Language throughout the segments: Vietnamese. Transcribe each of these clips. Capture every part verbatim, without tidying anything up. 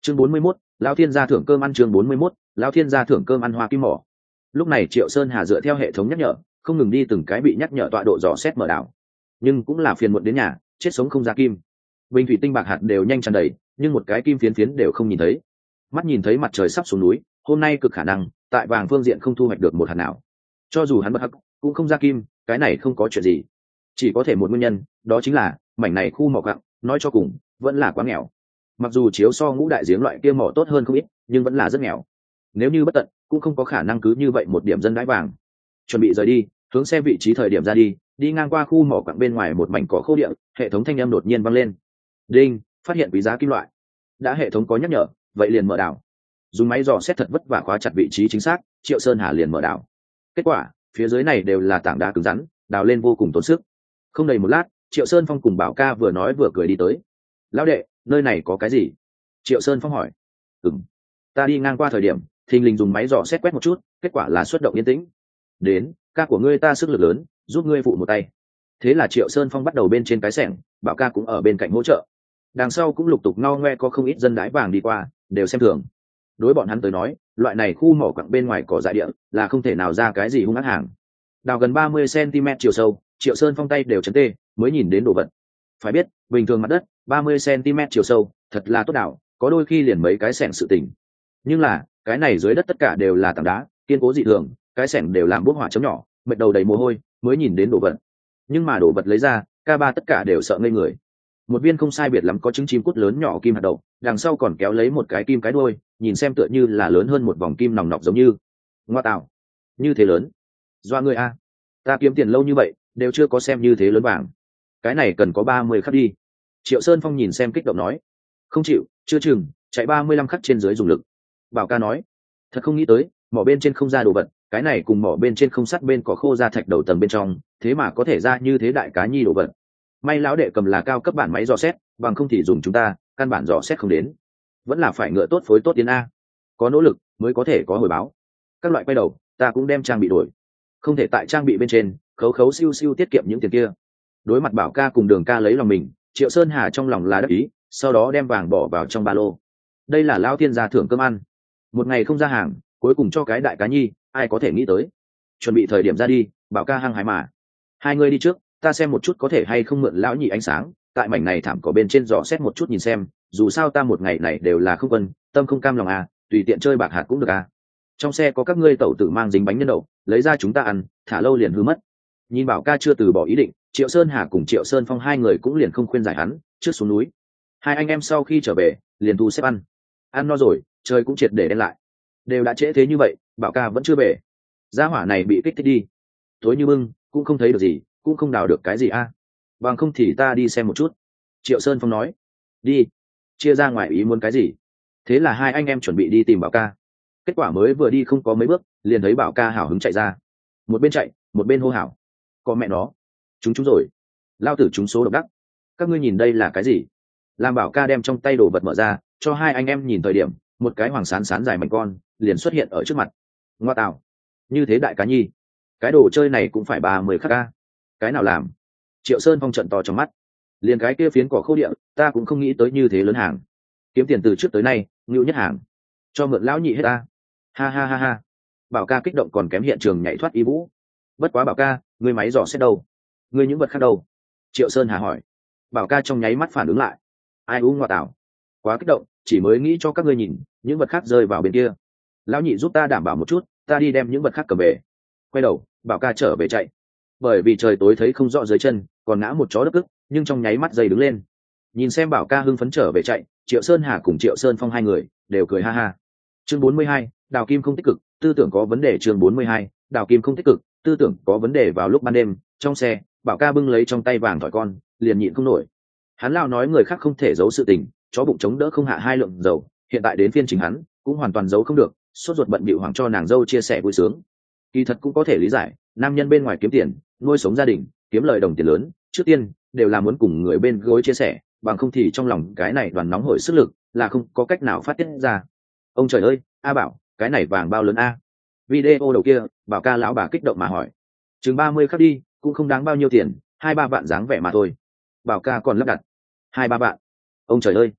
chương bốn mươi mốt lao thiên gia thưởng cơm ăn. chương bốn mươi mốt lao thiên gia thưởng cơm ăn hoa kim mỏ. Lúc này Triệu Sơn Hà dựa theo hệ thống nhắc nhở không ngừng đi từng cái bị nhắc nhở tọa độ dò xét mở đảo, nhưng cũng là phiền muộn đến nhà, chết sống không ra kim. Bình thủy tinh bạc hạt đều nhanh tràn đầy, nhưng một cái kim phiến phiến đều không nhìn thấy. Mắt nhìn thấy mặt trời sắp xuống núi, hôm nay cực khả năng tại vàng phương diện không thu hoạch được một hạt nào. Cho dù hắn bất hắc cũng không ra kim, cái này không có chuyện gì, chỉ có thể một nguyên nhân, đó chính là mảnh này khu mỏ quặng nói cho cùng vẫn là quá nghèo. Mặc dù chiếu so ngũ đại giếng loại kia mỏ tốt hơn không ít, nhưng vẫn là rất nghèo. Nếu như bất tận cũng không có khả năng cứ như vậy một điểm dân đãi vàng. Chuẩn bị rời đi, hướng xe vị trí thời điểm ra đi, đi ngang qua khu mỏ quặng bên ngoài một mảnh cỏ khô địa, hệ thống thanh âm đột nhiên vang lên. Đinh, phát hiện quý giá kim loại. Đã hệ thống có nhắc nhở, vậy liền mở đảo. Dùng máy dò xét thật vất vả khóa chặt vị trí chính xác, Triệu Sơn Hà liền mở đảo. Kết quả, phía dưới này đều là tảng đá cứng rắn, đào lên vô cùng tốn sức. Không đầy một lát, Triệu Sơn Phong cùng Bảo Ca vừa nói vừa cười đi tới. Lão đệ, nơi này có cái gì? Triệu Sơn Phong hỏi. Ừm, ta đi ngang qua thời điểm thình lình dùng máy dò xét quét một chút, kết quả là xuất động yên tĩnh. Đến, ca của ngươi ta sức lực lớn, giúp ngươi phụ một tay. Thế là Triệu Sơn Phong bắt đầu bên trên cái xẻng, Bảo Ca cũng ở bên cạnh hỗ trợ. Đằng sau cũng lục tục ngao ngoe có không ít dân đái vàng đi qua, đều xem thường. Đối bọn hắn tới nói, loại này khu mỏ quặng bên ngoài cỏ dại địa là không thể nào ra cái gì hung ác hàng. Đào gần ba mươi xăng-ti-mét chiều sâu, Triệu Sơn Phong tay đều chấn tê, mới nhìn đến đồ vật. Phải biết, bình thường mặt đất ba mươi xăng-ti-mét chiều sâu, thật là tốt đảo, có đôi khi liền mấy cái xẻng sự tình. Nhưng là, cái này dưới đất tất cả đều là tảng đá, kiên cố dị thường, cái xẻng đều làm bốc hỏa chấm nhỏ, mệt đầu đầy mồ hôi, mới nhìn đến đồ vật. Nhưng mà đồ vật lấy ra, ca ba tất cả đều sợ ngây người. Một viên không sai biệt lắm có trứng chim cút lớn nhỏ kim hạt đậu, đằng sau còn kéo lấy một cái kim cái đuôi, nhìn xem tựa như là lớn hơn một vòng kim nòng nọc giống như. Ngoa tạo, như thế lớn. Doa người a, ta kiếm tiền lâu như vậy, đều chưa có xem như thế lớn vàng. Cái này cần có ba mươi khắc đi. Triệu Sơn Phong nhìn xem kích động nói. Không chịu, chưa chừng, chạy ba mươi lăm khắc trên dưới dùng lực. Bảo Ca nói. Thật không nghĩ tới, mỏ bên trên không ra đồ vật, cái này cùng mỏ bên trên không sắt bên có khô ra thạch đầu tầng bên trong, thế mà có thể ra như thế đại cá nhi đồ vật. May lão đệ cầm là cao cấp bản máy dò xét, bằng không thì dùng chúng ta, căn bản dò xét không đến. Vẫn là phải ngựa tốt phối tốt tiến a. Có nỗ lực mới có thể có hồi báo. Các loại quay đầu, ta cũng đem trang bị đổi. Không thể tại trang bị bên trên, khấu khấu siêu siêu tiết kiệm những tiền kia. Đối mặt Bảo Ca cùng Đường Ca lấy lòng mình, Triệu Sơn Hà trong lòng là đắc ý, sau đó đem vàng bỏ vào trong ba lô. Đây là lão thiên gia thưởng cơm ăn. Một ngày không ra hàng, cuối cùng cho cái đại cá nhi, ai có thể nghĩ tới. Chuẩn bị thời điểm ra đi, Bảo Ca hăng hái mà. Hai người đi trước, ta xem một chút có thể hay không mượn lão nhị ánh sáng, tại mảnh này thảm cỏ bên trên dò xét một chút nhìn xem, dù sao ta một ngày này đều là không quân, tâm không cam lòng à, tùy tiện chơi bạc hạt cũng được à. Trong xe có các ngươi tẩu tử mang dính bánh nhân đậu, lấy ra chúng ta ăn, thả lâu liền hư mất. Nhìn Bảo Ca chưa từ bỏ ý định, Triệu Sơn Hà cùng Triệu Sơn Phong hai người cũng liền không khuyên giải hắn, trước xuống núi. Hai anh em sau khi trở về, liền thu xếp ăn. Ăn no rồi, trời cũng triệt để đen lại. Đều đã trễ thế như vậy, Bảo Ca vẫn chưa về. Gia hỏa này bị kích thích đi. Tối như bưng, cũng không thấy được gì, cũng không đào được cái gì a. À. Bằng không thì ta đi xem một chút. Triệu Sơn Phong nói. Đi. Chia ra ngoài ý muốn cái gì. Thế là hai anh em chuẩn bị đi tìm Bảo Ca. Kết quả mới vừa đi không có mấy bước, liền thấy Bảo Ca hào hứng chạy ra. Một bên chạy, một bên hô hào. Có mẹ nó. Chúng chúng rồi. Lao tử chúng số độc đắc. Các ngươi nhìn đây là cái gì? Làm Bảo Ca đem trong tay đồ vật mở ra, cho hai anh em nhìn thời điểm, một cái hoàng sán sán dài mảnh con, liền xuất hiện ở trước mặt. Ngoa tạo. Như thế đại cá nhi. Cái đồ chơi này cũng phải ba mươi khắc ca. Cái nào làm? Triệu Sơn Phong trận to trong mắt. Liền cái kia phiến cỏ khô địa, ta cũng không nghĩ tới như thế lớn hàng. Kiếm tiền từ trước tới nay, ngưu nhất hàng. Cho mượn lão nhị hết ta. Ha ha ha ha. Bảo Ca kích động còn kém hiện trường nhảy thoát y vũ. Bất quá Bảo Ca, ngươi máy dò xét đâu? Ngươi những vật khác đâu? Triệu Sơn Hà hỏi. Bảo Ca trong nháy mắt phản ứng lại. Ai u ngoa tảo. Quá kích động, chỉ mới nghĩ cho các ngươi nhìn, những vật khác rơi vào bên kia. Lão nhị giúp ta đảm bảo một chút, ta đi đem những vật khác cầm về. Quay đầu, Bảo Ca trở về chạy. Bởi vì trời tối thấy không rõ dưới chân, còn ngã một chó đất ức, nhưng trong nháy mắt dây đứng lên. Nhìn xem Bảo Ca hưng phấn trở về chạy, Triệu Sơn Hà cùng Triệu Sơn Phong hai người đều cười ha ha. Chương bốn mươi hai, Đào Kim không tích cực, tư tưởng có vấn đề. Chương bốn mươi hai, Đào Kim không tích cực, tư tưởng có vấn đề. Vào lúc ban đêm, trong xe, Bảo Ca bưng lấy trong tay vàng thỏi con, liền nhịn không nổi. Hắn lao nói người khác không thể giấu sự tình, chó bụng chống đỡ không hạ hai lượng dầu, hiện tại đến phiên chính hắn, cũng hoàn toàn giấu không được, sốt ruột bận bịu hoảng cho nàng dâu chia sẻ vui sướng. Kỳ thật cũng có thể lý giải, nam nhân bên ngoài kiếm tiền, nuôi sống gia đình, kiếm lời đồng tiền lớn, trước tiên đều là muốn cùng người bên gối chia sẻ, bằng không thì trong lòng cái này đoàn nóng hổi sức lực, là không có cách nào phát tiết ra. Ông trời ơi, A Bảo, cái này vàng bao lớn a? Video đầu kia, Bảo Ca lão bà kích động mà hỏi. Chừng ba mươi khắc đi, cũng không đáng bao nhiêu tiền, hai ba vạn dáng vẻ mà thôi. Bảo Ca còn lắp đặt. Hai ba vạn. Ông trời ơi,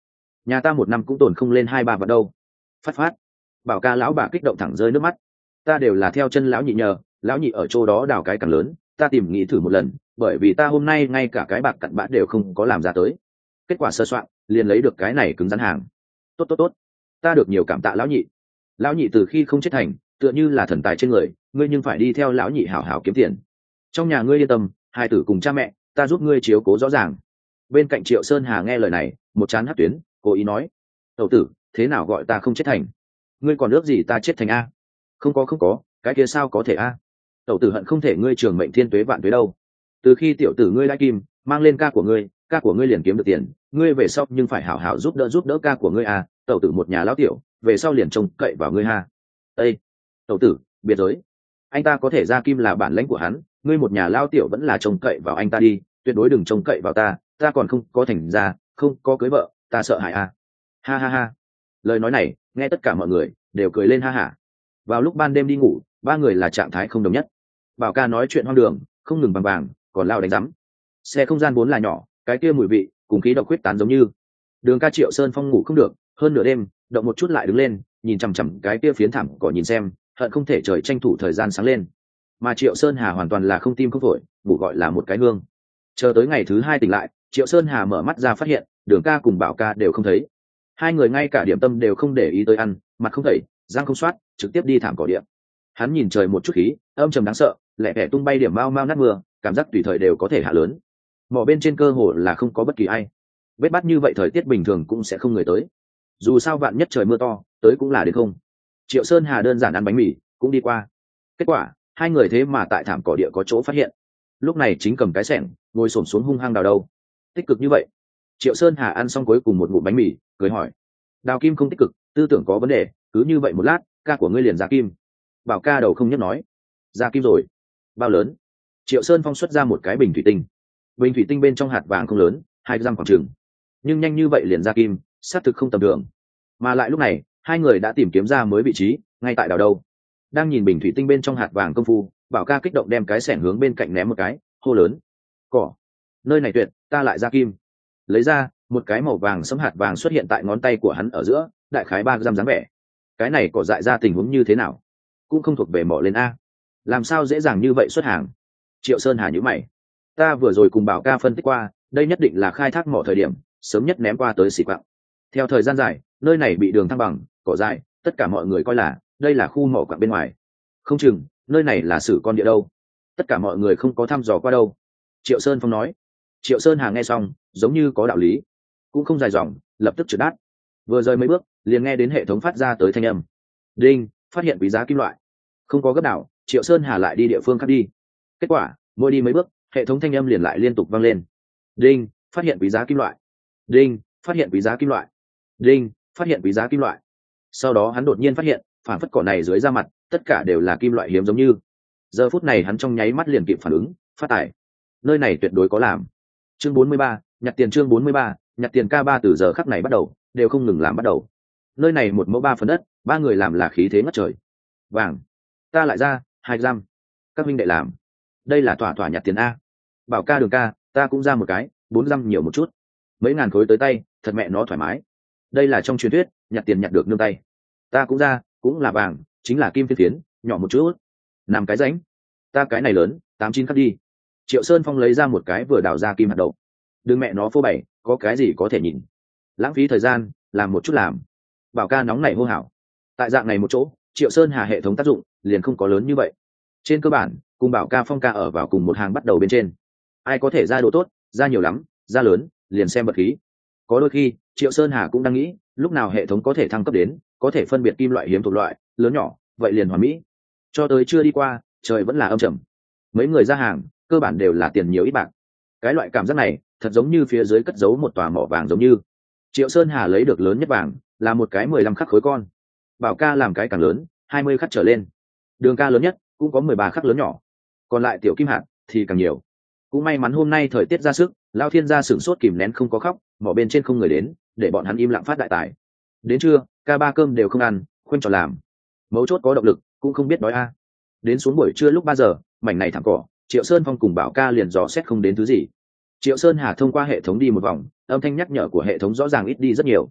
nhà ta một năm cũng tồn không lên hai ba vạn đâu. Phát phát. Bảo ca lão bà kích động thẳng rơi nước mắt. Ta đều là theo chân lão nhị nhờ, lão nhị ở chỗ đó đào cái càng lớn, ta tìm nghĩ thử một lần, bởi vì ta hôm nay ngay cả cái bạc cặn bã đều không có làm ra tới. Kết quả sơ soạn, liền lấy được cái này cứng rắn hàng. Tốt tốt tốt, ta được nhiều cảm tạ lão nhị. Lão nhị từ khi không chết thành, tựa như là thần tài trên người, ngươi nhưng phải đi theo lão nhị hảo hảo kiếm tiền. Trong nhà ngươi yên tâm, hai tử cùng cha mẹ, ta giúp ngươi chiếu cố rõ ràng. Bên cạnh Triệu Sơn Hà nghe lời này, một chán hất tuyến, cố ý nói: "Tẩu tử, thế nào gọi ta không chết thành? Ngươi còn ước gì ta chết thành a?" "Không có không có, cái kia sao có thể a? Tẩu tử hận không thể ngươi trường mệnh thiên tuế vạn tuế đâu. Từ khi tiểu tử ngươi đã kim, mang lên ca của ngươi, ca của ngươi liền kiếm được tiền, ngươi về sau nhưng phải hảo hảo giúp đỡ giúp đỡ ca của ngươi a, tẩu tử một nhà lão tiểu, về sau liền trông cậy vào ngươi ha." "Ê, tẩu tử, biệt giới. Anh ta có thể ra kim là bản lãnh của hắn, ngươi một nhà lao tiểu vẫn là trông cậy vào anh ta đi, tuyệt đối đừng trông cậy vào ta, ta còn không có thành ra, không có cưới vợ, ta sợ hại a." Ha ha ha. Lời nói này, nghe tất cả mọi người đều cười lên ha hả. Vào lúc ban đêm đi ngủ, ba người là trạng thái không đồng nhất. Bảo ca nói chuyện hoang đường, không ngừng bằng vàng, còn lao đánh rắm. Xe không gian vốn là nhỏ, cái kia mùi vị cùng khí độc huyết tán giống như. Đường ca Triệu Sơn Phong ngủ không được, hơn nửa đêm, động một chút lại đứng lên, nhìn chằm chằm cái kia phiến thảm cỏ nhìn xem, hận không thể trời tranh thủ thời gian sáng lên. Mà Triệu Sơn Hà hoàn toàn là không tim không phổi, ngủ gọi là một cái hương. Chờ tới ngày thứ hai tỉnh lại, Triệu Sơn Hà mở mắt ra phát hiện, Đường ca cùng Bảo ca đều không thấy. Hai người ngay cả điểm tâm đều không để ý tới ăn, mặt không tẩy, răng không soát, trực tiếp đi thảm cỏ địa. Hắn nhìn trời một chút khí, âm trầm đáng sợ, lẹ lẹ tung bay điểm mau mau nát mưa, cảm giác tùy thời đều có thể hạ lớn. Mỏ bên trên cơ hồ là không có bất kỳ ai. Vết bắt như vậy thời tiết bình thường cũng sẽ không người tới. Dù sao vạn nhất trời mưa to, tới cũng là đến không. Triệu Sơn Hà đơn giản ăn bánh mì, cũng đi qua. Kết quả, hai người thế mà tại thảm cỏ địa có chỗ phát hiện. Lúc này chính cầm cái xẻng, ngồi xổm xuống hung hăng đào đâu. Tích cực như vậy. Triệu Sơn Hà ăn xong cuối cùng một ngụm bánh mì, cười hỏi: "Đào kim không tích cực, tư tưởng có vấn đề, cứ như vậy một lát, ca của ngươi liền ra kim." Bảo ca đầu không nhấc nói: "Ra kim rồi? Bao lớn?" Triệu Sơn Phong xuất ra một cái bình thủy tinh. Bình thủy tinh bên trong hạt vàng không lớn, hai răm khoảng chừng, nhưng nhanh như vậy liền ra kim, xác thực không tầm thường. Mà lại lúc này, hai người đã tìm kiếm ra mới vị trí, ngay tại đào đâu. Đang nhìn bình thủy tinh bên trong hạt vàng công phu, Bảo ca kích động đem cái xẻng hướng bên cạnh ném một cái, hô lớn: "Cỏ, nơi này tuyệt, ta lại ra kim." Lấy ra, một cái màu vàng sẫm hạt vàng xuất hiện tại ngón tay của hắn ở giữa, đại khái ba gram dáng vẻ. Cái này cỏ dại ra tình huống như thế nào? Cũng không thuộc về mỏ lên a, làm sao dễ dàng như vậy xuất hàng? Triệu Sơn Hà nhíu mày. Ta vừa rồi cùng Bảo ca phân tích qua, đây nhất định là khai thác mỏ thời điểm sớm nhất ném qua tới xỉ quặng. Theo thời gian dài, nơi này bị đường thăng bằng, cỏ dại, tất cả mọi người coi là đây là khu mỏ quặng bên ngoài. Không chừng nơi này là sử con địa đâu, tất cả mọi người không có thăm dò qua đâu. Triệu Sơn Phong nói. Triệu Sơn Hà nghe xong, giống như có đạo lý, cũng không dài dòng, lập tức trượt đát. Vừa rời mấy bước, liền nghe đến hệ thống phát ra tới thanh âm: "Đinh, phát hiện quý giá kim loại." Không có gấp đảo, Triệu Sơn Hà lại đi địa phương khác đi. Kết quả, mỗi đi mấy bước, hệ thống thanh âm liền lại liên tục vang lên: "Đinh, phát hiện quý giá kim loại. Đinh, phát hiện quý giá kim loại. Đinh, phát hiện quý giá kim loại." Sau đó hắn đột nhiên phát hiện, phản phất cỏ này dưới da mặt, tất cả đều là kim loại hiếm giống như. Giờ phút này hắn trong nháy mắt liền kịp phản ứng, phát tài. Nơi này tuyệt đối có làm. Chương bốn mươi ba, nhặt tiền. Chương bốn mươi ba, nhặt tiền. K ba từ giờ khắc này bắt đầu, đều không ngừng làm bắt đầu. Nơi này một mẫu ba phần đất, ba người làm là khí thế ngất trời. Vàng, ta lại ra hai giam. Các minh đệ làm, đây là thỏa thỏa nhặt tiền a. Bảo ca, Đường ca, ta cũng ra một cái, bốn giam nhiều một chút. Mấy ngàn khối tới tay, thật mẹ nó thoải mái. Đây là trong truyền thuyết, nhặt tiền nhặt được nương tay. Ta cũng ra, cũng là vàng, chính là kim phiến phiến, nhỏ một chút. Nằm cái rãnh, ta cái này lớn, tám chín cắt đi. Triệu Sơn Phong lấy ra một cái vừa đào ra kim hạt đậu. Đừng mẹ nó phô bày, có cái gì có thể nhìn. Lãng phí thời gian, làm một chút làm. Bảo ca nóng nảy hô hào. Tại dạng này một chỗ, Triệu Sơn Hà hệ thống tác dụng liền không có lớn như vậy. Trên cơ bản, cùng Bảo ca Phong ca ở vào cùng một hàng bắt đầu bên trên. Ai có thể ra độ tốt, ra nhiều lắm, ra lớn, liền xem bật khí. Có đôi khi, Triệu Sơn Hà cũng đang nghĩ, lúc nào hệ thống có thể thăng cấp đến, có thể phân biệt kim loại hiếm thuộc loại, lớn nhỏ, vậy liền hoàn mỹ. Cho tới chưa đi qua, trời vẫn là âm trầm. Mấy người ra hàng, cơ bản đều là tiền nhiều ít bạc. Cái loại cảm giác này, thật giống như phía dưới cất giấu một tòa mỏ vàng giống như. Triệu Sơn Hà lấy được lớn nhất vàng, là một cái mười lăm khắc khối con. Bảo ca làm cái càng lớn, hai mươi khắc trở lên. Đường ca lớn nhất, cũng có mười ba khắc lớn nhỏ. Còn lại tiểu kim hạt thì càng nhiều. Cũng may mắn hôm nay thời tiết ra sức, Lao Thiên gia sửng sốt kìm nén không có khóc, mỏ bên trên không người đến, để bọn hắn im lặng phát đại tài. Đến trưa, ca ba cơm đều không ăn, khuyên trò làm. Mấu chốt có động lực, cũng không biết đói a. Đến xuống buổi trưa lúc ba giờ, mảnh này thẳng cỏ, Triệu Sơn Phong cùng Bảo ca liền dò xét không đến thứ gì. Triệu Sơn Hà thông qua hệ thống đi một vòng, âm thanh nhắc nhở của hệ thống rõ ràng ít đi rất nhiều.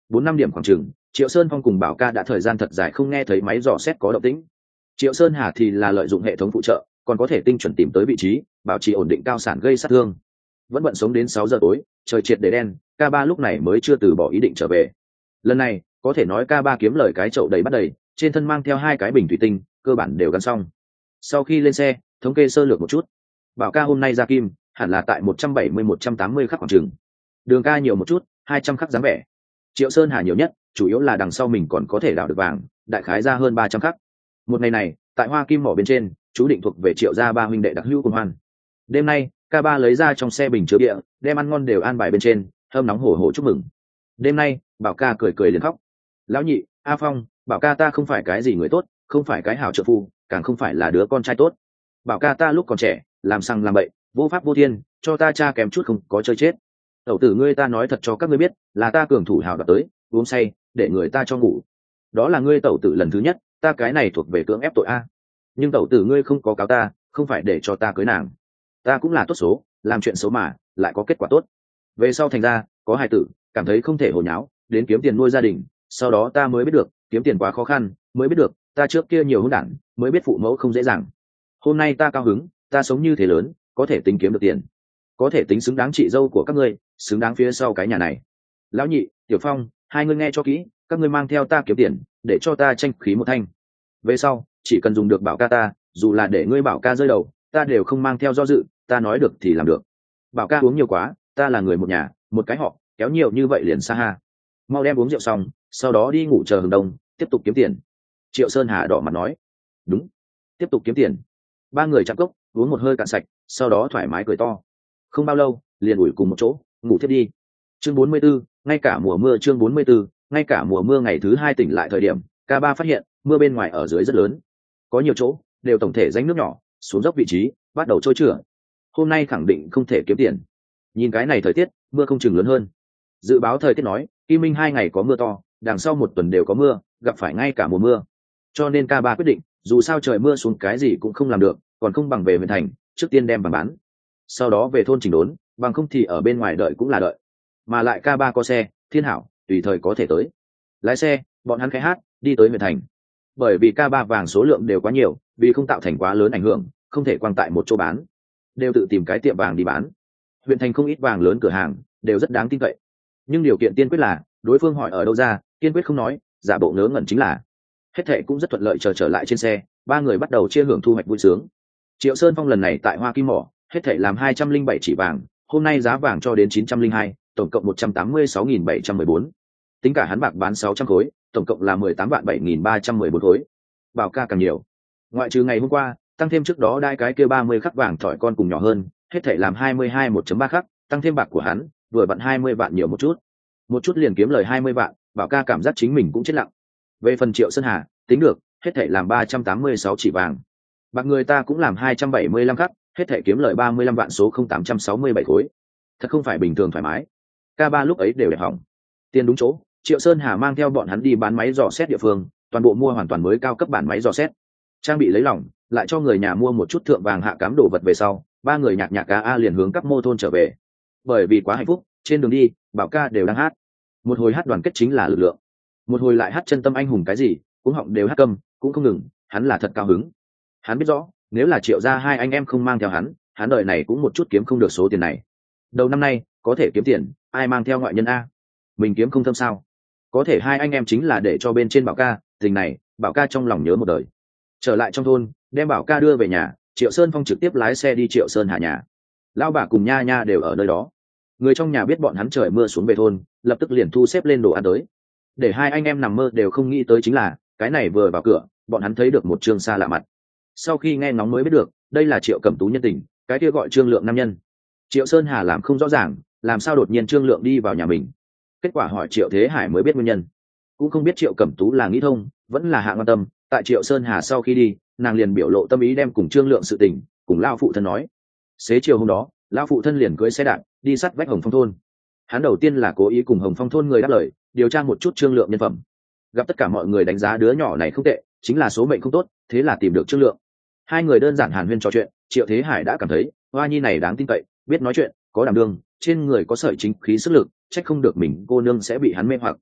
bốn năm điểm khoảng chừng, Triệu Sơn Phong cùng Bảo Ca đã thời gian thật dài không nghe thấy máy dò xét có động tĩnh. Triệu Sơn Hà thì là lợi dụng hệ thống phụ trợ, còn có thể tinh chuẩn tìm tới vị trí, bảo trì ổn định cao sản gây sát thương. Vẫn bận sống đến sáu giờ tối, trời triệt để đen, K ba lúc này mới chưa từ bỏ ý định trở về. Lần này, có thể nói K ba kiếm lời cái chậu đầy bắt đầy, trên thân mang theo hai cái bình thủy tinh, cơ bản đều gắn xong. Sau khi lên xe, thống kê sơ lược một chút. Bảo Ca hôm nay ra kim, hẳn là tại một trăm bảy mươi một trăm tám mươi khắc khoảng chừng. Đường Ca nhiều một chút, hai trăm khắc dáng vẻ. Triệu Sơn Hà nhiều nhất, chủ yếu là đằng sau mình còn có thể đào được vàng, đại khái ra hơn ba trăm khắc. Một ngày này, tại Hoa Kim mỏ bên trên, chú định thuộc về Triệu gia ba huynh đệ đặc hữu cùng hoan. Đêm nay, K ba lấy ra trong xe bình chứa bia, đem ăn ngon đều an bài bên trên, thơm nóng hổ hổ chúc mừng. Đêm nay, Bảo Ca cười cười liền khóc. Lão nhị, A Phong, Bảo Ca ta không phải cái gì người tốt, không phải cái hảo trợ phu, càng không phải là đứa con trai tốt. Bảo Ca ta lúc còn trẻ, làm sằng làm bậy, vô pháp vô thiên, cho ta cha kém chút không có chơi chết. Tẩu tử ngươi ta nói thật cho các ngươi biết, là ta cường thủ hào đoạt tới, uống say, để người ta cho ngủ. Đó là ngươi tẩu tử lần thứ nhất, ta cái này thuộc về cưỡng ép tội a. Nhưng tẩu tử ngươi không có cáo ta, không phải để cho ta cưới nàng. Ta cũng là tốt số, làm chuyện xấu mà, lại có kết quả tốt. Về sau thành ra, có hài tử, cảm thấy không thể hồ nháo, đến kiếm tiền nuôi gia đình, sau đó ta mới biết được, kiếm tiền quá khó khăn, mới biết được, ta trước kia nhiều hỗn đản, mới biết phụ mẫu không dễ dàng. Hôm nay ta cao hứng, ta sống như thế lớn, có thể tính kiếm được tiền, có thể tính xứng đáng chị dâu của các ngươi, xứng đáng phía sau cái nhà này. Lão nhị, Tiểu Phong, hai ngươi nghe cho kỹ, các ngươi mang theo ta kiếm tiền, để cho ta tranh khí một thanh. Về sau, chỉ cần dùng được Bảo Ca ta, dù là để ngươi Bảo Ca rơi đầu, ta đều không mang theo do dự, ta nói được thì làm được. Bảo Ca uống nhiều quá, ta là người một nhà, một cái họ, kéo nhiều như vậy liền xa ha. Mau đem uống rượu xong, sau đó đi ngủ chờ hừng đông, tiếp tục kiếm tiền. Triệu Sơn Hà đỏ mặt nói. Đúng, tiếp tục kiếm tiền. Ba người chạm cốc, uống một hơi cạn sạch, sau đó thoải mái cười to. Không bao lâu, liền ủi cùng một chỗ, ngủ thiết đi. Chương bốn mươi 44, ngay cả mùa mưa chương bốn mươi 44, ngay cả mùa mưa ngày thứ hai tỉnh lại thời điểm, K ba phát hiện, mưa bên ngoài ở dưới rất lớn. Có nhiều chỗ, đều tổng thể rãnh nước nhỏ, xuống dốc vị trí, bắt đầu trôi trượt. Hôm nay khẳng định không thể kiếm tiền. Nhìn cái này thời tiết, mưa không chừng lớn hơn. Dự báo thời tiết nói, Kim Minh hai ngày có mưa to, đằng sau một tuần đều có mưa, gặp phải ngay cả mùa mưa. Cho nên K ba quyết định, dù sao trời mưa xuống cái gì cũng không làm được, còn không bằng về huyện thành, trước tiên đem vàng bán. Sau đó về thôn chỉnh đốn, bằng không thì ở bên ngoài đợi cũng là đợi. Mà lại K ba có xe, Thiên Hảo, tùy thời có thể tới. Lái xe, bọn hắn khai hát, đi tới huyện thành. Bởi vì K ba vàng số lượng đều quá nhiều, vì không tạo thành quá lớn ảnh hưởng, không thể quang tại một chỗ bán, đều tự tìm cái tiệm vàng đi bán. Huyện thành không ít vàng lớn cửa hàng, đều rất đáng tin cậy. Nhưng điều kiện tiên quyết là, đối phương hỏi ở đâu ra, kiên quyết không nói, giả bộ ngớ ngẩn chính là. Hết thệ cũng rất thuận lợi, chờ trở, trở lại trên xe, ba người bắt đầu chia hưởng thu hoạch vui sướng. Triệu Sơn Phong lần này tại Hoa Kim mỏ, hết thệ làm hai trăm linh bảy chỉ vàng, hôm nay giá vàng cho đến chín trăm linh hai, tổng cộng một trăm tám mươi sáu nghìn bảy trăm mười bốn. Tính cả hắn bạc bán sáu trăm khối, tổng cộng là mười tám vạn bảy nghìn ba trăm mười bốn khối. Bảo Ca càng nhiều. Ngoại trừ ngày hôm qua, tăng thêm trước đó đai cái kia ba mươi khắc vàng thỏi con cùng nhỏ hơn, hết thảy làm hai mươi hai một chấm ba khắc, tăng thêm bạc của hắn, vừa vặn hai mươi vạn nhiều một chút. Một chút liền kiếm lời hai mươi vạn, Bảo Ca cảm giác chính mình cũng chết lặng. Về phần Triệu Sơn Hà, tính được, hết thảy làm ba trăm tám mươi sáu chỉ vàng. Bạc người ta cũng làm hai trăm bảy mươi lăm khắc, hết thảy kiếm lời ba mươi lăm vạn số không tám trăm sáu mươi bảy khối. Thật không phải bình thường thoải mái. K ba lúc ấy đều đẹp hỏng. Tiền đúng chỗ, Triệu Sơn Hà mang theo bọn hắn đi bán máy dò xét địa phương, toàn bộ mua hoàn toàn mới cao cấp bản máy dò xét. Trang bị lấy lỏng, lại cho người nhà mua một chút thượng vàng hạ cám đồ vật về sau, ba người nhạc nhạc ca a liền hướng các mô thôn trở về. Bởi vì quá hạnh phúc, trên đường đi, Bảo Ca đều đang hát. Một hồi hát đoàn kết chính là lực lượng. Một hồi lại hát chân tâm anh hùng cái gì, cũng họng đều hát câm, cũng không ngừng, hắn là thật cao hứng. Hắn biết rõ, nếu là Triệu gia hai anh em không mang theo hắn, hắn đời này cũng một chút kiếm không được số tiền này. Đầu năm nay, có thể kiếm tiền, ai mang theo ngoại nhân a? Mình kiếm không thâm sao? Có thể hai anh em chính là để cho bên trên Bảo Ca, tình này, Bảo Ca trong lòng nhớ một đời. Trở lại trong thôn, đem Bảo Ca đưa về nhà, Triệu Sơn Phong trực tiếp lái xe đi Triệu Sơn Hà nhà. Lão bà cùng nha nha đều ở nơi đó. Người trong nhà biết bọn hắn trời mưa xuống về thôn, lập tức liền thu xếp lên đồ ăn tới. Để hai anh em nằm mơ đều không nghĩ tới chính là, cái này vừa vào cửa, bọn hắn thấy được một trương xa lạ mặt. Sau khi nghe ngóng mới biết được, đây là Triệu Cẩm Tú nhân tình, cái kia gọi Trương Lượng nam nhân. Triệu Sơn Hà làm không rõ ràng, làm sao đột nhiên Trương Lượng đi vào nhà mình. Kết quả hỏi Triệu Thế Hải mới biết nguyên nhân. Cũng không biết Triệu Cẩm Tú là nghĩ thông, vẫn là hạ quan tâm. Tại Triệu Sơn Hà sau khi đi, nàng liền biểu lộ tâm ý đem cùng Trương Lượng sự tình, cùng lão phụ thân nói. Xế chiều hôm đó, lão phụ thân liền cưỡi xe đạp đi sát vách Hồng Phong thôn. Hắn đầu tiên là cố ý cùng Hồng Phong thôn người đáp lời, điều tra một chút Trương Lượng nhân phẩm. Gặp tất cả mọi người đánh giá đứa nhỏ này không tệ, chính là số mệnh không tốt, thế là tìm được Trương Lượng. Hai người đơn giản hàn huyên trò chuyện, Triệu Thế Hải đã cảm thấy hoa nhi này đáng tin cậy, biết nói chuyện, có đảm đương, trên người có sợi chính khí sức lực, trách không được mình cô nương sẽ bị hắn mê hoặc.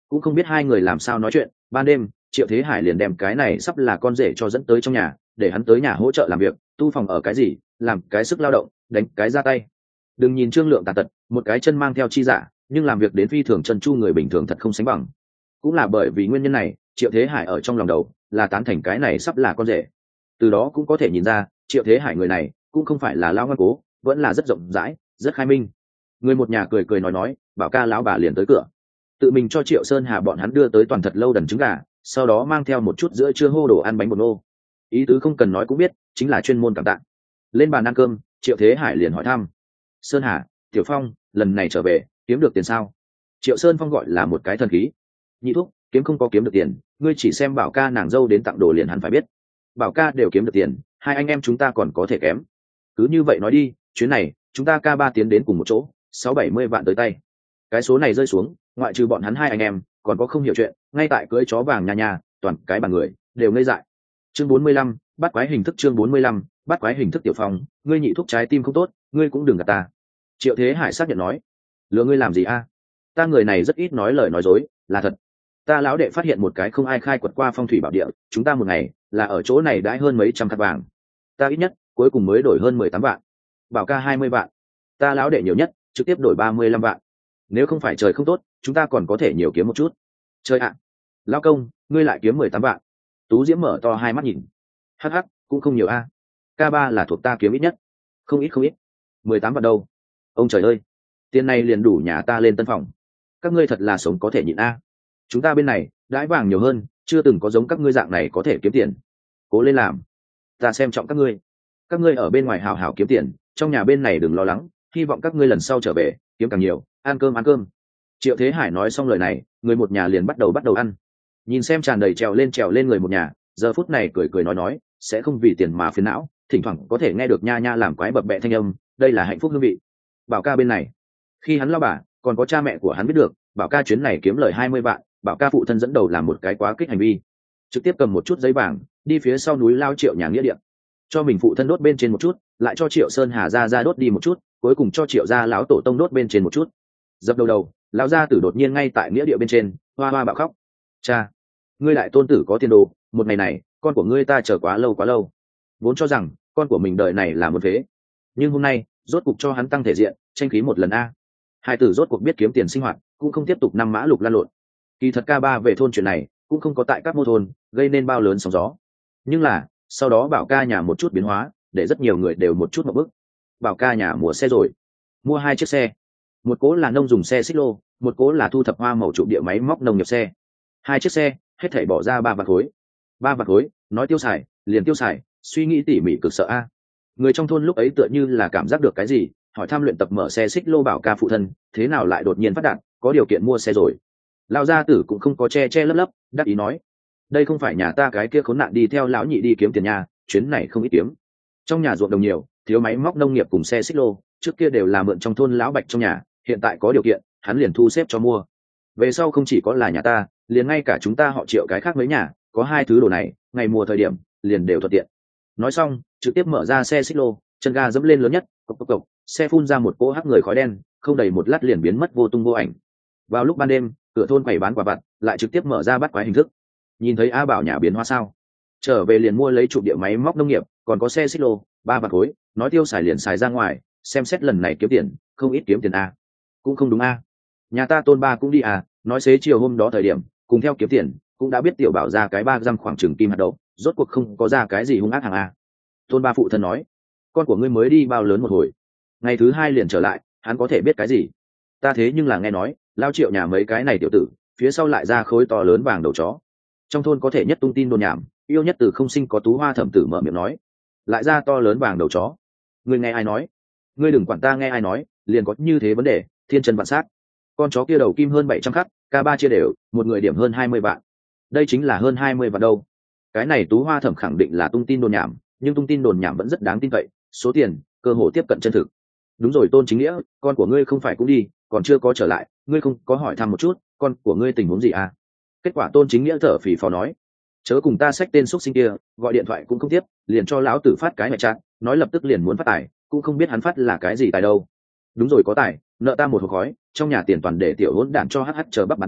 cũng không biết hai người làm sao nói chuyện. Ban đêm Triệu Thế Hải liền đem cái này sắp là con rể cho dẫn tới trong nhà, để hắn tới nhà hỗ trợ làm việc, tu phòng ở cái gì, làm cái sức lao động, đánh cái ra tay. Đừng nhìn Trương Lượng tàn tật, một cái chân mang theo chi giả, nhưng làm việc đến phi thường chân chu, người bình thường thật không sánh bằng. Cũng là bởi vì nguyên nhân này, Triệu Thế Hải ở trong lòng đầu là tán thành cái này sắp là con rể. Từ đó cũng có thể nhìn ra, Triệu Thế Hải người này cũng không phải là lao ngoan cố, vẫn là rất rộng rãi, rất khai minh. Người một nhà cười cười nói nói, bảo ca lão bà liền tới cửa, tự mình cho Triệu Sơn Hà bọn hắn đưa tới toàn thật lâu đần trứng gà, sau đó mang theo một chút giữa trưa hô đồ ăn bánh bột nô. Ý tứ không cần nói cũng biết, chính là chuyên môn cảm tạ. Lên bàn ăn cơm, Triệu Thế Hải liền hỏi thăm: Sơn Hà, Tiểu Phong, lần này trở về kiếm được tiền sao? Triệu Sơn Phong gọi là một cái thần khí. Nhị thúc, kiếm không có kiếm được tiền, ngươi chỉ xem bảo ca nàng dâu đến tặng đồ liền hẳn phải biết. Bảo ca đều kiếm được tiền, hai anh em chúng ta còn có thể kém. Cứ như vậy nói đi, chuyến này chúng ta ca ba tiến đến cùng một chỗ, sáu bảy mươi vạn tới tay. Cái số này rơi xuống, ngoại trừ bọn hắn hai anh em, còn có không hiểu chuyện, ngay tại cưới chó vàng nhà nhà, toàn cái bàn người đều ngây dại. Chương bốn mươi lăm, bắt quái hình thức. Chương bốn mươi lăm, bắt quái hình thức. Tiểu Phong, ngươi nhị thúc trái tim không tốt, ngươi cũng đừng gạt ta. Triệu Thế Hải xác nhận nói: lừa ngươi làm gì a? Ta người này rất ít nói lời nói dối, là thật. Ta lão đệ phát hiện một cái không ai khai quật qua phong thủy bảo địa, chúng ta một ngày là ở chỗ này đãi hơn mấy trăm cắt vàng. Ta ít nhất cuối cùng mới đổi hơn mười tám vạn. Bảo ca hai mươi vạn. Ta lão đệ nhiều nhất trực tiếp đổi ba mươi lăm vạn. Nếu không phải trời không tốt, chúng ta còn có thể nhiều kiếm một chút. Chơi ạ. À. Lão công, ngươi lại kiếm mười tám vạn. Tú Diễm mở to hai mắt nhìn. Hắc hắc, cũng không nhiều a. Ca ba là thuộc ta kiếm ít nhất. Không ít không ít. mười tám vạn đâu? Ông trời ơi, tiền này liền đủ nhà ta lên tân phòng. Các ngươi thật là sống có thể nhịn a. Chúng ta bên này đãi vàng nhiều hơn, chưa từng có giống các ngươi dạng này có thể kiếm tiền. Cố lên làm, ta xem trọng các ngươi. Các ngươi ở bên ngoài hào hào kiếm tiền, trong nhà bên này đừng lo lắng, hy vọng các ngươi lần sau trở về kiếm càng nhiều, ăn cơm ăn cơm. Triệu Thế Hải nói xong lời này, người một nhà liền bắt đầu bắt đầu ăn. Nhìn xem tràn đầy trèo lên trèo lên người một nhà, giờ phút này cười cười nói nói, sẽ không vì tiền mà phiền não, thỉnh thoảng có thể nghe được nha nha làm quái bập bẹ thanh âm, đây là hạnh phúc hương vị. Bảo ca bên này, khi hắn lao bà, còn có cha mẹ của hắn biết được, bảo ca chuyến này kiếm lời hai mươi vạn, bảo ca phụ thân dẫn đầu làm một cái quá kích hành vi, trực tiếp cầm một chút giấy vàng đi phía sau núi lao Triệu nhà nghĩa địa, cho mình phụ thân đốt bên trên một chút, lại cho Triệu Sơn Hà ra ra đốt đi một chút, cuối cùng cho Triệu gia lão tổ tông đốt bên trên một chút. Dập đầu đầu, lão gia tử đột nhiên ngay tại nghĩa địa bên trên hoa hoa bạo khóc: cha, ngươi lại tôn tử có tiền đồ, một ngày này con của ngươi ta chờ quá lâu quá lâu, vốn cho rằng con của mình đời này là một thế, nhưng hôm nay rốt cục cho hắn tăng thể diện, tranh khí một lần a. Hai tử rốt cuộc biết kiếm tiền sinh hoạt, cũng không tiếp tục năm mã lục lan lộn. Kỳ thật ca ba về thôn chuyện này cũng không có tại các mô thôn gây nên bao lớn sóng gió, nhưng là sau đó bảo ca nhà một chút biến hóa, để rất nhiều người đều một chút một bức. Bảo ca nhà mua xe rồi, mua hai chiếc xe, một cố là nông dùng xe xích lô, một cố là thu thập hoa màu trụ địa máy móc nông nghiệp xe. Hai chiếc xe hết thảy bỏ ra ba vạn khối. Ba vạn khối, nói tiêu xài liền tiêu xài, suy nghĩ tỉ mỉ cực sợ a. Người trong thôn lúc ấy tựa như là cảm giác được cái gì, hỏi thăm luyện tập mở xe xích lô bảo ca phụ thân, thế nào lại đột nhiên phát đạt, có điều kiện mua xe rồi. Lão gia tử cũng không có che che lấp lấp, đắc ý nói: đây không phải nhà ta cái kia khốn nạn đi theo lão nhị đi kiếm tiền nhà, chuyến này không ít kiếm. Trong nhà ruộng đồng nhiều, thiếu máy móc nông nghiệp cùng xe xích lô, trước kia đều là mượn trong thôn lão Bạch trong nhà, hiện tại có điều kiện, hắn liền thu xếp cho mua. Về sau không chỉ có là nhà ta, liền ngay cả chúng ta họ Triệu cái khác mấy nhà, có hai thứ đồ này, ngày mùa thời điểm liền đều thuận tiện. Nói xong, trực tiếp mở ra xe xích lô, chân ga dẫm lên lớn nhất, cộc cộc cộc, xe phun ra một cỗ hắc người khói đen, không đầy một lát liền biến mất vô tung vô ảnh. Vào lúc ban đêm, cửa thôn quầy bán quà vặt lại trực tiếp mở ra bắt quái hình thức. Nhìn thấy A Bảo nhà biến hóa sao, trở về liền mua lấy chụp địa máy móc nông nghiệp, còn có xe xích lô, ba vạn khối, nói tiêu xài liền xài ra ngoài, xem xét lần này kiếm tiền không ít kiếm tiền a. Cũng không đúng a, nhà ta tôn ba cũng đi à, nói xế chiều hôm đó thời điểm cùng theo kiếm tiền, cũng đã biết tiểu bảo ra cái ba răm khoảng chừng kim hạt đậu, rốt cuộc không có ra cái gì hung ác hàng a. Tôn ba phụ thân nói: con của ngươi mới đi bao lớn một hồi, ngày thứ hai liền trở lại, hắn có thể biết cái gì? Ta thế nhưng là nghe nói lao Triệu nhà mấy cái này tiểu tử phía sau lại ra khối to lớn vàng đầu chó. Trong thôn có thể nhất tung tin đồn nhảm, yêu nhất từ không sinh có tú hoa thẩm tử mở miệng nói, lại ra to lớn vàng đầu chó. Ngươi nghe ai nói? Ngươi đừng quản ta nghe ai nói, liền có như thế vấn đề, thiên chân vạn sát. Con chó kia đầu kim hơn bảy trăm khắc, ca ba chia đều, một người điểm hơn hai mươi vạn. Đây chính là hơn hai mươi vạn đâu. Cái này tú hoa thẩm khẳng định là tung tin đồn nhảm, nhưng tung tin đồn nhảm vẫn rất đáng tin cậy, số tiền cơ hồ tiếp cận chân thực. Đúng rồi Tôn Chính Nghĩa, con của ngươi không phải cũng đi, còn chưa có trở lại, ngươi không có hỏi thăm một chút con của ngươi tình huống gì à? Kết quả Tôn Chính Nghĩa thở phì phò nói: chớ cùng ta xách tên xúc sinh kia, gọi điện thoại cũng không tiếp, liền cho lão tử phát cái mẹ chát, nói lập tức liền muốn phát tài, cũng không biết hắn phát là cái gì tài đâu. Đúng rồi có tài, nợ ta một hộp khói, trong nhà tiền toàn để tiểu hỗn đản cho hh chờ bắp bán tiền,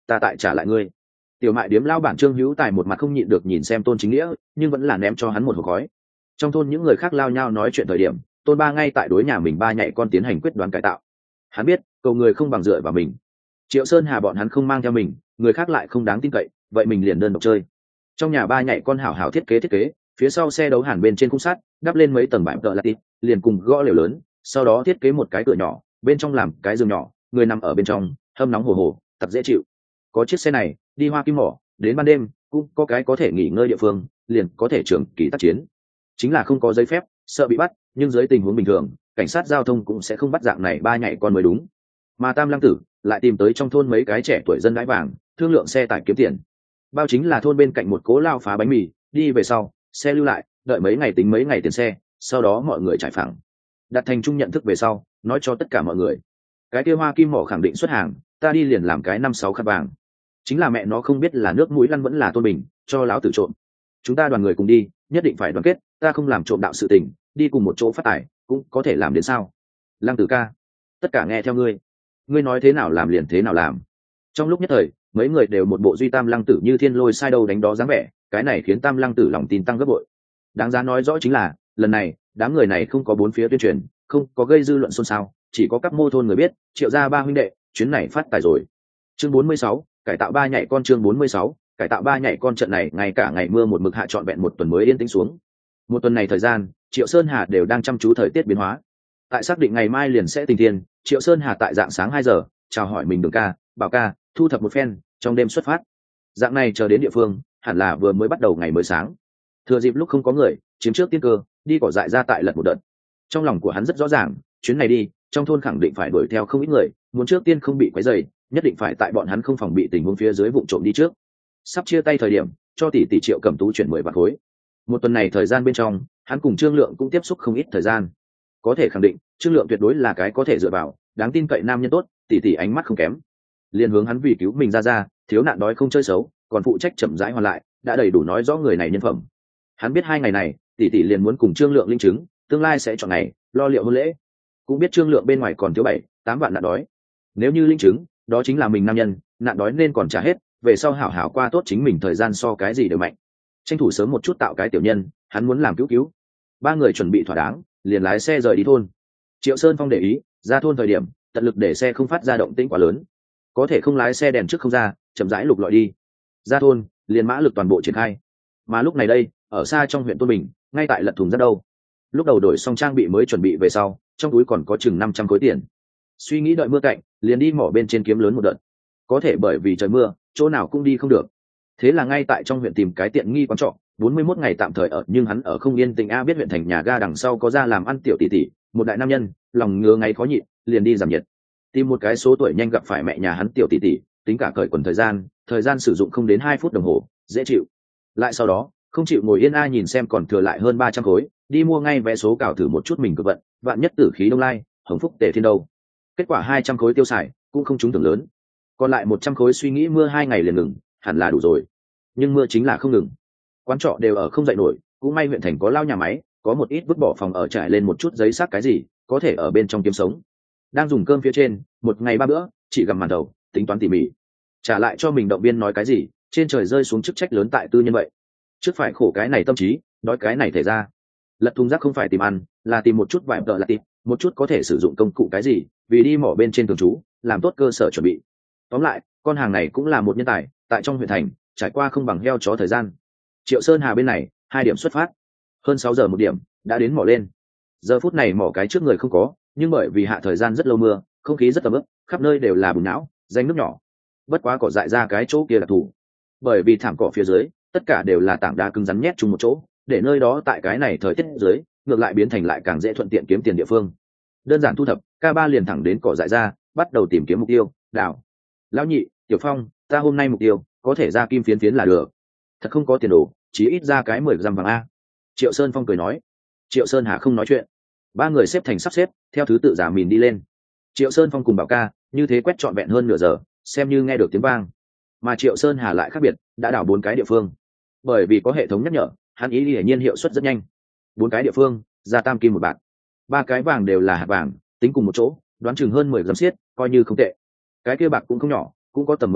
ta tại trả lại ngươi. Tiểu mại điếm lao bản Trương Hữu Tài một mặt không nhịn được nhìn xem Tôn Chính Nghĩa, nhưng vẫn là ném cho hắn một hộp khói. Trong thôn những người khác lao nhau nói chuyện thời điểm, Tôn Ba ngay tại đối nhà mình ba nhạy con tiến hành quyết đoán cải tạo. Hắn biết cầu người không bằng dựa vào mình. Triệu Sơn Hà bọn hắn không mang theo mình, người khác lại không đáng tin cậy, vậy mình liền đơn độc chơi. Trong nhà ba nhạy con hảo hảo thiết kế thiết kế, phía sau xe đấu hàn bên trên khung sắt đắp lên mấy tầng bãi tợ latit, liền cùng gõ lều lớn, sau đó thiết kế một cái cửa nhỏ, bên trong làm cái giường nhỏ, người nằm ở bên trong, hâm nóng hồ hồ, thật dễ chịu. Có chiếc xe này, đi Hoa Kim Mỏ, đến ban đêm cũng có cái có thể nghỉ ngơi địa phương, liền có thể trưởng kỳ tác chiến. Chính là không có giấy phép, sợ bị bắt, nhưng dưới tình huống bình thường, cảnh sát giao thông cũng sẽ không bắt dạng này ba nhạy con mới đúng. Mà Tam Lăng Tử lại tìm tới trong thôn mấy cái trẻ tuổi dân đãi vàng, thương lượng xe tải kiếm tiền. Bao chính là thôn bên cạnh một cố lao phá bánh mì, đi về sau, xe lưu lại, đợi mấy ngày tính mấy ngày tiền xe, sau đó mọi người trải phẳng. Đặt thành chung nhận thức về sau, nói cho tất cả mọi người. Cái kia Hoa Kim Mỏ khẳng định xuất hàng, ta đi liền làm cái năm sáu khắc vàng. Chính là mẹ nó không biết là nước mũi lăn vẫn là Tôn Bình, cho láo tử trộm. Chúng ta đoàn người cùng đi, nhất định phải đoàn kết, ta không làm trộm đạo sự tình, đi cùng một chỗ phát tài, cũng có thể làm đến sao? Lăng Tử ca, tất cả nghe theo ngươi. Ngươi nói thế nào làm liền thế nào làm. Trong lúc nhất thời, mấy người đều một bộ duy Tam Lăng Tử như thiên lôi sai đâu đánh đó dáng vẻ, cái này khiến Tam Lăng Tử lòng tin tăng gấp bội. Đáng giá nói rõ chính là, lần này, đám người này không có bốn phía tuyên truyền, không có gây dư luận xôn xao, chỉ có các mô thôn người biết, Triệu gia ba huynh đệ, chuyến này phát tài rồi. Chương bốn mươi sáu, cải tạo ba nhảy con chương bốn mươi sáu, cải tạo ba nhảy con trận này ngay cả ngày mưa một mực hạ trọn vẹn một tuần mới yên tĩnh xuống. Một tuần này thời gian, Triệu Sơn Hà đều đang chăm chú thời tiết biến hóa. Tại xác định ngày mai liền sẽ tình thiên, Triệu Sơn Hà tại dạng sáng hai giờ, chào hỏi mình Đường ca, Bảo ca, thu thập một phen, trong đêm xuất phát. Dạng này chờ đến địa phương, hẳn là vừa mới bắt đầu ngày mới sáng. Thừa dịp lúc không có người, chiếm trước tiên cơ, đi cỏ dại ra tại lật một đợt. Trong lòng của hắn rất rõ ràng, chuyến này đi, trong thôn khẳng định phải đuổi theo không ít người, muốn trước tiên không bị quấy rầy, nhất định phải tại bọn hắn không phòng bị tình huống phía dưới vụ trộm đi trước. Sắp chia tay thời điểm, cho tỷ tỷ Triệu Cẩm Tú chuyển mười vạn khối. Một tuần này thời gian bên trong, hắn cùng Trương Lượng cũng tiếp xúc không ít thời gian. Có thể khẳng định, Trương Lượng tuyệt đối là cái có thể dựa vào, đáng tin cậy nam nhân tốt, tỷ tỷ ánh mắt không kém. Liên hướng hắn vì cứu mình ra ra, thiếu nạn đói không chơi xấu, còn phụ trách chậm rãi hoàn lại, đã đầy đủ nói rõ người này nhân phẩm. Hắn biết hai ngày này, tỷ tỷ liền muốn cùng Trương Lượng linh chứng, tương lai sẽ chọn ngày lo liệu hôn lễ. Cũng biết Trương Lượng bên ngoài còn thiếu bảy, tám vạn nạn đói. Nếu như linh chứng, đó chính là mình nam nhân, nạn đói nên còn trả hết, về sau hảo hảo qua tốt chính mình thời gian so cái gì đều mạnh. Tranh thủ sớm một chút tạo cái tiểu nhân, hắn muốn làm cứu cứu. Ba người chuẩn bị thỏa đáng, liền lái xe rời đi thôn. Triệu Sơn Phong để ý, ra thôn thời điểm, tận lực để xe không phát ra động tĩnh quá lớn. Có thể không lái xe đèn trước không ra, chậm rãi lục lọi đi. Ra thôn, liền mã lực toàn bộ triển khai. Mà lúc này đây, ở xa trong huyện Tôn Bình, ngay tại lật thùng rất đâu. Lúc đầu đổi xong trang bị mới chuẩn bị về sau, trong túi còn có chừng năm trăm khối tiền. Suy nghĩ đợi mưa cạnh, liền đi mỏ bên trên kiếm lớn một đợt. Có thể bởi vì trời mưa, chỗ nào cũng đi không được. Thế là ngay tại trong huyện tìm cái tiện nghi quán trọ, bốn mươi mốt ngày tạm thời ở, nhưng hắn ở không yên tình a biết huyện thành nhà ga đằng sau có ra làm ăn tiểu tỷ tỷ, một đại nam nhân, lòng ngứa ngáy khó nhịn, liền đi giảm nhiệt. Tìm một cái số tuổi nhanh gặp phải mẹ nhà hắn tiểu tỷ tỷ, tính cả cởi quần thời gian, thời gian sử dụng không đến hai phút đồng hồ, dễ chịu. Lại sau đó, không chịu ngồi yên a nhìn xem còn thừa lại hơn ba trăm khối, đi mua ngay vé số cào thử một chút mình cực vận, vạn nhất tử khí đông lai, hồng phúc tề thiên đâu. Kết quả hai trăm khối tiêu xài, cũng không trúng thưởng lớn. Còn lại một trăm khối suy nghĩ mưa hai ngày liền ngừng, hẳn là đủ rồi. Nhưng mưa chính là không ngừng. Quán trọ đều ở không dậy nổi, cũng may huyện thành có lao nhà máy, có một ít vứt bỏ phòng ở trải lên một chút giấy xác cái gì, có thể ở bên trong kiếm sống. Đang dùng cơm phía trên, một ngày ba bữa, chỉ gặm màn đầu, tính toán tỉ mỉ. Trả lại cho mình động viên nói cái gì, trên trời rơi xuống chức trách lớn tại tư nhân vậy. Trước phải khổ cái này tâm trí, đói cái này thể ra. Lật thùng rác không phải tìm ăn, là tìm một chút vải tợ là tìm, một chút có thể sử dụng công cụ cái gì, vì đi mỏ bên trên thường trú, làm tốt cơ sở chuẩn bị. Tóm lại, con hàng này cũng là một nhân tài, tại trong huyện thành, trải qua không bằng heo chó thời gian. Triệu Sơn Hà bên này, hai điểm xuất phát. Hơn sáu giờ một điểm, đã đến mỏ lên. Giờ phút này mỏ cái trước người không có, nhưng bởi vì hạ thời gian rất lâu mưa, không khí rất ẩm ướt, khắp nơi đều là bùn não, danh nước nhỏ. Bất quá cỏ dại ra cái chỗ kia là thủ. Bởi vì thảm cỏ phía dưới, tất cả đều là tảng đá cứng rắn nhét chung một chỗ, để nơi đó tại cái này thời tiết dưới, ngược lại biến thành lại càng dễ thuận tiện kiếm tiền địa phương. Đơn giản thu thập, K ba liền thẳng đến cỏ dại ra, bắt đầu tìm kiếm mục tiêu, đảo. Lão nhị, Tiểu Phong, ta hôm nay mục tiêu, có thể ra kim phiến phiến là được. Thật không có tiền đồ, chỉ ít ra cái mười giam vàng a. Triệu Sơn Phong cười nói. Triệu Sơn Hà không nói chuyện. Ba người xếp thành sắp xếp, theo thứ tự giả mìn đi lên. Triệu Sơn Phong cùng Bảo ca, như thế quét trọn vẹn hơn nửa giờ, xem như nghe được tiếng vang. Mà Triệu Sơn Hà lại khác biệt, đã đảo bốn cái địa phương. Bởi vì có hệ thống nhắc nhở, hắn ý hiển nhiên hiệu suất rất nhanh. Bốn cái địa phương, ra tam kim một bạc. Ba cái vàng đều là hạt vàng, tính cùng một chỗ, đoán chừng hơn mười giám xiết, coi như không tệ. Cái kia bạc cũng không nhỏ, cũng có tầm mười khắc,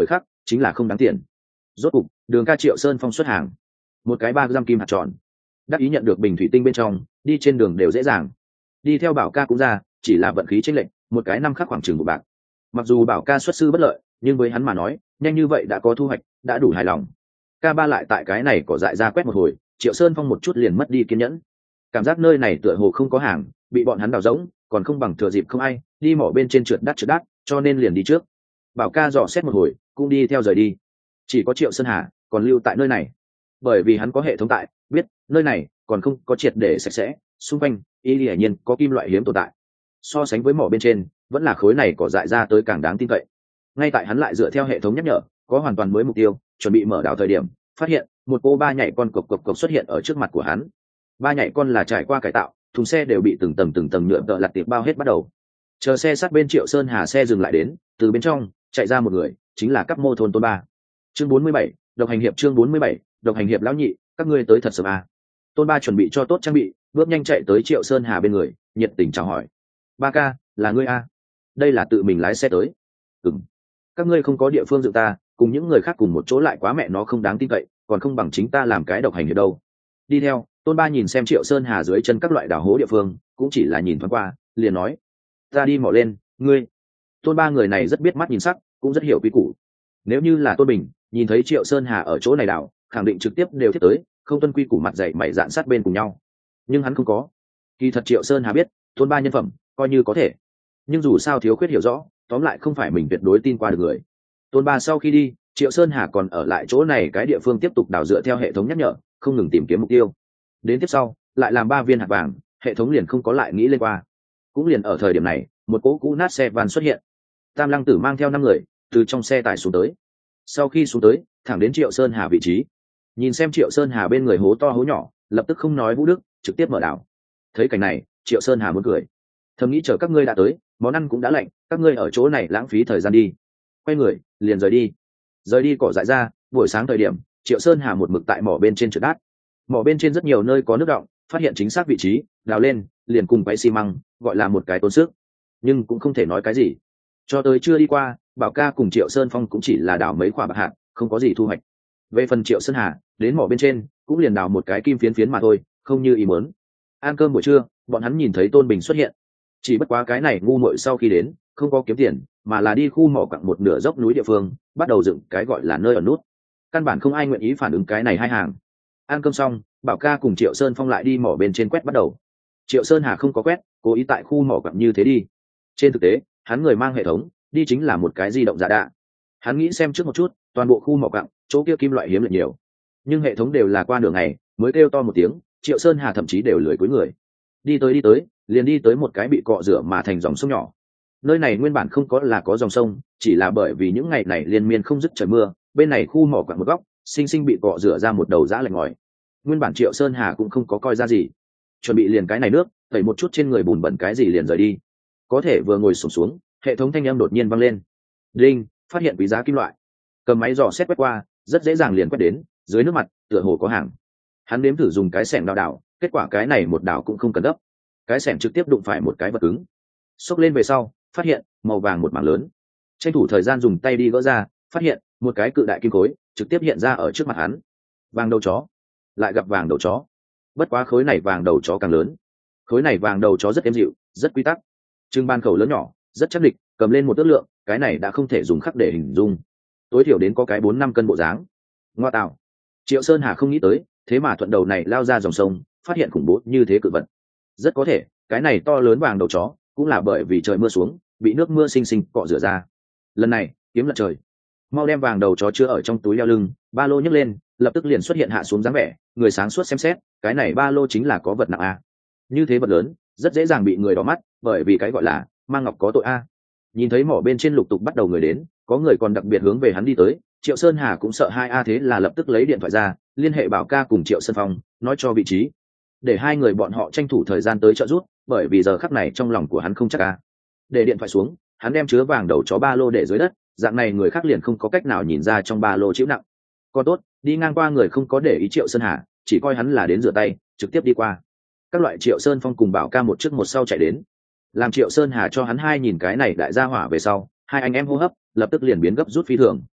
chính là không đáng tiền. Rốt cục đường ca Triệu Sơn Phong xuất hàng, một cái ba gram kim hạt tròn, đắc ý nhận được bình thủy tinh bên trong, đi trên đường đều dễ dàng. Đi theo Bảo ca cũng ra, chỉ là vận khí chênh lệch, một cái năm khắc khoảng chừng một bạc. Mặc dù Bảo ca xuất sư bất lợi, nhưng với hắn mà nói, nhanh như vậy đã có thu hoạch, đã đủ hài lòng. Ca ba lại tại cái này cỏ dại ra quét một hồi, Triệu Sơn Phong một chút liền mất đi kiên nhẫn. Cảm giác nơi này tựa hồ không có hàng, bị bọn hắn đào rỗng, còn không bằng thừa dịp không ai, đi mỏ bên trên trượt đắt trượt đắt, cho nên liền đi trước. Bảo ca dò xét một hồi, cũng đi theo rời đi. Chỉ có Triệu Sơn Hà còn lưu tại nơi này, bởi vì hắn có hệ thống tại, biết nơi này còn không có triệt để sạch sẽ, xung quanh y hiển nhiên có kim loại hiếm tồn tại. So sánh với mỏ bên trên, vẫn là khối này cỏ dại ra tới càng đáng tin cậy. Ngay tại hắn lại dựa theo hệ thống nhắc nhở, có hoàn toàn mới mục tiêu, chuẩn bị mở đảo thời điểm, phát hiện một cô ba nhảy con cộc cộc cộc xuất hiện ở trước mặt của hắn. Ba nhảy con là trải qua cải tạo, thùng xe đều bị từng tầng từng tầng nhựa tợ lặt tiệp bao hết bắt đầu. Chờ xe sát bên Triệu Sơn Hà xe dừng lại đến, từ bên trong chạy ra một người, chính là Cắp Mô thôn Tôn Ba. Chương bốn mươi bảy, độc hành hiệp chương bốn mươi bảy, độc hành hiệp lão nhị, các ngươi tới thật sớm à? Tôn Ba chuẩn bị cho tốt trang bị, bước nhanh chạy tới Triệu Sơn Hà bên người, nhiệt tình chào hỏi. Ba ca, là ngươi a? Đây là tự mình lái xe tới. Ừm. Các ngươi không có địa phương dựng ta, cùng những người khác cùng một chỗ lại quá mẹ nó không đáng tin cậy, còn không bằng chính ta làm cái độc hành hiệp đâu. Đi theo, Tôn Ba nhìn xem Triệu Sơn Hà dưới chân các loại đào hố địa phương, cũng chỉ là nhìn thoáng qua, liền nói: ta đi mò lên, ngươi. Tôn Ba người này rất biết mắt nhìn sắc, cũng rất hiểu quy củ. Nếu như là Tôn Bình, nhìn thấy Triệu Sơn Hà ở chỗ này đào, khẳng định trực tiếp đều thiết tới, không tuân quy củ mặt dày mày dạn sát bên cùng nhau. Nhưng hắn không có. Kỳ thật Triệu Sơn Hà biết, Tôn Ba nhân phẩm coi như có thể, nhưng dù sao thiếu khuyết hiểu rõ, tóm lại không phải mình tuyệt đối tin qua được người. Tôn Ba sau khi đi, Triệu Sơn Hà còn ở lại chỗ này cái địa phương tiếp tục đào dựa theo hệ thống nhắc nhở, không ngừng tìm kiếm mục tiêu. Đến tiếp sau, lại làm ba viên hạt vàng, hệ thống liền không có lại nghĩ lên qua. Cũng liền ở thời điểm này, một cỗ cũ nát xe van xuất hiện. Tam Lăng Tử mang theo năm người từ trong xe tải xuống tới. Sau khi xuống tới, thẳng đến Triệu Sơn Hà vị trí, nhìn xem Triệu Sơn Hà bên người hố to hố nhỏ, lập tức không nói vũ đức, trực tiếp mở đảo. Thấy cảnh này, Triệu Sơn Hà muốn cười, thầm nghĩ chờ các ngươi đã tới, món ăn cũng đã lạnh, các ngươi ở chỗ này lãng phí thời gian đi. Quay người liền rời đi. Rời đi cỏ dại ra, buổi sáng thời điểm, Triệu Sơn Hà một mực tại mỏ bên trên trượt đát. Mỏ bên trên rất nhiều nơi có nước đọng, phát hiện chính xác vị trí, đào lên, liền cùng quay xi măng, gọi là một cái tốn sức, nhưng cũng không thể nói cái gì. Cho tới chưa đi qua, Bảo ca cùng Triệu Sơn Phong cũng chỉ là đào mấy quả bạc hạt, không có gì thu hoạch. Về phần Triệu Sơn Hà, đến mỏ bên trên cũng liền đào một cái kim phiến phiến mà thôi, không như ý muốn. Ăn cơm buổi trưa, bọn hắn nhìn thấy Tôn Bình xuất hiện. Chỉ bất quá cái này ngu muội sau khi đến, không có kiếm tiền, mà là đi khu mỏ quặng một nửa dốc núi địa phương, bắt đầu dựng cái gọi là nơi ở nút. Căn bản không ai nguyện ý phản ứng cái này hai hàng. Ăn cơm xong, Bảo ca cùng Triệu Sơn Phong lại đi mỏ bên trên quét bắt đầu. Triệu Sơn Hà không có quét, cố ý tại khu mỏ quặng như thế đi. Trên thực tế, hắn người mang hệ thống, đi chính là một cái di động giả đạ. Hắn nghĩ xem trước một chút, toàn bộ khu mỏ quặng, chỗ kia kim loại hiếm lại nhiều. Nhưng hệ thống đều là qua đường ngày, mới kêu to một tiếng, Triệu Sơn Hà thậm chí đều lười cúi người. Đi tới đi tới, liền đi tới một cái bị cọ rửa mà thành dòng sông nhỏ. Nơi này nguyên bản không có là có dòng sông, chỉ là bởi vì những ngày này liên miên không dứt trời mưa, bên này khu mỏ quặng một góc, sinh sinh bị cọ rửa ra một đầu dã lạnh ngòi. Nguyên bản Triệu Sơn Hà cũng không có coi ra gì, chuẩn bị liền cái này nước, tẩy một chút trên người bùn bẩn cái gì liền rời đi. Có thể vừa ngồi xổm xuống, hệ thống thanh âm đột nhiên vang lên. Đinh, phát hiện quý giá kim loại. Cầm máy dò xét quét qua, rất dễ dàng liền quét đến, dưới nước mặt, tựa hồ có hàng. Hắn nếm thử dùng cái xẻng đào đào, kết quả cái này một đào cũng không cần gấp. Cái xẻng trực tiếp đụng phải một cái vật cứng. Xốc lên về sau, phát hiện màu vàng một mảng lớn. Tranh thủ thời gian dùng tay đi gỡ ra, phát hiện một cái cự đại kim khối trực tiếp hiện ra ở trước mặt hắn. Vàng đầu chó, lại gặp vàng đầu chó. Bất quá khối này vàng đầu chó càng lớn. Khối này vàng đầu chó rất êm dịu, rất quy tắc. Trưng ban khẩu lớn nhỏ, rất chắc địch, cầm lên một ước lượng, cái này đã không thể dùng khắc để hình dung. Tối thiểu đến có cái bốn năm cân bộ dáng. Ngoa tạo. Triệu Sơn Hà không nghĩ tới, thế mà thuận đầu này lao ra dòng sông, phát hiện khủng bố như thế cự vật. Rất có thể, cái này to lớn vàng đầu chó, cũng là bởi vì trời mưa xuống, bị nước mưa xinh xinh cọ rửa ra. Lần này, kiếm lật trời. Mau đem vàng đầu chó chứa ở trong túi leo lưng, ba lô nhấc lên, lập tức liền xuất hiện hạ xuống dáng vẻ, người sáng suốt xem xét, cái này ba lô chính là có vật nặng a. Như thế vật lớn, rất dễ dàng bị người đỏ mắt, bởi vì cái gọi là mang ngọc có tội a. Nhìn thấy mỏ bên trên lục tục bắt đầu người đến, có người còn đặc biệt hướng về hắn đi tới, Triệu Sơn Hà cũng sợ hai a, thế là lập tức lấy điện thoại ra, liên hệ Bảo ca cùng Triệu Sơn Phong, nói cho vị trí, để hai người bọn họ tranh thủ thời gian tới trợ giúp, bởi vì giờ khắc này trong lòng của hắn không chắc a. Để điện thoại xuống, hắn đem chứa vàng đầu chó ba lô để dưới đất, dạng này người khác liền không có cách nào nhìn ra trong ba lô chịu nặng. Còn tốt, đi ngang qua người không có để ý Triệu Sơn Hà, chỉ coi hắn là đến rửa tay, trực tiếp đi qua. Các loại Triệu Sơn Phong cùng Bảo ca một trước một sau chạy đến, làm Triệu Sơn Hà cho hắn hai nhìn cái này đại gia hỏa về sau, hai anh em hô hấp lập tức liền biến gấp rút phi thường.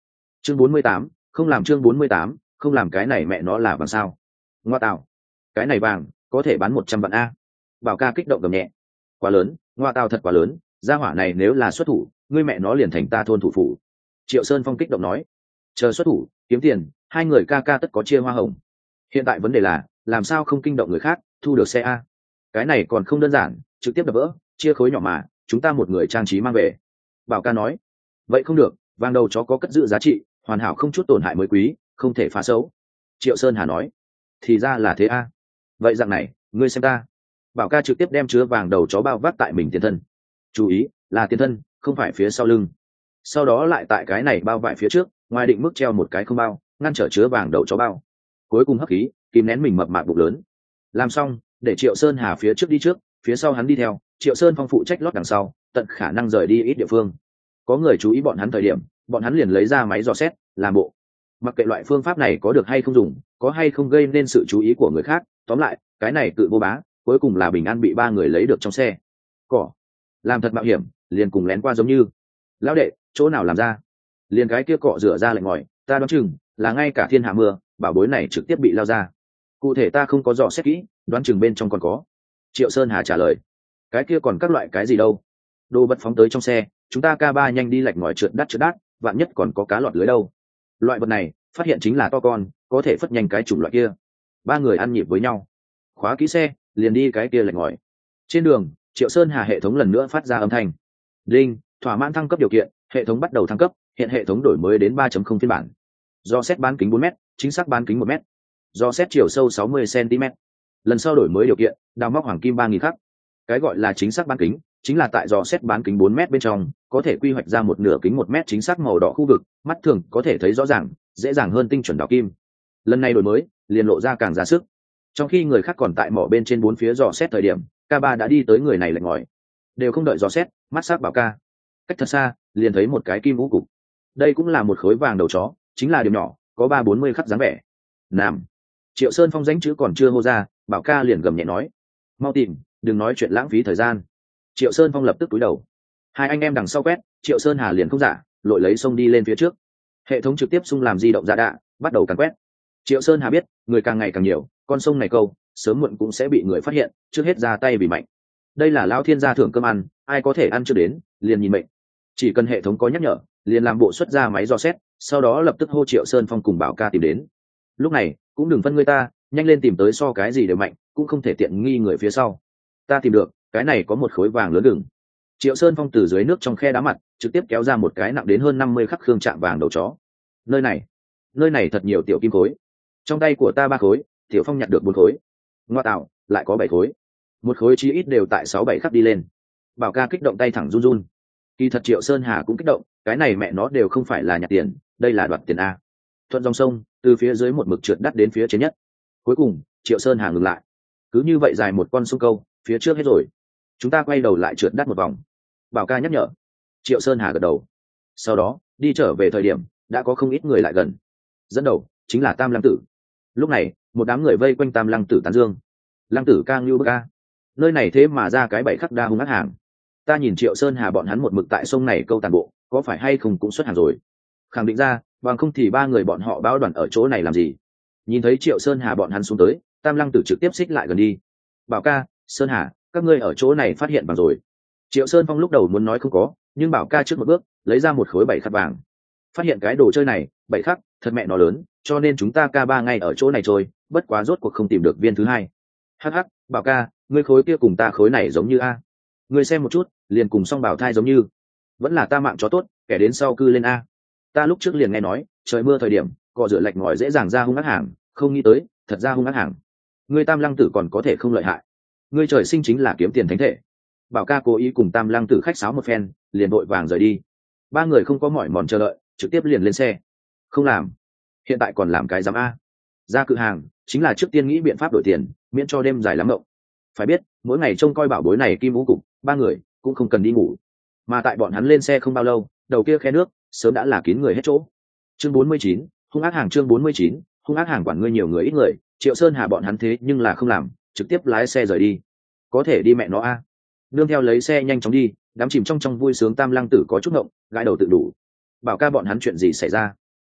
chương bốn mươi tám, không làm chương bốn mươi tám, không làm cái này mẹ nó là vàng sao? Ngoa tạo, cái này vàng có thể bán một trăm vạn a. Bảo ca kích động gầm nhẹ. Quá lớn, ngoa tạo thật quá lớn, gia hỏa này nếu là xuất thủ, ngươi mẹ nó liền thành ta thôn thủ phủ. Triệu Sơn Phong kích động nói, chờ xuất thủ, kiếm tiền, hai người ca ca tất có chia hoa hồng. Hiện tại vấn đề là, làm sao không kinh động người khác, thu được xe a? Cái này còn không đơn giản, trực tiếp đập vỡ, chia khối nhỏ mà, chúng ta một người trang trí mang về. Bảo ca nói, vậy không được, vàng đầu chó có cất giữ giá trị, hoàn hảo không chút tổn hại mới quý, không thể phá xấu. Triệu Sơn Hà nói, thì ra là thế a. Vậy dạng này, ngươi xem ta. Bảo ca trực tiếp đem chứa vàng đầu chó bao vác tại mình tiền thân. Chú ý, là tiền thân, không phải phía sau lưng. Sau đó lại tại cái này bao vải phía trước, ngoài định mức treo một cái không bao, ngăn trở chứa vàng đầu chó bao. Cuối cùng hấp khí, kìm nén mình mập mạp bụng lớn. Làm xong, để Triệu Sơn Hà phía trước đi trước, phía sau hắn đi theo, Triệu Sơn Phong phụ trách lót đằng sau, tận khả năng rời đi ít địa phương. Có người chú ý bọn hắn thời điểm, bọn hắn liền lấy ra máy dò xét, làm bộ. Mặc kệ loại phương pháp này có được hay không dùng, có hay không gây nên sự chú ý của người khác, tóm lại, cái này tự vô bá, cuối cùng là bình an bị ba người lấy được trong xe. Cỏ, làm thật mạo hiểm, liền cùng lén qua giống như. Lão đệ, chỗ nào làm ra? Liền cái kia cọ rửa ra lạnh ngòi, ta đoán chừng là ngay cả thiên hạ mưa, bảo bối này trực tiếp bị lao ra. Cụ thể ta không có dò xét kỹ, đoán chừng bên trong còn có. Triệu Sơn Hà trả lời, cái kia còn các loại cái gì đâu? Đồ vật phóng tới trong xe, chúng ta ca ba nhanh đi lạch ngòi trượt đắt trượt đắt, vạn nhất còn có cá lọt lưới đâu. Loại vật này, phát hiện chính là to con, có thể phất nhanh cái chủng loại kia. Ba người ăn nhịp với nhau, khóa kỹ xe, liền đi cái kia lạch ngòi. Trên đường, Triệu Sơn Hà hệ thống lần nữa phát ra âm thanh. Đinh, thỏa mãn thăng cấp điều kiện, hệ thống bắt đầu thăng cấp, hiện hệ thống đổi mới đến ba chấm không phiên bản. Do xét bán kính bốn mét, chính xác bán kính một mét. Do xét chiều sâu sáu mươi xăng-ti-mét. Lần sau đổi mới điều kiện, đào móc hoàng kim ba nghìn khắc. Cái gọi là chính xác bán kính, chính là tại dò xét bán kính bốn mét bên trong, có thể quy hoạch ra một nửa kính một mét chính xác màu đỏ khu vực, mắt thường có thể thấy rõ ràng, dễ dàng hơn tinh chuẩn đào kim. Lần này đổi mới, liền lộ ra càng ra sức. Trong khi người khác còn tại mỏ bên trên bốn phía dò xét thời điểm, ca ba đã đi tới người này lệch ngòi. Đều không đợi dò xét, mắt sắc bảo ca. Cách thật xa, liền thấy một cái kim vũ cục. Đây cũng là một khối vàng đầu chó, chính là điểm nhỏ, có ba bốn mươi khắc dáng vẻ. Nam. Triệu Sơn Phong danh chữ còn chưa hô ra, bảo ca liền gầm nhẹ nói, mau tìm, đừng nói chuyện lãng phí thời gian. Triệu Sơn Phong lập tức cúi đầu. Hai anh em đằng sau quét, Triệu Sơn Hà liền không giả, lội lấy sông đi lên phía trước. Hệ thống trực tiếp xung làm di động giả đạ, bắt đầu càng quét. Triệu Sơn Hà biết, người càng ngày càng nhiều, con sông này câu, sớm muộn cũng sẽ bị người phát hiện, trước hết ra tay vì mạnh. Đây là lão thiên gia thưởng cơm ăn, ai có thể ăn chưa đến, liền nhìn mệnh. Chỉ cần hệ thống có nhắc nhở, liền làm bộ xuất ra máy dò xét, sau đó lập tức hô Triệu Sơn Phong cùng bảo ca tìm đến. Lúc này, cũng đừng phân người ta, nhanh lên tìm tới so cái gì đều mạnh, cũng không thể tiện nghi người phía sau. Ta tìm được, cái này có một khối vàng lớn đừng. Triệu Sơn Phong từ dưới nước trong khe đá mặt, trực tiếp kéo ra một cái nặng đến hơn năm mươi khắc khương trạng vàng đầu chó. Nơi này, nơi này thật nhiều tiểu kim khối. Trong tay của ta ba khối, Tiểu Phong nhặt được bốn khối. Ngoa tạo, lại có bảy khối. Một khối chí ít đều tại sáu bảy khắc đi lên. Bảo ca kích động tay thẳng run run. Kỳ thật Triệu Sơn Hà cũng kích động, cái này mẹ nó đều không phải là nhặt tiền, đây là đoạt tiền a. Thuận dòng sông, từ phía dưới một mực trượt đắt đến phía trên nhất. Cuối cùng, Triệu Sơn Hà ngừng lại. Cứ như vậy dài một con sông câu, phía trước hết rồi. Chúng ta quay đầu lại trượt đắt một vòng. Bảo ca nhắc nhở. Triệu Sơn Hà gật đầu. Sau đó, đi trở về thời điểm, đã có không ít người lại gần. Dẫn đầu, chính là Tam Lăng Tử. Lúc này, một đám người vây quanh Tam Lăng Tử tán dương. Lăng Tử ca ngưu bức ca. Nơi này thế mà ra cái bảy khắc đa hung ác hàng. Ta nhìn Triệu Sơn Hà bọn hắn một mực tại sông này câu tàn bộ, có phải hay không cũng xuất hàng rồi. Khẳng định ra, bằng không thì ba người bọn họ báo đoàn ở chỗ này làm gì. Nhìn thấy Triệu Sơn Hà bọn hắn xuống tới, Tam Lăng Tử trực tiếp xích lại gần đi. Bảo ca, Sơn Hà, các ngươi ở chỗ này phát hiện bằng rồi. Triệu Sơn Phong lúc đầu muốn nói không có, nhưng Bảo ca trước một bước, lấy ra một khối bảy khắc vàng. Phát hiện cái đồ chơi này, bảy khắc, thật mẹ nó lớn, cho nên chúng ta ca ba ngay ở chỗ này trôi, bất quá rốt cuộc không tìm được viên thứ hai. Hắc hắc, Bảo ca, ngươi khối kia cùng ta khối này giống như a. Ngươi xem một chút, liền cùng song bảo thai giống như. Vẫn là ta mạng chó tốt, kẻ đến sau cư lên a. Ta lúc trước liền nghe nói, trời mưa thời điểm, cọ rửa lạch ngòi dễ dàng ra hung ác hàng, không nghĩ tới, thật ra hung ác hàng. Ngươi Tam Lăng Tử còn có thể không lợi hại. Ngươi trời sinh chính là kiếm tiền thánh thể. Bảo ca cố ý cùng Tam Lăng Tử khách sáo một phen, liền vội vàng rời đi. Ba người không có mỏi mòn chờ đợi, trực tiếp liền lên xe. Không làm. Hiện tại còn làm cái giám a. Ra cự hàng, chính là trước tiên nghĩ biện pháp đổi tiền, miễn cho đêm dài lắm mộng. Phải biết, mỗi ngày trông coi bảo bối này kim vũ cục, ba người cũng không cần đi ngủ. Mà tại bọn hắn lên xe không bao lâu, đầu kia khe nước sớm đã là kín người hết chỗ. Chương bốn mươi chín, hung ác hàng chương bốn mươi chín, hung ác hàng quản ngươi nhiều người ít người, Triệu Sơn Hà bọn hắn thế nhưng là không làm, trực tiếp lái xe rời đi. Có thể đi mẹ nó a. Nương theo lấy xe nhanh chóng đi, đám chìm trong trong vui sướng Tam Lăng Tử có chút ngộng, gãi đầu tự đủ. Bảo ca bọn hắn chuyện gì xảy ra?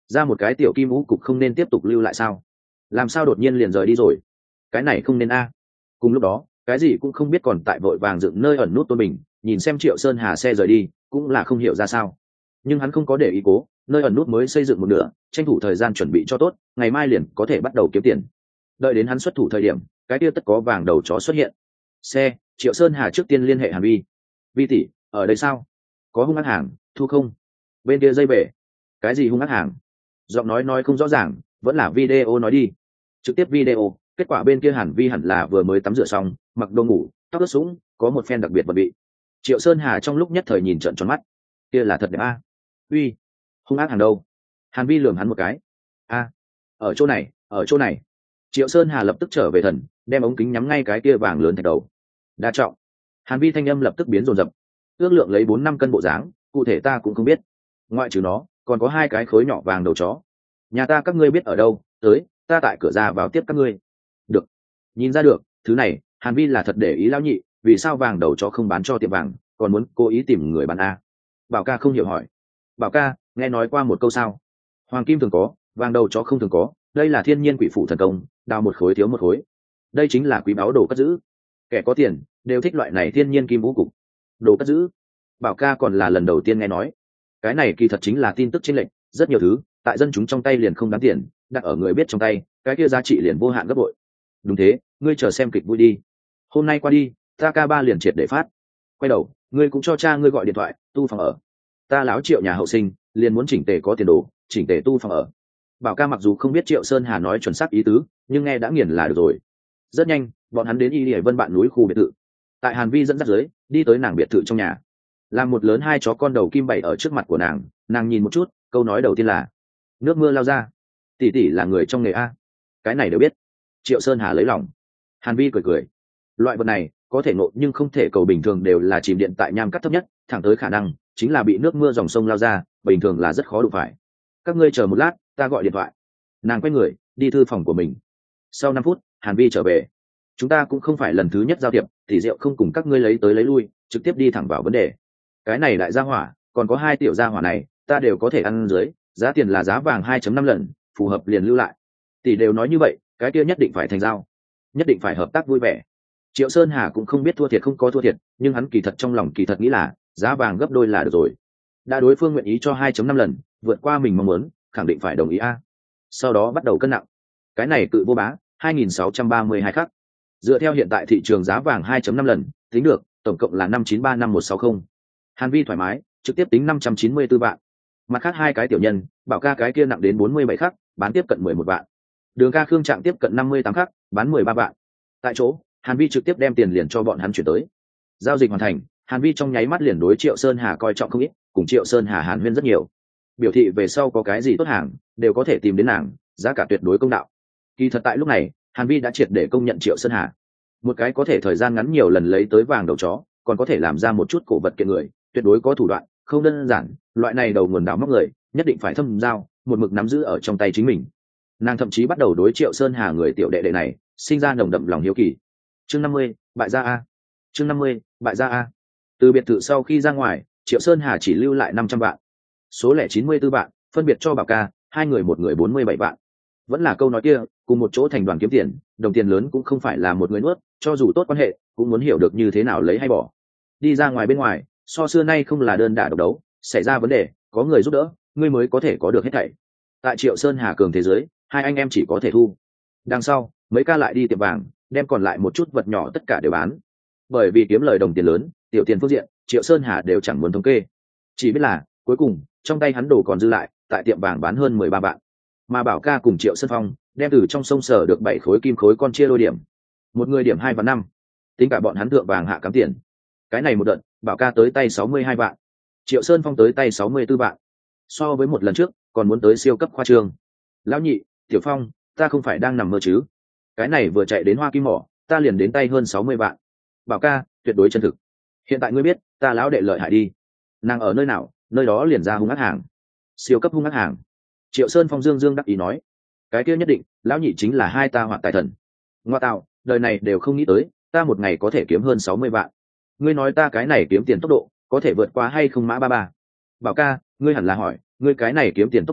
ra một cái tiểu kim vũ cục không nên tiếp tục lưu lại sao? Làm sao đột nhiên liền rời đi rồi? Cái này không nên a. Cùng lúc đó, cái gì cũng không biết còn tại vội vàng dựng nơi ẩn nút Tôn Bình, nhìn xem Triệu Sơn Hà xe rời đi, cũng là không hiểu ra sao. Nhưng hắn không có để ý cố, nơi ẩn nút mới xây dựng một nửa, tranh thủ thời gian chuẩn bị cho tốt, ngày mai liền có thể bắt đầu kiếm tiền. Đợi đến hắn xuất thủ thời điểm, cái kia tất có vàng đầu chó xuất hiện. Xe, Triệu Sơn Hà trước tiên liên hệ Hàn Vi. Vi tỷ, ở đây sao? Có hung ác hàng, thu không? Bên kia dây bể. Cái gì hung ác hàng? Giọng nói nói không rõ ràng, vẫn là video nói đi. Trực tiếp video, kết quả bên kia Hàn Vi hẳn là vừa mới tắm rửa xong, mặc đồ ngủ, tóc ướt sũng, có một phen đặc biệt vật bị. Triệu Sơn Hà trong lúc nhất thời nhìn trợn tròn mắt. Kia là thật đẹp a. Uy, hung ác hàng đâu? Hàn Vi lườm hắn một cái. A, ở chỗ này, ở chỗ này. Triệu Sơn Hà lập tức trở về thần, đem ống kính nhắm ngay cái kia vàng lớn thạch đầu. Đa trọng. Hàn Vi thanh âm lập tức biến rồn rập. Ước lượng lấy bốn năm cân bộ dáng, cụ thể ta cũng không biết. Ngoại trừ nó, còn có hai cái khối nhỏ vàng đầu chó. Nhà ta các ngươi biết ở đâu, tới, ta tại cửa ra vào tiếp các ngươi. Được. Nhìn ra được, thứ này, Hàn Vi là thật để ý lão nhị, vì sao vàng đầu chó không bán cho tiệm vàng, còn muốn cố ý tìm người bán a? Bảo ca không hiểu hỏi. Bảo ca, nghe nói qua một câu sao? Hoàng kim thường có, vàng đầu chó không thường có, đây là thiên nhiên quỷ phủ thần công, đào một khối thiếu một khối. Đây chính là quý báu đồ cất giữ. Kẻ có tiền đều thích loại này thiên nhiên kim vũ cục. Đồ cất giữ. Bảo ca còn là lần đầu tiên nghe nói. Cái này kỳ thật chính là tin tức chênh lệch, rất nhiều thứ tại dân chúng trong tay liền không đáng tiền, đặt ở người biết trong tay, cái kia giá trị liền vô hạn gấp bội. Đúng thế, ngươi chờ xem kịch vui đi. Hôm nay qua đi, ta ca ba liền triệt để phát. Quay đầu, ngươi cũng cho cha ngươi gọi điện thoại, tu phòng ở. Ta láo Triệu nhà hậu sinh, liền muốn chỉnh tề có tiền đồ, chỉnh tề tu phòng ở. Bảo ca mặc dù không biết Triệu Sơn Hà nói chuẩn xác ý tứ, nhưng nghe đã nghiền là được rồi. Rất nhanh, bọn hắn đến Y Lệ Vân bạn núi khu biệt thự. Tại Hàn Vi dẫn dắt dưới, đi tới nàng biệt thự trong nhà. Làm một lớn hai chó con đầu kim bày ở trước mặt của nàng, nàng nhìn một chút, câu nói đầu tiên là: nước mưa lao ra. Tỷ tỷ là người trong nghề a. Cái này đều biết. Triệu Sơn Hà lấy lòng. Hàn Vi cười cười. Loại vật này có thể ngộ nhưng không thể cầu, bình thường đều là chìm điện tại nham cắt thấp nhất, thẳng tới khả năng chính là bị nước mưa dòng sông lao ra, bình thường là rất khó đụng phải. Các ngươi chờ một lát, ta gọi điện thoại. Nàng quay người đi thư phòng của mình. Sau năm phút, Hàn Vi trở về. Chúng ta cũng không phải lần thứ nhất giao thiệp, tỷ rượu không cùng các ngươi lấy tới lấy lui, trực tiếp đi thẳng vào vấn đề. Cái này đại gia hỏa, còn có hai tiểu gia hỏa này, ta đều có thể ăn dưới, giá tiền là giá vàng hai chấm năm lần, phù hợp liền lưu lại. Tỷ đều nói như vậy, cái kia nhất định phải thành giao, nhất định phải hợp tác vui vẻ. Triệu Sơn Hà cũng không biết thua thiệt không có thua thiệt, nhưng hắn kỳ thật trong lòng kỳ thật nghĩ là giá vàng gấp đôi là được rồi. Đã đối phương nguyện ý cho hai chấm năm lần, vượt qua mình mong muốn, khẳng định phải đồng ý a. Sau đó bắt đầu cân nặng. Cái này cự vô bá, hai nghìn sáu trăm ba mươi hai khắc. Dựa theo hiện tại thị trường giá vàng hai chấm năm lần, tính được, tổng cộng là năm chín ba năm một sáu không. Hàn Vi thoải mái, trực tiếp tính năm trăm chín mươi tư vạn. Mặt khác hai cái tiểu nhân, Bảo ca cái kia nặng đến bốn mươi bảy khắc, bán tiếp cận mười một vạn. Đường ca Khương Trạng tiếp cận năm mươi tám khắc, bán mười ba vạn. Tại chỗ, Hàn Vi trực tiếp đem tiền liền cho bọn hắn chuyển tới. Giao dịch hoàn thành, Hàn Vi trong nháy mắt liền đối Triệu Sơn Hà coi trọng không ít, cùng Triệu Sơn Hà hàn huyên rất nhiều. Biểu thị về sau có cái gì tốt hàng, đều có thể tìm đến nàng, giá cả tuyệt đối công đạo. Kỳ thật tại lúc này, Hàn Vi đã triệt để công nhận Triệu Sơn Hà. Một cái có thể thời gian ngắn nhiều lần lấy tới vàng đầu chó, còn có thể làm ra một chút cổ vật kiện người, tuyệt đối có thủ đoạn, không đơn giản, loại này đầu nguồn đào móc người, nhất định phải thâm giao, một mực nắm giữ ở trong tay chính mình. Nàng thậm chí bắt đầu đối Triệu Sơn Hà người tiểu đệ đệ này, sinh ra nồng đậm lòng hiếu kỳ. Chương năm mươi, bại gia a. Chương năm mươi, bại gia a. Từ biệt thự sau khi ra ngoài, Triệu Sơn Hà chỉ lưu lại năm trăm vạn. Số lẻ chín mươi tư vạn, phân biệt cho Bảo ca, hai người một người bốn mươi bảy vạn. Vẫn là câu nói kia, cùng một chỗ thành đoàn kiếm tiền, đồng tiền lớn cũng không phải là một người nuốt, cho dù tốt quan hệ, cũng muốn hiểu được như thế nào lấy hay bỏ. Đi ra ngoài bên ngoài, so xưa nay không là đơn đả độc đấu, xảy ra vấn đề, có người giúp đỡ, ngươi mới có thể có được hết thảy. Tại Triệu Sơn Hà cường thế giới, hai anh em chỉ có thể thu. Đằng sau, mấy ca lại đi tiệm vàng, đem còn lại một chút vật nhỏ tất cả đều bán. Bởi vì kiếm lời đồng tiền lớn, tiểu tiền phương diện, Triệu Sơn Hà đều chẳng muốn thống kê. Chỉ biết là, cuối cùng, trong tay hắn đồ còn dư lại, tại tiệm vàng bán hơn mười ba vạn. Mà Bảo ca cùng Triệu Sơn Phong, đem từ trong sông sở được bảy khối kim khối con chia đôi điểm. Một người điểm hai và năm. Tính cả bọn hắn thượng vàng hạ cắm tiền. Cái này một đợt, Bảo ca tới tay sáu mươi hai vạn. Triệu Sơn Phong tới tay sáu mươi tư vạn. So với một lần trước, còn muốn tới siêu cấp khoa trương. Lão nhị, Tiểu Phong, ta không phải đang nằm mơ chứ? Cái này vừa chạy đến Hoa Kim mỏ, ta liền đến tay hơn sáu mươi vạn. Bảo ca, tuyệt đối chân thực. Hiện tại ngươi biết, ta lão đệ lợi hại đi. Nàng ở nơi nào, nơi đó liền ra hung ác hàng. Siêu cấp hung ác hàng. Triệu Sơn Phong dương dương đắc ý nói, cái kia nhất định, lão nhị chính là hai ta hoặc tài thần. Ngoa tạo, đời này đều không nghĩ tới, ta một ngày có thể kiếm hơn sáu mươi vạn. Ngươi nói ta cái này kiếm tiền tốc độ, có thể vượt qua hay không mã ba ba? Bảo ca, ngươi hẳn là hỏi, ngươi cái này kiếm tiền tốc độ,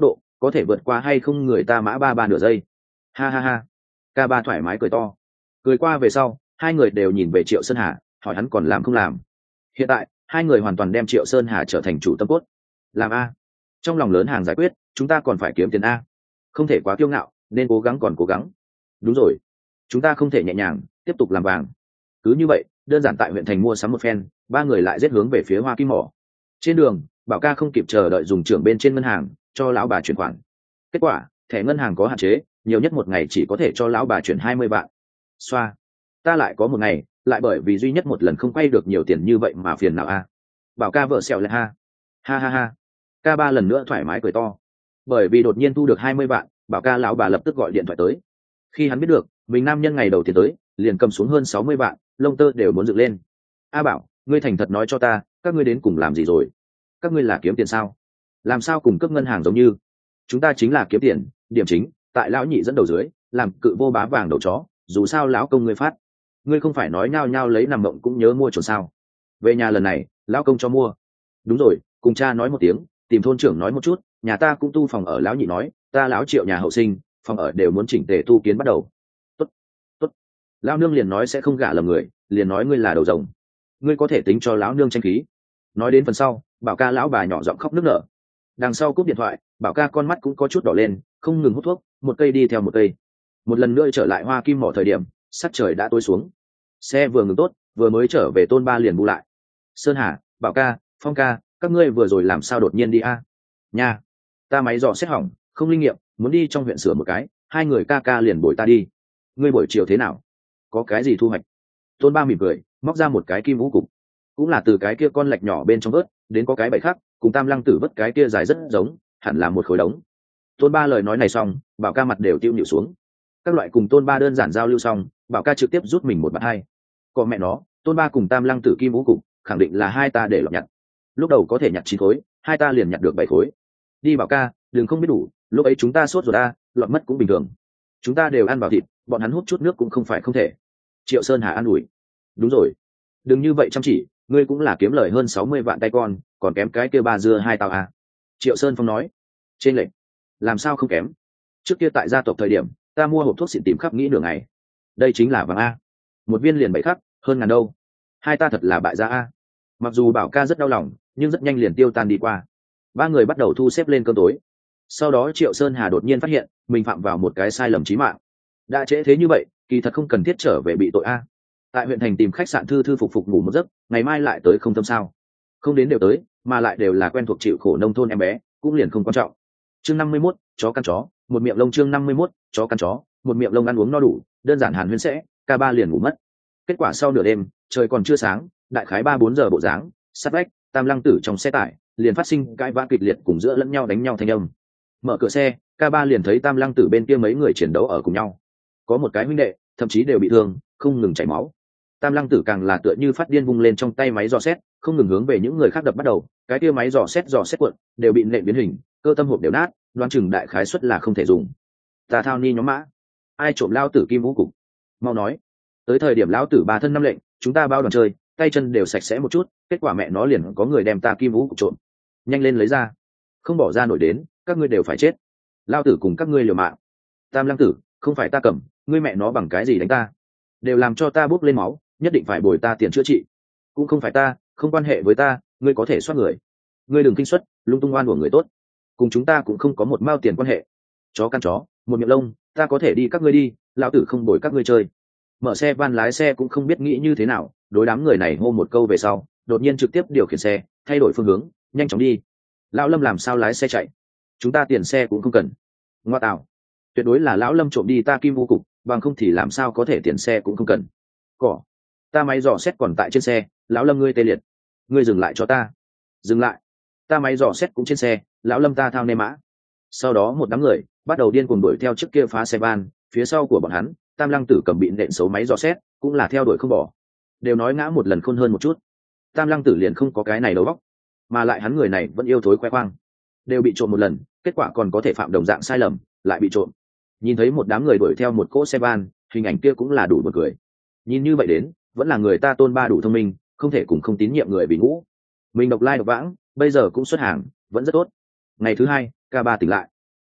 có thể vượt qua hay không người ta mã ba ba nửa giây. Ha ha ha. Ca ba thoải mái cười to. Cười qua về sau, hai người đều nhìn về Triệu Sơn Hà, hỏi hắn còn làm không làm. Hiện tại hai người hoàn toàn đem Triệu Sơn Hà trở thành chủ tâm cốt. Làm a, trong lòng lớn hàng giải quyết, chúng ta còn phải kiếm tiền a, không thể quá kiêu ngạo, nên cố gắng còn cố gắng. Đúng rồi, chúng ta không thể nhẹ nhàng tiếp tục làm vàng. Cứ như vậy, đơn giản tại huyện thành mua sắm một phen, ba người lại giết hướng về phía Hoa Kim Mỏ. Trên đường, Bảo Ca không kịp chờ đợi dùng trưởng bên trên ngân hàng cho lão bà chuyển khoản. Kết quả, thẻ ngân hàng có hạn chế, nhiều nhất một ngày chỉ có thể cho lão bà chuyển hai mươi vạn. Xoa, ta lại có một ngày, lại bởi vì duy nhất một lần không quay được nhiều tiền như vậy mà phiền nào a. Bảo Ca vợ xẹo lại ha. Ha ha ha. Ca ba lần nữa thoải mái cười to. Bởi vì đột nhiên thu được hai mươi vạn, Bảo Ca lão bà lập tức gọi điện thoại tới. Khi hắn biết được mình nam nhân ngày đầu tiên tới, liền cầm xuống hơn sáu mươi vạn, lông tơ đều muốn dựng lên. A Bảo, ngươi thành thật nói cho ta, các ngươi đến cùng làm gì rồi? Các ngươi là kiếm tiền sao? Làm sao cùng cướp ngân hàng giống như? Chúng ta chính là kiếm tiền, điểm chính, tại lão nhị dẫn đầu dưới, làm cự vô bá vàng đầu chó, dù sao lão công ngươi phát. Ngươi không phải nói nhao nhao lấy nằm mộng cũng nhớ mua chuột sao? Về nhà lần này, lão công cho mua. Đúng rồi, cùng cha nói một tiếng, tìm thôn trưởng nói một chút, nhà ta cũng tu phòng ở, lão nhị nói, ta lão Triệu nhà hậu sinh, phòng ở đều muốn chỉnh tề tu kiến bắt đầu. Tốt, tốt. Lão nương liền nói sẽ không gả lầm người, liền nói ngươi là đầu rồng. Ngươi có thể tính cho lão nương tranh khí. Nói đến phần sau, Bảo Ca lão bà nhỏ giọng khóc nức nở. Đằng sau cúp điện thoại, Bảo Ca con mắt cũng có chút đỏ lên, không ngừng hút thuốc, một cây đi theo một cây. Một lần nữa trở lại Hoa Kim Mỏ thời điểm, sắc trời đã tối xuống. Xe vừa ngừng tốt, vừa mới trở về Tôn Ba liền bu lại. Sơn Hà, Bảo Ca, Phong Ca, các ngươi vừa rồi làm sao đột nhiên đi a? Nha, ta máy dò xét hỏng, không linh nghiệm, muốn đi trong huyện sửa một cái, hai người ca ca liền bồi ta đi. Ngươi buổi chiều thế nào? Có cái gì thu hoạch? Tôn Ba mỉm cười, móc ra một cái kim vũ cục, cũng là từ cái kia con lạch nhỏ bên trong vớt đến có cái bậy khác, cùng Tam Lăng Tử vớt cái kia dài rất giống, hẳn là một khối đống. Tôn Ba lời nói này xong, Bảo Ca mặt đều tiêu nhịu xuống. Các loại cùng Tôn Ba đơn giản giao lưu xong, Bảo Ca trực tiếp rút mình một bát hai. Còn mẹ nó, Tôn Ba cùng Tam Lăng Tử kim vũ cục, khẳng định là hai ta để lọc nhặt. Lúc đầu có thể nhặt chín khối, hai ta liền nhặt được bảy khối. Đi Bảo Ca, đừng không biết đủ, lúc ấy chúng ta sốt rồi ta, lọt mất cũng bình thường. Chúng ta đều ăn vào thịt, bọn hắn hút chút nước cũng không phải không thể. Triệu Sơn Hà an ủi. Đúng rồi, đừng như vậy chăm chỉ, ngươi cũng là kiếm lời hơn sáu mươi vạn tay con, còn kém cái kia ba dưa hai tao à. Triệu Sơn Phong nói. Trên lệnh, làm sao không kém? Trước kia tại gia tộc thời điểm, ta mua hộp thuốc xịn tìm khắp nghĩ nửa ngày. Đây chính là vàng a, một viên liền bảy khắc, hơn ngàn đâu. Hai ta thật là bại gia a. Mặc dù Bảo Ca rất đau lòng, nhưng rất nhanh liền tiêu tan đi qua. Ba người bắt đầu thu xếp lên cơm tối. Sau đó Triệu Sơn Hà đột nhiên phát hiện mình phạm vào một cái sai lầm chí mạng. Đã trễ thế như vậy, kỳ thật không cần thiết trở về bị tội a. Tại huyện thành tìm khách sạn thư thư phục phục ngủ một giấc, ngày mai lại tới không tâm sao? Không đến đều tới, mà lại đều là quen thuộc chịu khổ nông thôn em bé, cũng liền không quan trọng. Chương năm mươi mốt, chó căn chó, một miệng lông. Chương năm mươi mốt, chó căn chó, một miệng lông. Ăn uống no đủ, đơn giản hàn huyên sẽ, ca ba liền ngủ mất. Kết quả sau nửa đêm, trời còn chưa sáng, đại khái ba bốn giờ bộ dáng, sát vách, Tam Lăng Tử trong xe tải liền phát sinh cãi vã kịch liệt cùng giữa lẫn nhau đánh nhau thanh âm. Mở cửa xe, ca ba liền thấy Tam Lăng Tử bên kia mấy người chiến đấu ở cùng nhau. Có một cái huynh đệ, thậm chí đều bị thương, không ngừng chảy máu. Tam Lăng Tử càng là tựa như phát điên vung lên trong tay máy dò xét, không ngừng hướng về những người khác đập bắt đầu. Cái kia máy dò xét dò xét cuộn đều bị nện biến hình, cơ tâm hộp đều nát, đoán chừng đại khái suất là không thể dùng. Ta thao ni nhóm mã, ai trộm lao tử kim vũ cục? Mau nói. Tới thời điểm lão tử ba thân năm lệnh, chúng ta bao đoàn chơi, tay chân đều sạch sẽ một chút, kết quả mẹ nó liền có người đem ta kim vũ cục trộm. Nhanh lên lấy ra, không bỏ ra nổi đến, các ngươi đều phải chết. Lao tử cùng các ngươi liều mạng. Tam Lăng Tử, không phải ta cầm, ngươi mẹ nó bằng cái gì đánh ta? Đều làm cho ta bốc lên máu, nhất định phải bồi ta tiền chữa trị. Cũng không phải ta, không quan hệ với ta, ngươi có thể soát người. Ngươi đừng kinh suất, lung tung oan của người tốt. Cùng chúng ta cũng không có một mao tiền quan hệ. Chó căn chó, một miệng lông, ta có thể đi các ngươi đi, lão tử không bồi các ngươi chơi. Mở xe van lái xe cũng không biết nghĩ như thế nào, đối đám người này hô một câu về sau, đột nhiên trực tiếp điều khiển xe, thay đổi phương hướng, nhanh chóng đi. Lão Lâm làm sao lái xe chạy? Chúng ta tiền xe cũng không cần. Ngoa tạo, tuyệt đối là lão Lâm trộm đi ta kim vô cục, bằng không thì làm sao có thể tiền xe cũng không cần. Cỏ, ta máy dò xét còn tại trên xe, lão Lâm ngươi tê liệt, ngươi dừng lại cho ta. Dừng lại, ta máy dò xét cũng trên xe, lão Lâm ta thao nê mã. Sau đó một đám người bắt đầu điên cuồng đuổi theo chiếc kia phá xe van, phía sau của bọn hắn, Tam Lăng Tử cầm bị nện xấu máy dò xét, cũng là theo đuổi không bỏ. Đều nói ngã một lần khôn hơn một chút, Tam Lăng Tử liền không có cái này đầu óc, mà lại hắn người này vẫn yêu thối khoe khoang. Đều bị trộm một lần, kết quả còn có thể phạm đồng dạng sai lầm, lại bị trộm. Nhìn thấy một đám người đuổi theo một cỗ xe van, hình ảnh kia cũng là đủ buồn cười. Nhìn như vậy đến, vẫn là người ta Tôn Ba đủ thông minh, không thể cùng không tín nhiệm người bị ngũ. Mình độc lai độc vãng, bây giờ cũng xuất hàng, vẫn rất tốt. Ngày thứ hai, ca ba tỉnh lại.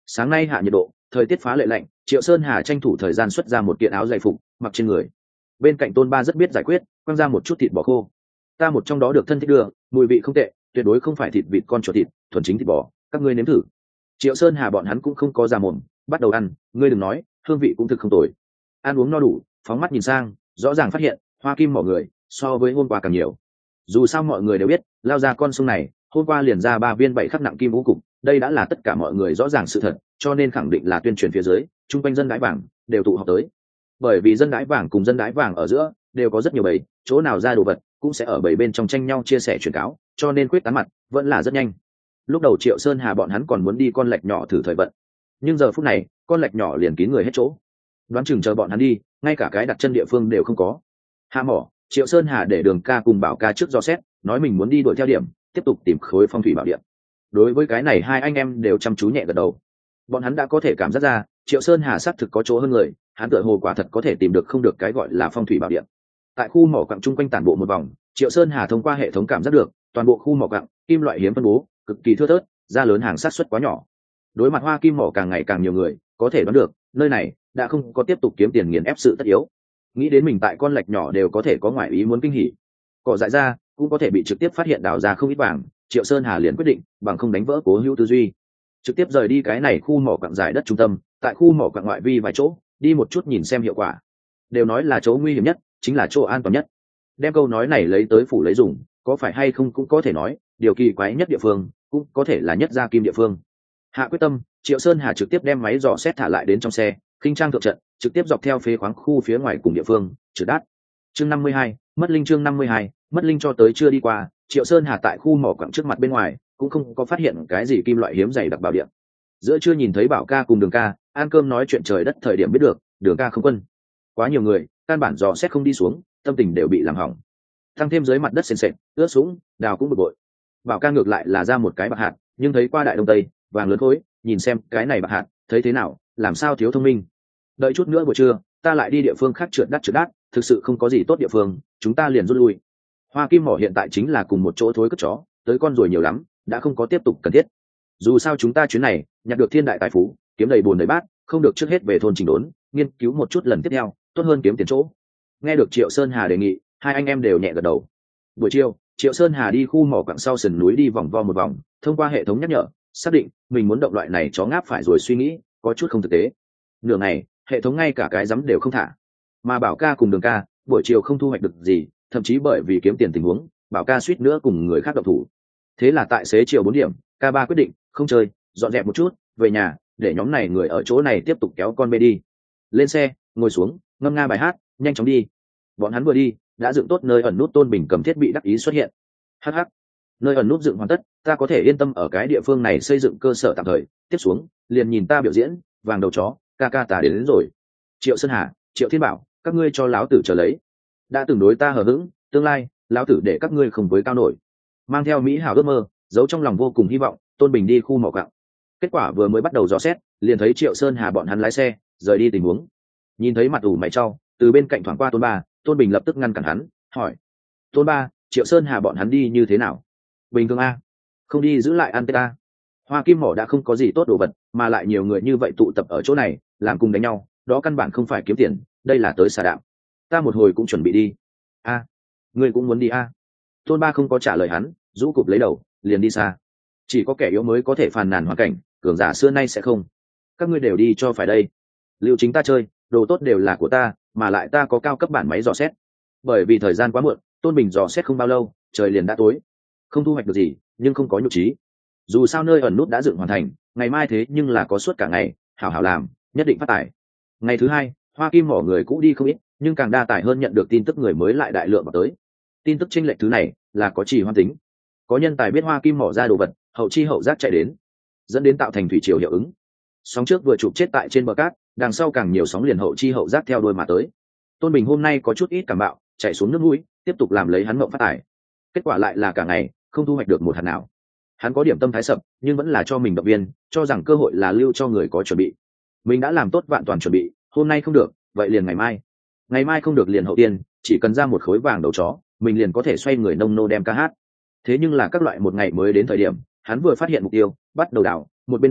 Sáng nay hạ nhiệt độ, thời tiết phá lệ lạnh, Triệu Sơn Hà tranh thủ thời gian xuất ra một kiện áo dày phục mặc trên người. Bên cạnh Tôn Ba rất biết giải quyết, quăng ra một chút thịt bò khô. Ta một trong đó được thân thích đưa, mùi vị không tệ, tuyệt đối không phải thịt vịt con chuột thịt, thuần chính thịt bò, các ngươi nếm thử. Triệu Sơn Hà bọn hắn cũng không có ra mồm, bắt đầu ăn, ngươi đừng nói, hương vị cũng thực không tồi. Ăn uống no đủ, phóng mắt nhìn sang, rõ ràng phát hiện hoa kim mỏ người so với hôm qua càng nhiều. Dù sao mọi người đều biết, lao ra con sông này hôm qua liền ra ba viên bảy khắc nặng kim vũ cục, đây đã là tất cả mọi người rõ ràng sự thật, cho nên khẳng định là tuyên truyền phía dưới chung quanh dân đái vàng đều tụ họp tới. Bởi vì dân đái vàng cùng dân đái vàng ở giữa đều có rất nhiều bầy, chỗ nào ra đồ vật cũng sẽ ở bầy bên trong tranh nhau chia sẻ truyền cáo, cho nên quyết tán mặt vẫn là rất nhanh. Lúc đầu Triệu Sơn Hà bọn hắn còn muốn đi con lạch nhỏ thử thời vận, nhưng giờ phút này con lạch nhỏ liền kín người hết chỗ, đoán chừng chờ bọn hắn đi ngay cả cái đặt chân địa phương đều không có. Hạ mỏ, Triệu Sơn Hà để Đường Ca cùng Bảo Ca trước dò xét, nói mình muốn đi đuổi theo điểm, tiếp tục tìm khối phong thủy bảo địa. Đối với cái này hai anh em đều chăm chú nhẹ gật đầu. Bọn hắn đã có thể cảm giác ra Triệu Sơn Hà xác thực có chỗ hơn người, hắn tựa hồ quả thật có thể tìm được không được cái gọi là phong thủy bảo địa. Tại khu mỏ quặng chung quanh tản bộ một vòng, Triệu Sơn Hà thông qua hệ thống cảm giác được toàn bộ khu mỏ quặng kim loại hiếm phân bố cực kỳ thưa thớt, ra lớn hàng sát xuất quá nhỏ. Đối mặt hoa kim mỏ càng ngày càng nhiều người, có thể đoán được nơi này đã không có tiếp tục kiếm tiền nghiền ép sự tất yếu. Nghĩ đến mình tại con lạch nhỏ đều có thể có ngoại ý muốn kinh hỉ, cỏ dại ra cũng có thể bị trực tiếp phát hiện đào ra không ít vàng, Triệu Sơn Hà liền quyết định bằng không đánh vỡ cố hữu tư duy, trực tiếp rời đi cái này khu mỏ quặng dài đất trung tâm, tại khu mỏ quặng ngoại vi vài chỗ đi một chút nhìn xem hiệu quả. Đều nói là chỗ nguy hiểm nhất chính là chỗ an toàn nhất, đem câu nói này lấy tới phủ lấy dùng, có phải hay không cũng có thể nói điều kỳ quái nhất địa phương cũng có thể là nhất gia kim địa phương. Hạ quyết tâm, Triệu Sơn Hà trực tiếp đem máy dò xét thả lại đến trong xe, khinh trang thượng trận, trực tiếp dọc theo phế khoáng khu phía ngoài cùng địa phương trừ đát. Chương năm mươi hai, mất linh. Chương năm mươi hai, mất linh. Cho tới chưa đi qua, Triệu Sơn Hà tại khu mỏ quặng trước mặt bên ngoài cũng không có phát hiện cái gì kim loại hiếm dày đặc bảo địa. Giữa chưa nhìn thấy Bảo Ca cùng Đường Ca ăn cơm nói chuyện trời đất thời điểm biết được Đường Ca không quân, quá nhiều người, căn bản dò xét không đi xuống, tâm tình đều bị làm hỏng. Tăng thêm dưới mặt đất sền sệt, ướt sũng, đào cũng bực bội. Bảo Ca ngược lại là ra một cái bạc hạt, nhưng thấy qua đại đông tây vàng lớn khối, nhìn xem cái này bạc hạt thấy thế nào, làm sao thiếu thông minh. Đợi chút nữa buổi trưa ta lại đi địa phương khác trượt đắt trượt đắt, thực sự không có gì tốt địa phương, chúng ta liền rút lui. Hoa kim mỏ hiện tại chính là cùng một chỗ thối cất chó, tới con rồi nhiều lắm, đã không có tiếp tục cần thiết. Dù sao chúng ta chuyến này nhặt được thiên đại tài phú, kiếm đầy bùn đầy bát, không được trước hết về thôn chỉnh đốn, nghiên cứu một chút lần tiếp theo tốt hơn kiếm tiền chỗ. Nghe được Triệu Sơn Hà đề nghị, hai anh em đều nhẹ gật đầu. Buổi chiều Triệu Sơn Hà đi khu mỏ quặng sau sườn núi đi vòng vo một vòng, thông qua hệ thống nhắc nhở xác định mình muốn động loại này chó ngáp phải rồi suy nghĩ có chút không thực tế. Nửa ngày hệ thống ngay cả cái rắm đều không thả, mà Bảo Ca cùng Đường Ca buổi chiều không thu hoạch được gì, thậm chí bởi vì kiếm tiền tình huống Bảo Ca suýt nữa cùng người khác động thủ. Thế là tại xế chiều bốn điểm, Ca ba quyết định không chơi, dọn dẹp một chút về nhà, để nhóm này người ở chỗ này tiếp tục kéo con bê đi. Lên xe ngồi xuống ngâm nga bài hát, nhanh chóng đi. Bọn hắn vừa đi đã dựng tốt nơi ẩn nút, Tôn Bình cầm thiết bị đắc ý xuất hiện. Hh, nơi ẩn nút dựng hoàn tất, ta có thể yên tâm ở cái địa phương này xây dựng cơ sở tạm thời, tiếp xuống liền nhìn ta biểu diễn vàng đầu chó, ca ca ta đến, đến rồi. Triệu Sơn Hà, Triệu Thiên Bảo, các ngươi cho lão tử chờ lấy, đã từng đối ta hờ hững, tương lai lão tử để các ngươi không với cao nổi. Mang theo mỹ hảo ước mơ, giấu trong lòng vô cùng hy vọng, Tôn Bình đi khu mỏ quặng. Kết quả vừa mới bắt đầu dò xét liền thấy Triệu Sơn Hà bọn hắn lái xe rời đi tình huống. Nhìn thấy mặt ủ mày trao từ bên cạnh thoảng qua Tôn Ba, Tôn Bình lập tức ngăn cản hắn, hỏi: Tôn Ba, Triệu Sơn Hà bọn hắn đi như thế nào? Bình thường a, không đi giữ lại ăn tết ta. Hoa kim mỏ đã không có gì tốt đồ vật, mà lại nhiều người như vậy tụ tập ở chỗ này làm cùng đánh nhau, đó căn bản không phải kiếm tiền, đây là tới xả đạo. Ta một hồi cũng chuẩn bị đi. A, à, ngươi cũng muốn đi a? À? Tôn Ba không có trả lời hắn, rũ cụp lấy đầu liền đi xa. Chỉ có kẻ yếu mới có thể phàn nàn hoàn cảnh, cường giả xưa nay sẽ không. Các ngươi đều đi cho phải đây. Lưu chính ta chơi, đồ tốt đều là của ta, mà lại ta có cao cấp bản máy dò xét. Bởi vì thời gian quá muộn, Tôn Bình dò xét không bao lâu trời liền đã tối, không thu hoạch được gì nhưng không có nhục trí. Dù sao nơi ẩn nút đã dựng hoàn thành, ngày mai thế nhưng là có suốt cả ngày, hảo hảo làm nhất định phát tài. Ngày thứ hai hoa kim mỏ người cũ đi không ít, nhưng càng đa tài hơn nhận được tin tức người mới lại đại lượng vào tới. Tin tức chênh lệch thứ này là có trì hoãn tính, có nhân tài biết hoa kim mỏ ra đồ vật, hậu chi hậu giác chạy đến, dẫn đến tạo thành thủy triều hiệu ứng. Sóng trước vừa chụp chết tại trên bờ cát, đằng sau càng nhiều sóng liền hậu chi hậu giác theo đuôi mà tới. Tôn Bình hôm nay có chút ít cảm bạo, chạy xuống nước mũi, tiếp tục làm lấy hắn mộng phát tài. Kết quả lại là cả ngày không thu hoạch được một hạt nào. Hắn có điểm tâm thái sập, nhưng vẫn là cho mình động viên, cho rằng cơ hội là lưu cho người có chuẩn bị. Mình đã làm tốt vạn toàn chuẩn bị, hôm nay không được, vậy liền ngày mai. Ngày mai không được liền hậu tiên, chỉ cần ra một khối vàng đầu chó, mình liền có thể xoay người nông nô đem ca hát. Thế nhưng là các loại một ngày mới đến thời điểm, hắn vừa phát hiện mục tiêu, bắt đầu đảo, một bên đảo,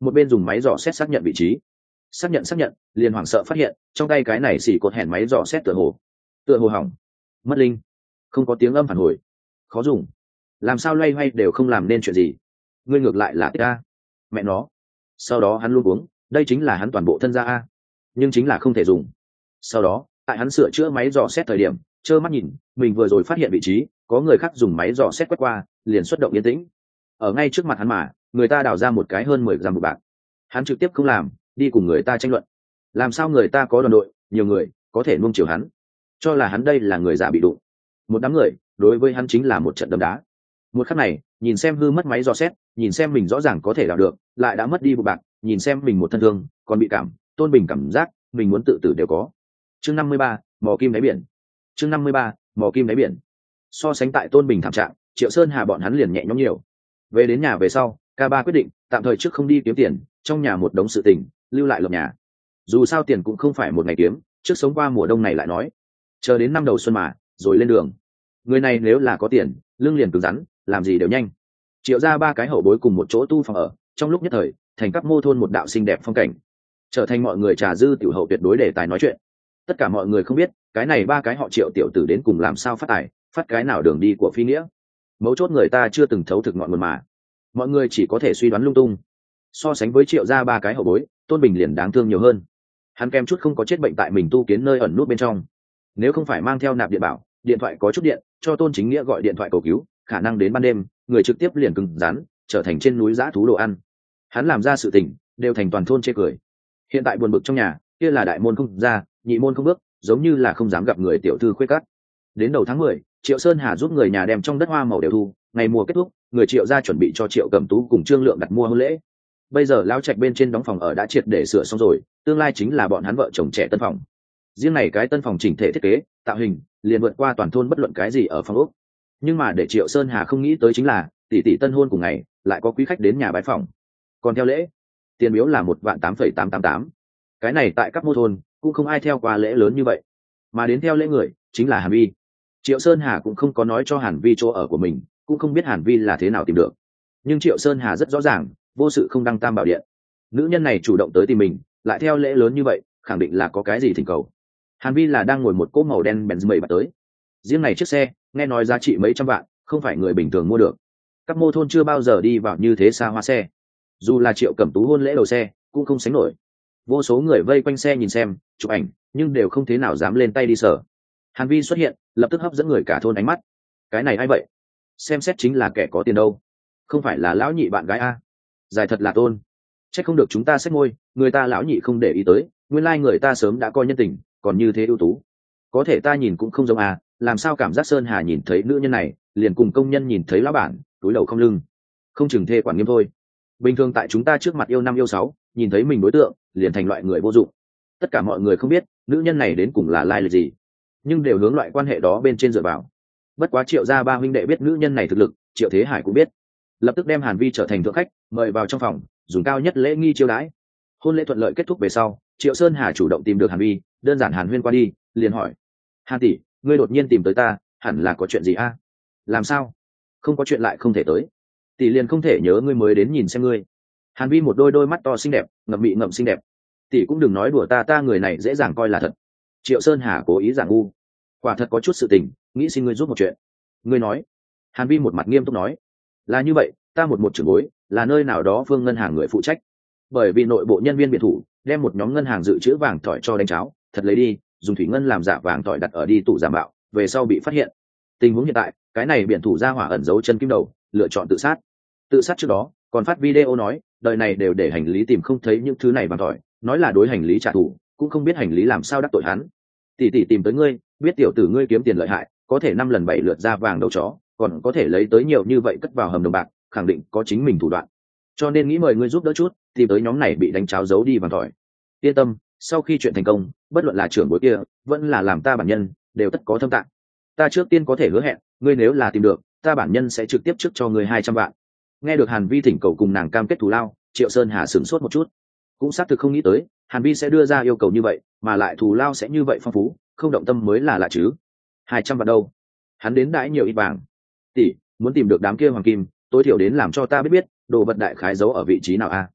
một bên dùng máy dò xét xác nhận vị trí. Xác nhận xác nhận, liền hoảng sợ phát hiện trong tay cái này xỉ cột hẻn máy dò xét tựa hồ tựa hồ hỏng, mất linh, không có tiếng âm phản hồi, khó dùng, làm sao loay hoay đều không làm nên chuyện gì. Ngươi ngược lại là ta, mẹ nó. Sau đó hắn luôn uống, đây chính là hắn toàn bộ thân gia a, nhưng chính là không thể dùng. Sau đó tại hắn sửa chữa máy dò xét thời điểm, trơ mắt nhìn mình vừa rồi phát hiện vị trí có người khác dùng máy dò xét quét qua, liền xuất động yên tĩnh. Ở ngay trước mặt hắn mà người ta đào ra một cái hơn mười gram một bạc, hắn trực tiếp không làm, đi cùng người ta tranh luận. Làm sao người ta có đoàn đội nhiều người có thể nuông chiều hắn, cho là hắn đây là người giả bị đụng. Một đám người đối với hắn chính là một trận đấm đá. Một khắc này nhìn xem hư mất máy dò xét, nhìn xem mình rõ ràng có thể đào được lại đã mất đi một bạc, nhìn xem mình một thân thương còn bị cảm tôn bình cảm giác mình muốn tự tử đều có. Chương năm mươi ba, mò kim đáy biển. Chương năm mươi ba, mò kim đáy biển. So sánh tại tôn bình thảm trạng, Triệu Sơn Hà bọn hắn liền nhẹ nhõm nhiều. Về đến nhà về sau, ca ba quyết định tạm thời trước không đi kiếm tiền, trong nhà một đống sự tình lưu lại lợp nhà. Dù sao tiền cũng không phải một ngày kiếm, trước sống qua mùa đông này lại nói, chờ đến năm đầu xuân mà rồi lên đường. Người này nếu là có tiền, lưng liền cứng rắn, làm gì đều nhanh. Triệu ra ba cái hậu bối cùng một chỗ tu phòng ở, trong lúc nhất thời thành các mô thôn một đạo xinh đẹp phong cảnh, trở thành mọi người trà dư tiểu hậu tuyệt đối đề tài nói chuyện. Tất cả mọi người không biết cái này ba cái họ Triệu tiểu tử đến cùng làm sao phát tài, phát cái nào đường đi của phi nghĩa. Mấu chốt người ta chưa từng thấu thực ngọn nguồn mà, mọi người chỉ có thể suy đoán lung tung. So sánh với Triệu ra ba cái hậu bối, Tôn Bình liền đáng thương nhiều hơn. Hắn kém chút không có chết bệnh tại mình tu kiến nơi ẩn nút bên trong. Nếu không phải mang theo nạp điện bảo, điện thoại có chút điện, cho Tôn Chính Nghĩa gọi điện thoại cầu cứu, khả năng đến ban đêm người trực tiếp liền cứng rắn trở thành trên núi dã thú đồ ăn. Hắn làm ra sự tình đều thành toàn thôn chê cười. Hiện tại buồn bực trong nhà, kia là đại môn không ra, nhị môn không bước, giống như là không dám gặp người tiểu thư khuê cắt. Đến đầu tháng mười, Triệu Sơn Hà giúp người nhà đem trong đất hoa màu đều thu, ngày mùa kết thúc, người Triệu ra chuẩn bị cho Triệu Cẩm Tú cùng Trương Lượng đặt mua hôn lễ. Bây giờ lão trạch bên trên đóng phòng ở đã triệt để sửa xong rồi, tương lai chính là bọn hắn vợ chồng trẻ tân phòng. Riêng này cái tân phòng chỉnh thể thiết kế, tạo hình liền vượt qua toàn thôn bất luận cái gì ở phòng ốc. Nhưng mà để Triệu Sơn Hà không nghĩ tới chính là, tỷ tỷ tân hôn cùng ngày lại có quý khách đến nhà bái phòng. Còn theo lễ, tiền biếu là một vạn tám phẩy tám tám tám. Cái này tại các mô thôn cũng không ai theo qua lễ lớn như vậy, mà đến theo lễ người chính là Hàn Vi. Triệu Sơn Hà cũng không có nói cho Hàn Vi chỗ ở của mình, cũng không biết Hàn Vi là thế nào tìm được. Nhưng Triệu Sơn Hà rất rõ ràng, vô sự không đăng tam bảo điện. Nữ nhân này chủ động tới tìm mình, lại theo lễ lớn như vậy, khẳng định là có cái gì thỉnh cầu. Hàn Vi là đang ngồi một cỗ màu đen Benz bảy bạc tới. Riêng này chiếc xe, nghe nói giá trị mấy trăm vạn, không phải người bình thường mua được. Các mô thôn chưa bao giờ đi vào như thế xa hoa xe. Dù là Triệu Cẩm Tú hôn lễ đầu xe, cũng không sánh nổi. Vô số người vây quanh xe nhìn xem, chụp ảnh, nhưng đều không thế nào dám lên tay đi sờ. Hàn Vi xuất hiện, lập tức hấp dẫn người cả thôn ánh mắt. Cái này ai vậy? Xem xét chính là kẻ có tiền đâu. Không phải là lão nhị bạn gái a? Dài thật là Tôn. Chắc không được chúng ta xách môi, người ta lão nhị không để ý tới, nguyên lai người ta sớm đã coi nhân tình, còn như thế ưu tú. Có thể ta nhìn cũng không giống à, làm sao cảm giác Sơn Hà nhìn thấy nữ nhân này, liền cùng công nhân nhìn thấy lão bản, túi đầu không lưng. Không chừng thê quản nghiêm thôi. Bình thường tại chúng ta trước mặt yêu năm yêu sáu, nhìn thấy mình đối tượng, liền thành loại người vô dụng. Tất cả mọi người không biết, nữ nhân này đến cùng là lai lịch gì, nhưng đều hướng loại quan hệ đó bên trên dựa vào. Bất quá Triệu gia ba huynh đệ biết nữ nhân này thực lực, Triệu Thế Hải cũng biết, lập tức đem Hàn Vi trở thành thượng khách, mời vào trong phòng, dùng cao nhất lễ nghi chiêu đãi. Hôn lễ thuận lợi kết thúc về sau, Triệu Sơn Hà chủ động tìm được Hàn Vi, đơn giản hàn huyên qua đi, liền hỏi: Hàn tỷ, ngươi đột nhiên tìm tới ta, hẳn là có chuyện gì a? Làm sao? Không có chuyện lại không thể tới. Tỷ liền không thể nhớ ngươi mới đến nhìn xem ngươi. Hàn Vi một đôi đôi mắt to xinh đẹp, ngậm mị ngậm xinh đẹp. Tỷ cũng đừng nói đùa ta, ta người này dễ dàng coi là thật. Triệu Sơn Hà cố ý giả ngu. Quả thật có chút sự tình, nghĩ xin ngươi giúp một chuyện. Ngươi nói. Hàn Vi một mặt nghiêm túc nói: là như vậy, ta một một trưởng bối, là nơi nào đó phương ngân hàng người phụ trách. Bởi vì nội bộ nhân viên biệt thủ đem một nhóm ngân hàng dự trữ vàng thỏi cho đánh cháo, thật lấy đi, dùng thủy ngân làm giả vàng thỏi đặt ở đi tủ giả mạo, về sau bị phát hiện. Tình huống hiện tại, cái này biển thủ ra hỏa ẩn giấu chân kim đầu, lựa chọn tự sát. Tự sát trước đó, còn phát video nói, đời này đều để hành lý tìm không thấy những thứ này vàng thỏi, nói là đối hành lý trả thù, cũng không biết hành lý làm sao đắc tội hắn. Tỷ tỷ tìm tới ngươi, biết tiểu tử ngươi kiếm tiền lợi hại, có thể năm lần bảy lượt ra vàng đầu chó, còn có thể lấy tới nhiều như vậy cất vào hầm đồng bạc, khẳng định có chính mình thủ đoạn. Cho nên nghĩ mời ngươi giúp đỡ chút, tìm tới nhóm này bị đánh cháo giấu đi vàng thỏi. Yên tâm, sau khi chuyện thành công, bất luận là trưởng bối kia, vẫn là làm ta bản nhân, đều tất có thâm tạng. Ta trước tiên có thể hứa hẹn, ngươi nếu là tìm được, ta bản nhân sẽ trực tiếp trước cho ngươi hai trăm vạn. Nghe được Hàn Vi thỉnh cầu cùng nàng cam kết thù lao, Triệu Sơn Hà sửng sốt một chút, cũng xác thực không nghĩ tới Hàn Vi sẽ đưa ra yêu cầu như vậy, mà lại thù lao sẽ như vậy phong phú, không động tâm mới là lạ chứ. Hai trăm vạn đâu? Hắn đến đãi nhiều ít vàng. Tỷ, muốn tìm được đám kia hoàng kim, tối thiểu đến làm cho ta biết biết, đồ vật đại khái giấu ở vị trí nào a?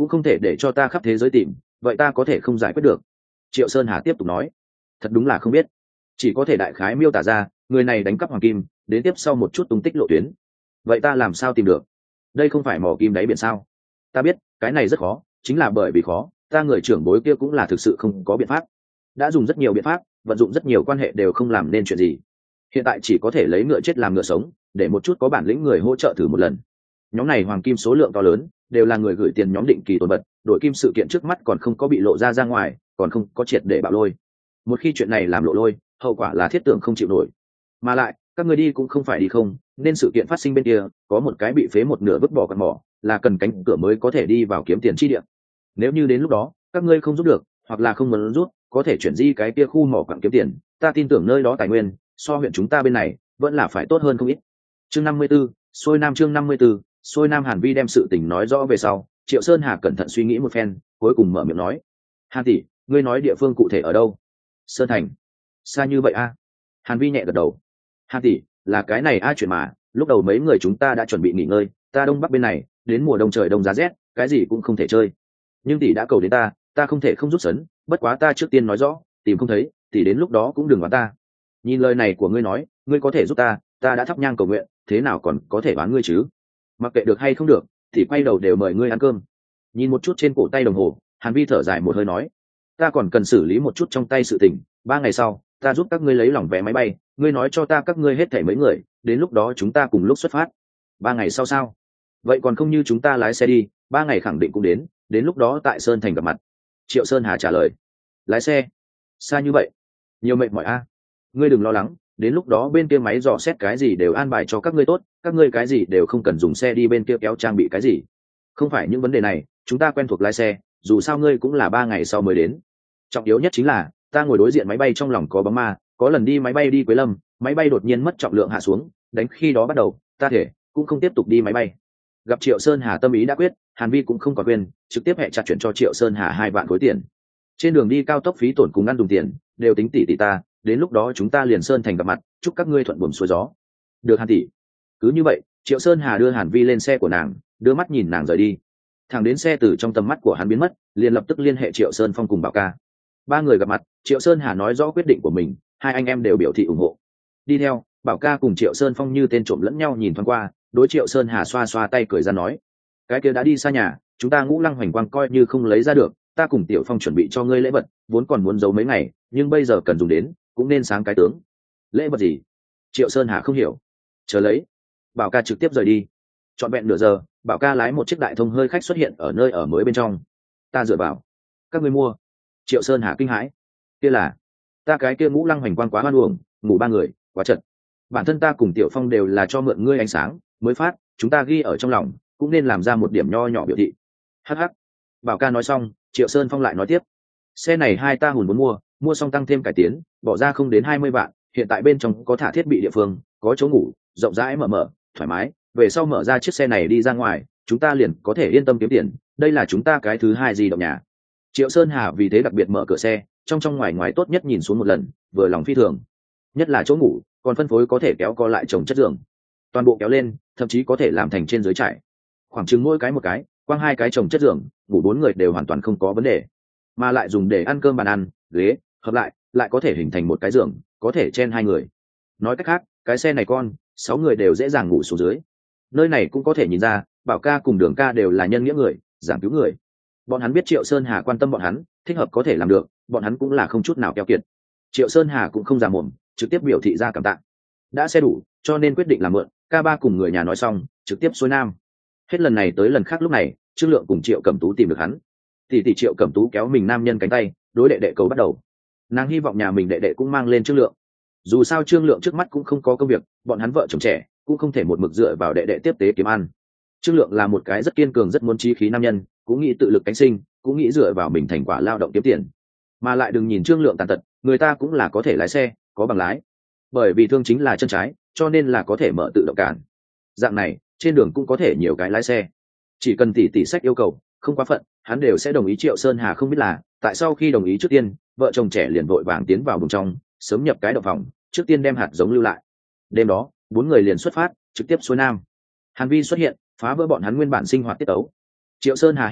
cũng không thể để cho ta khắp thế giới tìm, vậy ta có thể không giải quyết được. Triệu Sơn Hà tiếp tục nói, thật đúng là không biết, chỉ có thể đại khái miêu tả ra người này đánh cắp hoàng kim, đến tiếp sau một chút tung tích lộ tuyến. Vậy ta làm sao tìm được? Đây không phải mỏ kim đáy biển sao? Ta biết cái này rất khó, chính là bởi vì khó, ta người trưởng bối kia cũng là thực sự không có biện pháp, đã dùng rất nhiều biện pháp, vận dụng rất nhiều quan hệ đều không làm nên chuyện gì. Hiện tại chỉ có thể lấy ngựa chết làm ngựa sống, để một chút có bản lĩnh người hỗ trợ thử một lần. Nhóm này hoàng kim số lượng to lớn, đều là người gửi tiền nhóm định kỳ tồn bật, đội kim sự kiện trước mắt còn không có bị lộ ra ra ngoài, còn không có triệt để bạo lôi. Một khi chuyện này làm lộ lôi, hậu quả là thiết tưởng không chịu nổi. Mà lại các người đi cũng không phải đi không, nên sự kiện phát sinh bên kia có một cái bị phế một nửa vứt bỏ con mỏ, là cần cánh cửa mới có thể đi vào kiếm tiền chi địa. Nếu như đến lúc đó các ngươi không giúp được, hoặc là không muốn rút, có thể chuyển di cái kia khu mỏ quặng kiếm tiền, ta tin tưởng nơi đó tài nguyên so huyện chúng ta bên này vẫn là phải tốt hơn không ít. Chương năm mươi 54, xuôi nam chương năm mươi 54, xuôi nam. Hàn Vi đem sự tình nói rõ về sau, Triệu Sơn Hà cẩn thận suy nghĩ một phen, cuối cùng mở miệng nói, Hàn tỷ, ngươi nói địa phương cụ thể ở đâu? Sơn Thành. Xa như vậy a? À? Hàn Vi nhẹ gật đầu. Hàn tỷ, là cái này a chuyện mà, lúc đầu mấy người chúng ta đã chuẩn bị nghỉ ngơi, ta đông bắc bên này, đến mùa đông trời đông giá rét, cái gì cũng không thể chơi. Nhưng tỷ đã cầu đến ta, ta không thể không rút sấn, bất quá ta trước tiên nói rõ, tìm không thấy, tỷ đến lúc đó cũng đừng đoán ta. Nhìn lời này của ngươi nói, ngươi có thể giúp ta, ta đã thắp nhang cầu nguyện, thế nào còn có thể đoán ngươi chứ? Mặc kệ được hay không được, thì quay đầu đều mời ngươi ăn cơm. Nhìn một chút trên cổ tay đồng hồ, Hàn Vi thở dài một hơi nói, ta còn cần xử lý một chút trong tay sự tình, ba ngày sau ta giúp các ngươi lấy lỏng vé máy bay, ngươi nói cho ta các ngươi hết thảy mấy người, đến lúc đó chúng ta cùng lúc xuất phát. Ba ngày sau sao? Vậy còn không như chúng ta lái xe đi, ba ngày khẳng định cũng đến, đến lúc đó tại Sơn Thành gặp mặt. Triệu Sơn Hà trả lời. Lái xe xa như vậy, nhiều mệt mỏi a. Ngươi đừng lo lắng, đến lúc đó bên kia máy dò xét cái gì đều an bài cho các ngươi tốt, các ngươi cái gì đều không cần dùng xe đi bên kia kéo trang bị cái gì. Không phải những vấn đề này, chúng ta quen thuộc lái xe, dù sao ngươi cũng là ba ngày sau mới đến. Trọng yếu nhất chính là ta ngồi đối diện máy bay trong lòng có bóng ma, có lần đi máy bay đi Quế Lâm, máy bay đột nhiên mất trọng lượng hạ xuống, đánh khi đó bắt đầu ta thể cũng không tiếp tục đi máy bay. Gặp Triệu Sơn Hà tâm ý đã quyết, Hàn Vi cũng không còn quên, trực tiếp hẹn chặt chuyển cho Triệu Sơn Hà hai vạn khối tiền. Trên đường đi cao tốc phí tổn cùng ăn dùng tiền đều tính tỷ tỷ ta, đến lúc đó chúng ta liền Sơn Thành gặp mặt, chúc các ngươi thuận buồm xuôi gió. Được Hàn tỷ. Cứ như vậy, Triệu Sơn Hà đưa Hàn Vi lên xe của nàng, đưa mắt nhìn nàng rời đi. Thẳng đến xe từ trong tầm mắt của hắn biến mất, liền lập tức liên hệ Triệu Sơn Phong cùng Bảo Ca. Ba người gặp mặt, Triệu Sơn Hà nói rõ quyết định của mình, hai anh em đều biểu thị ủng hộ. Đi theo, Bảo Ca cùng Triệu Sơn Phong như tên trộm lẫn nhau nhìn thoáng qua, đối Triệu Sơn Hà xoa xoa tay cười ra nói, cái kia đã đi xa nhà, chúng ta Ngũ Lăng Hoành Quang coi như không lấy ra được, ta cùng Tiểu Phong chuẩn bị cho ngươi lễ vật, vốn còn muốn giấu mấy ngày, nhưng bây giờ cần dùng đến, cũng nên sáng cái tướng. Lễ vật gì? Triệu Sơn Hà không hiểu. Chờ lấy. Bảo Ca trực tiếp rời đi. Trọn vẹn nửa giờ, Bảo Ca lái một chiếc đại thông hơi khách xuất hiện ở nơi ở mới bên trong. Ta dựa vào. Các ngươi mua? Triệu Sơn Hà kinh hãi. Kia là, ta cái kia Ngũ Lăng Hoành Quang quá hoan uổng, ngủ ba người, quá chật. Bản thân ta cùng Tiểu Phong đều là cho mượn ngươi ánh sáng mới phát, chúng ta ghi ở trong lòng, cũng nên làm ra một điểm nho nhỏ biểu thị. Hắc hắc. Bảo Ca nói xong, Triệu Sơn Phong lại nói tiếp, xe này hai ta hùn muốn mua, mua xong tăng thêm cải tiến, bỏ ra không đến hai mươi vạn, hiện tại bên trong có thả thiết bị địa phương, có chỗ ngủ rộng rãi mở mở thoải mái, về sau mở ra chiếc xe này đi ra ngoài, chúng ta liền có thể yên tâm kiếm tiền, đây là chúng ta cái thứ hai di động nhà. Triệu Sơn Hà vì thế đặc biệt mở cửa xe, trong trong ngoài ngoài tốt nhất nhìn xuống một lần, vừa lòng phi thường. Nhất là chỗ ngủ, còn phân phối có thể kéo co lại chồng chất giường, toàn bộ kéo lên, thậm chí có thể làm thành trên dưới trải, khoảng chừng mỗi cái một cái, quang hai cái chồng chất giường, ngủ bốn người đều hoàn toàn không có vấn đề, mà lại dùng để ăn cơm bàn ăn, ghế hợp lại lại có thể hình thành một cái giường, có thể chen hai người. Nói cách khác, cái xe này con sáu người đều dễ dàng ngủ xuống dưới. Nơi này cũng có thể nhìn ra, Bảo Ca cùng Đường Ca đều là nhân nghĩa người, giảng cứu người. Bọn hắn biết Triệu Sơn Hà quan tâm bọn hắn, thích hợp có thể làm được, bọn hắn cũng là không chút nào keo kiệt. Triệu Sơn Hà cũng không già mồm, trực tiếp biểu thị ra cảm tạ. Đã xe đủ, cho nên quyết định làm mượn. Ca ba cùng người nhà nói xong, trực tiếp xuôi nam. Hết lần này tới lần khác, lúc này Trương Lượng cùng Triệu Cẩm Tú tìm được hắn. Tỷ tỷ Triệu Cẩm Tú kéo mình nam nhân cánh tay, đối đệ đệ cầu bắt đầu. Nàng hy vọng nhà mình đệ đệ cũng mang lên Trương Lượng. Dù sao Trương Lượng trước mắt cũng không có công việc, bọn hắn vợ chồng trẻ cũng không thể một mực dựa vào đệ đệ tiếp tế kiếm ăn. Trương Lượng là một cái rất kiên cường, rất muốn chí khí nam nhân, cũng nghĩ tự lực cánh sinh, cũng nghĩ dựa vào mình thành quả lao động kiếm tiền. Mà lại đừng nhìn Trương Lượng tàn tật, người ta cũng là có thể lái xe, có bằng lái. Bởi vì thương chính là chân trái, cho nên là có thể mở tự động cản. Dạng này, trên đường cũng có thể nhiều cái lái xe. Chỉ cần tỷ tỷ sách yêu cầu, không quá phận, hắn đều sẽ đồng ý. Triệu Sơn Hà không biết là, tại sao khi đồng ý trước tiên, vợ chồng trẻ liền vội vàng tiến vào buồng trong, sớm nhập cái động phòng, trước tiên đem hạt giống lưu lại. Đêm đó, bốn người liền xuất phát, trực tiếp xuôi nam. Hàn Vi xuất hiện, phá vỡ bọn hắn nguyên bản sinh hoạt tiết tấu. Triệu Sơn Hà hy vọng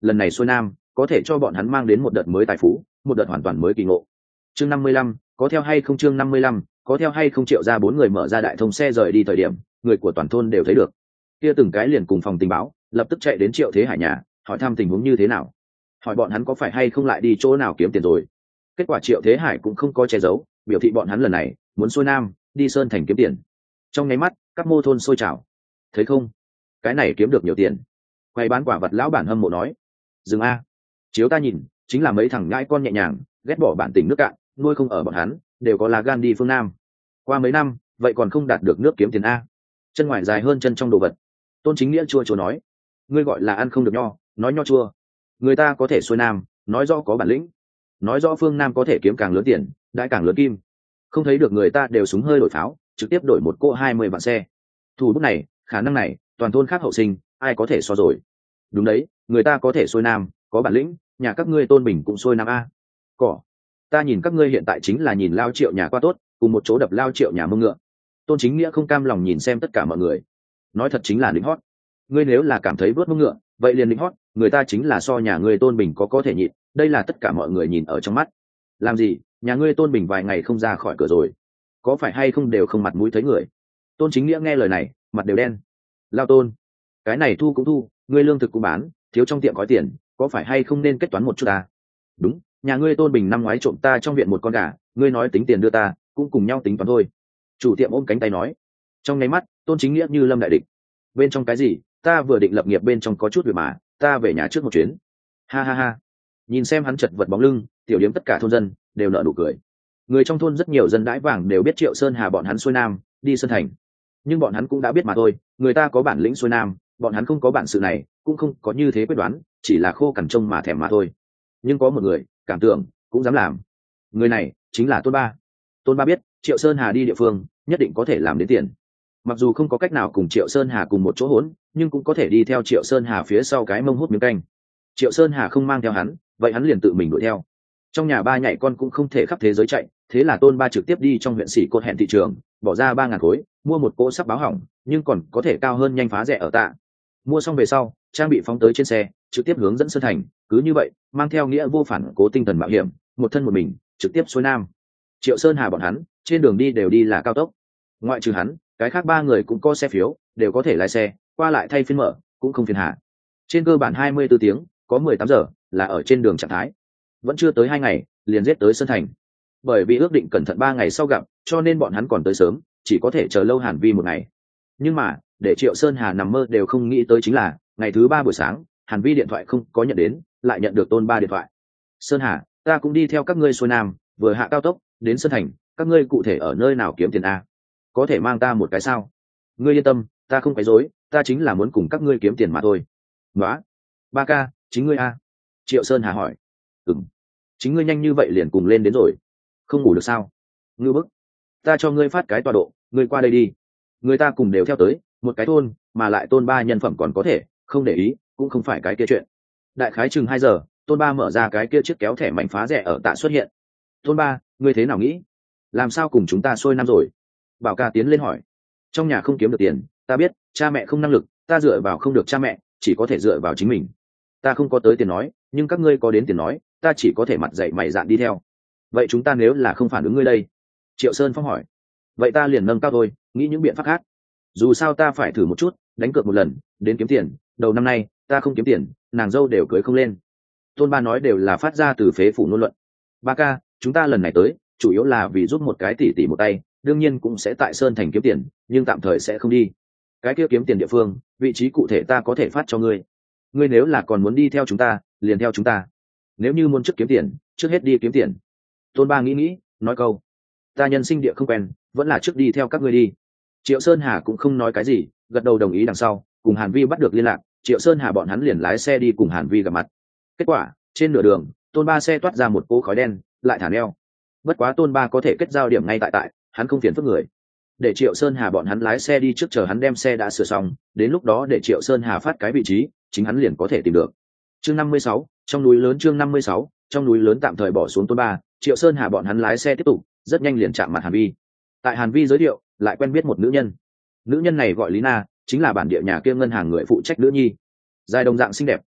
lần này xuôi nam có thể cho bọn hắn mang đến một đợt mới tài phú, một đợt hoàn toàn mới kỳ ngộ. Chương năm mươi lăm, có theo hay không? Chương năm mươi lăm, có theo hay không? Triệu ra bốn người mở ra đại thông xe rời đi thời điểm, người của toàn thôn đều thấy được. Kia từng cái liền cùng phòng tình báo, lập tức chạy đến Triệu Thế Hải nhà, hỏi thăm tình huống như thế nào, hỏi bọn hắn có phải hay không lại đi chỗ nào kiếm tiền rồi. Kết quả Triệu Thế Hải cũng không có che giấu, biểu thị bọn hắn lần này muốn xuôi nam, đi sơn thành kiếm tiền. Trong nháy mắt, các mô thôn sôi trào. Thấy không? Cái này kiếm được nhiều tiền. Quay bán quả vật lão bản hâm mộ nói. Dừng a, chiếu ta nhìn, chính là mấy thằng nhãi con nhẹ nhàng, ghét bỏ bản tình nước cạn, nuôi không ở bọn hắn, đều có là gan đi phương nam. Qua mấy năm, vậy còn không đạt được nước kiếm tiền a. Chân ngoài dài hơn chân trong đồ vật. Tôn Chính Nghĩa chua chua nói. Ngươi gọi là ăn không được nho, nói nho chua. Người ta có thể xuôi nam, nói rõ có bản lĩnh, nói rõ phương nam có thể kiếm càng lớn tiền, đãi càng lớn kim. Không thấy được người ta đều súng hơi đổi pháo, trực tiếp đổi một cỗ hai mươi vạn xe. Thủ bút này, khả năng này, toàn thôn khác hậu sinh, ai có thể so rồi. Đúng đấy, người ta có thể xuôi nam, có bản lĩnh, nhà các ngươi Tôn Bình cũng xuôi nam a. Cỏ, ta nhìn các ngươi hiện tại chính là nhìn Lao Triệu nhà qua tốt, cùng một chỗ đập Lao Triệu nhà mông ngựa. Tôn Chính Nghĩa không cam lòng nhìn xem tất cả mọi người, nói thật chính là lính hót. Ngươi nếu là cảm thấy vớt mông ngựa, vậy liền lính hót, người ta chính là so nhà ngươi Tôn Bình có có thể nhịn, đây là tất cả mọi người nhìn ở trong mắt. Làm gì, nhà ngươi Tôn Bình vài ngày không ra khỏi cửa rồi, có phải hay không đều không mặt mũi thấy người. Tôn Chính Nghĩa nghe lời này, mặt đều đen. Lao Tôn, cái này thu cũng thu, ngươi lương thực cũng bán, thiếu trong tiệm có tiền, có phải hay không nên kết toán một chút ta? Đúng, nhà ngươi Tôn Bình năm ngoái trộm ta trong viện một con gà, ngươi nói tính tiền đưa ta, cũng cùng nhau tính toán thôi. Chủ tiệm ôm cánh tay nói. Trong nháy mắt, Tôn Chính Nghĩa như lâm đại địch. Bên trong cái gì? Ta vừa định lập nghiệp bên trong có chút việc mà, ta về nhà trước một chuyến. Ha ha ha. Nhìn xem hắn chật vật bóng lưng, tiểu điếm tất cả thôn dân đều nở nụ cười. Người trong thôn rất nhiều dân đãi vàng đều biết Triệu Sơn Hà bọn hắn xuôi nam, đi sơn thành. Nhưng bọn hắn cũng đã biết mà thôi, người ta có bản lĩnh xuôi nam, bọn hắn không có bản sự này, cũng không có như thế quyết đoán, chỉ là khô cằn trông mà thèm mà thôi. Nhưng có một người, cảm tưởng, cũng dám làm. Người này chính là Tôn Ba. Tôn Ba biết, Triệu Sơn Hà đi địa phương, nhất định có thể làm đến tiền. Mặc dù không có cách nào cùng Triệu Sơn Hà cùng một chỗ hỗn, nhưng cũng có thể đi theo Triệu Sơn Hà phía sau cái mông hút miếng canh. Triệu Sơn Hà không mang theo hắn, vậy hắn liền tự mình đuổi theo. Trong nhà ba nhảy con cũng không thể khắp thế giới chạy, thế là Tôn Ba trực tiếp đi trong huyện Sĩ Cột hẹn thị trường, bỏ ra ba ngàn khối, mua một cỗ sắp báo hỏng, nhưng còn có thể cao hơn nhanh phá rẻ ở tạ. Mua xong về sau, trang bị phóng tới trên xe, trực tiếp hướng dẫn sơn thành, cứ như vậy, mang theo nghĩa vô phản cố tinh thần mạo hiểm, một thân một mình, trực tiếp xuôi nam. Triệu Sơn Hà bọn hắn, trên đường đi đều đi là cao tốc. Ngoại trừ hắn, cái khác ba người cũng có xe phiếu, đều có thể lái xe, qua lại thay phiên mở, cũng không phiền hà. Trên cơ bản hai mươi tư tiếng, có mười tám giờ là ở trên đường trạng thái. Vẫn chưa tới hai ngày, liền giết tới sơn thành. Bởi vì ước định cẩn thận ba ngày sau gặp, cho nên bọn hắn còn tới sớm, chỉ có thể chờ lâu Hàn Vi một ngày. Nhưng mà, để Triệu Sơn Hà nằm mơ đều không nghĩ tới chính là, ngày thứ ba buổi sáng, Hàn Vi điện thoại không có nhận đến, lại nhận được Tôn Ba điện thoại. Sơn Hà, ta cũng đi theo các ngươi xuôi nam, vừa hạ cao tốc đến sơn thành, các ngươi cụ thể ở nơi nào kiếm tiền a? Có thể mang ta một cái sao? Ngươi yên tâm, ta không quấy rối, ta chính là muốn cùng các ngươi kiếm tiền mà thôi. Nói, ba ca, chính ngươi a? Triệu Sơn Hà hỏi. Ừm, chính ngươi nhanh như vậy liền cùng lên đến rồi, không ngủ được sao? Ngư bức, ta cho ngươi phát cái tọa độ, ngươi qua đây đi. Người ta cùng đều theo tới, một cái thôn, mà lại Tôn Ba nhân phẩm còn có thể, không để ý, cũng không phải cái kia chuyện. Đại khái chừng hai giờ, Tôn Ba mở ra cái kia chiếc kéo thẻ mảnh phá rẻ ở tạ xuất hiện. Tôn Ba, ngươi thế nào nghĩ? Làm sao cùng chúng ta xuôi năm rồi? Bảo ca tiến lên hỏi. Trong nhà không kiếm được tiền, ta biết, cha mẹ không năng lực, ta dựa vào không được cha mẹ, chỉ có thể dựa vào chính mình. Ta không có tới tiền nói, nhưng các ngươi có đến tiền nói, ta chỉ có thể mặt dạy mày dạn đi theo. Vậy chúng ta nếu là không phản ứng ngươi đây? Triệu Sơn Phong hỏi. Vậy ta liền nâng cao thôi, nghĩ những biện pháp khác. Dù sao ta phải thử một chút, đánh cược một lần, đến kiếm tiền. Đầu năm nay, ta không kiếm tiền, nàng dâu đều cưới không lên. Tôn Ba nói đều là phát ra từ phế phủ ngôn luận. Ba ca, chúng ta lần này tới, chủ yếu là vì giúp một cái tỷ tỷ một tay, đương nhiên cũng sẽ tại Sơn Thành kiếm tiền, nhưng tạm thời sẽ không đi. Cái kia kiếm tiền địa phương, vị trí cụ thể ta có thể phát cho ngươi. Ngươi nếu là còn muốn đi theo chúng ta, liền theo chúng ta. Nếu như muốn trước kiếm tiền, trước hết đi kiếm tiền. Tôn Ba nghĩ nghĩ, nói câu, ta nhân sinh địa không quen, vẫn là trước đi theo các ngươi đi. Triệu Sơn Hà cũng không nói cái gì, gật đầu đồng ý. Đằng sau cùng Hàn Vi bắt được liên lạc, Triệu Sơn Hà bọn hắn liền lái xe đi cùng Hàn Vi gặp mặt. Kết quả trên nửa đường, Tôn Ba xe toát ra một cỗ khói đen, lại thả neo. Bất quá Tôn Ba có thể kết giao điểm ngay tại tại, hắn không phiền phức người. Để Triệu Sơn Hà bọn hắn lái xe đi trước, chờ hắn đem xe đã sửa xong, đến lúc đó để Triệu Sơn Hà phát cái vị trí, chính hắn liền có thể tìm được. Chương năm mươi sáu, trong núi lớn. Chương năm mươi sáu, trong núi lớn. Tạm thời bỏ xuống Tôn Ba, Triệu Sơn Hà bọn hắn lái xe tiếp tục, rất nhanh liền chạm mặt Hàn Vi. Tại Hàn Vi giới thiệu, lại quen biết một nữ nhân. Nữ nhân này gọi Lý Na, chính là bản địa nhà kia ngân hàng người phụ trách nữ nhi. Dài đồng dạng xinh đẹp,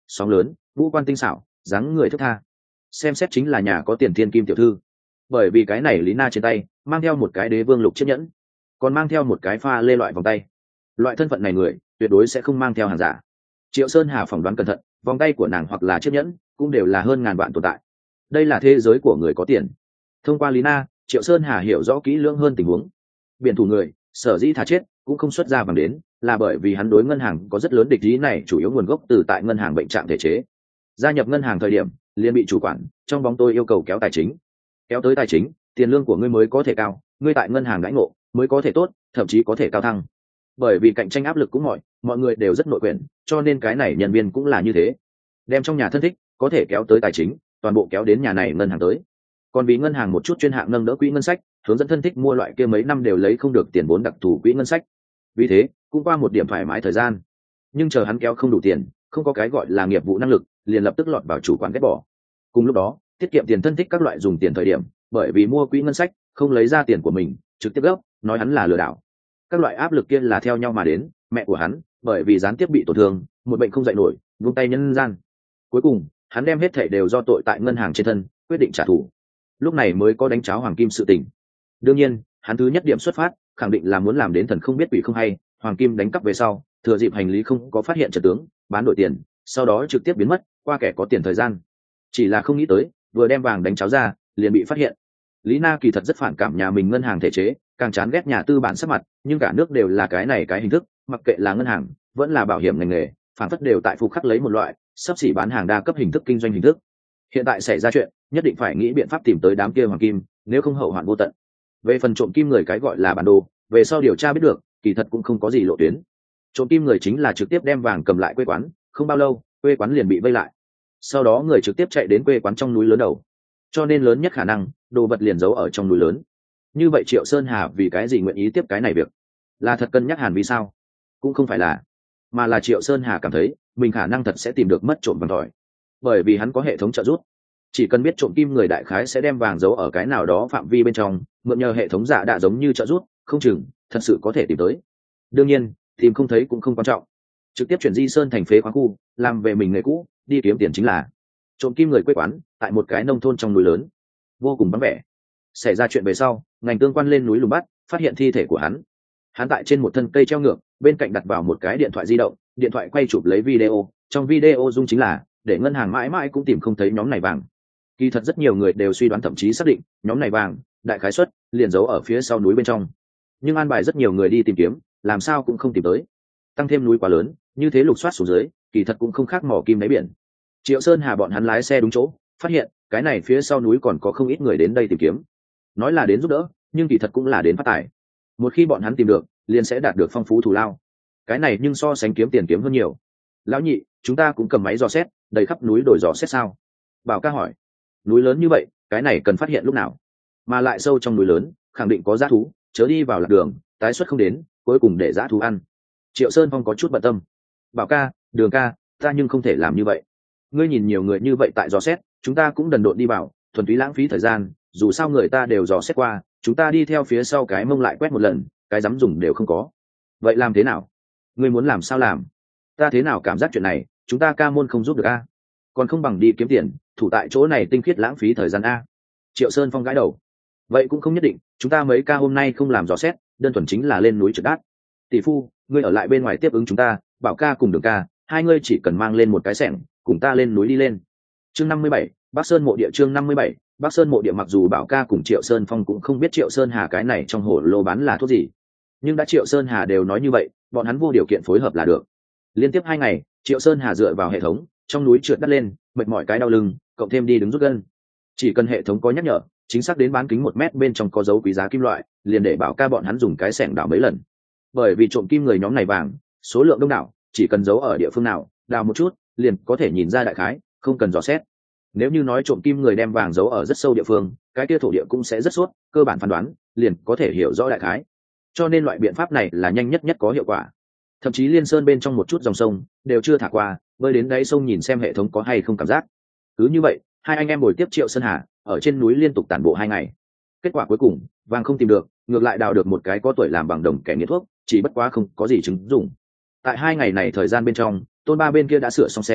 sóng lớn, vũ quan tinh xảo, dáng người thức tha, xem xét chính là nhà có tiền thiên kim tiểu thư. Bởi vì cái này lý na trên tay mang theo một cái đế vương lục chiếc nhẫn, còn mang theo một cái pha lê loại vòng tay. Loại thân phận này người tuyệt đối sẽ không mang theo hàng giả. Triệu Sơn Hà phỏng đoán cẩn thận, vòng tay của nàng hoặc là chiếc nhẫn cũng đều là hơn ngàn vạn tồn tại. Đây là thế giới của người có tiền. Thông qua lý na, Triệu Sơn Hà hiểu rõ kỹ lưỡng hơn tình huống. Biển thủ người sở dĩ thà chết cũng không xuất ra vàng đến, là bởi vì hắn đối ngân hàng có rất lớn địch ý, này chủ yếu nguồn gốc từ tại ngân hàng bệnh trạng thể chế. Gia nhập ngân hàng thời điểm liền bị chủ quản trong bóng tôi yêu cầu kéo tài chính, kéo tới tài chính, tiền lương của ngươi mới có thể cao, ngươi tại ngân hàng đãi ngộ mới có thể tốt, thậm chí có thể cao thăng. Bởi vì cạnh tranh áp lực cũng mọi mọi người đều rất nội quyền, cho nên cái này nhân viên cũng là như thế, đem trong nhà thân thích có thể kéo tới tài chính toàn bộ kéo đến nhà này ngân hàng tới. Còn vì ngân hàng một chút chuyên hạng nâng đỡ quỹ ngân sách, hướng dẫn thân thích mua loại kia mấy năm đều lấy không được tiền vốn đặc thù quỹ ngân sách. Vì thế cũng qua một điểm thoải mái thời gian, nhưng chờ hắn kéo không đủ tiền, không có cái gọi là nghiệp vụ năng lực, liền lập tức lọt vào chủ quản ghét bỏ. Cùng lúc đó tiết kiệm tiền thân thích các loại dùng tiền thời điểm, bởi vì mua quỹ ngân sách không lấy ra tiền của mình, trực tiếp gấp nói hắn là lừa đảo. Các loại áp lực kia là theo nhau mà đến. Mẹ của hắn bởi vì gián tiếp bị tổn thương, một bệnh không dậy nổi, vung tay nhân gian. Cuối cùng hắn đem hết thảy đều do tội tại ngân hàng trên thân, quyết định trả thù. Lúc này mới có đánh cháo hoàng kim sự tình. Đương nhiên hắn thứ nhất điểm xuất phát khẳng định là muốn làm đến thần không biết quỷ không hay. Hoàng kim đánh cắp về sau, thừa dịp hành lý không có phát hiện trận tướng, bán đổi tiền, sau đó trực tiếp biến mất qua kẻ có tiền thời gian. Chỉ là không nghĩ tới vừa đem vàng đánh cháo ra liền bị phát hiện. Lý Na kỳ thật rất phản cảm nhà mình ngân hàng thể chế, càng chán ghét nhà tư bản sắc mặt, nhưng cả nước đều là cái này cái hình thức, mặc kệ là ngân hàng vẫn là bảo hiểm ngành nghề, phản phất đều tại phục khắc lấy một loại sắp xỉ bán hàng đa cấp hình thức kinh doanh hình thức. Hiện tại xảy ra chuyện, nhất định phải nghĩ biện pháp tìm tới đám kia hoàng kim, nếu không hậu hoạn vô tận. Về phần trộm kim người cái gọi là bản đồ, về sau điều tra biết được kỳ thật cũng không có gì lộ tuyến. Trộm kim người chính là trực tiếp đem vàng cầm lại quê quán, không bao lâu quê quán liền bị vây lại, sau đó người trực tiếp chạy đến quê quán trong núi lớn đầu, cho nên lớn nhất khả năng đồ vật liền giấu ở trong núi lớn. Như vậy Triệu Sơn Hà vì cái gì nguyện ý tiếp cái này việc? Là thật cân nhắc Hàn Vi sao? Cũng không phải là, mà là Triệu Sơn Hà cảm thấy mình khả năng thật sẽ tìm được mất trộm vàng tỏi, bởi vì hắn có hệ thống trợ giúp, chỉ cần biết trộm kim người đại khái sẽ đem vàng giấu ở cái nào đó phạm vi bên trong, mượn nhờ hệ thống giả đã giống như trợ giúp, không chừng thật sự có thể tìm tới. Đương nhiên tìm không thấy cũng không quan trọng, trực tiếp chuyển di sơn thành phế khoáng khu, làm về mình nghề cũ, đi kiếm tiền chính là. Trộm kim người quê quán tại một cái nông thôn trong núi lớn, vô cùng vắng vẻ. Xảy ra chuyện về sau, ngành tương quan lên núi lùng bắt, phát hiện thi thể của hắn. Hắn tại trên một thân cây treo ngược, bên cạnh đặt vào một cái điện thoại di động, điện thoại quay chụp lấy video, trong video dung chính là để ngân hàng mãi mãi cũng tìm không thấy nhóm này vàng. Kỳ thật rất nhiều người đều suy đoán, thậm chí xác định nhóm này vàng đại khái suất liền giấu ở phía sau núi bên trong, nhưng an bài rất nhiều người đi tìm kiếm, làm sao cũng không tìm tới. Tăng thêm núi quá lớn, như thế lục soát xuống dưới, kỳ thật cũng không khác mỏ kim đáy biển. Triệu Sơn Hà bọn hắn lái xe đúng chỗ, phát hiện cái này phía sau núi còn có không ít người đến đây tìm kiếm, nói là đến giúp đỡ, nhưng kỳ thật cũng là đến phát tài. Một khi bọn hắn tìm được, liền sẽ đạt được phong phú thù lao. Cái này nhưng so sánh kiếm tiền kiếm hơn nhiều. Lão nhị, chúng ta cũng cầm máy dò xét, đầy khắp núi đổi dò xét sao? Bảo ca hỏi. Núi lớn như vậy, cái này cần phát hiện lúc nào? Mà lại sâu trong núi lớn, khẳng định có dã thú, chớ đi vào lạc đường, tái xuất không đến, cuối cùng để dã thú ăn. Triệu Sơn Phong có chút bận tâm. Bảo ca, Đường ca, ta nhưng không thể làm như vậy. Ngươi nhìn nhiều người như vậy tại dò xét, chúng ta cũng đần độn đi vào, thuần túy lãng phí thời gian, dù sao người ta đều dò xét qua, chúng ta đi theo phía sau cái mông lại quét một lần, cái dám dùng đều không có. Vậy làm thế nào? Ngươi muốn làm sao làm? Ta thế nào cảm giác chuyện này chúng ta ca môn không giúp được a? Còn không bằng đi kiếm tiền, thủ tại chỗ này tinh khiết lãng phí thời gian a. Triệu Sơn Phong gãi đầu. Vậy cũng không nhất định, chúng ta mấy ca hôm nay không làm dò xét, đơn thuần chính là lên núi trượt đát. Tỷ phu, ngươi ở lại bên ngoài tiếp ứng chúng ta, Bảo ca cùng Đường ca, hai ngươi chỉ cần mang lên một cái xẻng, cùng ta lên núi đi lên. Chương năm mươi bảy, Bắc Sơn mộ địa. Chương năm mươi bảy, Bắc Sơn mộ địa. Mặc dù Bảo ca cùng Triệu Sơn Phong cũng không biết Triệu Sơn Hà cái này trong hồ lô bán là thuốc gì, nhưng đã Triệu Sơn Hà đều nói như vậy, bọn hắn vô điều kiện phối hợp là được. Liên tiếp hai ngày, Triệu Sơn Hà dựa vào hệ thống, trong núi trượt đắt lên, mệt mỏi cái đau lưng, cộng thêm đi đứng rút gân. Chỉ cần hệ thống có nhắc nhở, chính xác đến bán kính một mét bên trong có dấu quý giá kim loại, liền để Bảo ca bọn hắn dùng cái xẻng đào mấy lần. Bởi vì trộm kim người nhóm này vàng, số lượng đông đảo, chỉ cần giấu ở địa phương nào, đào một chút, liền có thể nhìn ra đại khái, không cần dò xét. Nếu như nói trộm kim người đem vàng giấu ở rất sâu địa phương, cái kia thổ địa cũng sẽ rất suốt, cơ bản phán đoán liền có thể hiểu rõ đại khái. Cho nên loại biện pháp này là nhanh nhất nhất có hiệu quả. Thậm chí Liên Sơn bên trong một chút dòng sông đều chưa thả qua, bơi đến đáy sông nhìn xem hệ thống có hay không cảm giác. Cứ như vậy, hai anh em ngồi tiếp Triệu Sơn Hà ở trên núi liên tục tản bộ hai ngày. Kết quả cuối cùng, vàng không tìm được, ngược lại đào được một cái có tuổi làm bằng đồng kẻ nghiện thuốc, chỉ bất quá không có gì chứng dụng. Tại hai ngày này thời gian bên trong, Tôn Ba bên kia đã sửa xong xe,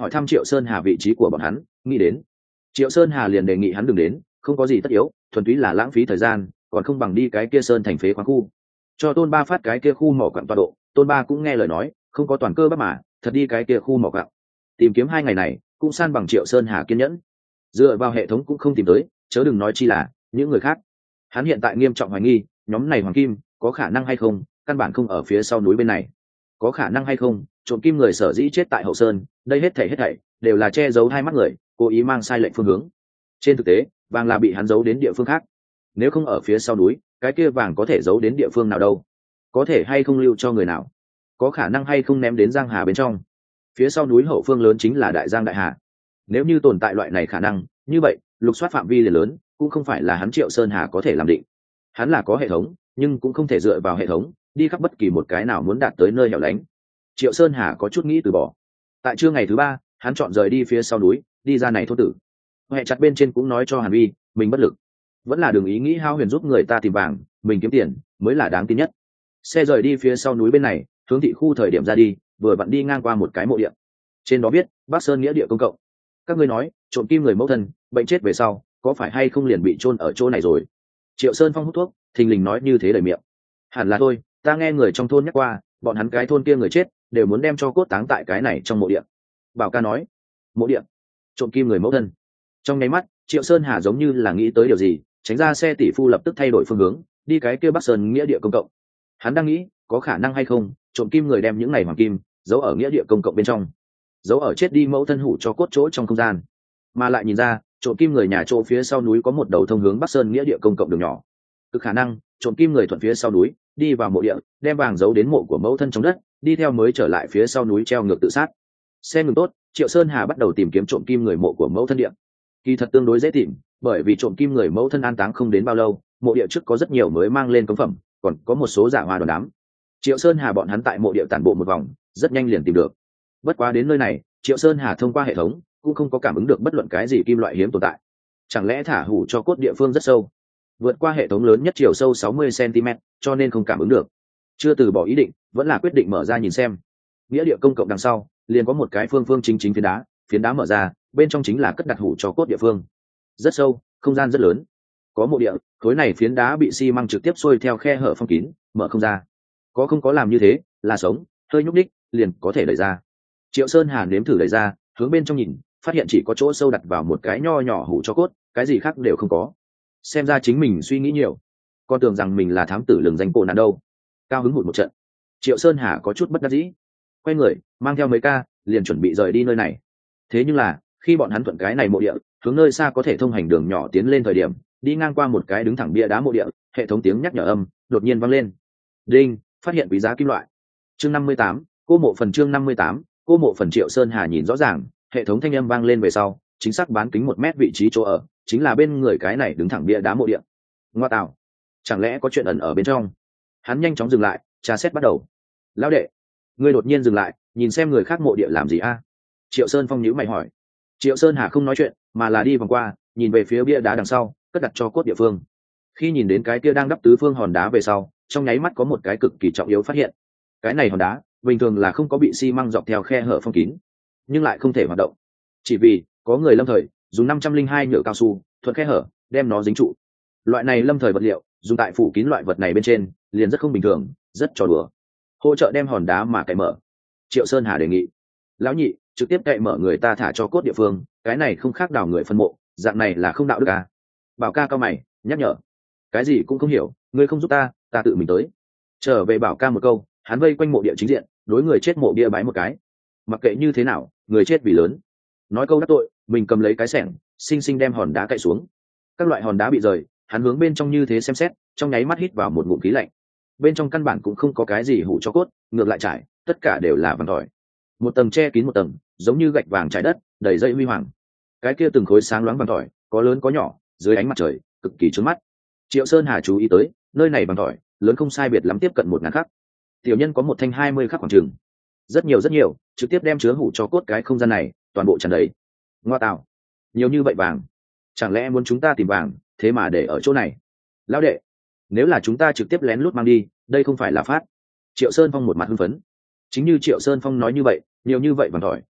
hỏi thăm Triệu Sơn Hà vị trí của bọn hắn, nghĩ đến. Triệu Sơn Hà liền đề nghị hắn đừng đến, không có gì tất yếu, thuần túy là lãng phí thời gian, còn không bằng đi cái kia sơn thành phế khoáng khu. Cho Tôn Ba phát cái kia khu mỏ quặng tọa độ, Tôn Ba cũng nghe lời nói, không có toàn cơ bắp mà, thật đi cái kia khu mỏ quặng. Tìm kiếm hai ngày này, cũng san bằng Triệu Sơn Hà kiên nhẫn. Dựa vào hệ thống cũng không tìm tới, chớ đừng nói chi là những người khác. Hắn hiện tại nghiêm trọng hoài nghi, nhóm này hoàng kim có khả năng hay không, căn bản không ở phía sau núi bên này. Có khả năng hay không, trộm kim người sở dĩ chết tại hậu sơn, đây hết thảy hết thảy đều là che giấu hai mắt người, cố ý mang sai lệch phương hướng. Trên thực tế, vàng là bị hắn giấu đến địa phương khác. Nếu không ở phía sau núi, cái kia vàng có thể giấu đến địa phương nào đâu? Có thể hay không lưu cho người nào? Có khả năng hay không ném đến giang hà bên trong? Phía sau núi hậu phương lớn chính là đại giang đại hà. Nếu như tồn tại loại này khả năng, như vậy lục soát phạm vi liền lớn, cũng không phải là hắn Triệu Sơn Hà có thể làm định. Hắn là có hệ thống, nhưng cũng không thể dựa vào hệ thống đi khắp bất kỳ một cái nào muốn đạt tới nơi hẻo lánh. Triệu Sơn Hà có chút nghĩ từ bỏ. Tại trưa ngày thứ ba, hắn chọn rời đi phía sau núi, đi ra này thôn tử. Hệ chặt bên trên cũng nói cho Hàn Vi, mình bất lực, vẫn là đường ý nghĩ hao huyền giúp người ta tìm vàng, mình kiếm tiền mới là đáng tin nhất. Xe rời đi phía sau núi bên này, hướng thị khu thời điểm ra đi, vừa vặn đi ngang qua một cái mộ địa. Trên đó viết Bắc Sơn nghĩa địa công cộng. Các ngươi nói, trộm kim người mẫu thân, bệnh chết về sau, có phải hay không liền bị chôn ở chỗ này rồi? Triệu Sơn Phong hút thuốc, thình lình nói như thế đầy miệng. Hẳn là thôi, ta nghe người trong thôn nhắc qua, bọn hắn cái thôn kia người chết đều muốn đem cho cốt táng tại cái này trong mộ địa. Bảo ca nói, mộ địa, trộm kim người mẫu thân. Trong nháy mắt, Triệu Sơn Hà giống như là nghĩ tới điều gì, tránh ra xe tỷ phu lập tức thay đổi phương hướng, đi cái kia Bắc Sơn nghĩa địa công cộng. Hắn đang nghĩ, có khả năng hay không, trộm kim người đem những ngày hoàng kim giấu ở nghĩa địa công cộng bên trong, giấu ở chết đi mẫu thân hủ cho cốt chỗ trong không gian, mà lại nhìn ra, trộm kim người nhà chỗ phía sau núi có một đầu thông hướng Bắc Sơn nghĩa địa công cộng đường nhỏ. Cực khả năng, trộm kim người thuận phía sau núi, đi vào mộ địa, đem vàng giấu đến mộ của mẫu thân trong đất, đi theo mới trở lại phía sau núi treo ngược tự sát. Xe ngừng tốt, Triệu Sơn Hà bắt đầu tìm kiếm trộm kim người mộ của mẫu thân địa. Kỳ thật tương đối dễ tìm, bởi vì trộm kim người mẫu thân an táng không đến bao lâu, mộ địa trước có rất nhiều mới mang lên cống phẩm, còn có một số giả hoa đòn đám. Triệu Sơn Hà bọn hắn tại mộ địa tản bộ một vòng, rất nhanh liền tìm được. Bất quá đến nơi này, Triệu Sơn Hà thông qua hệ thống cũng không có cảm ứng được bất luận cái gì kim loại hiếm tồn tại. Chẳng lẽ thả hủ cho cốt địa phương rất sâu, vượt qua hệ thống lớn nhất chiều sâu sáu mươi xăng-ti-mét, cho nên không cảm ứng được. Chưa từ bỏ ý định, vẫn là quyết định mở ra nhìn xem. Nghĩa địa công cộng đằng sau, liền có một cái phương phương chính chính phiến đá, phiến đá mở ra, bên trong chính là cất đặt hủ cho cốt địa phương. Rất sâu, không gian rất lớn. Có mộ địa, khối này phiến đá bị xi măng trực tiếp xuôi theo khe hở phong kín, mở không ra. Có không có làm như thế, là sống, hơi nhúc nhích, liền có thể đẩy ra. Triệu Sơn Hà nếm thử đẩy ra, hướng bên trong nhìn, phát hiện chỉ có chỗ sâu đặt vào một cái nho nhỏ hủ cho cốt, cái gì khác đều không có. Xem ra chính mình suy nghĩ nhiều, con tưởng rằng mình là thám tử lừng danh cổ nạn đâu. Cao hứng hụt một trận, Triệu Sơn Hà có chút bất đắc dĩ, quay người mang theo mấy ca liền chuẩn bị rời đi nơi này. Thế nhưng là khi bọn hắn thuận cái này mộ địa hướng nơi xa có thể thông hành đường nhỏ tiến lên thời điểm, đi ngang qua một cái đứng thẳng bia đá mộ địa, hệ thống tiếng nhắc nhở âm đột nhiên vang lên. Đinh, phát hiện quý giá kim loại. Chương năm mươi tám, cô mộ phần. Chương năm mươi tám, cô mộ phần. Triệu Sơn Hà nhìn rõ ràng, hệ thống thanh âm vang lên về sau, chính xác bán kính một mét vị trí chỗ ở chính là bên người cái này đứng thẳng bia đá mộ địa. Ngoa tạo, chẳng lẽ có chuyện ẩn ở bên trong? Hắn nhanh chóng dừng lại, tra xét bắt đầu. Lão đệ, ngươi đột nhiên dừng lại, nhìn xem người khác mộ địa làm gì a? Triệu Sơn Phong nhíu mày hỏi. Triệu Sơn Hà không nói chuyện, mà là đi vòng qua, nhìn về phía bia đá đằng sau, cất đặt cho cốt địa phương. Khi nhìn đến cái kia đang đắp tứ phương hòn đá về sau, trong nháy mắt có một cái cực kỳ trọng yếu phát hiện. Cái này hòn đá bình thường là không có bị xi măng dọc theo khe hở phong kín, nhưng lại không thể hoạt động, chỉ vì có người lâm thời dùng năm trăm linh hai nhựa cao su thuận khe hở đem nó dính trụ. Loại này lâm thời vật liệu dùng tại phủ kín loại vật này bên trên liền rất không bình thường, rất trò đùa. Hỗ trợ đem hòn đá mà cậy mở. Triệu Sơn Hà đề nghị. Lão nhị, trực tiếp cậy mở người ta thả cho cốt địa phương, cái này không khác đào người phân mộ, dạng này là không đạo đức à? Bảo ca cao mày nhắc nhở. Cái gì cũng không hiểu, ngươi không giúp ta, ta tự mình tới. Trở về bảo ca một câu, hắn vây quanh mộ địa chính diện, đối người chết mộ bia bái một cái. Mặc kệ như thế nào, người chết vì lớn. Nói câu đắc tội, mình cầm lấy cái xẻng, xinh xinh đem hòn đá cậy xuống. Các loại hòn đá bị rời, hắn hướng bên trong như thế xem xét, trong nháy mắt hít vào một ngụm khí lạnh. Bên trong căn bản cũng không có cái gì hủ cho cốt, ngược lại trải, tất cả đều là vàng tỏi. Một tầng che kín một tầng, giống như gạch vàng trải đất, đầy dây huy hoàng. Cái kia từng khối sáng loáng vàng tỏi, có lớn có nhỏ, dưới ánh mặt trời, cực kỳ chói mắt. Triệu Sơn Hà chú ý tới, nơi này vàng tỏi, lớn không sai biệt lắm tiếp cận một ngàn khắc. Tiểu nhân có một thanh hai mươi khắc khoảng trường. Rất nhiều rất nhiều, trực tiếp đem chứa hủ cho cốt cái không gian này, toàn bộ tràn đầy. Ngoa tạo, nhiều như vậy vàng, chẳng lẽ muốn chúng ta tìm vàng, thế mà để ở chỗ này? Lão đệ, nếu là chúng ta trực tiếp lén lút mang đi, đây không phải là phát. Triệu Sơn Phong một mặt hưng phấn. Chính như Triệu Sơn Phong nói như vậy, nhiều như vậy vàng tỏi,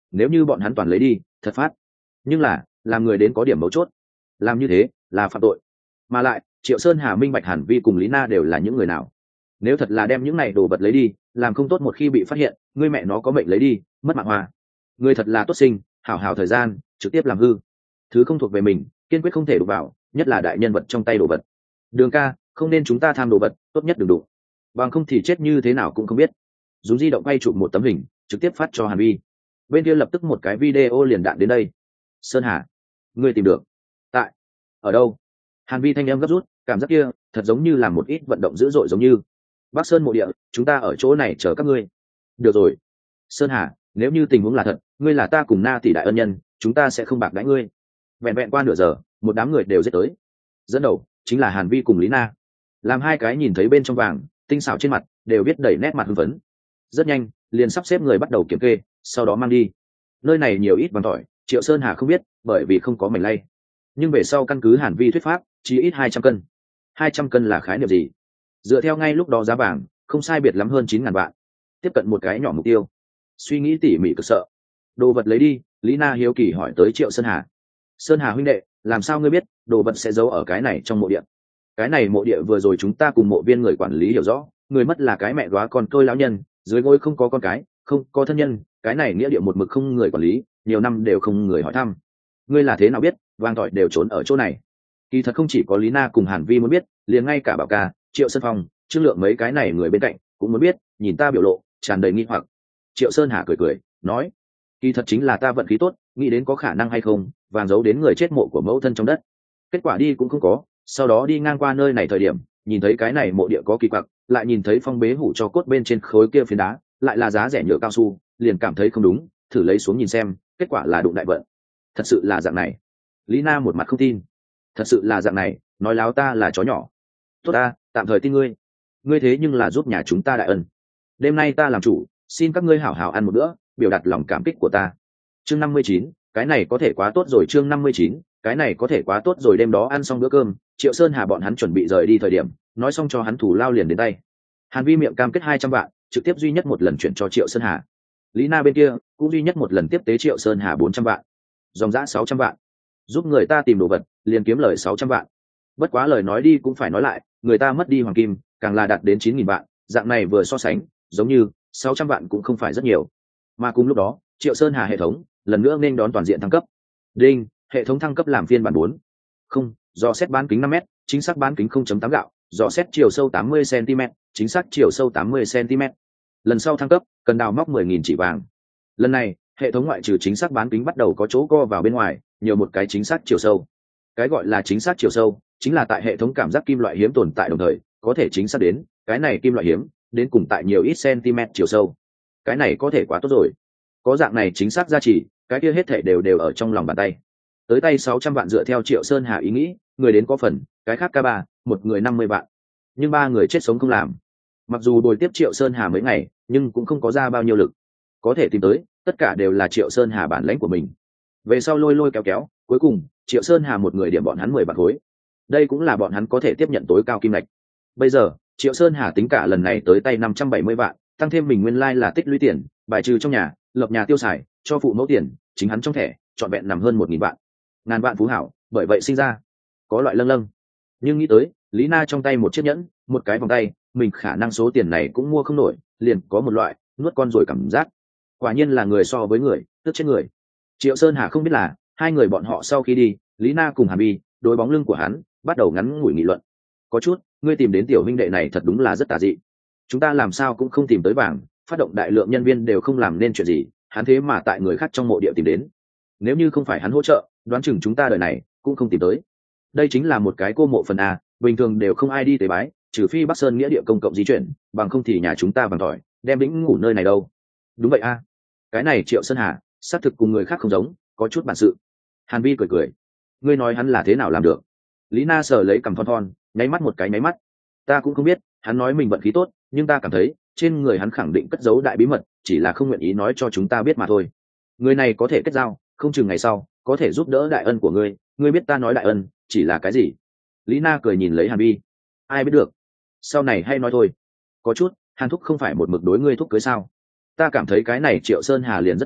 nếu như bọn hắn toàn lấy đi thật phát, nhưng là làm người đến có điểm mấu chốt, làm như thế là phạm tội. Mà lại Triệu Sơn Hà minh bạch Hàn Vi cùng Lý Na đều là những người nào, nếu thật là đem những này đồ vật lấy đi, làm không tốt một khi bị phát hiện, ngươi mẹ nó có mệnh lấy đi mất mạng hoa. Người thật là tốt sinh, hảo hảo thời gian trực tiếp làm hư thứ không thuộc về mình, kiên quyết không thể đụng vào, nhất là đại nhân vật trong tay đồ vật. Đường ca, không nên chúng ta tham đồ vật, tốt nhất đừng đụng, bằng không thì chết như thế nào cũng không biết. Dùng di động quay chụp một tấm hình trực tiếp phát cho Hàn Vi, bên kia lập tức một cái video liền đạn đến đây. Sơn Hà, ngươi tìm được? Tại ở đâu? Hàn Vi thanh em gấp rút, cảm giác kia thật giống như là một ít vận động dữ dội, giống như Bắc Sơn mộ địa, chúng ta ở chỗ này chờ các ngươi. Được rồi Sơn Hà, nếu như tình huống là thật, ngươi là ta cùng Na tỷ đại ân nhân, chúng ta sẽ không bạc đãi ngươi. Vẹn vẹn qua nửa giờ, một đám người đều giết tới, dẫn đầu chính là Hàn Vi cùng Lý Na. Làm hai cái nhìn thấy bên trong vàng tinh xảo trên mặt đều viết đầy nét mặt hưng phấn. Rất nhanh liền sắp xếp người bắt đầu kiểm kê, sau đó mang đi. Nơi này nhiều ít vàng tỏi, Triệu Sơn Hà không biết, bởi vì không có mảnh lay. Nhưng về sau căn cứ Hàn Vi thuyết pháp, chỉ ít hai trăm cân. Hai trăm cân là khái niệm gì? Dựa theo ngay lúc đó giá vàng không sai biệt lắm hơn chín ngàn vạn, tiếp cận một cái nhỏ mục tiêu. Suy nghĩ tỉ mỉ cực sợ. Đồ vật lấy đi, Lý Na hiếu kỳ hỏi tới Triệu Sơn Hà. Sơn Hà huynh đệ, làm sao ngươi biết đồ vật sẽ giấu ở cái này trong mộ địa? Cái này mộ địa vừa rồi chúng ta cùng mộ viên người quản lý hiểu rõ, người mất là cái mẹ góa con tôi lão nhân, dưới ngôi không có con cái, không có thân nhân, cái này nghĩa địa một mực không người quản lý, nhiều năm đều không người hỏi thăm. Ngươi là thế nào biết vàng tỏi đều trốn ở chỗ này? Kỳ thật không chỉ có Lý Na cùng Hàn Vi muốn biết, liền ngay cả Bảo Ca, Triệu Sơn Phong, Trương Lượng mấy cái này người bên cạnh cũng muốn biết, nhìn ta biểu lộ tràn đầy nghi hoặc. Triệu Sơn Hà cười cười nói, kỳ thật chính là ta vận khí tốt, nghĩ đến có khả năng hay không vàng giấu đến người chết mộ của mẫu thân trong đất, kết quả đi cũng không có. Sau đó đi ngang qua nơi này thời điểm, nhìn thấy cái này mộ địa có kỳ quặc, lại nhìn thấy phong bế hủ cho cốt bên trên khối kia phiến đá lại là giá rẻ nhựa cao su, liền cảm thấy không đúng, thử lấy xuống nhìn xem, kết quả là đụng đại vận. Thật sự là dạng này? Lý Na một mặt không tin. Thật sự là dạng này, nói láo ta là chó nhỏ. Tốt ta, tạm thời tin ngươi. Ngươi thế nhưng là giúp nhà chúng ta đại ân. Đêm nay ta làm chủ, xin các ngươi hảo hảo ăn một bữa, biểu đạt lòng cảm kích của ta. Chương năm mươi chín, cái này có thể quá tốt rồi. Chương năm mươi chín, cái này có thể quá tốt rồi. Đêm đó ăn xong bữa cơm, Triệu Sơn Hà bọn hắn chuẩn bị rời đi thời điểm, nói xong cho hắn thủ lao liền đến tay. Hàn Vi miệng cam kết hai trăm vạn, trực tiếp duy nhất một lần chuyển cho Triệu Sơn Hà. Lý Na bên kia cũng duy nhất một lần tiếp tế Triệu Sơn Hà bốn trăm vạn, dòng dã sáu trăm vạn. Giúp người ta tìm đồ vật, liền kiếm lời sáu trăm vạn. Bất quá lời nói đi cũng phải nói lại, người ta mất đi hoàng kim, càng là đạt đến chín nghìn vạn, dạng này vừa so sánh, giống như sáu trăm vạn cũng không phải rất nhiều. Mà cùng lúc đó, Triệu Sơn Hà hệ thống lần nữa nên đón toàn diện thăng cấp. Đinh, hệ thống thăng cấp làm phiên bản bốn. Không, dò xét bán kính năm mét, chính xác bán kính không chấm tám gạo, dò xét chiều sâu tám mươi xăng ti mét, chính xác chiều sâu tám mươi xăng ti mét. Lần sau thăng cấp, cần đào móc mười nghìn chỉ vàng. Lần này, hệ thống ngoại trừ chính xác bán kính bắt đầu có chỗ co vào bên ngoài, nhiều một cái chính xác chiều sâu. Cái gọi là chính xác chiều sâu, chính là tại hệ thống cảm giác kim loại hiếm tồn tại đồng thời, có thể chính xác đến cái này kim loại hiếm đến cùng tại nhiều ít cm chiều sâu. Cái này có thể quá tốt rồi. Có dạng này chính xác giá trị, cái kia hết thể đều đều ở trong lòng bàn tay. Tới tay sáu trăm vạn dựa theo Triệu Sơn Hà ý nghĩ, người đến có phần, cái khác ca ba, một người năm mươi vạn. Nhưng ba người chết sống không làm. Mặc dù đồi tiếp Triệu Sơn Hà mấy ngày, nhưng cũng không có ra bao nhiêu lực. Có thể tìm tới, tất cả đều là Triệu Sơn Hà bản lãnh của mình. Về sau lôi lôi kéo kéo, cuối cùng Triệu Sơn Hà một người điểm bọn hắn mười vạn khối. Đây cũng là bọn hắn có thể tiếp nhận tối cao kim ngạch. Bây giờ Triệu Sơn Hà tính cả lần này tới tay năm trăm bảy mươi vạn, tăng thêm mình nguyên lai like là tích lũy tiền, bài trừ trong nhà lập nhà tiêu xài, cho phụ mẫu tiền, chính hắn trong thẻ trọn vẹn nằm hơn một nghìn vạn, ngàn vạn phú hảo. Bởi vậy sinh ra có loại lâng lâng. Nhưng nghĩ tới Lý Na trong tay một chiếc nhẫn, một cái vòng tay, mình khả năng số tiền này cũng mua không nổi, liền có một loại nuốt con rồi cảm giác. Quả nhiên là người so với người, tức chết người. Triệu Sơn Hà không biết là hai người bọn họ sau khi đi, Lý Na cùng Hàn Vi đối bóng lưng của hắn bắt đầu ngắn ngủi nghị luận. Có chút, ngươi tìm đến tiểu huynh đệ này thật đúng là rất tà dị. Chúng ta làm sao cũng không tìm tới vàng, phát động đại lượng nhân viên đều không làm nên chuyện gì, hắn thế mà tại người khác trong mộ địa tìm đến. Nếu như không phải hắn hỗ trợ, đoán chừng chúng ta đời này cũng không tìm tới. Đây chính là một cái cô mộ phần a, bình thường đều không ai đi tế bái, trừ phi Bắc Sơn nghĩa địa công cộng di chuyển, bằng không thì nhà chúng ta vàng tỏi đem lĩnh ngủ nơi này đâu. Đúng vậy a, cái này Triệu Sơn Hà xác thực cùng người khác không giống, có chút bản sự. Hàn Vi cười cười, ngươi nói hắn là thế nào làm được? Lý Na sờ lấy cằm thon thon, nháy mắt một cái nháy mắt. Ta cũng không biết, hắn nói mình vận khí tốt, nhưng ta cảm thấy trên người hắn khẳng định cất giấu đại bí mật, chỉ là không nguyện ý nói cho chúng ta biết mà thôi. Người này có thể kết giao, không chừng ngày sau có thể giúp đỡ đại ân của ngươi. Ngươi biết ta nói đại ân chỉ là cái gì? Lý Na cười nhìn lấy Hàn Vi, ai biết được, sau này hay nói thôi. Có chút, Hàn thúc không phải một mực đối ngươi thúc cưới sao? Ta cảm thấy cái này Triệu Sơn Hà liền rất tốt,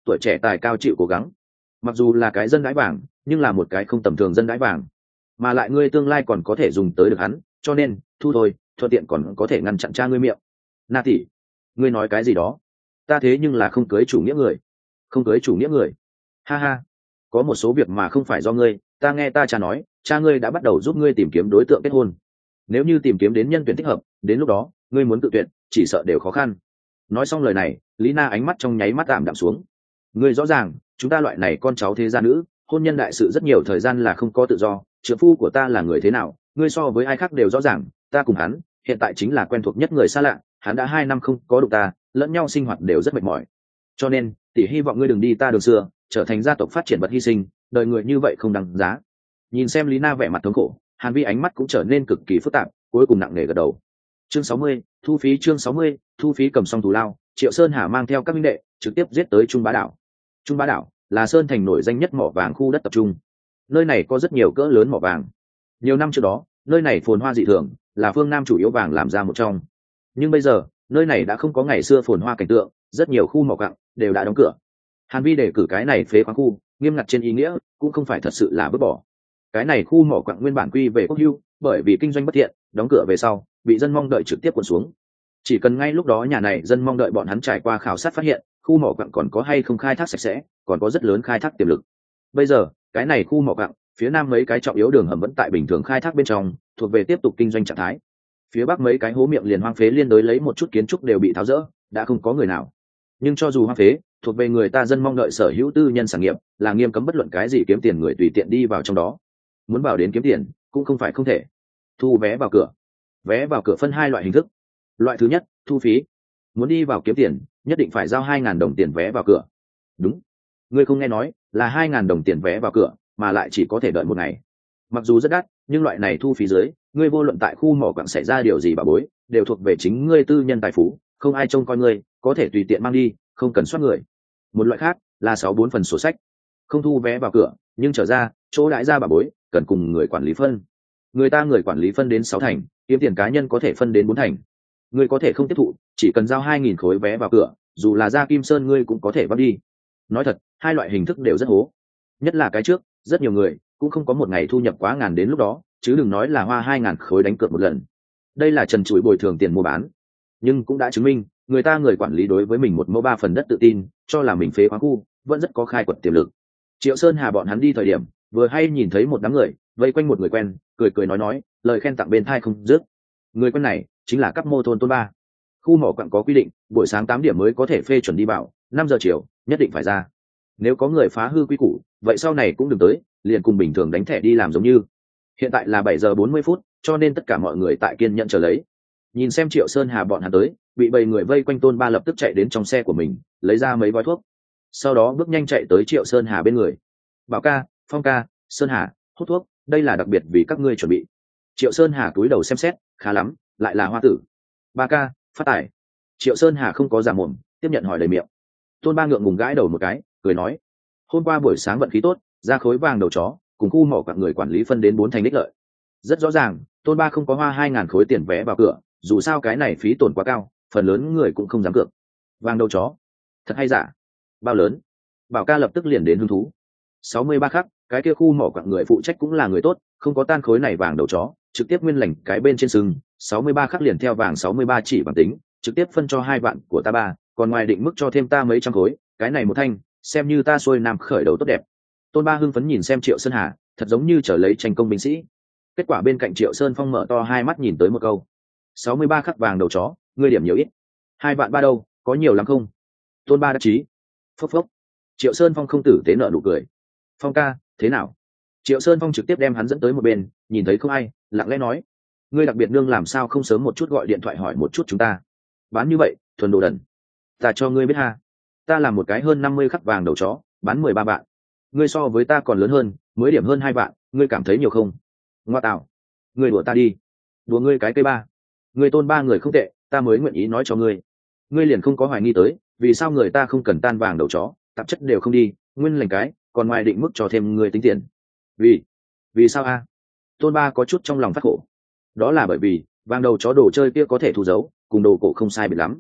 tuổi trẻ tài cao chịu cố gắng. Mặc dù là cái dân đãi vàng nhưng là một cái không tầm thường dân đãi vàng, mà lại ngươi tương lai còn có thể dùng tới được hắn, cho nên thu thôi, thuận tiện còn có thể ngăn chặn cha ngươi miệng. Na tỷ, ngươi nói cái gì đó? Ta thế nhưng là không cưới chủ nghĩa người. Không cưới chủ nghĩa người? Ha ha, có một số việc mà không phải do ngươi, ta nghe ta cha nói, cha ngươi đã bắt đầu giúp ngươi tìm kiếm đối tượng kết hôn. Nếu như tìm kiếm đến nhân tuyển thích hợp, đến lúc đó ngươi muốn tự tuyển chỉ sợ đều khó khăn. Nói xong lời này, Lý Na ánh mắt trong nháy mắt tạm đạm xuống. Ngươi rõ ràng, chúng ta loại này con cháu thế gia nữ, hôn nhân đại sự rất nhiều thời gian là không có tự do. Trượng phu của ta là người thế nào, ngươi so với ai khác đều rõ ràng. Ta cùng hắn hiện tại chính là quen thuộc nhất người xa lạ, hắn đã hai năm không có đụng ta, lẫn nhau sinh hoạt đều rất mệt mỏi. Cho nên tỷ hy vọng ngươi đừng đi ta đường xưa, trở thành gia tộc phát triển vật hy sinh, đời người như vậy không đáng giá. Nhìn xem Lý Na vẻ mặt thống khổ, Hàn Vi ánh mắt cũng trở nên cực kỳ phức tạp, cuối cùng nặng nề gật đầu. Chương sáu mươi, thu phí. Chương sáu mươi, thu phí. Cầm xong thù lao, Triệu Sơn Hà mang theo các minh đệ trực tiếp giết tới Trung Bá đảo. Trung Bá đảo là sơn thành nổi danh nhất mỏ vàng khu đất tập trung, nơi này có rất nhiều cỡ lớn mỏ vàng. Nhiều năm trước đó, nơi này phồn hoa dị thường, là phương Nam chủ yếu vàng làm ra một trong. Nhưng bây giờ, nơi này đã không có ngày xưa phồn hoa cảnh tượng, rất nhiều khu mỏ quặng đều đã đóng cửa. Hàn Vi đề cử cái này phế khoáng khu, nghiêm ngặt trên ý nghĩa, cũng không phải thật sự là vứt bỏ. Cái này khu mỏ quặng nguyên bản quy về quốc hữu, bởi vì kinh doanh bất thiện, đóng cửa về sau, bị dân mong đợi trực tiếp cuốn xuống. Chỉ cần ngay lúc đó nhà này dân mong đợi bọn hắn trải qua khảo sát phát hiện, khu mỏ quặng còn có hay không khai thác sạch sẽ, còn có rất lớn khai thác tiềm lực. Bây giờ, cái này khu mỏ quặng, phía nam mấy cái trọng yếu đường hầm vẫn tại bình thường khai thác bên trong, thuộc về tiếp tục kinh doanh trạng thái. Phía bắc mấy cái hố miệng liền hoang phế liên đối lấy một chút kiến trúc đều bị tháo rỡ, đã không có người nào. Nhưng cho dù hoang phế, thuộc về người ta dân mong đợi sở hữu tư nhân sản nghiệp, là nghiêm cấm bất luận cái gì kiếm tiền người tùy tiện đi vào trong đó. Muốn vào đến kiếm tiền, cũng không phải không thể. Thu vé vào cửa. Vé vào cửa phân hai loại hình thức. Loại thứ nhất, thu phí. Muốn đi vào kiếm tiền, nhất định phải giao hai ngàn đồng tiền vé vào cửa. Đúng, ngươi không nghe nói, là hai ngàn đồng tiền vé vào cửa, mà lại chỉ có thể đợi một ngày. Mặc dù rất đắt, nhưng loại này thu phí dưới, ngươi vô luận tại khu mỏ quặng xảy ra điều gì bà bối, đều thuộc về chính ngươi tư nhân tài phú, không ai trông coi ngươi, có thể tùy tiện mang đi, không cần soát người. Một loại khác là sáu bốn phần sổ sách, không thu vé vào cửa, nhưng trở ra chỗ đãi ra bà bối, cần cùng người quản lý phân. Người ta người quản lý phân đến sáu thành, kiếm tiền cá nhân có thể phân đến bốn thành. Ngươi có thể không tiếp thụ, chỉ cần giao hai nghìn khối vé vào cửa, dù là ra Kim Sơn ngươi cũng có thể vác đi. Nói thật, hai loại hình thức đều rất hố. Nhất là cái trước, rất nhiều người cũng không có một ngày thu nhập quá ngàn đến lúc đó, chứ đừng nói là hoa hai ngàn khối đánh cược một lần. Đây là trần trụi bồi thường tiền mua bán, nhưng cũng đã chứng minh người ta người quản lý đối với mình một mẫu ba phần đất tự tin, cho là mình phế khoáng khu vẫn rất có khai quật tiềm lực. Triệu Sơn Hà bọn hắn đi thời điểm, vừa hay nhìn thấy một đám người vây quanh một người quen, cười cười nói nói, lời khen tặng bên thai không dứt. Người quen này chính là Cáp Mô thôn Tôn Ba. Khu mỏ quặng có quy định, buổi sáng tám điểm mới có thể phê chuẩn đi vào, năm giờ chiều nhất định phải ra. Nếu có người phá hư quy củ, vậy sau này cũng đừng tới, liền cùng bình thường đánh thẻ đi làm giống như. Hiện tại là bảy giờ bốn mươi phút, cho nên tất cả mọi người tại kiên nhẫn chờ lấy. Nhìn xem Triệu Sơn Hà bọn hắn tới, bị bầy người vây quanh Tôn Ba lập tức chạy đến trong xe của mình, lấy ra mấy gói thuốc, sau đó bước nhanh chạy tới Triệu Sơn Hà bên người. Bảo ca, Phong ca, Sơn Hà, hút thuốc, đây là đặc biệt vì các ngươi chuẩn bị. Triệu Sơn Hà cúi đầu xem xét, khá lắm, lại là hoa tử. Ba ca, phát tài. Triệu Sơn Hà không có giả mồm, tiếp nhận hỏi đầy miệng. Tôn Ba ngượng ngùng gãi đầu một cái, cười nói, hôm qua buổi sáng vận khí tốt, ra khối vàng đầu chó, cùng khu mỏ quặng người quản lý phân đến bốn thành đích lợi. Rất rõ ràng, Tôn Ba không có hoa hai ngàn khối tiền vé vào cửa, dù sao cái này phí tổn quá cao, phần lớn người cũng không dám cược. Vàng đầu chó, thật hay giả? Bao lớn? Bảo ca lập tức liền đến hứng thú. Sáu mươi ba khắc, cái kia khu mỏ quặng người phụ trách cũng là người tốt, không có tan khối này vàng đầu chó, trực tiếp nguyên lành cái bên trên sừng. Sáu mươi ba khắc liền theo vàng sáu mươi ba chỉ bằng tính, trực tiếp phân cho hai vạn của ta ba, còn ngoài định mức cho thêm ta mấy trăm khối, cái này một thanh, xem như ta xuôi nam khởi đầu tốt đẹp. Tôn Ba hưng phấn nhìn xem Triệu Sơn Hà, thật giống như trở lấy tranh công binh sĩ. Kết quả bên cạnh Triệu Sơn Phong mở to hai mắt nhìn tới một câu. Sáu mươi ba khắc vàng đầu chó, ngươi điểm nhiều ít? Hai vạn ba đâu, có nhiều lắm không? Tôn Ba đắc chí. Phốc phốc. Triệu Sơn Phong không tử tế nợ nụ cười. Phong ca, thế nào? Triệu Sơn Phong trực tiếp đem hắn dẫn tới một bên, nhìn thấy không ai, lặng lẽ nói, ngươi đặc biệt nương làm sao không sớm một chút gọi điện thoại hỏi một chút chúng ta? Bán như vậy, thuần đồ đần. Ta cho ngươi biết ha, ta làm một cái hơn năm mươi khắc vàng đầu chó, bán mười ba vạn. Ngươi so với ta còn lớn hơn, mới điểm hơn hai vạn, ngươi cảm thấy nhiều không? Ngoa tạo, ngươi đùa ta đi. Đùa ngươi cái cây ba. Ngươi Tôn Ba người không tệ, ta mới nguyện ý nói cho ngươi. Ngươi liền không có hoài nghi tới, vì sao người ta không cần tan vàng đầu chó, tạp chất đều không đi, nguyên lành cái, còn ngoài định mức cho thêm ngươi tính tiền. Vì, vì sao a? Tôn Ba có chút trong lòng phát khổ. Đó là bởi vì vàng đầu chó đồ chơi kia có thể thu giấu, cùng đồ cổ không sai biệt lắm.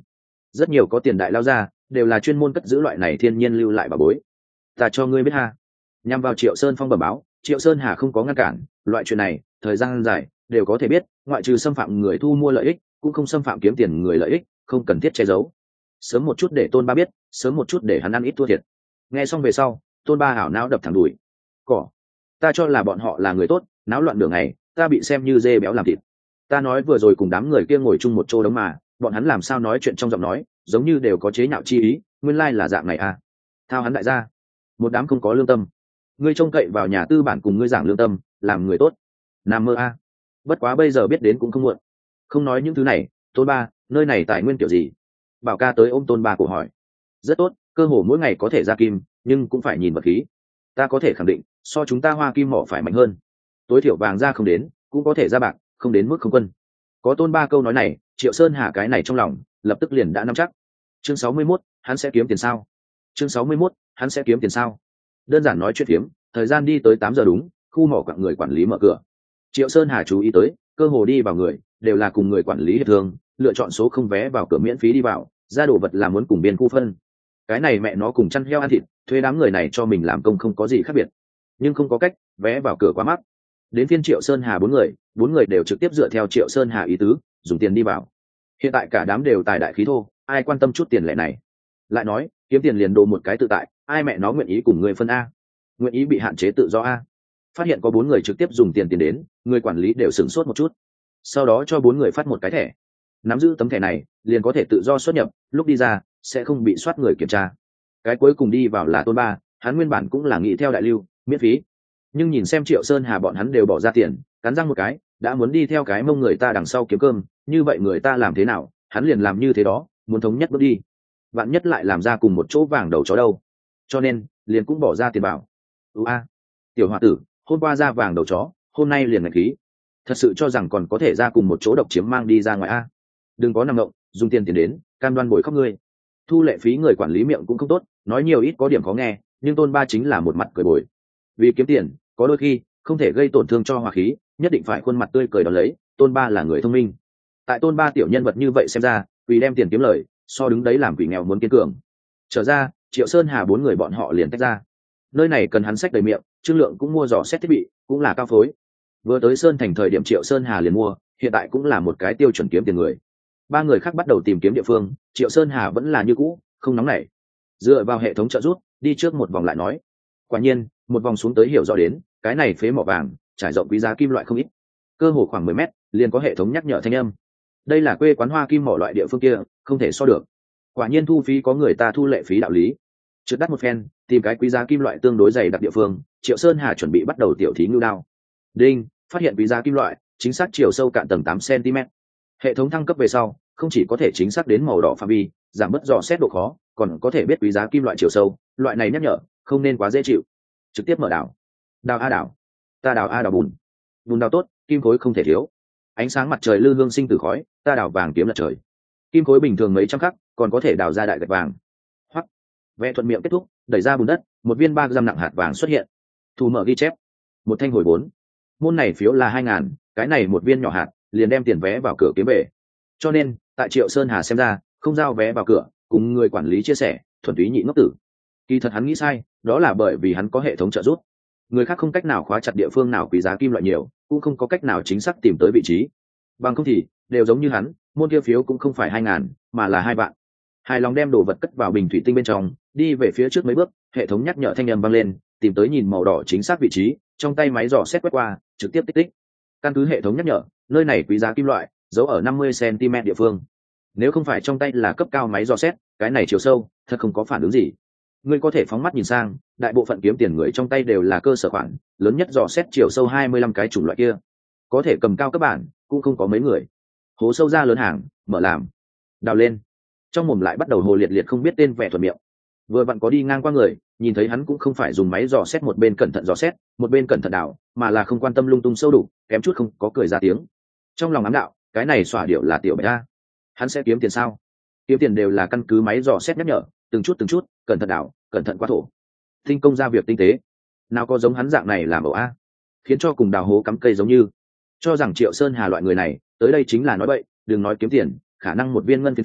rất nhiều có tiền đại lao ra đều là chuyên môn cất giữ loại này thiên nhiên lưu lại bà bối. Ta cho ngươi biết ha. Nhằm vào Triệu Sơn Phong bẩm báo, Triệu Sơn Hà không có ngăn cản, loại chuyện này thời gian dài đều có thể biết, ngoại trừ xâm phạm người thu mua lợi ích cũng không xâm phạm kiếm tiền người lợi ích, không cần thiết che giấu. Sớm một chút để Tôn Ba biết, sớm một chút để hắn ăn ít thua thiệt. Nghe xong về sau, Tôn Ba hảo não đập thẳng đùi. Cỏ, ta cho là bọn họ là người tốt, náo loạn đường này ta bị xem như dê béo làm thịt. Ta nói vừa rồi cùng đám người kia ngồi chung một chỗ đống mà bọn hắn làm sao nói chuyện trong giọng nói giống như đều có chế nhạo chi ý, nguyên lai là dạng này à. Thao hắn đại gia, một đám không có lương tâm. Ngươi trông cậy vào nhà tư bản cùng ngươi giảng lương tâm làm người tốt, nằm mơ a. Bất quá bây giờ biết đến cũng không muộn. Không nói những thứ này, Tôn Ba, nơi này tài nguyên kiểu gì? Bảo ca tới ôm Tôn Ba cổ hỏi. Rất tốt, cơ hồ mỗi ngày có thể ra kim, nhưng cũng phải nhìn vật khí. Ta có thể khẳng định so chúng ta hoa kim mỏ phải mạnh hơn. Tối thiểu vàng ra không đến cũng có thể ra bạc, không đến mức không quân. Có Tôn Ba câu nói này, Triệu Sơn Hà cái này trong lòng lập tức liền đã nắm chắc. Chương sáu mươi mốt, hắn sẽ kiếm tiền sao? Chương sáu mươi mốt, hắn sẽ kiếm tiền sao? Đơn giản nói chuyện phiếm, thời gian đi tới tám giờ đúng, khu mỏ quặng người quản lý mở cửa. Triệu Sơn Hà chú ý tới, cơ hồ đi vào người đều là cùng người quản lý hiệp thương, lựa chọn số không vé vào cửa miễn phí đi vào, ra đồ vật là muốn cùng biên khu phân. Cái này mẹ nó cùng chăn heo ăn thịt, thuê đám người này cho mình làm công không có gì khác biệt. Nhưng không có cách, vé vào cửa quá mắc. Đến phiên Triệu Sơn Hà bốn người, bốn người đều trực tiếp dựa theo Triệu Sơn Hà ý tứ, dùng tiền đi vào. Hiện tại cả đám đều tài đại khí thô, ai quan tâm chút tiền lẻ này. Lại nói, kiếm tiền liền đồ một cái tự tại, ai mẹ nó nguyện ý cùng người phân a? Nguyện ý bị hạn chế tự do a? Phát hiện có bốn người trực tiếp dùng tiền tiền đến, người quản lý đều sửng sốt một chút. Sau đó cho bốn người phát một cái thẻ. Nắm giữ tấm thẻ này, liền có thể tự do xuất nhập, lúc đi ra sẽ không bị soát người kiểm tra. Cái cuối cùng đi vào là Tôn Ba, hắn nguyên bản cũng là nghĩ theo đại lưu, miễn phí. Nhưng nhìn xem Triệu Sơn Hà bọn hắn đều bỏ ra tiền, cắn răng một cái, đã muốn đi theo cái mông người ta đằng sau kiếm cơm, như vậy người ta làm thế nào, hắn liền làm như thế đó, muốn thống nhất bước đi. Vạn nhất lại làm ra cùng một chỗ vàng đầu chó đâu. Cho nên, liền cũng bỏ ra tiền bảo. Ú a, tiểu hòa tử, hôm qua ra vàng đầu chó, hôm nay liền ngạch khí. Thật sự cho rằng còn có thể ra cùng một chỗ độc chiếm mang đi ra ngoài a. Đừng có nằm động, dùng tiền tiền đến, cam đoan bồi khóc ngươi. Thu lệ phí người quản lý miệng cũng không tốt, nói nhiều ít có điểm khó nghe, nhưng Tôn Ba chính là một mặt cười bồi. Vì kiếm tiền, có đôi khi không thể gây tổn thương cho hòa khí, nhất định phải khuôn mặt tươi cười đón lấy. Tôn Ba là người thông minh. Tại Tôn Ba tiểu nhân vật như vậy xem ra, vì đem tiền kiếm lời, so đứng đấy làm quỷ nghèo muốn kiên cường. Trở ra, Triệu Sơn Hà bốn người bọn họ liền tách ra. Nơi này cần hắn sách đầy miệng, Trương Lượng cũng mua dò xét thiết bị, cũng là cao phối. Vừa tới Sơn Thành thời điểm Triệu Sơn Hà liền mua, hiện tại cũng là một cái tiêu chuẩn kiếm tiền người. Ba người khác bắt đầu tìm kiếm địa phương, Triệu Sơn Hà vẫn là như cũ, không nóng nảy. Dựa vào hệ thống trợ giúp, đi trước một vòng lại nói. Quả nhiên, một vòng xuống tới hiểu rõ đến, cái này phế mỏ vàng, trải rộng quý giá kim loại không ít. Cơ hồ khoảng mười mét, liền có hệ thống nhắc nhở thanh âm. Đây là quê quán hoa kim mỏ loại địa phương kia, không thể so được. Quả nhiên thu phí có người ta thu lệ phí đạo lý. Trượt đắt một phen, tìm cái quý giá kim loại tương đối dày đặc địa phương, Triệu Sơn Hà chuẩn bị bắt đầu tiểu thí ngưu đao. Đinh, phát hiện quý giá kim loại, chính xác chiều sâu cạn tầng tám xăng ti mét. Hệ thống thăng cấp về sau, không chỉ có thể chính xác đến màu đỏ phạm vi, giảm bớt dò xét độ khó, còn có thể biết quý giá kim loại chiều sâu, loại này nhắc nhở, không nên quá dễ chịu. Trực tiếp mở đảo. Đào a đảo. Ta đào a đào bùn. Bùn đào tốt, kim khối không thể thiếu. Ánh sáng mặt trời lư hương sinh từ khói, ta đào vàng kiếm lật trời. Kim khối bình thường mấy trăm khắc, còn có thể đào ra đại gạch vàng. Hoắc. Vẽ thuận miệng kết thúc, đẩy ra bùn đất, một viên ba gram nặng hạt vàng xuất hiện. Thu mở ghi chép. Một thanh hồi vốn. Môn này phiếu là hai ngàn, cái này một viên nhỏ hạt, liền đem tiền vé vào cửa kiếm về. Cho nên, tại Triệu Sơn Hà xem ra, không giao vé vào cửa, cùng người quản lý chia sẻ, thuần túy nhị ngốc tử. Kỳ thật hắn nghĩ sai, đó là bởi vì hắn có hệ thống trợ giúp. Người khác không cách nào khóa chặt địa phương nào quý giá kim loại nhiều, cũng không có cách nào chính xác tìm tới vị trí. Bằng không thì, đều giống như hắn, môn kia phiếu cũng không phải hai ngàn, mà là hai vạn. Hài lòng đem đồ vật cất vào bình thủy tinh bên trong, đi về phía trước mấy bước, hệ thống nhắc nhở thanh âm vang lên, tìm tới nhìn màu đỏ chính xác vị trí, trong tay máy dò xét quét qua, trực tiếp tích tích. Căn cứ hệ thống nhắc nhở, nơi này quý giá kim loại giấu ở năm mươi xăng ti mét địa phương. Nếu không phải trong tay là cấp cao máy dò xét, cái này chiều sâu, thật không có phản ứng gì. Ngươi có thể phóng mắt nhìn sang, đại bộ phận kiếm tiền người trong tay đều là cơ sở khoản, lớn nhất dò xét chiều sâu hai mươi lăm cái chủng loại kia. Có thể cầm cao các bản, cũng không có mấy người. Hố sâu ra lớn hàng, mở làm. Đào lên. Trong mồm lại bắt đầu hồ liệt liệt không biết tên vẻ thuận miệng. Vừa vặn có đi ngang qua người, nhìn thấy hắn cũng không phải dùng máy dò xét một bên cẩn thận dò xét, một bên cẩn thận đào, mà là không quan tâm lung tung sâu đủ, kém chút không có cười ra tiếng. Trong lòng ám đạo, cái này xỏa điệu là tiểu bạch a. Hắn sẽ kiếm tiền sao? Kiếm tiền đều là căn cứ máy dò xét nhắc nhở, từng chút từng chút, cẩn thận đào, cẩn thận qua thổ. Tinh công ra việc tinh tế. Nào có giống hắn dạng này làm ẩu a, khiến cho cùng đào hố cắm cây giống như. Cho rằng Triệu Sơn Hà loại người này, tới đây chính là nói bậy, đừng nói kiếm tiền, khả năng một viên ngân phiến phiến,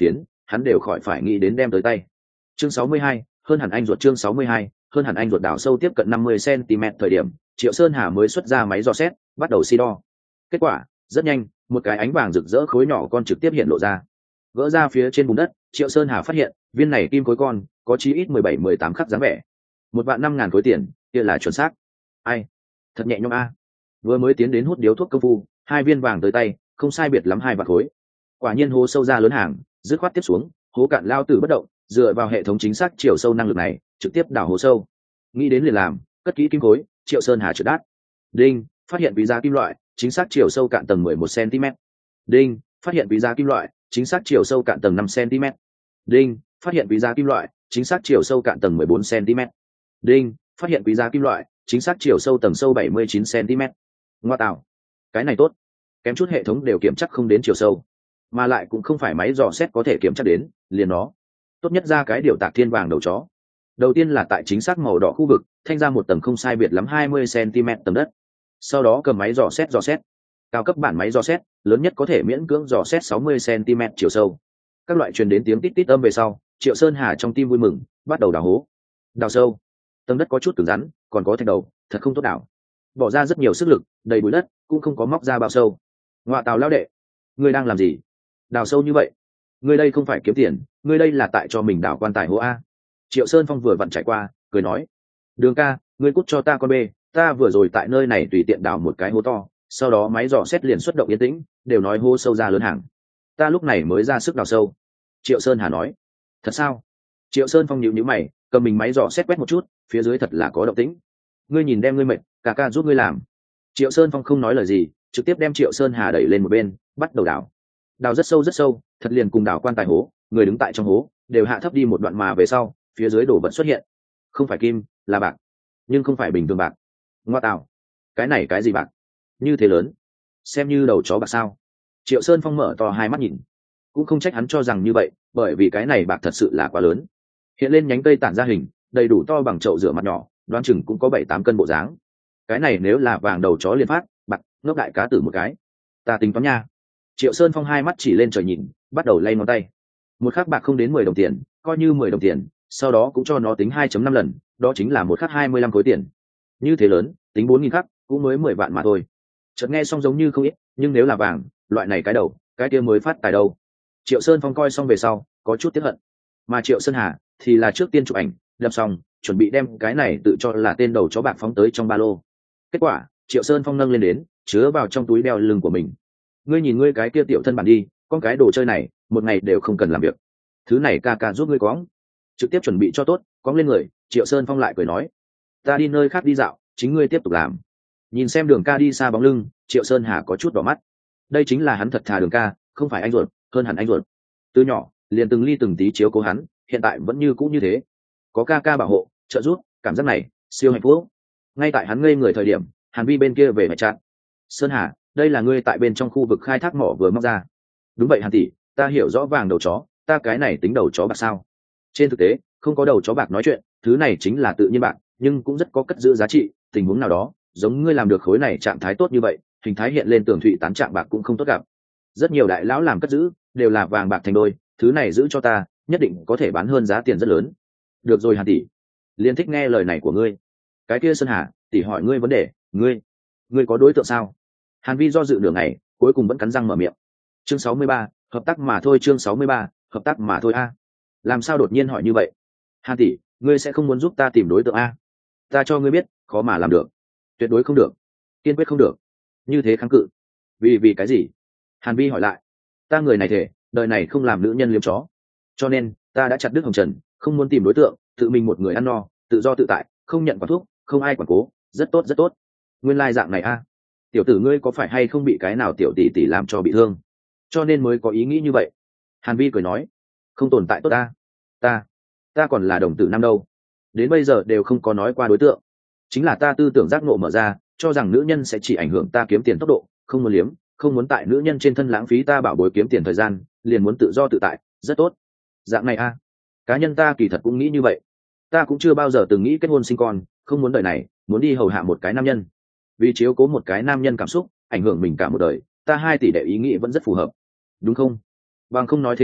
hắn đều khỏi phải nghĩ đến đem tới tay. Chương sáu mươi hai, hơn hẳn anh ruột. Chương sáu mươi hai, hơn hẳn anh ruột. Đào sâu tiếp cận năm mươi xăng-ti-mét thời điểm, Triệu Sơn Hà mới xuất ra máy dò xét, bắt đầu si đo. Kết quả, rất nhanh, một cái ánh vàng rực rỡ khối nhỏ con trực tiếp hiện lộ ra. Gỡ ra phía trên bùn đất, Triệu Sơn Hà phát hiện, viên này kim khối con, có chí ít mười bảy mười tám khắc dáng vẻ. Một vạn năm ngàn khối tiền, kia là chuẩn xác. Ai? Thật nhẹ nhõm a. Vừa mới tiến đến hút điếu thuốc công phu, hai viên vàng tới tay, không sai biệt lắm hai vạn khối. Quả nhiên hố sâu ra lớn hàng, dứt khoát tiếp xuống, hố cạn lao tử bất động, dựa vào hệ thống chính xác chiều sâu năng lực này, trực tiếp đào hố sâu. Nghĩ đến liền làm, cất kỹ kim khối, Triệu Sơn Hà trượt đát. Đinh, phát hiện quý giá kim loại, chính xác chiều sâu cạn tầng mười một xăng-ti-mét. Đinh, phát hiện quý giá kim loại, chính xác chiều sâu cạn tầng năm xăng-ti-mét. Đinh, phát hiện quý giá kim loại, chính xác chiều sâu cạn tầng mười bốn xăng-ti-mét. Đinh, phát hiện quý giá kim loại, chính xác chiều sâu tầng sâu bảy mươi chín xăng-ti-mét. Ngoa tạo, cái này tốt, kém chút hệ thống đều kiểm chắc không đến chiều sâu, mà lại cũng không phải máy dò xét có thể kiểm chắc đến, liền nó tốt nhất ra cái điều tạc thiên vàng đầu chó. Đầu tiên là tại chính xác màu đỏ khu vực thanh ra một tầng không sai biệt lắm hai mươi xăng-ti-mét tầng đất, sau đó cầm máy dò xét dò xét cao cấp bản máy dò xét lớn nhất có thể miễn cưỡng dò xét sáu mươi xăng-ti-mét chiều sâu. Các loại truyền đến tiếng tít tít âm về sau, Triệu Sơn Hà trong tim vui mừng, bắt đầu đào hố. Đào sâu, tầng đất có chút cứng rắn, còn có thạch đầu, thật không tốt đào. Bỏ ra rất nhiều sức lực, đầy bụi đất, cũng không có móc ra bao sâu. Ngoạ tào lao đệ, ngươi đang làm gì? Đào sâu như vậy? Ngươi đây không phải kiếm tiền, ngươi đây là tại cho mình đào quan tài hố a. Triệu Sơn Phong vừa vặn trải qua, cười nói: Đường ca, ngươi cút cho ta con bê, ta vừa rồi tại nơi này tùy tiện đào một cái hố to, sau đó máy dò xét liền xuất động yên tĩnh, đều nói hố sâu ra lớn hàng. Ta lúc này mới ra sức đào sâu. Triệu Sơn Hà nói: Thật sao? Triệu Sơn Phong nhíu nhíu mày, cầm mình máy dò xét quét một chút, phía dưới thật là có động tĩnh. Ngươi nhìn đem ngươi mệt, ca ca giúp ngươi làm. Triệu Sơn Phong không nói lời gì, trực tiếp đem Triệu Sơn Hà đẩy lên một bên, bắt đầu đào. Đào rất sâu rất sâu, thật liền cùng đào quan tài hố, người đứng tại trong hố đều hạ thấp đi một đoạn mà về sau, phía dưới đổ vật xuất hiện. Không phải kim, là bạc, nhưng không phải bình thường bạc. Ngoa tạo, cái này cái gì bạc? Như thế lớn, xem như đầu chó bạc sao? Triệu Sơn Phong mở to hai mắt nhìn, cũng không trách hắn cho rằng như vậy, bởi vì cái này bạc thật sự là quá lớn. Hiện lên nhánh cây tản ra hình, đầy đủ to bằng chậu rửa mặt nhỏ, đoán chừng cũng có bảy tám cân bộ dáng. Cái này nếu là vàng đầu chó liền phát, bạc ngốc đại cá tử một cái. Ta tính toán nha. Triệu Sơn Phong hai mắt chỉ lên trời nhìn, bắt đầu lay ngón tay. Một khắc bạc không đến mười đồng tiền, coi như mười đồng tiền, sau đó cũng cho nó tính hai phẩy năm lần, đó chính là một khắc hai mươi lăm khối tiền. Như thế lớn, tính bốn nghìn khắc, cũng mới mười vạn mà thôi. Chợt nghe xong giống như không ít, nhưng nếu là vàng, loại này cái đầu, cái kia mới phát tài đâu. Triệu Sơn Phong coi xong về sau, có chút tiếc hận. Mà Triệu Sơn Hà thì là trước tiên chụp ảnh, đập xong, chuẩn bị đem cái này tự cho là tên đầu chó bạc phóng tới trong ba lô. Kết quả, Triệu Sơn Phong nâng lên đến, chứa vào trong túi đeo lưng của mình. Ngươi nhìn ngươi cái kia tiểu thân bản đi, con cái đồ chơi này, một ngày đều không cần làm việc. Thứ này ca ca giúp ngươi cóng. Trực tiếp chuẩn bị cho tốt, cóng lên người, Triệu Sơn Phong lại cười nói: Ta đi nơi khác đi dạo, chính ngươi tiếp tục làm. Nhìn xem Đường ca đi xa bóng lưng, Triệu Sơn Hà có chút đỏ mắt. Đây chính là hắn thật thà Đường ca, không phải anh ruột, hơn hẳn anh ruột. Từ nhỏ, liền từng ly từng tí chiếu cố hắn, hiện tại vẫn như cũ như thế. Có ca ca bảo hộ, trợ giúp, cảm giác này siêu hạnh phúc. Ngay tại hắn ngây người thời điểm, Hàn Vi bên kia về mẹ chặn. Sơn Hà, đây là ngươi tại bên trong khu vực khai thác mỏ vừa móc ra. Đúng vậy Hàn tỷ, ta hiểu rõ vàng đầu chó, ta cái này tính đầu chó bạc sao? Trên thực tế, không có đầu chó bạc nói chuyện, thứ này chính là tự nhiên bạc, nhưng cũng rất có cất giữ giá trị. Tình huống nào đó, giống ngươi làm được khối này trạng thái tốt như vậy, hình thái hiện lên tường thụy tán trạng bạc cũng không tốt gặp. Rất nhiều đại lão làm cất giữ đều là vàng bạc thành đôi, thứ này giữ cho ta, nhất định có thể bán hơn giá tiền rất lớn. Được rồi Hàn tỷ, liên thích nghe lời này của ngươi. Cái kia Sơn Hà, tỷ hỏi ngươi vấn đề, ngươi, ngươi có đối tượng sao? Hàn Vi do dự nửa ngày, cuối cùng vẫn cắn răng mở miệng. Chương sáu mươi ba, hợp tác mà thôi. Chương sáu mươi ba, hợp tác mà thôi a. Làm sao đột nhiên hỏi như vậy? Hàn tỷ, ngươi sẽ không muốn giúp ta tìm đối tượng a? Ta cho ngươi biết, khó mà làm được, tuyệt đối không được, kiên quyết không được. Như thế kháng cự, vì vì cái gì? Hàn Vi hỏi lại. Ta người này thể, đời này không làm nữ nhân liếm chó, cho nên ta đã chặt đứt hồng trần, không muốn tìm đối tượng, tự mình một người ăn no, tự do tự tại, không nhận quản thuốc, không ai quản cố, rất tốt rất tốt. Nguyên lai dạng này a. Tiểu tử ngươi có phải hay không bị cái nào tiểu tỷ tỷ làm cho bị thương, cho nên mới có ý nghĩ như vậy? Hàn Vi cười nói. Không tồn tại tốt ta, ta ta còn là đồng tử năm đâu, đến bây giờ đều không có nói qua đối tượng. Chính là ta tư tưởng giác ngộ mở ra, cho rằng nữ nhân sẽ chỉ ảnh hưởng ta kiếm tiền tốc độ, không muốn liếm, không muốn tại nữ nhân trên thân lãng phí ta bảo bối kiếm tiền thời gian, liền muốn tự do tự tại, rất tốt. Dạng này a, cá nhân ta kỳ thật cũng nghĩ như vậy. Ta cũng chưa bao giờ từng nghĩ kết hôn sinh con, không muốn đời này muốn đi hầu hạ một cái nam nhân, vì chiếu cố một cái nam nhân cảm xúc ảnh hưởng mình cả một đời. Ta hai tỷ đệ ý nghĩ vẫn rất phù hợp, đúng không? Bằng không nói thế nào,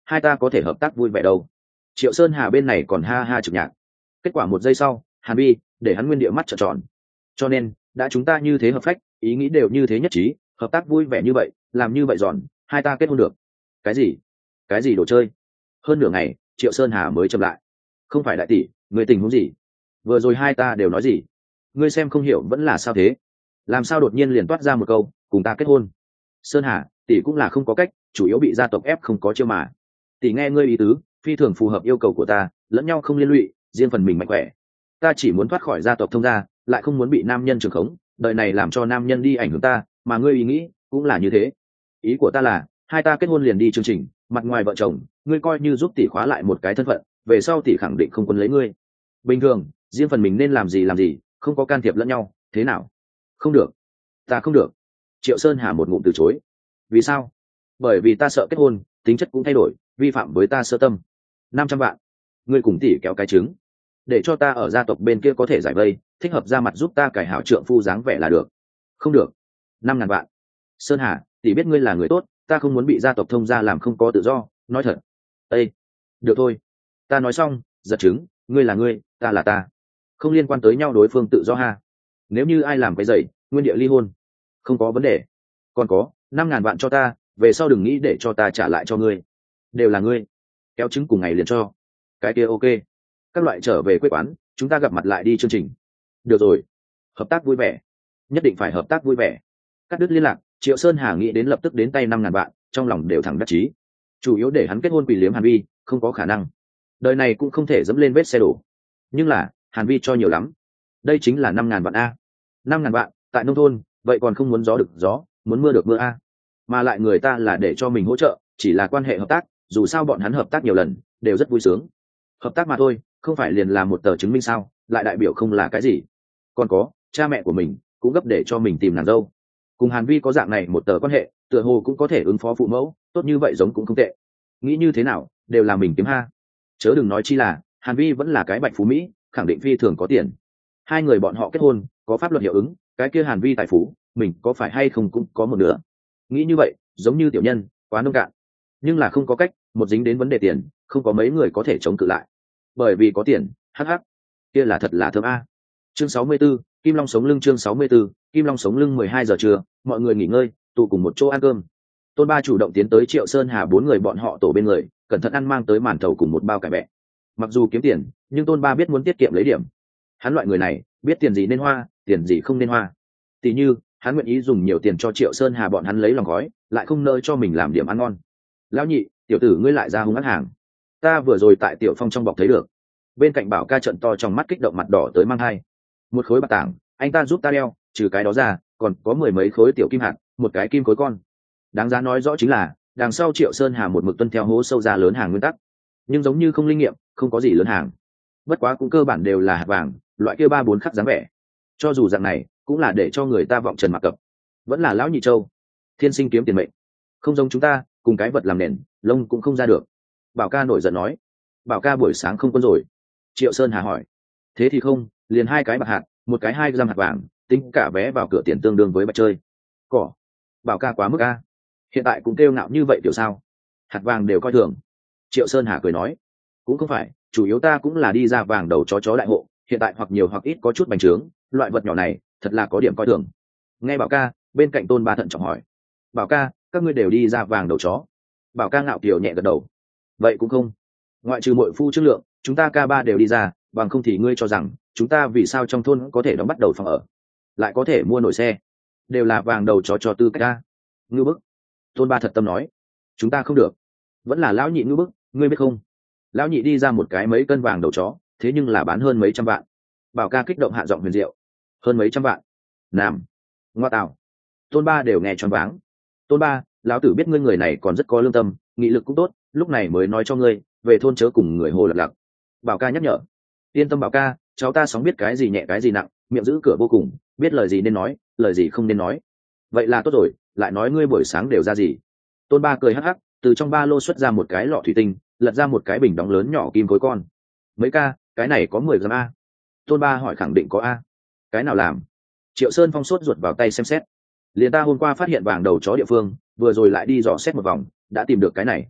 hai ta có thể hợp tác vui vẻ đâu. Triệu Sơn Hà bên này còn ha ha trực nhạc. Kết quả một giây sau, Hàn Vi để hắn nguyên địa mắt trợn tròn. Cho nên đã chúng ta như thế hợp phách, ý nghĩ đều như thế nhất trí, hợp tác vui vẻ như vậy, làm như vậy giòn, hai ta kết hôn được. Cái gì? Cái gì đồ chơi? Hơn nửa ngày, Triệu Sơn Hà mới chậm lại. Không phải đại tỷ, người tình huống gì? Vừa rồi hai ta đều nói gì? Ngươi xem không hiểu vẫn là sao thế? Làm sao đột nhiên liền toát ra một câu, cùng ta kết hôn? Sơn Hà, tỷ cũng là không có cách, chủ yếu bị gia tộc ép không có chiêu mà. Tỷ nghe ngươi ý tứ, phi thường phù hợp yêu cầu của ta, lẫn nhau không liên lụy, riêng phần mình mạnh khỏe. Ta chỉ muốn thoát khỏi gia tộc thông gia, lại không muốn bị nam nhân trường khống, đời này làm cho nam nhân đi ảnh hưởng ta, mà ngươi ý nghĩ cũng là như thế. Ý của ta là, hai ta kết hôn liền đi chương trình, mặt ngoài vợ chồng, ngươi coi như giúp tỷ khóa lại một cái thân phận, về sau tỷ khẳng định không quân lấy ngươi. Bình thường, riêng phần mình nên làm gì làm gì, không có can thiệp lẫn nhau, thế nào? Không được, ta không được. Triệu Sơn Hà một ngụm từ chối. Vì sao? Bởi vì ta sợ kết hôn, tính chất cũng thay đổi, vi phạm với ta sơ tâm. Năm trăm vạn, ngươi cùng tỷ kéo cái trứng, để cho ta ở gia tộc bên kia có thể giải vây, thích hợp ra mặt giúp ta cải hảo trượng phu dáng vẻ là được. Không được. Năm ngàn vạn. Sơn Hà, tỷ biết ngươi là người tốt, ta không muốn bị gia tộc thông gia làm không có tự do, nói thật. Ê, được thôi. Ta nói xong, giật chứng, ngươi là ngươi, ta là ta, không liên quan tới nhau, đối phương tự do ha. Nếu như ai làm cái dậy, nguyên địa ly hôn, không có vấn đề. Còn có năm ngàn vạn cho ta, về sau đừng nghĩ để cho ta trả lại cho ngươi, đều là ngươi. Kéo trứng cùng ngày liền cho. Cái kia ok. Các loại trở về quê quán, chúng ta gặp mặt lại đi chương trình. Được rồi. Hợp tác vui vẻ, nhất định phải hợp tác vui vẻ. Cắt đứt liên lạc, Triệu Sơn Hà nghĩ đến lập tức đến tay năm ngàn vạn, trong lòng đều thẳng đắc chí. Chủ yếu để hắn kết hôn quỷ liếm Hàn Vi, không có khả năng. Đời này cũng không thể dẫm lên vết xe đổ. Nhưng là Hàn Vi cho nhiều lắm, đây chính là năm ngàn vạn a. Năm ngàn vạn tại nông thôn, vậy còn không muốn gió được gió, muốn mưa được mưa a. Mà lại người ta là để cho mình hỗ trợ, chỉ là quan hệ hợp tác, dù sao bọn hắn hợp tác nhiều lần, đều rất vui sướng. Hợp tác mà thôi, không phải liền là một tờ chứng minh sao, lại đại biểu không là cái gì. Còn có cha mẹ của mình cũng gấp để cho mình tìm nàng dâu, cùng Hàn Vi có dạng này một tờ quan hệ, tựa hồ cũng có thể ứng phó phụ mẫu, tốt như vậy giống cũng không tệ. Nghĩ như thế nào đều là mình kiếm ha. Chớ đừng nói chi là Hàn Vi vẫn là cái bạch phú mỹ, khẳng định phi thường có tiền. Hai người bọn họ kết hôn có pháp luật hiệu ứng, cái kia Hàn Vi tài phú mình có phải hay không cũng có một nửa. Nghĩ như vậy giống như tiểu nhân quá nông cạn, nhưng là không có cách, một dính đến vấn đề tiền, không có mấy người có thể chống cự lại. Bởi vì có tiền, hắc hắc, kia là thật là thơm a. Chương sáu mươi 64, Kim Long sống lưng. Chương sáu mươi 64, Kim Long sống lưng. Mười hai giờ trưa, mọi người nghỉ ngơi, tụ cùng một chỗ ăn cơm. Tôn Ba chủ động tiến tới Triệu Sơn Hà bốn người bọn họ tổ bên người, cẩn thận ăn mang tới màn thầu cùng một bao cải bẹ. Mặc dù kiếm tiền, nhưng Tôn Ba biết muốn tiết kiệm lấy điểm. Hắn loại người này, biết tiền gì nên hoa, tiền gì không nên hoa. Tỷ như, hắn nguyện ý dùng nhiều tiền cho Triệu Sơn Hà bọn hắn lấy lòng gói, lại không nơi cho mình làm điểm ăn ngon. Lão nhị, tiểu tử ngươi lại ra hung ác hàng. Ta vừa rồi tại Tiểu Phong trong bọc thấy được. Bên cạnh Bảo Ca trận to trong mắt kích động mặt đỏ tới mang hai. Một khối bạc tảng, anh ta giúp ta đeo, trừ cái đó ra, còn có mười mấy khối tiểu kim hạt, một cái kim khối con. Đáng giá nói rõ chính là, đằng sau Triệu Sơn Hà một mực tuân theo hố sâu ra lớn hàng nguyên tắc, nhưng giống như không linh nghiệm, không có gì lớn hàng. Bất quá cũng cơ bản đều là hạt vàng, loại kia ba bốn khắc dáng vẻ. Cho dù dạng này, cũng là để cho người ta vọng trần mặc cập. Vẫn là lão nhị châu, thiên sinh kiếm tiền mệnh, không giống chúng ta, cùng cái vật làm nền, lông cũng không ra được. Bảo Ca nổi giận nói. Bảo Ca buổi sáng không quân rồi. Triệu Sơn Hà hỏi. Thế thì không, liền hai cái bạc hạt, một cái hai gram hạt vàng, tính cả vé vào cửa tiền tương đương với bạch chơi. Cỏ. Bảo Ca quá mức a. Hiện tại cũng kêu ngạo như vậy kiểu sao? Hạt vàng đều coi thường. Triệu Sơn Hà cười nói. Cũng không phải, chủ yếu ta cũng là đi ra vàng đầu chó chó đại hộ, hiện tại hoặc nhiều hoặc ít có chút bành trướng, loại vật nhỏ này thật là có điểm coi thường. Nghe Bảo Ca, bên cạnh Tôn Ba thận trọng hỏi. Bảo Ca, các ngươi đều đi ra vàng đầu chó. Bảo Ca ngạo kiều nhẹ gật đầu. Vậy cũng không, ngoại trừ muội phu chất lượng, chúng ta ca ba đều đi ra, bằng không thì ngươi cho rằng chúng ta vì sao trong thôn có thể đóng bắt đầu phòng ở, lại có thể mua nổi xe, đều là vàng đầu chó cho tư cách ca. Ngư bức. Tôn Ba thật tâm nói. Chúng ta không được. Vẫn là lão nhị ngư bức, ngươi biết không, lão nhị đi ra một cái mấy cân vàng đầu chó, thế nhưng là bán hơn mấy trăm vạn. Bảo Ca kích động hạ giọng huyền diệu. Hơn mấy trăm vạn. Nam. Ngoa tạo. Tôn Ba đều nghe choáng váng. Tôn Ba, lão tử biết ngươi người này còn rất có lương tâm, nghị lực cũng tốt, lúc này mới nói cho ngươi về thôn chớ cùng người hồ lật lạc. Bảo Ca nhắc nhở. Yên tâm Bảo Ca, cháu ta sóng biết cái gì nhẹ cái gì nặng, miệng giữ cửa vô cùng, biết lời gì nên nói, lời gì không nên nói. Vậy là tốt rồi, lại nói ngươi buổi sáng đều ra gì? Tôn Ba cười hắc hắc, từ trong ba lô xuất ra một cái lọ thủy tinh, lật ra một cái bình đóng lớn nhỏ kim khối con. Mấy ca, cái này có mười gram a? Tôn Ba hỏi khẳng định có a. Cái nào làm? Triệu Sơn Phong sốt ruột vào tay xem xét. Liền ta hôm qua phát hiện vàng đầu chó địa phương, vừa rồi lại đi dò xét một vòng, đã tìm được cái này.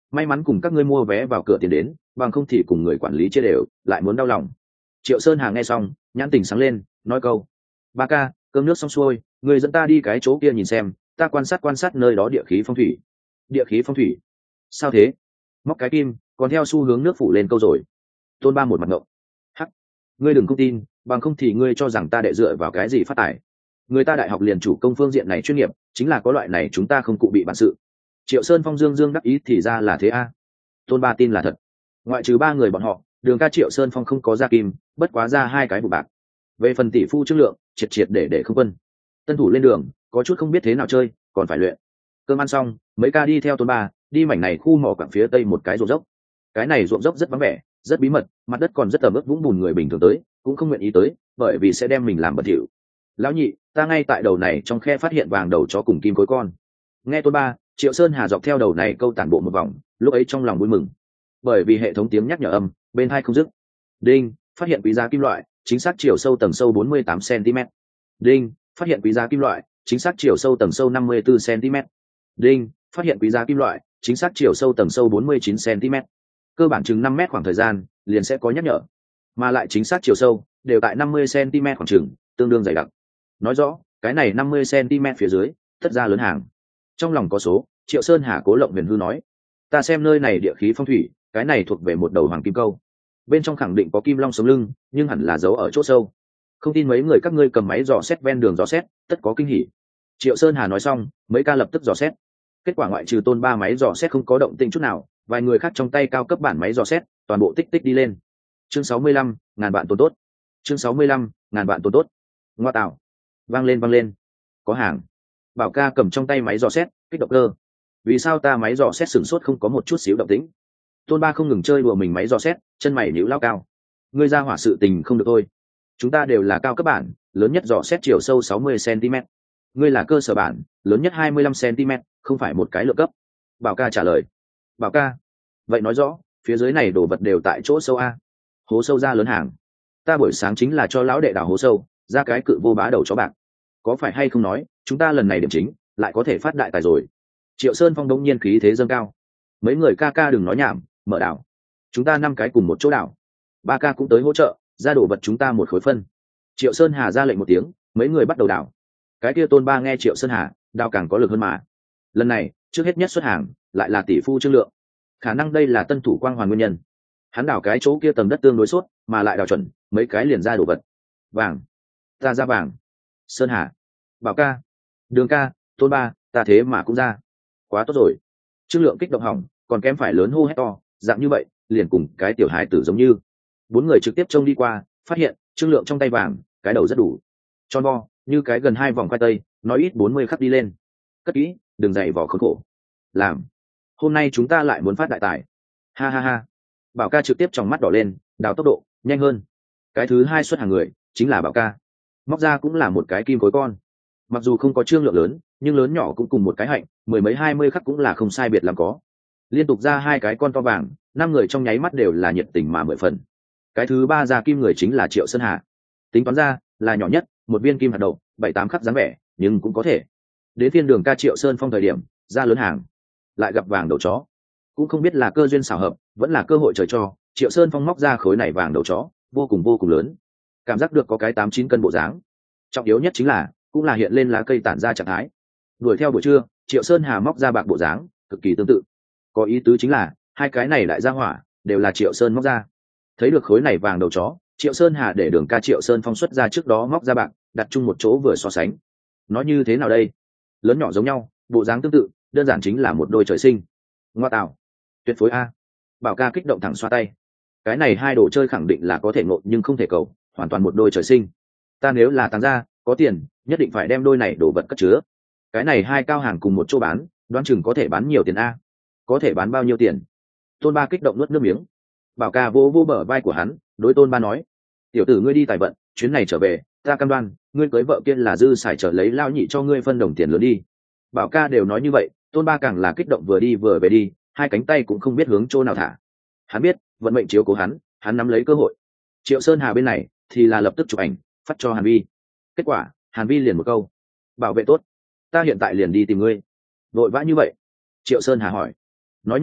may mắn cùng các ngươi mua vé vào cửa tiền đến, bằng không thì cùng người quản lý chia đều lại muốn đau lòng. Triệu Sơn Hà nghe xong nhãn tình sáng lên, nói câu: ba ca, cơm nước xong xuôi, người dẫn ta đi cái chỗ kia nhìn xem, ta quan sát quan sát nơi đó địa khí phong thủy. Địa khí phong thủy? Sao thế? Móc cái kim còn theo xu hướng nước phủ lên câu rồi. Tôn Ba một mặt ngộng. Hắc, ngươi đừng không tin, bằng không thì ngươi cho rằng ta đệ dựa vào cái gì phát tài. Người ta đại học liền chủ công phương diện này chuyên nghiệp, chính là có loại này chúng ta không cụ bị bản sự. Triệu Sơn Phong dương dương đắc ý thì ra là thế a. Tôn Ba tin là thật. Ngoại trừ ba người bọn họ, Đường Ca Triệu Sơn Phong không có ra kim, bất quá ra hai cái vụ bạc. Về phần tỷ phu chất lượng, triệt triệt để để không quân. Tân thủ lên đường, có chút không biết thế nào chơi, còn phải luyện. Cơm ăn xong, mấy ca đi theo Tôn Ba, đi mảnh này khu mỏ quảng phía tây một cái ruộng dốc. Cái này ruộng dốc rất vắng vẻ, rất bí mật, mặt đất còn rất ẩm ướt vũng bùn, người bình thường tới cũng không nguyện ý tới, bởi vì sẽ đem mình làm bẩn thỉu. Lão nhị, ta ngay tại đầu này trong khe phát hiện vàng đầu chó cùng kim khối con. Nghe Tôn Ba, Triệu Sơn Hà dọc theo đầu này câu tản bộ một vòng, lúc ấy trong lòng vui mừng, bởi vì hệ thống tiếng nhắc nhở âm bên hai không dứt. Đinh, phát hiện quý giá kim loại, chính xác chiều sâu tầng sâu bốn mươi tám xăng-ti-mét. Đinh, phát hiện quý giá kim loại, chính xác chiều sâu tầng sâu năm mươi tư xăng-ti-mét. Đinh, phát hiện quý giá kim loại, chính xác chiều sâu tầng sâu bốn mươi chín xăng-ti-mét. Cơ bản chừng năm mét khoảng thời gian liền sẽ có nhắc nhở, mà lại chính xác chiều sâu đều tại năm mươi xăng-ti-mét khoảng chừng, tương đương dày đặc. Nói rõ cái này năm mươi xăng-ti-mét phía dưới tất ra lớn hàng. Trong lòng có số, Triệu Sơn Hà cố lộng huyền hư nói: ta xem nơi này địa khí phong thủy, cái này thuộc về một đầu hoàng kim câu, bên trong khẳng định có kim long sống lưng, nhưng hẳn là giấu ở chỗ sâu. Không tin mấy người các ngươi cầm máy dò xét ven đường dò xét, tất có kinh hỉ. Triệu Sơn Hà nói xong, mấy ca lập tức dò xét. Kết quả ngoại trừ Tôn Ba máy dò xét không có động tĩnh chút nào, vài người khác trong tay cao cấp bản máy dò xét toàn bộ tích tích đi lên. Chương sáu mươi lăm, ngàn vạn tồn tốt. Chương sáu mươi lăm, ngàn vạn tồn tốt. Ngoa tạo, vang lên vang lên, có hàng. Bảo ca cầm trong tay máy dò xét, kích động cơ. Vì sao ta máy dò xét sửng sốt không có một chút xíu động tĩnh? Tôn Ba không ngừng chơi đùa mình máy dò xét, chân mày nhíu lao cao. Ngươi ra hỏa sự tình không được thôi. Chúng ta đều là cao cấp bản, lớn nhất dò xét chiều sâu sáu mươi xăng-ti-mét. Ngươi là cơ sở bản, lớn nhất hai mươi lăm xăng-ti-mét, không phải một cái lượng cấp. Bảo ca trả lời. Bảo ca, vậy nói rõ phía dưới này đồ vật đều tại chỗ sâu a. Hố sâu ra lớn hàng. Ta buổi sáng chính là cho lão đệ đào hố sâu, ra cái cự vô bá đầu chó bạc. Có phải hay không nói chúng ta lần này điểm chính lại có thể phát đại tài rồi? Triệu Sơn Phong đống nhiên khí thế dâng cao. Mấy người ca ca đừng nói nhảm, mở đảo. Chúng ta năm cái cùng một chỗ đảo. Ba ca cũng tới hỗ trợ, ra đổ vật chúng ta một khối phân. Triệu Sơn Hà ra lệnh một tiếng, mấy người bắt đầu đảo. Cái kia Tôn Ba nghe Triệu Sơn Hà đào càng có lực hơn mà. Lần này trước hết nhất xuất hàng lại là tỷ phu Trương Lượng. Khả năng đây là tân thủ quang hoàn nguyên nhân. Hắn đào cái chỗ kia tầng đất tương đối sốt, mà lại đào chuẩn, mấy cái liền ra đổ vật. Vàng, ta ra vàng. Sơn Hà, Bảo ca, Đường ca, Tôn Ba, ta thế mà cũng ra. Quá tốt rồi. Trương Lượng kích động hỏng, còn kém phải lớn hô hét to, dạng như vậy liền cùng cái tiểu hài tử giống như. Bốn người trực tiếp trông đi qua, phát hiện Trương Lượng trong tay vàng, cái đầu rất đủ tròn vo, như cái gần hai vòng khoai tây, nói ít bốn mươi khắc đi lên. Cất kỹ, đừng dày vỏ khốn khổ. Làm, hôm nay chúng ta lại muốn phát đại tài. Ha ha ha. Bảo ca trực tiếp trong mắt đỏ lên, đào tốc độ nhanh hơn. Cái thứ hai xuất hàng người chính là Bảo ca, móc ra cũng là một cái kim khối con. Mặc dù không có Trương Lượng lớn, nhưng lớn nhỏ cũng cùng một cái hạnh, mười mấy hai mươi khắc cũng là không sai biệt làm có. Liên tục ra hai cái con to vàng, năm người trong nháy mắt đều là nhiệt tình mà mười phần. Cái thứ ba ra kim người chính là Triệu Sơn Hà. Tính toán ra là nhỏ nhất, một viên kim hạt đậu, bảy tám khắc dáng vẻ, nhưng cũng có thể. Đến phiên Đường ca Triệu Sơn Phong thời điểm ra lớn hàng, lại gặp vàng đầu chó. Cũng không biết là cơ duyên xảo hợp, vẫn là cơ hội trời cho, Triệu Sơn Phong móc ra khối này vàng đầu chó, vô cùng vô cùng lớn, cảm giác được có cái tám chín cân bộ dáng. Trọng yếu nhất chính là cũng là hiện lên lá cây tản ra trạng thái. Đuổi theo buổi trưa, Triệu Sơn Hà móc ra bạc bộ dáng cực kỳ tương tự. Có ý tứ chính là hai cái này lại ra hỏa đều là Triệu Sơn móc ra. Thấy được khối này vàng đầu chó, Triệu Sơn Hà để Đường ca Triệu Sơn Phong xuất ra trước đó móc ra bạc, đặt chung một chỗ vừa so sánh. Nó như thế nào đây? Lớn nhỏ giống nhau, bộ dáng tương tự, đơn giản chính là một đôi trời sinh. Ngoa tạo, tuyệt phối a. Bảo ca kích động thẳng xoa tay. Cái này hai đồ chơi khẳng định là có thể ngộ nhưng không thể cầu, hoàn toàn một đôi trời sinh. Ta nếu là tăng gia, có tiền nhất định phải đem đôi này đổ vật cất chứa. Cái này hai cao hàng cùng một chỗ bán, đoán chừng có thể bán nhiều tiền a. Có thể bán bao nhiêu tiền? Tôn Ba kích động nuốt nước miếng. Bảo ca vô vô bờ vai của hắn, đối Tôn Ba nói: tiểu tử ngươi đi tài vận, chuyến này trở về ta cam đoan ngươi cưới vợ kia là dư xài trở lấy lao nhị cho ngươi phân đồng tiền lớn đi. Bảo ca đều nói như vậy, Tôn Ba càng là kích động, vừa đi vừa về đi, hai cánh tay cũng không biết hướng chỗ nào thả. Hắn biết vận mệnh chiếu cố hắn, hắn nắm lấy cơ hội. Triệu Sơn Hà bên này thì là lập tức chụp ảnh phát cho Hàn Vi. Kết quả Hàn Vi liền một câu: bảo vệ tốt, ta hiện tại liền đi tìm ngươi. Vội vã như vậy? Triệu Sơn Hà hỏi. Nói nhảm,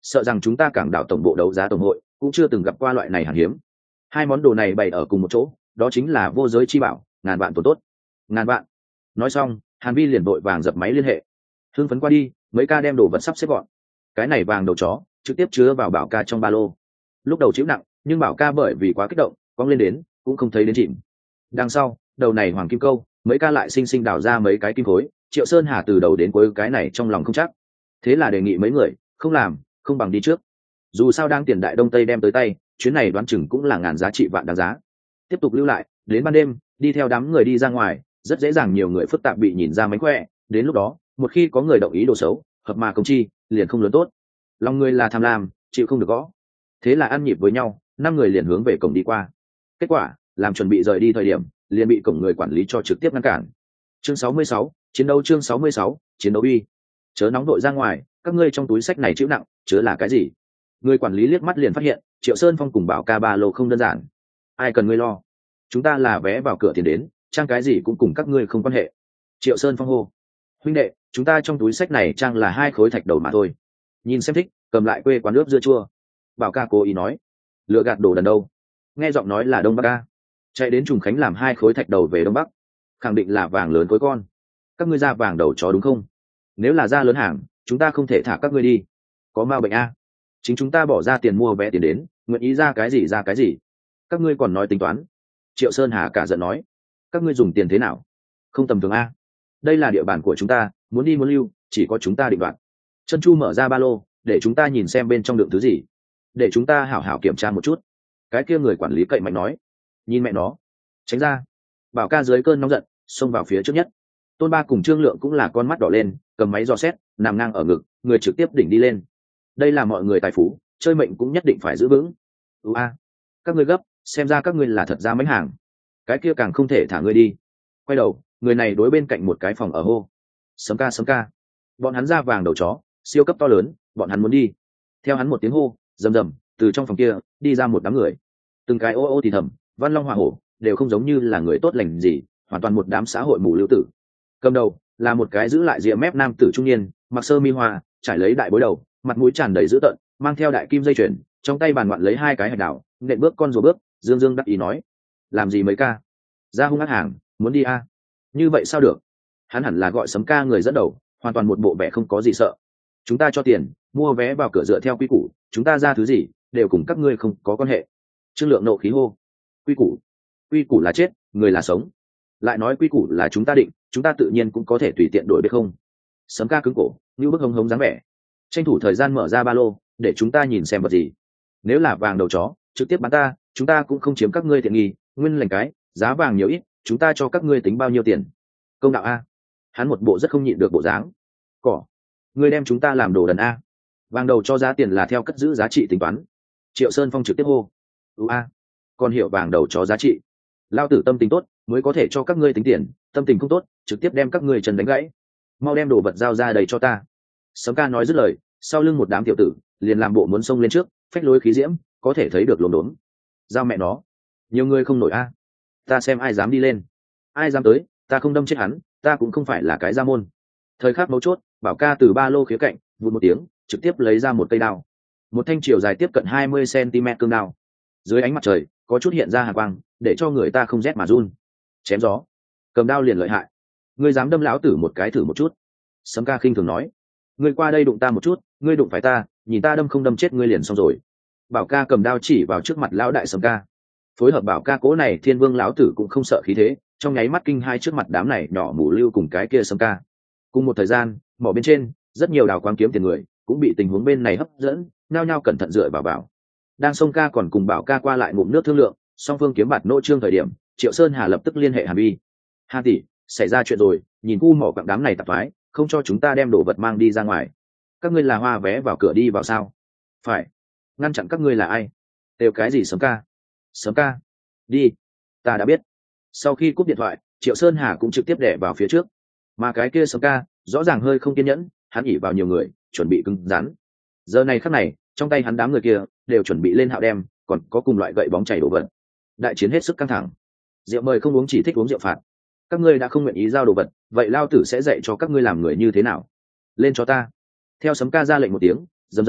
sợ rằng chúng ta cảng đảo tổng bộ đấu giá tổng hội cũng chưa từng gặp qua loại này hàng hiếm. Hai món đồ này bày ở cùng một chỗ, đó chính là vô giới chi bảo, ngàn vạn tổn tốt. Ngàn vạn. Nói xong, Hàn Vi liền vội vàng dập máy liên hệ. Hưng phấn qua đi, mấy ca đem đồ vật sắp xếp gọn. Cái này vàng đầu chó trực tiếp chứa vào Bảo ca trong ba lô. Lúc đầu chịu nặng, nhưng Bảo ca bởi vì quá kích động, cong lên đến cũng không thấy đến chìm. Đằng sau, đầu này hoàng kim câu, mấy ca lại xinh xinh đào ra mấy cái kim khối. Triệu Sơn Hà từ đầu đến cuối cái này trong lòng không chắc, thế là đề nghị mấy người không làm, không bằng đi trước. Dù sao đang tiền đại đông tây đem tới tay, chuyến này đoán chừng cũng là ngàn giá trị vạn đáng giá. Tiếp tục lưu lại, đến ban đêm đi theo đám người đi ra ngoài, rất dễ dàng nhiều người phức tạp bị nhìn ra mánh khỏe. Đến lúc đó, một khi có người động ý đồ xấu, hợp mà công chi liền không lớn tốt. Lòng người là tham lam, chịu không được gõ. Thế là ăn nhịp với nhau, năm người liền hướng về cổng đi qua. Kết quả, làm chuẩn bị rời đi thời điểm, liền bị cổng người quản lý cho trực tiếp ngăn cản. Chương sáu mươi sáu, chiến đấu chương sáu mươi sáu, chiến đấu uy. Chớ nóng đội ra ngoài, các ngươi trong túi sách này chịu nặng, chứa là cái gì? Người quản lý liếc mắt liền phát hiện, Triệu Sơn Phong cùng Bảo ca ba lô không đơn giản. Ai cần ngươi lo? Chúng ta là vé vào cửa tiền đến, trang cái gì cũng cùng các ngươi không quan hệ. Triệu Sơn Phong hô. Huynh đệ, chúng ta trong túi sách này trang là hai khối thạch đầu mà thôi. Nhìn xem thích, cầm lại quê quán nước dưa chua. Bảo ca cố ý nói. Lựa gạt đồ đần đâu? Nghe giọng nói là Đông Bắc ca. Chạy đến Trùng Khánh làm hai khối thạch đầu về Đông Bắc. Khẳng định là vàng lớn khối con. Các ngươi ra vàng đầu chó đúng không? Nếu là ra lớn hàng, chúng ta không thể thả các ngươi đi. Có ma bệnh a? Chính chúng ta bỏ ra tiền mua vé tiền đến, nguyện ý ra cái gì ra cái gì. Các ngươi còn nói tính toán. Triệu Sơn Hà cả giận nói. Các ngươi dùng tiền thế nào? Không tầm thường a. Đây là địa bàn của chúng ta, muốn đi muốn lưu, chỉ có chúng ta định đoạt. Chân Chu mở ra ba lô, để chúng ta nhìn xem bên trong đựng thứ gì, để chúng ta hảo hảo kiểm tra một chút. Cái kia người quản lý cậy mạnh nói. Nhìn mẹ nó, tránh ra. Bảo ca dưới cơn nóng giận xông vào phía trước nhất. Tôn Ba cùng Trương Lượng cũng là con mắt đỏ lên, cầm máy dò xét, nằm ngang ở ngực, người trực tiếp đỉnh đi lên. Đây là mọi người tài phú, chơi mệnh cũng nhất định phải giữ vững. ưu a, các ngươi gấp, xem ra các ngươi là thật ra mánh hàng. Cái kia càng không thể thả ngươi đi. Quay đầu, người này đối bên cạnh một cái phòng ở hô. Sấm ca sấm ca. Bọn hắn ra vàng đầu chó, siêu cấp to lớn, bọn hắn muốn đi. Theo hắn một tiếng hô, rầm rầm, từ trong phòng kia đi ra một đám người. Từng cái ô ô thì thầm, Văn Long Hỏa Hổ đều không giống như là người tốt lành gì, hoàn toàn một đám xã hội mù lưu tử. Cầm đầu là một cái giữ lại rìa mép nam tử trung niên, mặc sơ mi hoa, trải lấy đại bối đầu, mặt mũi tràn đầy dữ tợn, mang theo đại kim dây chuyền, trong tay bàn ngoạn lấy hai cái hạch đảo, nện bước con rùa bước, dương dương đắc ý nói: làm gì mấy ca? Ra hung ác hàng, muốn đi a? Như vậy sao được? Hắn hẳn là gọi Sấm ca người dẫn đầu, hoàn toàn một bộ vẻ không có gì sợ. Chúng ta cho tiền mua vé vào cửa dựa theo quy củ, chúng ta ra thứ gì đều cùng các ngươi không có quan hệ. Trương Lượng nộ khí hô. Quy củ? Quy củ là chết, người là sống. Lại nói quy củ là chúng ta định, chúng ta tự nhiên cũng có thể tùy tiện đổi biết không? Sấm ca cứng cổ, như bức hống hống dáng vẻ. Tranh thủ thời gian mở ra ba lô, để chúng ta nhìn xem vật gì. Nếu là vàng đầu chó, trực tiếp bán ta, chúng ta cũng không chiếm các ngươi tiện nghi, nguyên lành cái, giá vàng nhiều ít, chúng ta cho các ngươi tính bao nhiêu tiền? Công đạo a. Hắn một bộ rất không nhịn được bộ dáng. Cỏ, ngươi đem chúng ta làm đồ đần a. Vàng đầu cho giá tiền là theo cất giữ giá trị tính toán. Triệu Sơn Phong trực tiếp hô. Ừ a, còn hiểu vàng đầu cho giá trị. Lao tử tâm tình tốt mới có thể cho các ngươi tính tiền, tâm tình không tốt trực tiếp đem các ngươi trần đánh gãy. Mau đem đồ vật giao ra đầy cho ta. Sấm ca nói dứt lời, sau lưng một đám tiểu tử liền làm bộ muốn xông lên trước, phách lối khí diễm, có thể thấy được lồn đốn. Giao mẹ nó, nhiều người không nổi a. Ta xem ai dám đi lên, ai dám tới, ta không đâm chết hắn, ta cũng không phải là cái gia môn. Thời khắc mấu chốt, Bảo ca từ ba lô khía cạnh vụt một tiếng, trực tiếp lấy ra một cây đao, một thanh chiều dài tiếp cận hai mươi xăng-ti-mét cương đao. Dưới ánh mặt trời có chút hiện ra hàn quang, để cho người ta không rét mà run. Chém gió, cầm đao liền lợi hại. Ngươi dám đâm lão tử một cái thử một chút? Sấm ca khinh thường nói. Ngươi qua đây đụng ta một chút, ngươi đụng phải ta, nhìn ta đâm không đâm chết ngươi liền xong rồi. Bảo ca cầm đao chỉ vào trước mặt lão đại Sấm ca. Phối hợp Bảo ca cố này Thiên Vương lão tử cũng không sợ khí thế, trong nháy mắt kinh hai trước mặt đám này nhỏ mù lưu cùng cái kia Sấm ca. Cùng một thời gian, mỏ bên trên rất nhiều đào quang kiếm tiền người cũng bị tình huống bên này hấp dẫn, nhao nhao cẩn thận dựa vào Bảo. Đang Sông ca còn cùng Bảo ca qua lại ngụm nước thương lượng, song phương kiếm bạt nỗ trương thời điểm, Triệu Sơn Hà lập tức liên hệ Hàn Vi. Hà tỷ, xảy ra chuyện rồi, nhìn khu mỏ quặng đám này tạp thoái, không cho chúng ta đem đồ vật mang đi ra ngoài. Các ngươi là hoa vé vào cửa đi vào sao? Phải. Ngăn chặn các ngươi là ai? Đều cái gì Sấm ca? Sấm ca, đi, ta đã biết. Sau khi cúp điện thoại, Triệu Sơn Hà cũng trực tiếp đẻ vào phía trước. Mà cái kia Sấm ca rõ ràng hơi không kiên nhẫn, hắn ỉ vào nhiều người, chuẩn bị cứng rắn. Giờ này khắc này, trong tay hắn đám người kia đều chuẩn bị lên hạo đem, còn có cùng loại gậy bóng chảy đổ vật. Đại chiến hết sức căng thẳng. Rượu mời không uống, chỉ thích uống rượu phạt. Các ngươi đã không nguyện ý giao đồ vật, vậy lao tử sẽ dạy cho các ngươi làm người như thế nào. Lên cho ta. Theo Sấm ca ra lệnh một tiếng, rầm rầm,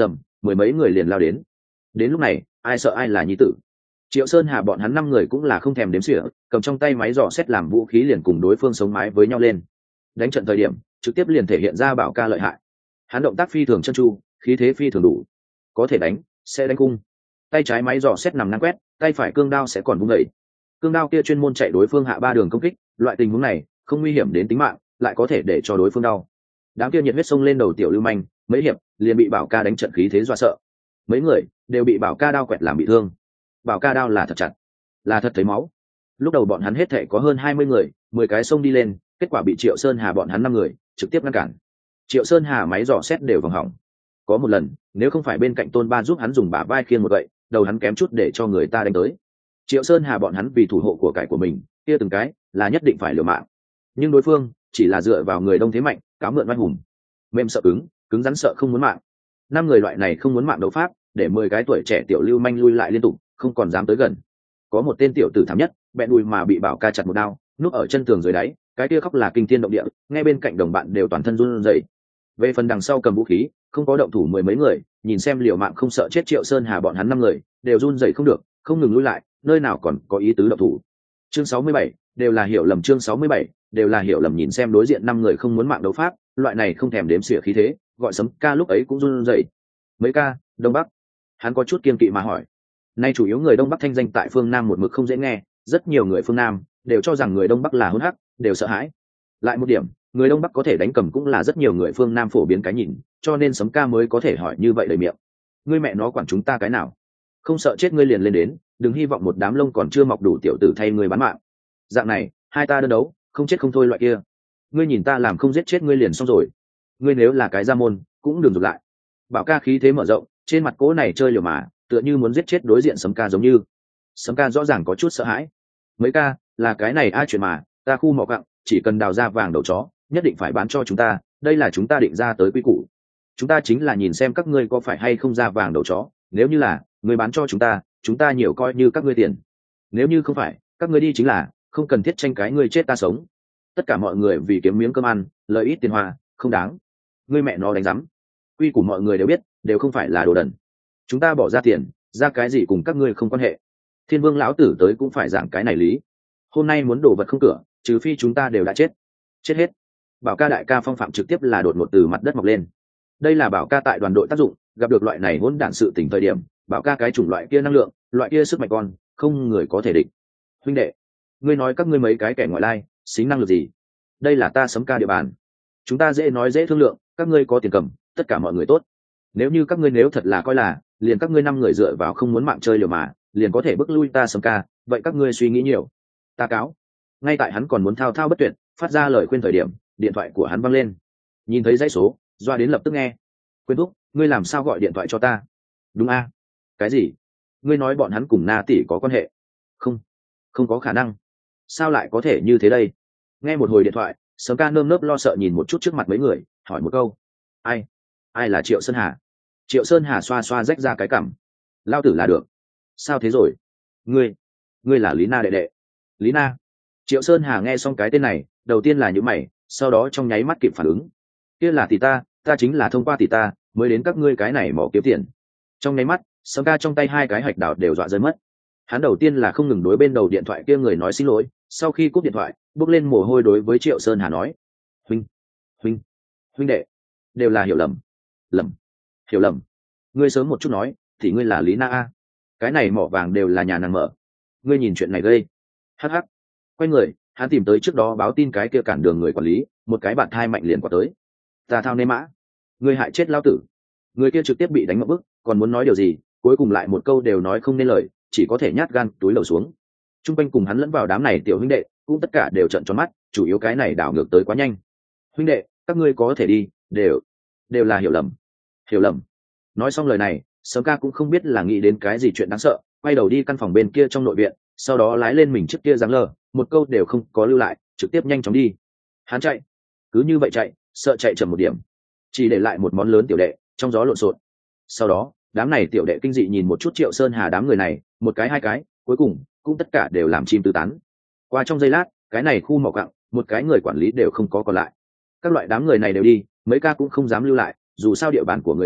mười mấy người liền lao đến. Đến lúc này ai sợ ai là nhi tử. Triệu Sơn Hà bọn hắn năm người cũng là không thèm đếm xỉa, cầm trong tay máy dò xét làm vũ khí liền cùng đối phương sống mái với nhau lên. Đánh trận thời điểm trực tiếp liền thể hiện ra Bảo Ca lợi hại. Hắn động tác phi thường chân chu, khí thế phi thường đủ, có thể đánh sẽ đánh cung. Tay trái máy dò xét nằm ngang quét, tay phải cương đao sẽ còn vung đẩy. Cương đao kia chuyên môn chạy đối phương hạ ba đường công kích, loại tình huống này không nguy hiểm đến tính mạng, lại có thể để cho đối phương đau. Đám kia nhiệt huyết xông lên đầu tiểu lưu manh, mấy hiệp liền bị Bảo Ca đánh trận khí thế dọa sợ. Mấy người đều bị Bảo Ca đao quẹt làm bị thương. Bảo Ca đao là thật chặt, là thật thấy máu. Lúc đầu bọn hắn hết thảy có hơn hai mươi người, mười cái xông đi lên, kết quả bị Triệu Sơn Hà bọn hắn năm người trực tiếp ngăn cản. Triệu Sơn Hà máy dò xét đều vòng hỏng. Có một lần, nếu không phải bên cạnh Tôn Ba giúp hắn dùng bả vai khiêng một gậy, đầu hắn kém chút để cho người ta đánh tới. Triệu Sơn Hà bọn hắn vì thủ hộ của cải của mình, kia từng cái là nhất định phải liều mạng. Nhưng đối phương chỉ là dựa vào người đông thế mạnh, cáo mượn oai hùng, mềm sợ cứng, cứng rắn sợ không muốn mạng. Năm người loại này không muốn mạng đấu pháp, để mười cái tuổi trẻ tiểu lưu manh lui lại liên tục, không còn dám tới gần. Có một tên tiểu tử thảm nhất, bẹn đùi mà bị Bảo Ca chặt một đao, núp ở chân tường dưới đáy, cái kia khóc là kinh thiên động địa, nghe bên cạnh đồng bạn đều toàn thân run rẩy. Về phần đằng sau cầm vũ khí, không có động thủ mười mấy người, nhìn xem liều mạng không sợ chết Triệu Sơn Hà bọn hắn năm người, đều run rẩy không được, không ngừng lui lại, nơi nào còn có ý tứ động thủ. Chương sáu mươi bảy, đều là hiểu lầm. Chương sáu mươi bảy, đều là hiểu lầm. Nhìn xem đối diện năm người không muốn mạng đấu pháp, loại này không thèm đếm xỉa khí thế, gọi Sấm Ca lúc ấy cũng run rẩy. Mấy ca, Đông Bắc. Hắn có chút kiên kỵ mà hỏi. Nay chủ yếu người Đông Bắc thanh danh tại phương Nam một mực không dễ nghe, rất nhiều người phương Nam đều cho rằng người Đông Bắc là hỗn hắc, đều sợ hãi. Lại một điểm, người Đông Bắc có thể đánh cầm cũng là rất nhiều người phương Nam phổ biến cái nhìn, cho nên Sấm Ca mới có thể hỏi như vậy đầy miệng. Ngươi mẹ nó quản chúng ta cái nào? Không sợ chết ngươi liền lên đến, đừng hy vọng một đám lông còn chưa mọc đủ tiểu tử thay ngươi bán mạng. Dạng này, hai ta đơn đấu, không chết không thôi loại kia. Ngươi nhìn ta làm không giết chết ngươi liền xong rồi. Ngươi nếu là cái gia môn, cũng đừng rụt lại. Bảo Ca khí thế mở rộng, trên mặt cỗ này chơi liều mà, tựa như muốn giết chết đối diện Sấm Ca giống như. Sấm Ca rõ ràng có chút sợ hãi. Mấy ca, là cái này ai chuyện mà, ta khu mỏ cặng, chỉ cần đào ra vàng đầu chó, nhất định phải bán cho chúng ta, đây là chúng ta định ra tới quy củ. Chúng ta chính là nhìn xem các ngươi có phải hay không ra vàng đầu chó, nếu như là, ngươi bán cho chúng ta, chúng ta nhiều coi như các ngươi tiền. Nếu như không phải, các ngươi đi chính là, không cần thiết tranh cái ngươi chết ta sống. Tất cả mọi người vì kiếm miếng cơm ăn, lợi ít tiền hoa, không đáng. Ngươi mẹ nó đánh rắm. Quy củ mọi người đều biết, đều không phải là đồ đần. Chúng ta bỏ ra tiền, ra cái gì cùng các ngươi không quan hệ. Thiên Vương lão tử tới cũng phải giảng cái này lý. Hôm nay muốn đổ vật không cửa, trừ phi chúng ta đều đã chết. Chết hết. Bảo Ca đại ca phong phạm trực tiếp là đột ngột từ mặt đất mọc lên. Đây là Bảo Ca tại đoàn đội tác dụng, gặp được loại này hỗn đản sự tình thời điểm, Bảo Ca cái chủng loại kia năng lượng, loại kia sức mạnh con, không người có thể địch. Huynh đệ, ngươi nói các ngươi mấy cái kẻ ngoại lai, xính năng lực gì? Đây là ta Sấm Ca địa bàn. Chúng ta dễ nói dễ thương lượng, các ngươi có tiền cầm, tất cả mọi người tốt. Nếu như các ngươi nếu thật là coi là, liền các ngươi năm người dựa vào không muốn mạng chơi liều mà, liền có thể bức lui ta Sấm Ca, vậy các ngươi suy nghĩ nhiều. Ta cáo. Ngay tại hắn còn muốn thao thao bất tuyệt, phát ra lời khuyên thời điểm, điện thoại của hắn văng lên. Nhìn thấy dãy số, doa đến lập tức nghe. Quên thúc, ngươi làm sao gọi điện thoại cho ta? Đúng a? Cái gì? Ngươi nói bọn hắn cùng Na tỷ có quan hệ? Không, không có khả năng. Sao lại có thể như thế đây? Nghe một hồi điện thoại, Sấm Ca nơm nớp lo sợ nhìn một chút trước mặt mấy người, hỏi một câu. Ai? Ai là Triệu Sơn Hà? Triệu Sơn Hà xoa xoa rách ra cái cằm. Lao tử là được. Sao thế rồi? Ngươi, ngươi là Lý Na đệ đệ. Lý Na. Triệu Sơn Hà nghe xong cái tên này, đầu tiên là những mày, sau đó trong nháy mắt kịp phản ứng. Kia là tỷ ta, ta chính là thông qua tỷ ta mới đến các ngươi cái này mỏ kiếm tiền. Trong nháy mắt, Sấm Ca trong tay hai cái hạch đào đều dọa rơi mất. Hắn đầu tiên là không ngừng đối bên đầu điện thoại kia người nói xin lỗi, sau khi cúp điện thoại, bước lên mồ hôi đối với Triệu Sơn Hà nói: "Huynh, huynh, huynh đệ, đều là hiểu lầm, lầm, hiểu lầm. Ngươi sớm một chút nói, thì ngươi là Lý Na a. Cái này mỏ vàng đều là nhà nàng mở. Ngươi nhìn chuyện này gây." Hắc hắc. Quay người, hắn tìm tới trước đó báo tin cái kia cản đường người quản lý, một cái bạt thai mạnh liền qua tới. Ta thao nê mã, ngươi hại chết lao tử. Người kia trực tiếp bị đánh ngậm bức, còn muốn nói điều gì, cuối cùng lại một câu đều nói không nên lời, chỉ có thể nhát gan túi lầu xuống. Trung quanh cùng hắn lẫn vào đám này tiểu huynh đệ, cũng tất cả đều trợn tròn mắt, chủ yếu cái này đảo ngược tới quá nhanh. Huynh đệ, các ngươi có thể đi, đều, đều là hiểu lầm, hiểu lầm. Nói xong lời này, Sấm Ca cũng không biết là nghĩ đến cái gì chuyện đáng sợ, quay đầu đi căn phòng bên kia trong nội viện, sau đó lái lên mình trước kia dáng lờ, một câu đều không có lưu lại, trực tiếp nhanh chóng đi. Hắn chạy, cứ như vậy chạy, sợ chạy chậm một điểm, chỉ để lại một món lớn tiểu đệ trong gió lộn xộn. Sau đó, đám này tiểu đệ kinh dị nhìn một chút Triệu Sơn Hà đám người này, một cái hai cái, cuối cùng cũng tất cả đều làm chim tứ tán. Qua trong giây lát, cái này khu mỏ quặng, một cái người quản lý đều không có còn lại. Các loại đám người này đều đi, mấy ca cũng không dám lưu lại, dù sao địa bàn của người ta,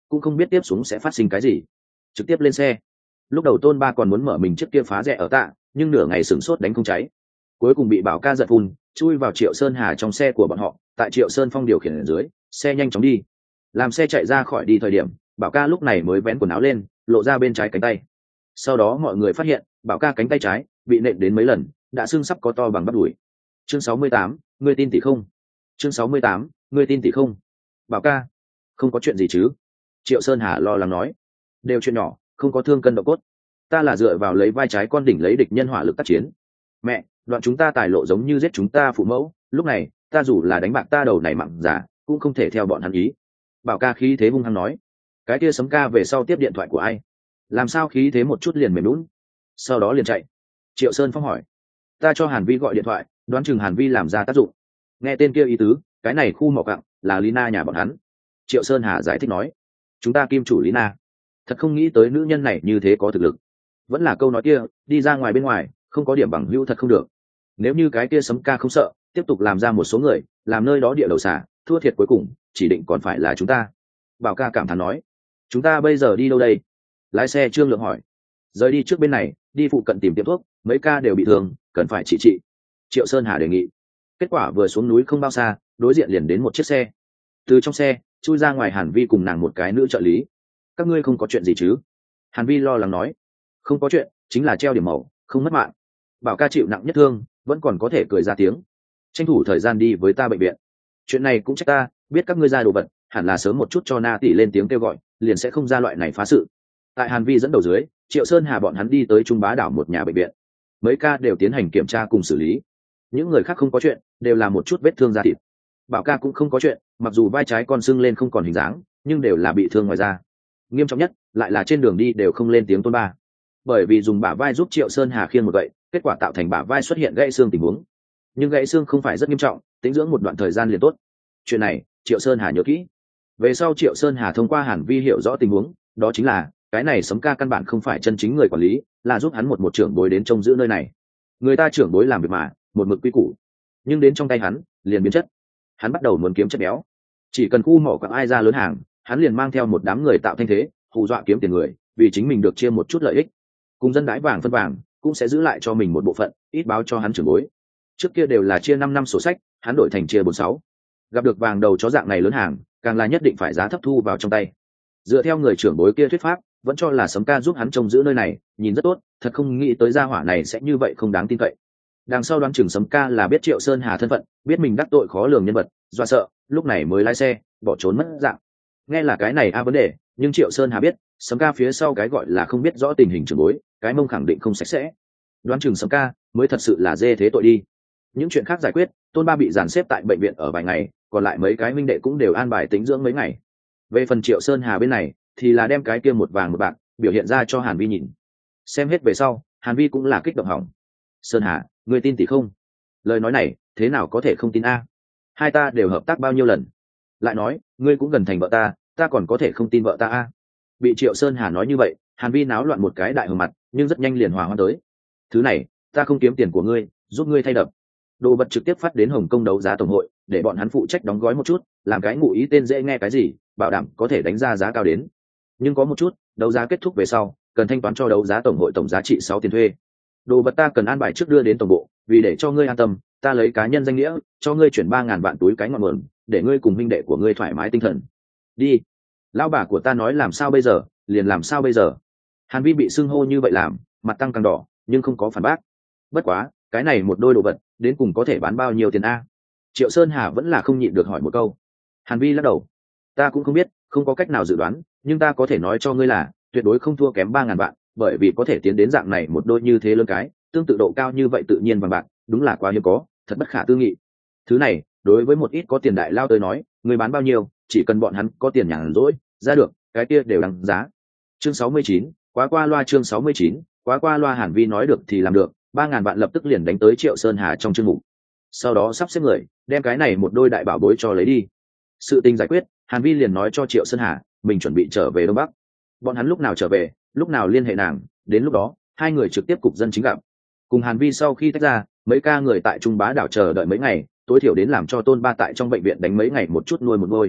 cũng không biết tiếp xuống sẽ phát sinh cái gì, trực tiếp lên xe. Lúc đầu tôn ba còn muốn mở mình chiếc kia phá rẽ ở tạ, nhưng nửa ngày sửng sốt đánh không cháy, cuối cùng bị bảo ca giật phun chui vào Triệu Sơn Hà trong xe của bọn họ. Tại Triệu Sơn Phong điều khiển ở dưới, xe nhanh chóng đi. Làm xe chạy ra khỏi đi thời điểm, bảo ca lúc này mới vén quần áo lên, lộ ra bên trái cánh tay. Sau đó mọi người phát hiện bảo ca cánh tay trái bị nện đến mấy lần, đã xương sắp có to bằng bắp đùi. Chương sáu mươi tám, ngươi tin tỷ không? Chương sáu mươi tám, ngươi tin tỷ không? Bảo ca, không có chuyện gì chứ? Triệu Sơn Hà lo lắng nói. Đều chuyện nhỏ, không có thương cân độ cốt. Ta là dựa vào lấy vai trái con đỉnh lấy địch nhân hỏa lực tác chiến. Mẹ, đoạn chúng ta tài lộ giống như giết chúng ta phụ mẫu, lúc này ta dù là đánh bạc ta đầu này mặn giả cũng không thể theo bọn hắn ý. Bảo ca khí thế hung hăng nói. Cái kia sấm ca về sau tiếp điện thoại của ai? Làm sao khí thế một chút liền mềm lún, sau đó liền chạy? Triệu Sơn Phong hỏi. Ta cho Hàn Vi gọi điện thoại, đoán chừng Hàn Vi làm ra tác dụng. Nghe tên kia ý tứ, cái này khu mỏ cặng là Lina nhà bọn hắn. Triệu Sơn Hà giải thích nói. Chúng ta kim chủ Lina, thật không nghĩ tới nữ nhân này như thế có thực lực. Vẫn là câu nói kia, đi ra ngoài bên ngoài không có điểm bằng hữu thật không được. Nếu như cái kia sấm ca không sợ, tiếp tục làm ra một số người làm nơi đó địa đầu xả, thua thiệt cuối cùng chỉ định còn phải là chúng ta. Bảo ca cảm thán nói. Chúng ta bây giờ đi đâu đây? Lái xe Trương Lượng hỏi. Rời đi trước bên này, đi phụ cận tìm tiệm thuốc, mấy ca đều bị thương, cần phải trị trị. Triệu Sơn Hà đề nghị. Kết quả vừa xuống núi không bao xa, đối diện liền đến một chiếc xe. Từ trong xe chui ra ngoài Hàn Vi cùng nàng một cái nữ trợ lý. Các ngươi không có chuyện gì chứ? Hàn Vi lo lắng nói. Không có chuyện, chính là treo điểm màu, không mất mạng. Bảo ca chịu nặng nhất thương, vẫn còn có thể cười ra tiếng. Tranh thủ thời gian đi với ta bệnh viện. Chuyện này cũng trách ta, biết các ngươi ra đồ vật, hẳn là sớm một chút cho Na tỷ lên tiếng kêu gọi, liền sẽ không ra loại này phá sự. Tại Hàn Vi dẫn đầu dưới, Triệu Sơn Hà bọn hắn đi tới Trung Bá đảo một nhà bệnh viện. Mấy ca đều tiến hành kiểm tra cùng xử lý. Những người khác không có chuyện, đều là một chút vết thương da thịt. Bảo ca cũng không có chuyện, mặc dù vai trái con sưng lên không còn hình dáng, nhưng đều là bị thương ngoài da. Nghiêm trọng nhất lại là trên đường đi đều không lên tiếng tôn ba, bởi vì dùng bả vai giúp Triệu Sơn Hà khiêng một gậy, kết quả tạo thành bả vai xuất hiện gãy xương tình huống. Nhưng gãy xương không phải rất nghiêm trọng, tĩnh dưỡng một đoạn thời gian liền tốt. Chuyện này Triệu Sơn Hà nhớ kỹ. Về sau Triệu Sơn Hà thông qua Hàn Vi hiểu rõ tình huống, đó chính là cái này sấm ca căn bản không phải chân chính người quản lý, là giúp hắn một một trưởng bối đến trông giữ nơi này. Người ta trưởng bối làm việc mà một mực quy củ, nhưng đến trong tay hắn liền biến chất. Hắn bắt đầu muốn kiếm chất béo, chỉ cần khu mỏ quặng ai ra lớn hàng, hắn liền mang theo một đám người tạo thanh thế, hù dọa kiếm tiền người, vì chính mình được chia một chút lợi ích. Cùng dân đãi vàng phân vàng, cũng sẽ giữ lại cho mình một bộ phận, ít báo cho hắn trưởng bối. Trước kia đều là chia năm năm sổ sách, hắn đổi thành chia bốn sáu. Gặp được vàng đầu chó dạng này lớn hàng, càng là nhất định phải giá thấp thu vào trong tay. Dựa theo người trưởng bối kia thuyết pháp, vẫn cho là sấm ca giúp hắn trông giữ nơi này, nhìn rất tốt, thật không nghĩ tới gia hỏa này sẽ như vậy không đáng tin cậy. Đằng sau đoán chừng sấm ca là biết Triệu Sơn Hà thân phận, biết mình đắc tội khó lường nhân vật, do sợ, lúc này mới lái xe bỏ trốn mất dạng. Nghe là cái này a vấn đề, nhưng Triệu Sơn Hà biết sấm ca phía sau cái gọi là không biết rõ tình hình trưởng bối, cái mông khẳng định không sạch sẽ. Đoán chừng sấm ca mới thật sự là dê thế tội đi. Những chuyện khác giải quyết, tôn ba bị dàn xếp tại bệnh viện ở vài ngày, còn lại mấy cái minh đệ cũng đều an bài tính dưỡng mấy ngày. Về phần Triệu Sơn Hà bên này thì là đem cái kia một vàng một bạc biểu hiện ra cho Hàn Vi nhìn. Xem hết về sau, Hàn Vi cũng là kích động hỏng. Sơn Hà, ngươi tin tỷ không? Lời nói này thế nào có thể không tin a? Hai ta đều hợp tác bao nhiêu lần? Lại nói ngươi cũng gần thành vợ ta, ta còn có thể không tin vợ ta a? Bị Triệu Sơn Hà nói như vậy, Hàn Vi náo loạn một cái đại hờ mặt, nhưng rất nhanh liền hòa hoãn tới. Thứ này ta không kiếm tiền của ngươi, giúp ngươi thay đập. Đồ vật trực tiếp phát đến Hồng Kông đấu giá tổng hội, để bọn hắn phụ trách đóng gói một chút, làm cái ngụ ý tên dễ nghe cái gì, bảo đảm có thể đánh ra giá cao đến. Nhưng có một chút, đấu giá kết thúc về sau, cần thanh toán cho đấu giá tổng hội tổng giá trị sáu tiền thuê. Đồ vật ta cần an bài trước đưa đến tổng bộ, vì để cho ngươi an tâm, ta lấy cá nhân danh nghĩa cho ngươi chuyển ba ngàn vạn túi cái ngọn nguồn, để ngươi cùng huynh đệ của ngươi thoải mái tinh thần. Đi. Lão bà của ta nói làm sao bây giờ, liền làm sao bây giờ. Hàn Vi bị xưng hô như vậy làm, mặt tăng càng đỏ, nhưng không có phản bác. Bất quá, cái này một đôi đồ vật, đến cùng có thể bán bao nhiêu tiền a? Triệu Sơn Hà vẫn là không nhịn được hỏi một câu. Hàn Vi lắc đầu. Ta cũng không biết, không có cách nào dự đoán, nhưng ta có thể nói cho ngươi là tuyệt đối không thua kém ba ngàn vạn, bởi vì có thể tiến đến dạng này một đôi như thế lớn cái, tương tự độ cao như vậy tự nhiên bằng bạc, đúng là quá hiếm có, thật bất khả tư nghị. Thứ này, đối với một ít có tiền đại lao tới nói, người bán bao nhiêu, chỉ cần bọn hắn có tiền nhàn rỗi, ra được, cái kia đều đáng giá. Chương sáu mươi chín, quá qua loa chương sáu mươi chín, quá qua loa Hàn Vi nói được thì làm được, ba ngàn vạn lập tức liền đánh tới Triệu Sơn Hà trong chương mục. Sau đó sắp xếp người, đem cái này một đôi đại bảo bối cho lấy đi. Sự tình giải quyết, Hàn Vi liền nói cho Triệu Sơn Hà, mình chuẩn bị trở về Đông Bắc. Bọn hắn lúc nào trở về, lúc nào liên hệ nàng, đến lúc đó, hai người trực tiếp cục dân chính gặp. Cùng Hàn Vi sau khi tách ra, mấy ca người tại Trung Bá đảo chờ đợi mấy ngày, tối thiểu đến làm cho tôn ba tại trong bệnh viện đánh mấy ngày một chút nuôi một ngôi.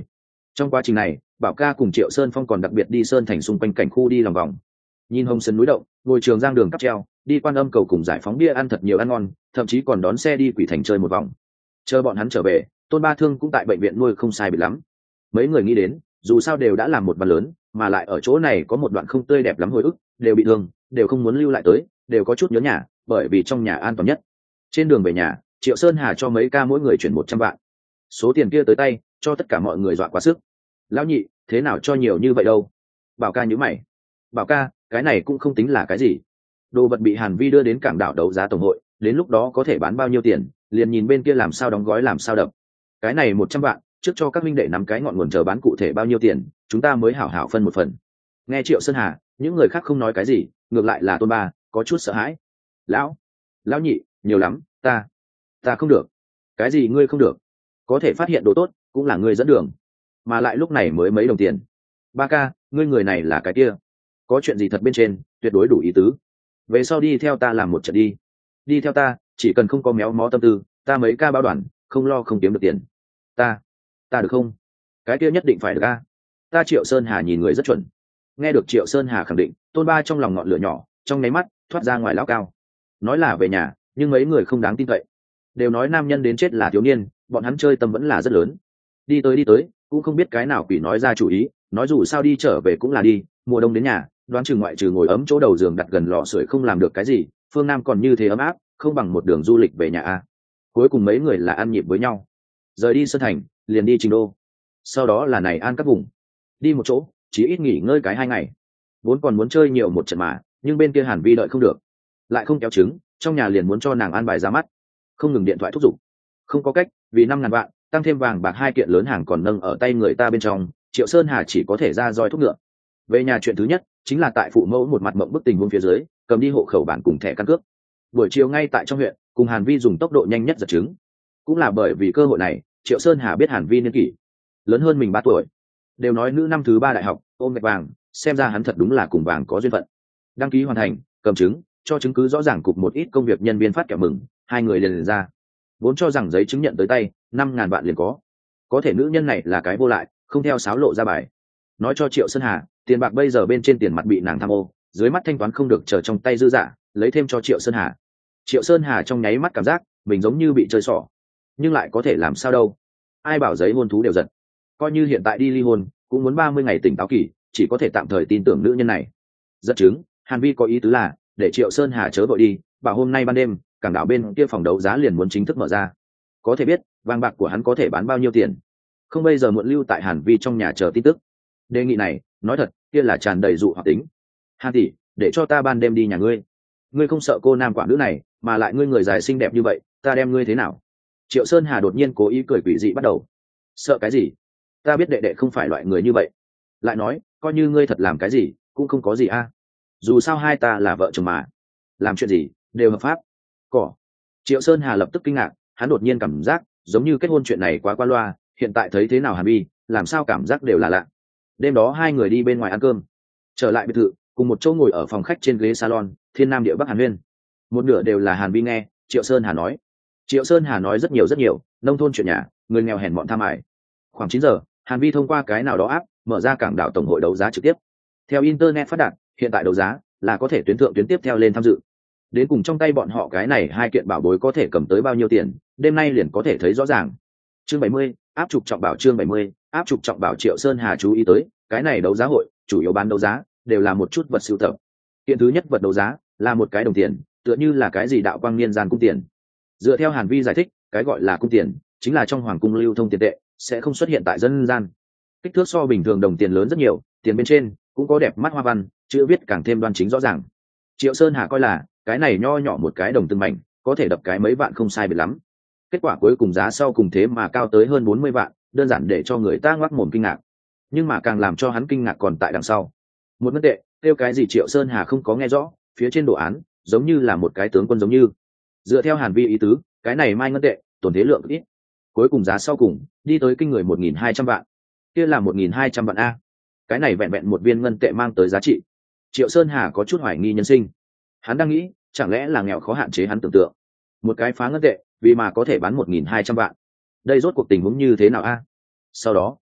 Trong quá trình này, Bảo ca cùng Triệu Sơn Phong còn đặc biệt đi sơn thành xung quanh cảnh khu đi lòng vòng, nhìn hồng sân núi động, ngồi trường giang đường cáp treo, đi Quan Âm cầu cùng giải phóng bia ăn thật nhiều ăn ngon, thậm chí còn đón xe đi Quỷ Thành chơi một vòng. Chờ bọn hắn trở về, Tôn Ba Thương cũng tại bệnh viện nuôi không sai biệt lắm. Mấy người nghĩ đến, dù sao đều đã làm một bàn lớn, mà lại ở chỗ này có một đoạn không tươi đẹp lắm hồi ức, đều bị thương, đều không muốn lưu lại tới, đều có chút nhớ nhà, bởi vì trong nhà an toàn nhất. Trên đường về nhà, Triệu Sơn Hà cho mấy ca mỗi người chuyển một trăm vạn. Số tiền kia tới tay, cho tất cả mọi người dọa quá sức. Lão nhị, thế nào cho nhiều như vậy đâu? Bảo ca nhíu mày. Bảo ca, cái này cũng không tính là cái gì. Đồ vật bị Hàn Vi đưa đến cảng đảo đấu giá tổng hội, đến lúc đó có thể bán bao nhiêu tiền, liền nhìn bên kia làm sao đóng gói làm sao đập. Cái này một trăm vạn, trước cho các minh đệ nắm cái ngọn nguồn chờ bán cụ thể bao nhiêu tiền, chúng ta mới hảo hảo phân một phần. Nghe Triệu Sơn Hà, những người khác không nói cái gì, ngược lại là Tôn Ba có chút sợ hãi. Lão, lão nhị, nhiều lắm, ta, ta không được. Cái gì ngươi không được? Có thể phát hiện đồ tốt, cũng là ngươi dẫn đường, mà lại lúc này mới mấy đồng tiền. Ba ca, ngươi người này là cái kia, có chuyện gì thật bên trên, tuyệt đối đủ ý tứ. Về sau đi theo ta làm một trận đi, đi theo ta, chỉ cần không có méo mó tâm tư, ta mấy ca báo đoàn, không lo không kiếm được tiền. Ta, ta được không? Cái kia nhất định phải được a. Ta Triệu Sơn Hà nhìn người rất chuẩn. Nghe được Triệu Sơn Hà khẳng định, Tôn Ba trong lòng ngọn lửa nhỏ, trong nháy mắt thoát ra ngoài lão cao. Nói là về nhà, nhưng mấy người không đáng tin cậy. Đều nói nam nhân đến chết là thiếu niên, bọn hắn chơi tâm vẫn là rất lớn. Đi tới đi tới, cũng không biết cái nào quỷ nói ra chủ ý, nói dù sao đi trở về cũng là đi, mùa đông đến nhà, đoán chừng ngoại trừ ngồi ấm chỗ đầu giường đặt gần lò sưởi không làm được cái gì, phương Nam còn như thế ấm áp, không bằng một đường du lịch về nhà a. Cuối cùng mấy người là ăn nhịp với nhau. Rời đi Sơn Thành, liền đi Trình Đô. Sau đó là này an các vùng. Đi một chỗ, chỉ ít nghỉ ngơi cái hai ngày. Vốn còn muốn chơi nhiều một trận mà, nhưng bên kia Hàn Vi đợi không được. Lại không kéo trứng, trong nhà liền muốn cho nàng an bài ra mắt. Không ngừng điện thoại thúc giục. Không có cách, vì năm ngàn vạn, tăng thêm vàng bạc hai kiện lớn hàng còn nâng ở tay người ta bên trong, Triệu Sơn Hà chỉ có thể ra roi thúc ngựa. Về nhà chuyện thứ nhất chính là tại phụ mẫu một mặt mộng bức tình huống phía dưới, cầm đi hộ khẩu bản cùng thẻ căn cước. Buổi chiều ngay tại trong huyện, cùng Hàn Vi dùng tốc độ nhanh nhất giật chứng. Cũng là bởi vì cơ hội này, Triệu Sơn Hà biết Hàn Vi niên kỷ lớn hơn mình ba tuổi. Đều nói nữ năm thứ ba đại học, ôm gạch vàng, xem ra hắn thật đúng là cùng vàng có duyên phận. Đăng ký hoàn thành, cầm chứng, cho chứng cứ rõ ràng cục một ít công việc nhân viên phát kẹo mừng, hai người liền, liền ra. Vốn cho rằng giấy chứng nhận tới tay, năm ngàn vạn liền có. Có thể nữ nhân này là cái vô lại, không theo sáo lộ ra bài. Nói cho Triệu Sơn Hà, tiền bạc bây giờ bên trên tiền mặt bị nàng tham ô, dưới mắt thanh toán không được chờ trong tay dư giả, lấy thêm cho Triệu Sơn Hà. Triệu Sơn Hà trong nháy mắt cảm giác mình giống như bị chơi xỏ, nhưng lại có thể làm sao đâu? Ai bảo giấy hôn thú đều giật. Coi như hiện tại đi ly hôn, cũng muốn ba mươi ngày tỉnh táo kỳ, chỉ có thể tạm thời tin tưởng nữ nhân này. Giật chứng, Hàn Vi có ý tứ là để Triệu Sơn Hà chớ vội đi, bảo hôm nay ban đêm, cảng đảo bên kia phòng đấu giá liền muốn chính thức mở ra. Có thể biết, vàng bạc của hắn có thể bán bao nhiêu tiền. Không bây giờ muộn lưu tại Hàn Vi trong nhà chờ tin tức. Đề nghị này, nói thật, kia là tràn đầy dụ hoặc tính. Hàn tỷ, để cho ta ban đêm đi nhà ngươi. Ngươi không sợ cô nam quả nữ này, mà lại ngươi người dài xinh đẹp như vậy, ta đem ngươi thế nào? Triệu Sơn Hà đột nhiên cố ý cười quỷ dị bắt đầu. Sợ cái gì? Ta biết đệ đệ không phải loại người như vậy. Lại nói, coi như ngươi thật làm cái gì, cũng không có gì a. Dù sao hai ta là vợ chồng mà. Làm chuyện gì, đều hợp pháp. Cỏ. Triệu Sơn Hà lập tức kinh ngạc, hắn đột nhiên cảm giác, giống như kết hôn chuyện này quá qua loa, hiện tại thấy thế nào Hàn Vi, làm sao cảm giác đều là lạ. Đêm đó hai người đi bên ngoài ăn cơm. Trở lại biệt thự, cùng một chỗ ngồi ở phòng khách trên ghế salon, thiên nam địa bắc hàn huyên. Một nửa đều là Hàn Vi nghe, Triệu Sơn Hà nói. Triệu Sơn Hà nói rất nhiều rất nhiều, nông thôn chuyện nhà, người nghèo hèn mọn tham ải. Khoảng chín giờ, Hàn Vi thông qua cái nào đó áp, mở ra cảng đảo tổng hội đấu giá trực tiếp. Theo internet phát đạt, hiện tại đấu giá là có thể tuyến thượng tuyến tiếp theo lên tham dự. Đến cùng trong tay bọn họ cái này hai kiện bảo bối có thể cầm tới bao nhiêu tiền, đêm nay liền có thể thấy rõ ràng. Chương bảy mươi, áp trục trọng bảo chương bảy mươi, áp trục trọng bảo Triệu Sơn Hà chú ý tới, cái này đấu giá hội, chủ yếu bán đấu giá đều là một chút vật sưu tập. Kiện thứ nhất vật đấu giá là một cái đồng tiền, tựa như là cái gì đạo quang niên gian cung tiền. Dựa theo Hàn Vi giải thích, cái gọi là cung tiền chính là trong hoàng cung lưu thông tiền tệ, sẽ không xuất hiện tại dân gian. Kích thước so bình thường đồng tiền lớn rất nhiều, tiền bên trên cũng có đẹp mắt hoa văn, chữ viết càng thêm đoan chính rõ ràng. Triệu Sơn Hà coi là cái này nho nhỏ một cái đồng từng mảnh, có thể đập cái mấy vạn không sai biệt lắm. Kết quả cuối cùng giá sau cùng thế mà cao tới hơn bốn mươi vạn, đơn giản để cho người ta ngoác mồm kinh ngạc. Nhưng mà càng làm cho hắn kinh ngạc còn tại đằng sau. Một ngân tệ, kêu cái gì Triệu Sơn Hà không có nghe rõ, phía trên đồ án giống như là một cái tướng quân giống như. Dựa theo Hàn Vi ý tứ, cái này mai ngân tệ, tổn thế lượng ít. Cuối cùng giá sau cùng đi tới kinh người một nghìn hai trăm vạn. Kia là một nghìn hai trăm vạn a. Cái này vẹn vẹn một viên ngân tệ mang tới giá trị. Triệu Sơn Hà có chút hoài nghi nhân sinh. Hắn đang nghĩ, chẳng lẽ là nghèo khó hạn chế hắn tưởng tượng. Một cái phá ngân tệ, vì mà có thể bán một nghìn hai trăm vạn. Đây rốt cuộc tình huống như thế nào a? Sau đó,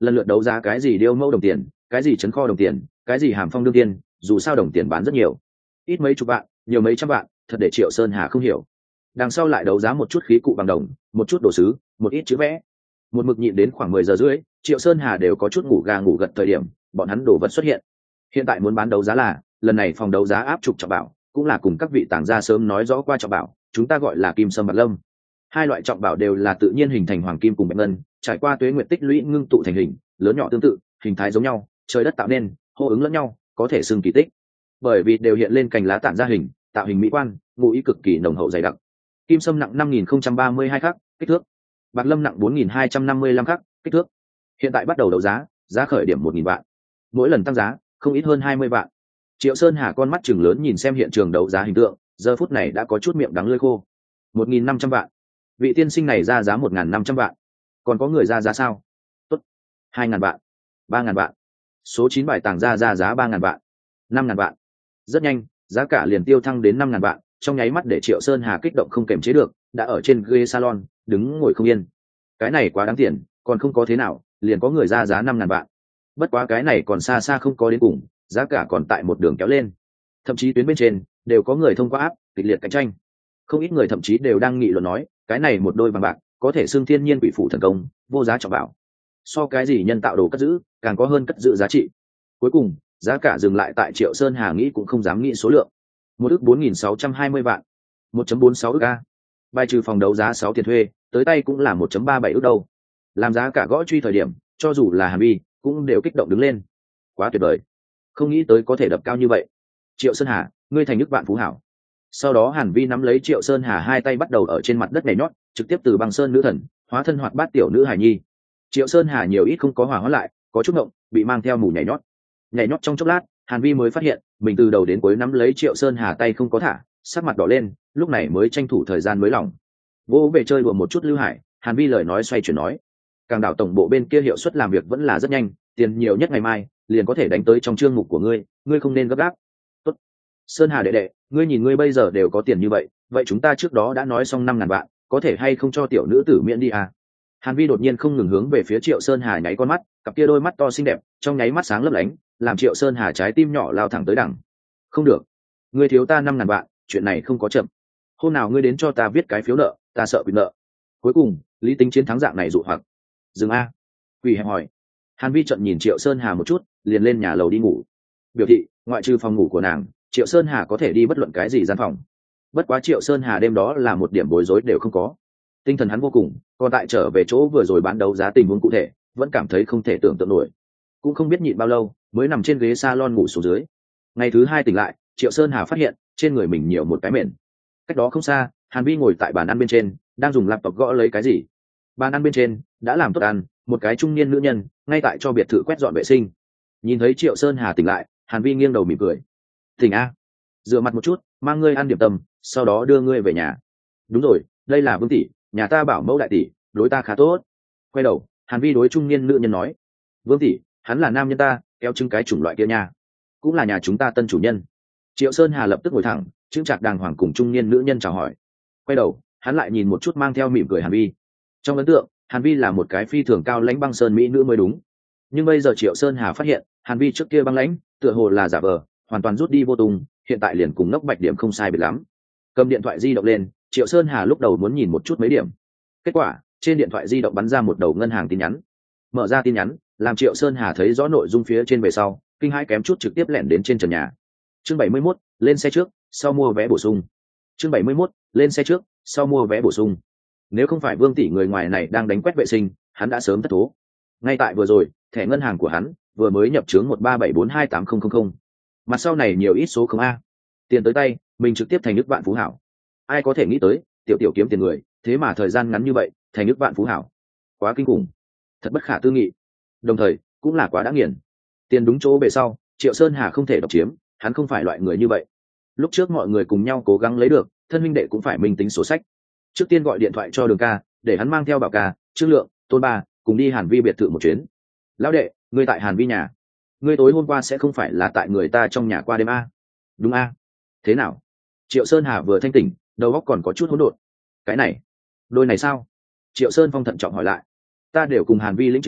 lần lượt đấu giá cái gì điêu mẫu đồng tiền, cái gì trấn kho đồng tiền, cái gì hàm phong đương tiền, dù sao đồng tiền bán rất nhiều, ít mấy chục vạn, nhiều mấy trăm vạn, thật để Triệu Sơn Hà không hiểu. Đằng sau lại đấu giá một chút khí cụ bằng đồng, một chút đồ sứ, một ít chữ vẽ. Một mực nhịn đến khoảng mười giờ rưỡi, Triệu Sơn Hà đều có chút ngủ gà ngủ gật thời điểm, bọn hắn đồ vật xuất hiện. Hiện tại muốn bán đấu giá là, lần này phòng đấu giá áp trục trọng bảo, cũng là cùng các vị tàng gia sớm nói rõ qua trọng bảo, chúng ta gọi là kim sâm bạc lâm. Hai loại trọng bảo đều là tự nhiên hình thành hoàng kim cùng bạch ngân, trải qua tuế nguyệt tích lũy ngưng tụ thành hình, lớn nhỏ tương tự, hình thái giống nhau, trời đất tạo nên, hô ứng lẫn nhau, có thể xưng kỳ tích. Bởi vì đều hiện lên cành lá tản ra hình, tạo hình mỹ quan, ngụ ý cực kỳ nồng hậu dày đặc. Kim sâm nặng năm nghìn không trăm ba mươi hai khắc, kích thước. Bạc lâm nặng bốn nghìn hai trăm năm mươi lăm khắc, kích thước. Hiện tại bắt đầu đấu giá, giá khởi điểm một nghìn vạn. Mỗi lần tăng giá, không ít hơn hai mươi vạn. Triệu Sơn Hà con mắt chừng lớn nhìn xem hiện trường đấu giá hình tượng, giờ phút này đã có chút miệng đắng lưỡi khô. một nghìn năm trăm vạn. Vị tiên sinh này ra giá một nghìn năm trăm vạn. Còn có người ra giá sao? Tốt. hai nghìn vạn. ba nghìn vạn. Số chín bài tàng ra ra giá ba nghìn vạn. năm nghìn vạn. Rất nhanh, giá cả liền tiêu thăng đến năm nghìn vạn, trong nháy mắt để Triệu Sơn Hà kích động không kềm chế được, đã ở trên ghế salon, đứng ngồi không yên. Cái này quá đáng tiền, còn không có thế nào, liền có người ra giá năm nghìn vạn. Bất quá cái này còn xa xa không có đến cùng, giá cả còn tại một đường kéo lên. Thậm chí tuyến bên trên đều có người thông qua áp, kịch liệt cạnh tranh. Không ít người thậm chí đều đang nghị luận nói, cái này một đôi bằng bạc, có thể xưng thiên nhiên quỷ phủ thần công, vô giá trọng bảo. So cái gì nhân tạo đồ cất giữ, càng có hơn cất giữ giá trị. Cuối cùng, giá cả dừng lại tại Triệu Sơn Hà nghĩ cũng không dám nghĩ số lượng. Một ức bốn nghìn sáu trăm hai mươi vạn. một phẩy bốn sáu ức a. Bài trừ phòng đấu giá sáu tiền thuê, tới tay cũng là một phẩy ba bảy ức đâu. Làm giá cả gõ truy thời điểm, cho dù là Hàn Vi, cũng đều kích động đứng lên. Quá tuyệt vời. Không nghĩ tới có thể đập cao như vậy. Triệu Sơn Hà, ngươi thành nước bạn phú hảo. Sau đó Hàn Vi nắm lấy Triệu Sơn Hà hai tay bắt đầu ở trên mặt đất nhảy nhót, trực tiếp từ băng sơn nữ thần hóa thân hoạt bát tiểu nữ hải nhi. Triệu Sơn Hà nhiều ít không có hỏa hóa lại, có chút ngộng, bị mang theo mù nhảy nhót. Nhảy nhót trong chốc lát, Hàn Vi mới phát hiện mình từ đầu đến cuối nắm lấy Triệu Sơn Hà tay không có thả, sắc mặt đỏ lên, lúc này mới tranh thủ thời gian mới lỏng. Vô về chơi đùa một chút lưu hải, Hàn Vi lời nói xoay chuyển nói, càng đảo tổng bộ bên kia hiệu suất làm việc vẫn là rất nhanh, tiền nhiều nhất ngày mai liền có thể đánh tới trong chương mục của ngươi, ngươi không nên gấp gáp. Tốt. Sơn Hà đệ đệ, ngươi nhìn ngươi bây giờ đều có tiền như vậy, vậy chúng ta trước đó đã nói xong năm ngàn vạn, có thể hay không cho tiểu nữ tử miễn đi à? Hàn Vi đột nhiên không ngừng hướng về phía Triệu Sơn Hà nháy con mắt, cặp kia đôi mắt to xinh đẹp, trong nháy mắt sáng lấp lánh, làm Triệu Sơn Hà trái tim nhỏ lao thẳng tới đằng. Không được, ngươi thiếu ta năm ngàn vạn, chuyện này không có chậm. Hôm nào ngươi đến cho ta viết cái phiếu nợ, ta sợ bị nợ. Cuối cùng, lý tính chiến thắng dạng này dụ hoặc. Dừng a. Quỷ hẹp hỏi. Hàn Vi trận nhìn Triệu Sơn Hà một chút, liền lên nhà lầu đi ngủ. Biểu thị, ngoại trừ phòng ngủ của nàng, Triệu Sơn Hà có thể đi bất luận cái gì gian phòng. Bất quá Triệu Sơn Hà đêm đó là một điểm bối rối đều không có. Tinh thần hắn vô cùng, còn tại trở về chỗ vừa rồi bán đấu giá tình huống cụ thể, vẫn cảm thấy không thể tưởng tượng nổi. Cũng không biết nhịn bao lâu, mới nằm trên ghế salon ngủ xuống dưới. Ngày thứ hai tỉnh lại, Triệu Sơn Hà phát hiện trên người mình nhiều một cái mền. Cách đó không xa, Hàn Vi ngồi tại bàn ăn bên trên, đang dùng laptop gõ lấy cái gì. Bàn ăn bên trên đã làm tốt ăn, một cái trung niên nữ nhân ngay tại cho biệt thự quét dọn vệ sinh. Nhìn thấy Triệu Sơn Hà tỉnh lại, Hàn Vi nghiêng đầu mỉm cười. Tỉnh a, rửa mặt một chút, mang ngươi ăn điểm tâm, sau đó đưa ngươi về nhà. Đúng rồi, đây là Vương tỷ, nhà ta bảo mẫu đại tỷ, đối ta khá tốt. Quay đầu, Hàn Vi đối trung niên nữ nhân nói, Vương tỷ, hắn là nam nhân ta, kéo trưng cái chủng loại kia nha, cũng là nhà chúng ta tân chủ nhân. Triệu Sơn Hà lập tức ngồi thẳng, chững chạc đàng hoàng cùng trung niên nữ nhân chào hỏi. Quay đầu, hắn lại nhìn một chút mang theo mỉm cười Hàn Vi. Trong ấn tượng, Hàn Vi là một cái phi thường cao lãnh băng sơn mỹ nữ mới đúng. Nhưng bây giờ Triệu Sơn Hà phát hiện, Hàn Vi trước kia băng lãnh, tựa hồ là giả vờ, hoàn toàn rút đi vô tung, hiện tại liền cùng ngốc bạch điểm không sai biệt lắm. Cầm điện thoại di động lên, Triệu Sơn Hà lúc đầu muốn nhìn một chút mấy điểm. Kết quả, trên điện thoại di động bắn ra một đầu ngân hàng tin nhắn. Mở ra tin nhắn, làm Triệu Sơn Hà thấy rõ nội dung phía trên về sau, kinh hãi kém chút trực tiếp lẻn đến trên trần nhà. Chương bảy mươi mốt, lên xe trước, sau mua vé bổ sung. Chương bảy mươi mốt, lên xe trước, sau mua vé bổ sung. Nếu không phải Vương tỷ người ngoài này đang đánh quét vệ sinh, hắn đã sớm thất thố. Ngay tại vừa rồi, thẻ ngân hàng của hắn vừa mới nhập trướng một ba bảy bốn hai tám không không không. Mặt sau này nhiều ít số không a. Tiền tới tay, mình trực tiếp thành nước vạn phú hảo. Ai có thể nghĩ tới, tiểu tiểu kiếm tiền người, thế mà thời gian ngắn như vậy, thành nước vạn phú hảo. Quá kinh khủng, thật bất khả tư nghị. Đồng thời, cũng là quá đã nghiền. Tiền đúng chỗ về sau, Triệu Sơn Hà không thể độc chiếm, hắn không phải loại người như vậy. Lúc trước mọi người cùng nhau cố gắng lấy được, thân minh đệ cũng phải minh tính sổ sách. Trước tiên gọi điện thoại cho Đường ca, để hắn mang theo Bảo ca, Trương Lượng, Tôn Ba cùng đi Hàn Vi biệt thự một chuyến. Lão đệ, ngươi tại Hàn Vi nhà, ngươi tối hôm qua sẽ không phải là tại người ta trong nhà qua đêm a? Đúng a? Thế nào? Triệu Sơn Hà vừa thanh tỉnh, đầu óc còn có chút hỗn độn. Cái này, đôi này sao? Triệu Sơn Phong thận trọng hỏi lại. Ta đều cùng Hàn Vi lĩnh chứng,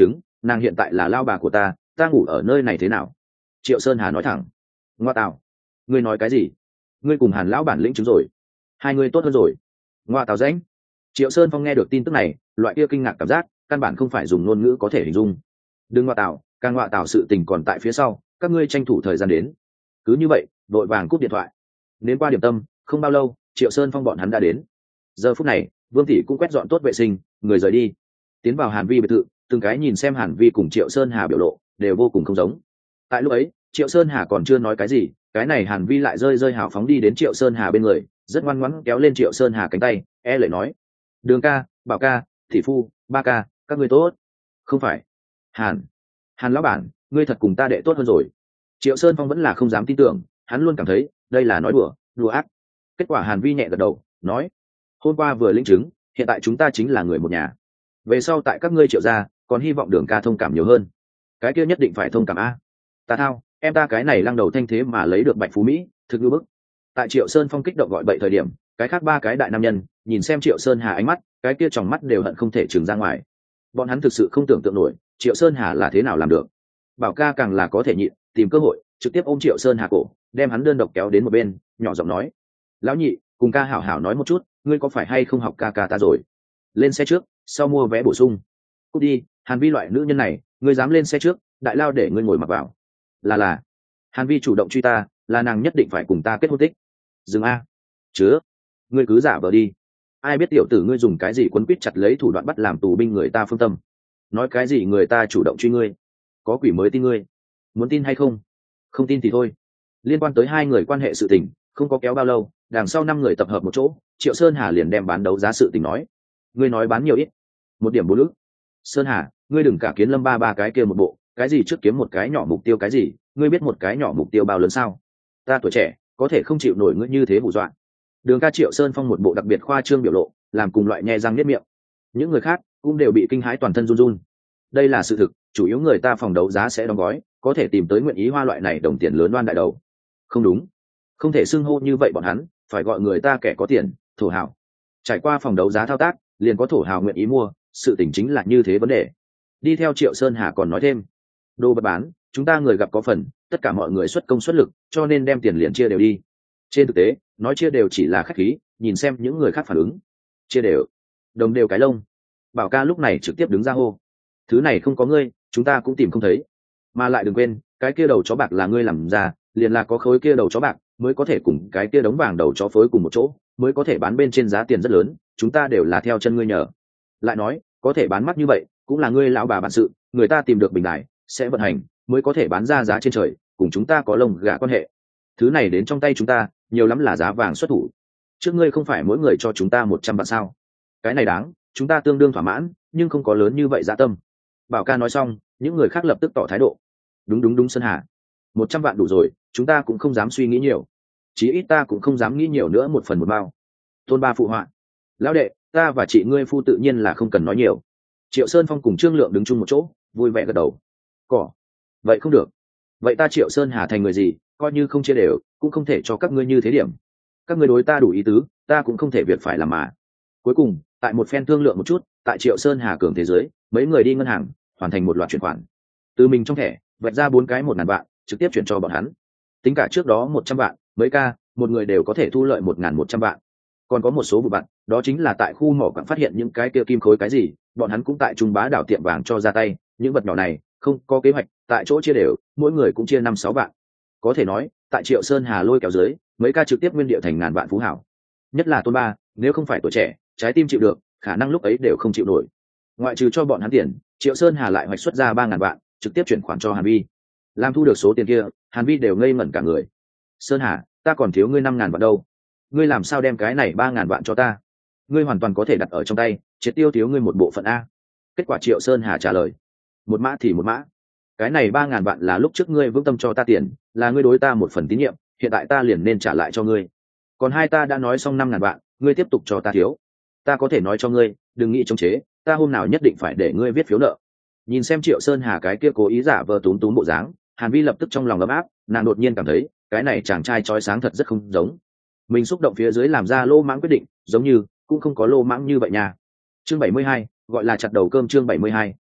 nàng hiện tại là lao bà của ta, ta ngủ ở nơi này thế nào? Triệu Sơn Hà nói thẳng. Ngoa tào, ngươi nói cái gì? Ngươi cùng Hàn lão bản lĩnh chứng rồi, hai ngươi tốt hơn rồi. Ngoa tào rãnh. Triệu Sơn Phong nghe được tin tức này, loại kia kinh ngạc cảm giác căn bản không phải dùng ngôn ngữ có thể hình dung. Đừng ngoa tào, càng ngoa tào sự tình còn tại phía sau, các ngươi tranh thủ thời gian đến. Cứ như vậy, vội vàng cúp điện thoại. Đến qua điểm tâm, không bao lâu, Triệu Sơn Phong bọn hắn đã đến. Giờ phút này, Vương Thị cũng quét dọn tốt vệ sinh, người rời đi. Tiến vào Hàn Vi biệt thự, từng cái nhìn xem Hàn Vi cùng Triệu Sơn Hà biểu lộ đều vô cùng không giống. Tại lúc ấy, Triệu Sơn Hà còn chưa nói cái gì, cái này Hàn Vi lại rơi rơi hào phóng đi đến Triệu Sơn Hà bên người, rất ngoan ngoãn kéo lên Triệu Sơn Hà cánh tay, e lệ nói: Đường ca, Bảo ca, Thị phu, Ba ca, các ngươi tốt. Không phải. Hàn, Hàn lão bản, ngươi thật cùng ta đệ tốt hơn rồi. Triệu Sơn Phong vẫn là không dám tin tưởng, hắn luôn cảm thấy đây là nói đùa, đùa ác. Kết quả Hàn Vi nhẹ gật đầu, nói: hôm qua vừa lĩnh chứng, hiện tại chúng ta chính là người một nhà. Về sau tại các ngươi Triệu gia, còn hy vọng Đường ca thông cảm nhiều hơn. Cái kia nhất định phải thông cảm a. Ta thao, em ta cái này lăng đầu thanh thế mà lấy được Bạch Phú Mỹ, thực ngư bức. Tại Triệu Sơn Phong kích động gọi bậy thời điểm, cái khác ba cái đại nam nhân nhìn xem Triệu Sơn Hà ánh mắt, cái kia tròng mắt đều hận không thể trừng ra ngoài. Bọn hắn thực sự không tưởng tượng nổi Triệu Sơn Hà là thế nào làm được. Bảo ca càng là có thể nhịn, tìm cơ hội trực tiếp ôm Triệu Sơn Hà cổ, đem hắn đơn độc kéo đến một bên, nhỏ giọng nói: lão nhị, cùng ca hảo hảo nói một chút, ngươi có phải hay không học ca ca ta rồi? Lên xe trước, sau mua vé bổ sung. Cút đi, Hàn Vi loại nữ nhân này, ngươi dám lên xe trước, đại lao để ngươi ngồi mặc vào. Là là, Hàn Vi chủ động truy ta, là nàng nhất định phải cùng ta kết hôn tích. Dừng a, chứa, ngươi cứ giả vờ đi. Ai biết tiểu tử ngươi dùng cái gì quấn quýt chặt lấy thủ đoạn bắt làm tù binh người ta Phương Tâm? Nói cái gì người ta chủ động truy ngươi? Có quỷ mới tin ngươi. Muốn tin hay không? Không tin thì thôi. Liên quan tới hai người quan hệ sự tình, không có kéo bao lâu, đằng sau năm người tập hợp một chỗ, Triệu Sơn Hà liền đem bán đấu giá sự tình nói. Ngươi nói bán nhiều ít? Một điểm bốn ức. Sơn Hà, ngươi đừng cả kiến lâm ba ba cái kia một bộ, cái gì trước kiếm một cái nhỏ mục tiêu cái gì, ngươi biết một cái nhỏ mục tiêu bao lớn sao? Ta tuổi trẻ, có thể không chịu nổi ngươi như thế hù dọa. Đường ca Triệu Sơn Phong một bộ đặc biệt khoa trương biểu lộ, làm cùng loại nhe răng niết miệng. Những người khác cũng đều bị kinh hãi toàn thân run run. Đây là sự thực, chủ yếu người ta phòng đấu giá sẽ đóng gói, có thể tìm tới nguyện ý hoa loại này đồng tiền lớn loan đại đầu. Không đúng, không thể xưng hô như vậy bọn hắn, phải gọi người ta kẻ có tiền, thổ hào. Trải qua phòng đấu giá thao tác, liền có thổ hào nguyện ý mua, sự tình chính là như thế vấn đề. Đi theo Triệu Sơn Hà còn nói thêm, đồ vật bán, chúng ta người gặp có phần, tất cả mọi người xuất công xuất lực, cho nên đem tiền liền chia đều đi. Trên thực tế, nói chia đều chỉ là khách khí, nhìn xem những người khác phản ứng. Chia đều, đồng đều cái lông. Bảo ca lúc này trực tiếp đứng ra hô, thứ này không có ngươi, chúng ta cũng tìm không thấy. Mà lại đừng quên, cái kia đầu chó bạc là ngươi làm ra, liền là có khối kia đầu chó bạc mới có thể cùng cái kia đống vàng đầu chó phối cùng một chỗ, mới có thể bán bên trên giá tiền rất lớn, chúng ta đều là theo chân ngươi nhờ. Lại nói, có thể bán mắc như vậy, cũng là ngươi lão bà bản sự, người ta tìm được bình đại, sẽ vận hành, mới có thể bán ra giá trên trời, cùng chúng ta có lông gà quan hệ. Thứ này đến trong tay chúng ta, nhiều lắm là giá vàng xuất thủ. Trước ngươi không phải mỗi người cho chúng ta một trăm vạn sao? Cái này đáng, chúng ta tương đương thỏa mãn, nhưng không có lớn như vậy dạ tâm. Bảo ca nói xong, những người khác lập tức tỏ thái độ. Đúng đúng đúng Sơn Hà, một trăm vạn đủ rồi, chúng ta cũng không dám suy nghĩ nhiều. Chí ít ta cũng không dám nghĩ nhiều nữa, một phần một bao. Tôn ba phụ họa, lão đệ, ta và chị ngươi phu tự nhiên là không cần nói nhiều. Triệu Sơn Phong cùng Trương Lượng đứng chung một chỗ, vui vẻ gật đầu. Cỏ, vậy không được. Vậy ta Triệu Sơn Hà thành người gì, coi như không chia đều, cũng không thể cho các ngươi như thế điểm. Các ngươi đối ta đủ ý tứ, ta cũng không thể việc phải làm mà. Cuối cùng, tại một phen thương lượng một chút, tại Triệu Sơn Hà cường thế giới, mấy người đi ngân hàng, hoàn thành một loạt chuyển khoản. Từ mình trong thẻ, vạch ra bốn cái một ngàn vạn, trực tiếp chuyển cho bọn hắn. Tính cả trước đó một trăm vạn, mấy ca, một người đều có thể thu lợi một ngàn một trăm vạn. Còn có một số vụ vặt, đó chính là tại khu mỏ quặng phát hiện những cái kia kim khối cái gì, bọn hắn cũng tại Trung Bá đảo tiệm vàng cho ra tay, những vật nhỏ này không có kế hoạch, tại chỗ chia đều, mỗi người cũng chia năm sáu vạn. Có thể nói, tại Triệu Sơn Hà lôi kéo dưới, mấy ca trực tiếp nguyên địa thành ngàn vạn phú hảo. Nhất là Tôn Ba, nếu không phải tuổi trẻ, trái tim chịu được, khả năng lúc ấy đều không chịu nổi. Ngoại trừ cho bọn hắn tiền, Triệu Sơn Hà lại hoạch xuất ra ba ngàn vạn, trực tiếp chuyển khoản cho Hàn Vi. Làm thu được số tiền kia, Hàn Vi đều ngây ngẩn cả người. Sơn Hà, ta còn thiếu ngươi năm ngàn vạn đâu, ngươi làm sao đem cái này ba ngàn vạn cho ta? Ngươi hoàn toàn có thể đặt ở trong tay, triệt tiêu thiếu ngươi một bộ phận a. Kết quả Triệu Sơn Hà trả lời, một mã thì một mã. Cái này ba ngàn vạn là lúc trước ngươi vững tâm cho ta tiền, là ngươi đối ta một phần tín nhiệm, hiện tại ta liền nên trả lại cho ngươi. Còn hai ta đã nói xong năm ngàn vạn, ngươi tiếp tục cho ta thiếu. Ta có thể nói cho ngươi, đừng nghĩ chống chế, ta hôm nào nhất định phải để ngươi viết phiếu nợ. Nhìn xem Triệu Sơn Hà cái kia cố ý giả vờ túm túm bộ dáng, Hàn Vi lập tức trong lòng ấm áp, nàng đột nhiên cảm thấy cái này chàng trai chói sáng thật rất không giống. Mình xúc động phía dưới làm ra lô mãng quyết định, giống như cũng không có lô mãng như vậy nha. Chương bảy mươi hai, gọi là chặt đầu cơm. Chương bảy mươi hai,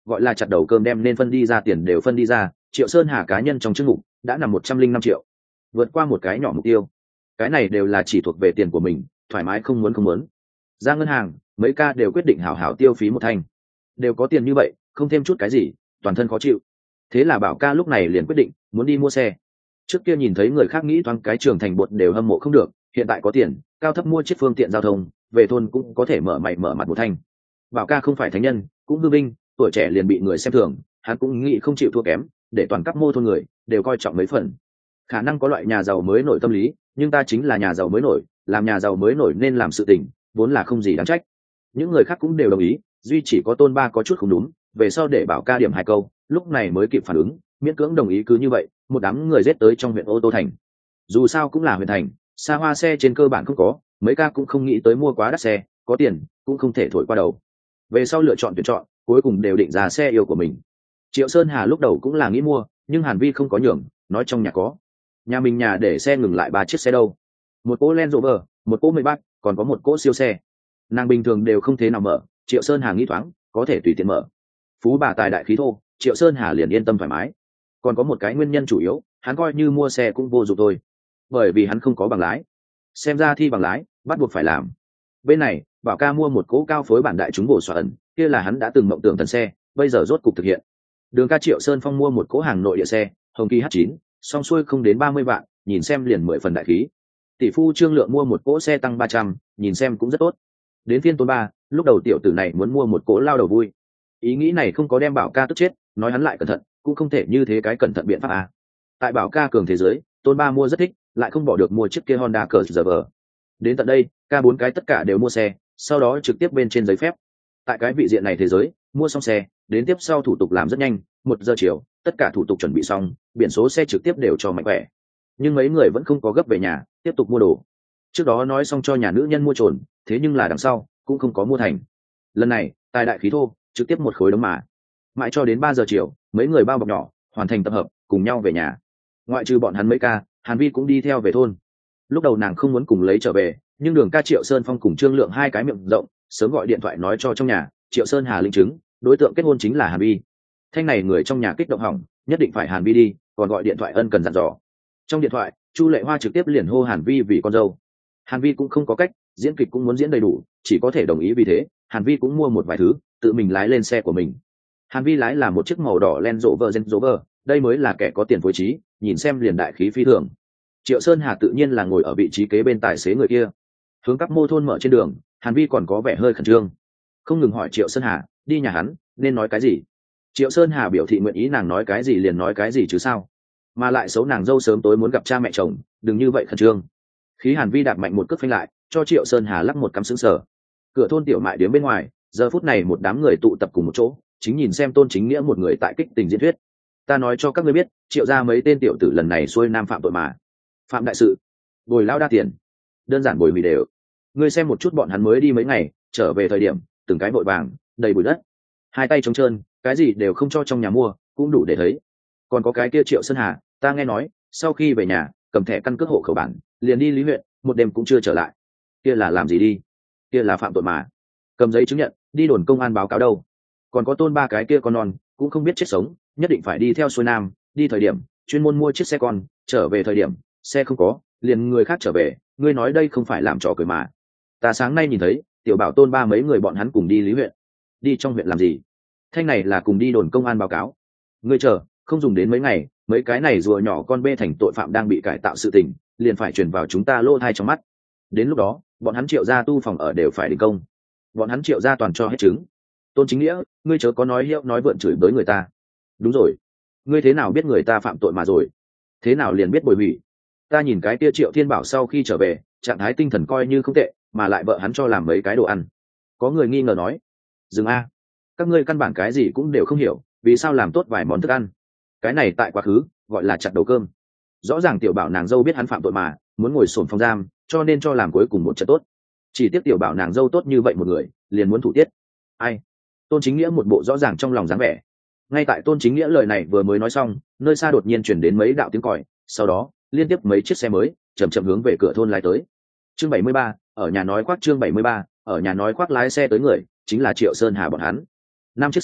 gọi là chặt đầu cơm đem nên phân đi ra tiền đều phân đi ra. Triệu Sơn Hà cá nhân trong chương mục đã nằm một trăm linh năm triệu, vượt qua một cái nhỏ mục tiêu. Cái này đều là chỉ thuộc về tiền của mình, thoải mái không muốn không muốn. Ra ngân hàng, mấy ca đều quyết định hảo hảo tiêu phí một thành. Đều có tiền như vậy, không thêm chút cái gì, toàn thân khó chịu. Thế là Bảo ca lúc này liền quyết định muốn đi mua xe. Trước kia nhìn thấy người khác nghĩ thoáng cái trường thành bột đều hâm mộ không được, hiện tại có tiền, cao thấp mua chiếc phương tiện giao thông, về thôn cũng có thể mở mày mở mặt một thành. Bảo ca không phải thánh nhân, cũng hư binh, tuổi trẻ liền bị người xem thường, hắn cũng nghĩ không chịu thua kém, để toàn các mô thôn người đều coi trọng mấy phần. Khả năng có loại nhà giàu mới nổi tâm lý, nhưng ta chính là nhà giàu mới nổi, làm nhà giàu mới nổi nên làm sự tình, vốn là không gì đáng trách. Những người khác cũng đều đồng ý, duy chỉ có Tôn Ba có chút không đúng, về sau để Bảo ca điểm hai câu, lúc này mới kịp phản ứng, miễn cưỡng đồng ý. Cứ như vậy, một đám người giết tới trong huyện Ô Tô Thành. Dù sao cũng là huyện thành, xa hoa xe trên cơ bản không có, mấy ca cũng không nghĩ tới mua quá đắt xe, có tiền cũng không thể thổi qua đầu. Về sau lựa chọn tuyển chọn, cuối cùng đều định ra xe yêu của mình. Triệu Sơn Hà lúc đầu cũng là nghĩ mua, nhưng Hàn Vi không có nhường, nói trong nhà có. Nhà mình nhà để xe ngừng lại ba chiếc xe đâu, một cỗ Land Rover, một cỗ Maybach, còn có một cỗ siêu xe. Nàng bình thường đều không thế nào mở, Triệu Sơn Hà nghĩ thoáng, có thể tùy tiện mở. Phú bà tài đại khí thô, Triệu Sơn Hà liền yên tâm thoải mái. Còn có một cái nguyên nhân chủ yếu, hắn coi như mua xe cũng vô dụng thôi, bởi vì hắn không có bằng lái. Xem ra thi bằng lái bắt buộc phải làm. Bên này Bảo ca mua một cỗ cao phối bản đại chúng bổ xoa ẩn, kia là hắn đã từng mộng tưởng thần xe, bây giờ rốt cục thực hiện. Đường ca Triệu Sơn Phong mua một cỗ hàng nội địa xe Hồng Kỳ H chín, song xuôi không đến ba mươi vạn, nhìn xem liền mười phần đại khí. Tỷ phu Trương Lượng mua một cỗ xe tăng ba trăm, nhìn xem cũng rất tốt. Đến phiên Tôn Ba, lúc đầu tiểu tử này muốn mua một cỗ lao đầu vui. Ý nghĩ này không có đem Bảo ca tức chết, nói hắn lại cẩn thận, cũng không thể như thế cái cẩn thận biện pháp à. Tại Bảo ca cường thế giới, Tôn Ba mua rất thích, lại không bỏ được mua chiếc kia Honda Cruiser. Đến tận đây, ca bốn cái tất cả đều mua xe, sau đó trực tiếp bên trên giấy phép. Tại cái vị diện này thế giới, mua xong xe, đến tiếp sau thủ tục làm rất nhanh, một giờ chiều, tất cả thủ tục chuẩn bị xong, biển số xe trực tiếp đều cho Mạnh Khỏe. Nhưng mấy người vẫn không có gấp về nhà, tiếp tục mua đồ. Trước đó nói xong cho nhà nữ nhân mua trồn, thế nhưng là đằng sau cũng không có mua thành. Lần này, tài đại khí thô, trực tiếp một khối đống mà. Mãi cho đến ba giờ chiều, mấy người bao bọc nhỏ, hoàn thành tập hợp, cùng nhau về nhà. Ngoại trừ bọn hắn mấy ca, Hàn Vi cũng đi theo về thôn. Lúc đầu nàng không muốn cùng lấy trở về, nhưng Đường ca Triệu Sơn Phong cùng Trương Lượng hai cái miệng rộng, sớm gọi điện thoại nói cho trong nhà, Triệu Sơn Hà linh chứng, đối tượng kết hôn chính là Hàn Vi. Thanh này người trong nhà kích động hỏng, nhất định phải Hàn Vi đi, còn gọi điện thoại ân cần dặn dò. Trong điện thoại, Chu Lệ Hoa trực tiếp liền hô Hàn Vi vì con dâu. Hàn Vi cũng không có cách, diễn kịch cũng muốn diễn đầy đủ, chỉ có thể đồng ý. Vì thế Hàn Vi cũng mua một vài thứ, tự mình lái lên xe của mình. Hàn Vi lái là một chiếc màu đỏ Land Rover Range Rover, đây mới là kẻ có tiền phối trí, nhìn xem liền đại khí phi thường. Triệu Sơn Hà tự nhiên là ngồi ở vị trí kế bên tài xế người kia. Hướng các mô thôn mở trên đường, Hàn Vi còn có vẻ hơi khẩn trương, không ngừng hỏi Triệu Sơn Hà đi nhà hắn nên nói cái gì. Triệu Sơn Hà biểu thị nguyện ý, nàng nói cái gì liền nói cái gì chứ sao, mà lại xấu nàng dâu sớm tối muốn gặp cha mẹ chồng, đừng như vậy khẩn trương. Khí Hàn Vi đạp mạnh một cước phanh lại, cho Triệu Sơn Hà lắc một cắm sững sờ. Cửa thôn tiểu mại điếm bên ngoài, giờ phút này một đám người tụ tập cùng một chỗ, chính nhìn xem Tôn Chính Nghĩa một người tại kích tình diễn thuyết. Ta nói cho các ngươi biết, Triệu gia mấy tên tiểu tử lần này xuôi nam phạm tội mà, phạm đại sự, bồi lao đa tiền, đơn giản bồi hủy đều. Ngươi xem một chút bọn hắn mới đi mấy ngày, trở về thời điểm từng cái vội vàng, đầy bụi đất, hai tay trống trơn, cái gì đều không cho trong nhà mua, cũng đủ để thấy. Còn có cái kia Triệu Sơn Hà, ta nghe nói sau khi về nhà cầm thẻ căn cước hộ khẩu bản liền đi lý huyện, một đêm cũng chưa trở lại. Kia là làm gì đi? Kia là phạm tội mà, cầm giấy chứng nhận đi đồn công an báo cáo đâu. Còn có Tôn ba cái kia con non cũng không biết chết sống, nhất định phải đi theo xuôi nam, đi thời điểm chuyên môn mua chiếc xe con, trở về thời điểm xe không có, liền người khác trở về. Ngươi nói đây không phải làm trò cười mà. Ta sáng nay nhìn thấy tiểu bảo Tôn ba mấy người bọn hắn cùng đi lý huyện. Đi trong huyện làm gì? Thanh này là cùng đi đồn công an báo cáo. Ngươi chờ, không dùng đến mấy ngày, mấy cái này rùa nhỏ con bê thành tội phạm đang bị cải tạo sự tình, liền phải chuyển vào chúng ta lô thai trong mắt. Đến lúc đó bọn hắn Triệu gia tu phòng ở đều phải đình công, bọn hắn Triệu gia toàn cho hết trứng. Tôn Chính Nghĩa, ngươi chớ có nói hiệu nói vượn chửi bới người ta. Đúng rồi, ngươi thế nào biết người ta phạm tội mà rồi? Thế nào liền biết bồi hủy? Ta nhìn cái kia Triệu Thiên Bảo sau khi trở về, trạng thái tinh thần coi như không tệ, mà lại vợ hắn cho làm mấy cái đồ ăn. Có người nghi ngờ nói, dừng a, các ngươi căn bản cái gì cũng đều không hiểu, vì sao làm tốt vài món thức ăn? Cái này tại quá khứ gọi là chặt đầu cơm. Rõ ràng tiểu bảo nàng dâu biết hắn phạm tội mà muốn ngồi sồn phòng giam, cho nên cho làm cuối cùng một trận tốt. Chỉ tiếc tiểu bảo nàng dâu tốt như vậy một người, liền muốn thủ tiết. Ai? Tôn Chính Nghĩa một bộ rõ ràng trong lòng dáng vẻ. Ngay tại Tôn Chính Nghĩa lời này vừa mới nói xong, nơi xa đột nhiên chuyển đến mấy đạo tiếng còi, sau đó liên tiếp mấy chiếc xe mới chậm chậm hướng về cửa thôn lái tới. Chương bảy mươi ba, ở nhà nói khoác. Chương bảy mươi ba, ở nhà nói khoác lái xe tới người chính là Triệu Sơn Hà bọn hắn. Năm chiếc xe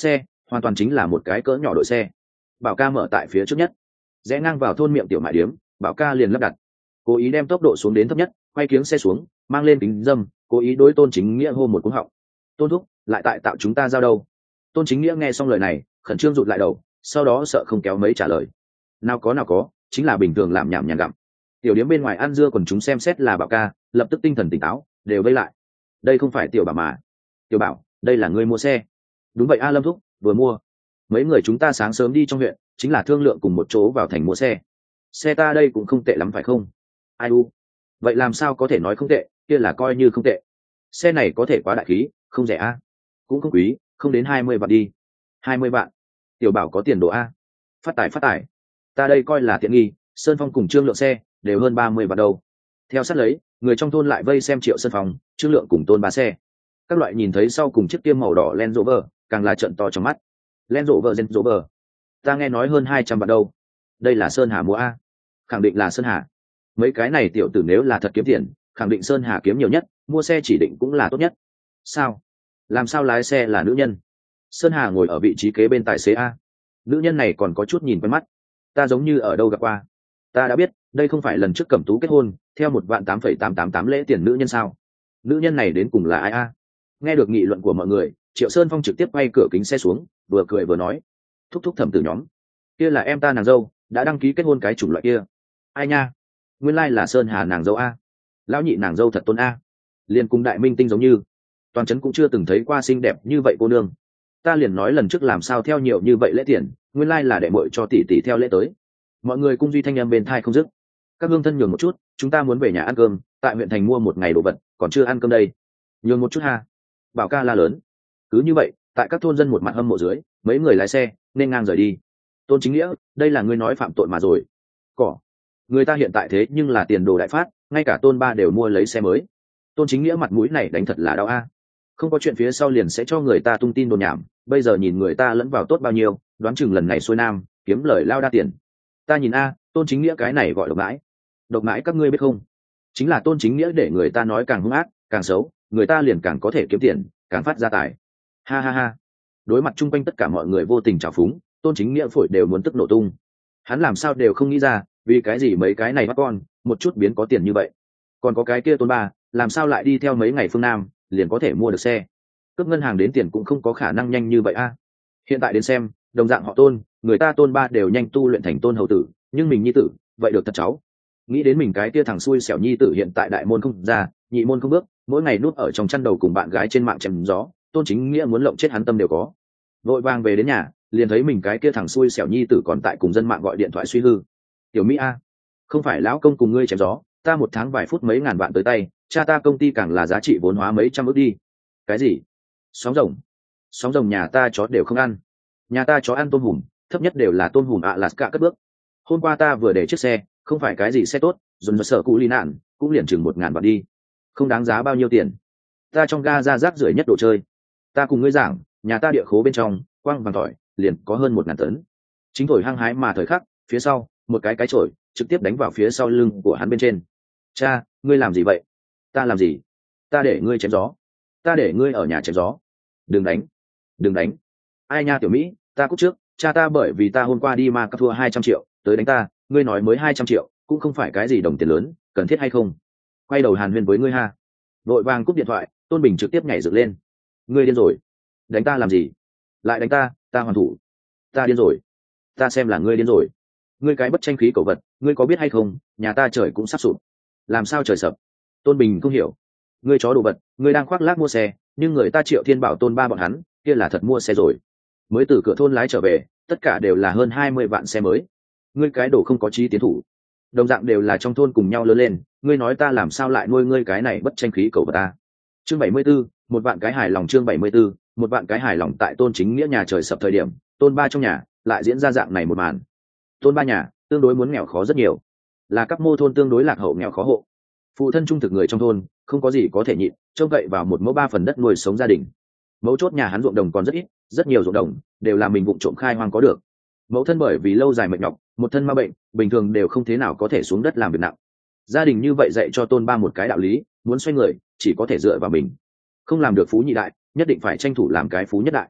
hoàn toàn chính là một cái cỡ nhỏ đội xe. Bảo ca mở tại phía trước nhất, rẽ ngang vào thôn miệng tiểu mại điếm, Bảo ca liền lắp đặt, cố ý đem tốc độ xuống đến thấp nhất, quay kiếng xe xuống, mang lên kính dâm, cố ý đối Tôn Chính Nghĩa hô một cú họng. Tôn thúc, lại tại tạo chúng ta giao đâu? Tôn Chính Nghĩa nghe xong lời này, khẩn trương rụt lại đầu, sau đó sợ không kéo mấy trả lời. Nào có nào có, chính là bình thường làm nhảm nhàn gặm. Tiểu điếm bên ngoài ăn dưa còn chúng xem xét là Bảo ca, lập tức tinh thần tỉnh táo, đều vây lại. Đây không phải Tiểu Bảo mà. Tiểu Bảo, đây là người mua xe. Đúng vậy a Lâm thúc, vừa mua. Mấy người chúng ta sáng sớm đi trong huyện, chính là thương lượng cùng một chỗ vào thành mua xe. Xe ta đây cũng không tệ lắm phải không? Ai u, vậy làm sao có thể nói không tệ, kia là coi như không tệ. Xe này có thể quá đại khí, không rẻ a, cũng không quý, không đến hai mươi vạn đi. Hai mươi vạn? Tiểu Bảo có tiền đồ a. Phát tài phát tài. Ta đây coi là tiện nghi, Sơn Phong cùng Trương Lượng xe đều hơn ba mươi vạn đâu. Theo sát lấy, người trong thôn lại vây xem Triệu Sơn Phong, Trương Lượng cùng Tôn Ba xe. Các loại nhìn thấy sau cùng chiếc tiêm màu đỏ Land Rover, càng là trận to trong mắt. Land Rover Land Rover, ta nghe nói hơn hai trăm vạn đâu. Đây là Sơn Hà mua a. Khẳng định là Sơn Hà. Mấy cái này tiểu tử nếu là thật kiếm tiền, khẳng định Sơn Hà kiếm nhiều nhất, mua xe chỉ định cũng là tốt nhất. Sao? Làm sao lái xe là nữ nhân? Sơn Hà ngồi ở vị trí kế bên tài xế a. Nữ nhân này còn có chút nhìn quen mắt, ta giống như ở đâu gặp qua. Ta đã biết, đây không phải lần trước Cẩm Tú kết hôn theo một vạn tám phẩy tám tám tám lễ tiền nữ nhân sao? Nữ nhân này đến cùng là ai a? Nghe được nghị luận của mọi người, Triệu Sơn Phong trực tiếp quay cửa kính xe xuống, vừa cười vừa nói, thúc thúc thẩm tử nhóm, kia là em ta nàng dâu, đã đăng ký kết hôn cái chủng loại kia. Ai nha, nguyên lai là Sơn Hà nàng dâu a. Lão nhị nàng dâu thật tôn a, liền cùng đại minh tinh giống như, toàn trấn cũng chưa từng thấy qua xinh đẹp như vậy cô nương. Ta liền nói lần trước làm sao theo nhiều như vậy lễ tiền, nguyên lai là đệ muội cho tỷ tỷ theo lễ tới. Mọi người cung duy thanh em bên thai không dứt. Các hương thân nhường một chút, chúng ta muốn về nhà ăn cơm, tại huyện thành mua một ngày đồ vật, còn chưa ăn cơm đây. Nhường một chút ha. Bảo ca la lớn. Cứ như vậy, tại các thôn dân một mặt hâm mộ dưới, mấy người lái xe nên ngang rời đi. Tôn Chính Nghĩa, đây là ngươi nói phạm tội mà rồi. Cỏ, người ta hiện tại thế nhưng là tiền đồ đại phát, ngay cả Tôn Ba đều mua lấy xe mới. Tôn Chính Nghĩa mặt mũi này đánh thật là đau a. Không có chuyện phía sau liền sẽ cho người ta tung tin đồn nhảm, bây giờ nhìn người ta lẫn vào tốt bao nhiêu, đoán chừng lần này xuôi nam kiếm lời lao đa tiền. Ta nhìn a, Tôn Chính Nghĩa cái này gọi độc mãi. Độc mãi các ngươi biết không, chính là Tôn Chính Nghĩa để người ta nói càng hung ác càng xấu, người ta liền càng có thể kiếm tiền, càng phát ra tài. Ha ha ha. Đối mặt chung quanh tất cả mọi người vô tình trào phúng, Tôn Chính Nghĩa phổi đều muốn tức nổ tung. Hắn làm sao đều không nghĩ ra, vì cái gì mấy cái này bắt con một chút biến có tiền như vậy. Còn có cái kia Tôn Ba, làm sao lại đi theo mấy ngày phương Nam liền có thể mua được xe. Cướp ngân hàng đến tiền cũng không có khả năng nhanh như vậy a. Hiện tại đến xem, đồng dạng họ Tôn, người ta Tôn Ba đều nhanh tu luyện thành Tôn hầu tử, nhưng mình nhi tử vậy được thật cháu. Nghĩ đến mình cái kia thằng xui xẻo nhi tử hiện tại đại môn không ra, nhị môn không bước, mỗi ngày núp ở trong chăn đầu cùng bạn gái trên mạng chém gió, Tôn Chính Nghĩa muốn lộng chết hắn tâm đều có. Vội vàng về đến nhà, liền thấy mình cái kia thằng xui xẻo nhi tử còn tại cùng dân mạng gọi điện thoại suy hư. Tiểu Mỹ a, không phải lão công cùng ngươi chém gió, ta một tháng vài phút mấy ngàn vạn tới tay, cha ta công ty càng là giá trị vốn hóa mấy trăm ức đi. Cái gì? Sóng rồng? Sóng rồng nhà ta chó đều không ăn. Nhà ta chó ăn tôm hùm, thấp nhất đều là tôm hùm Alaska cất bước. Hôm qua ta vừa để chiếc xe, không phải cái gì xe tốt, dồn dồn sở cụ ly nạn, cũng liền chừng một ngàn vạn đi. Không đáng giá bao nhiêu tiền. Ta trong ga ra rác rưởi nhất đồ chơi. Ta cùng ngươi giảng, nhà ta địa khố bên trong, quang vàng tỏi, liền có hơn một ngàn tấn. Chính thổi hăng hái mà thời khắc, phía sau, một cái cái chổi, trực tiếp đánh vào phía sau lưng của hắn bên trên. Cha, ngươi làm gì vậy? Ta làm gì? Ta để ngươi chém gió. Ta để ngươi ở nhà chém gió. Đừng đánh. Đừng đánh. Ai nha Tiểu Mỹ, ta cút trước, cha ta bởi vì ta hôm qua đi mà thua hai trăm triệu, tới đánh ta, ngươi nói mới hai trăm triệu, cũng không phải cái gì đồng tiền lớn, cần thiết hay không? Quay đầu hàn huyên với ngươi ha. Vội vàng cúp điện thoại, Tôn Bình trực tiếp nhảy dựng lên. Ngươi điên rồi. Đánh ta làm gì? Lại đánh ta, ta hoàn thủ. Ta điên rồi. Ta xem là ngươi điên rồi. Ngươi cái bất tranh khí cẩu vật, ngươi có biết hay không, nhà ta trời cũng sắp sụp. Làm sao trời sập? Tôn Bình không hiểu. Ngươi chó đồ vật, ngươi đang khoác lác mua xe, nhưng người ta Triệu Thiên bảo Tôn Ba bọn hắn, kia là thật mua xe rồi. Mới từ cửa thôn lái trở về, tất cả đều là hơn hai mươi vạn xe mới. Ngươi cái đồ không có chí tiến thủ. Đồng dạng đều là trong thôn cùng nhau lớn lên, ngươi nói ta làm sao lại nuôi ngươi cái này bất tranh khí cẩu vật ta. Chương bảy mươi 74, một vạn cái hài lòng chương bảy mươi 74, một vạn cái hài lòng tại Tôn Chính Nghĩa nhà trời sập thời điểm, Tôn Ba trong nhà lại diễn ra dạng này một màn. Tôn Ba nhà tương đối muốn nghèo khó rất nhiều, là các mô thôn tương đối lạc hậu nghèo khó hộ. Phụ thân trung thực người trong thôn, không có gì có thể nhịn, trông cậy vào một mẫu ba phần đất nuôi sống gia đình. Mẫu chốt nhà hắn ruộng đồng còn rất ít, rất nhiều ruộng đồng đều là mình vụng trộm khai hoang có được. Mẫu thân bởi vì lâu dài mệt nhọc, một thân ma bệnh, bình thường đều không thế nào có thể xuống đất làm việc nặng. Gia đình như vậy dạy cho Tôn Ba một cái đạo lý, muốn xoay người chỉ có thể dựa vào mình, không làm được phú nhị đại, nhất định phải tranh thủ làm cái phú nhất đại.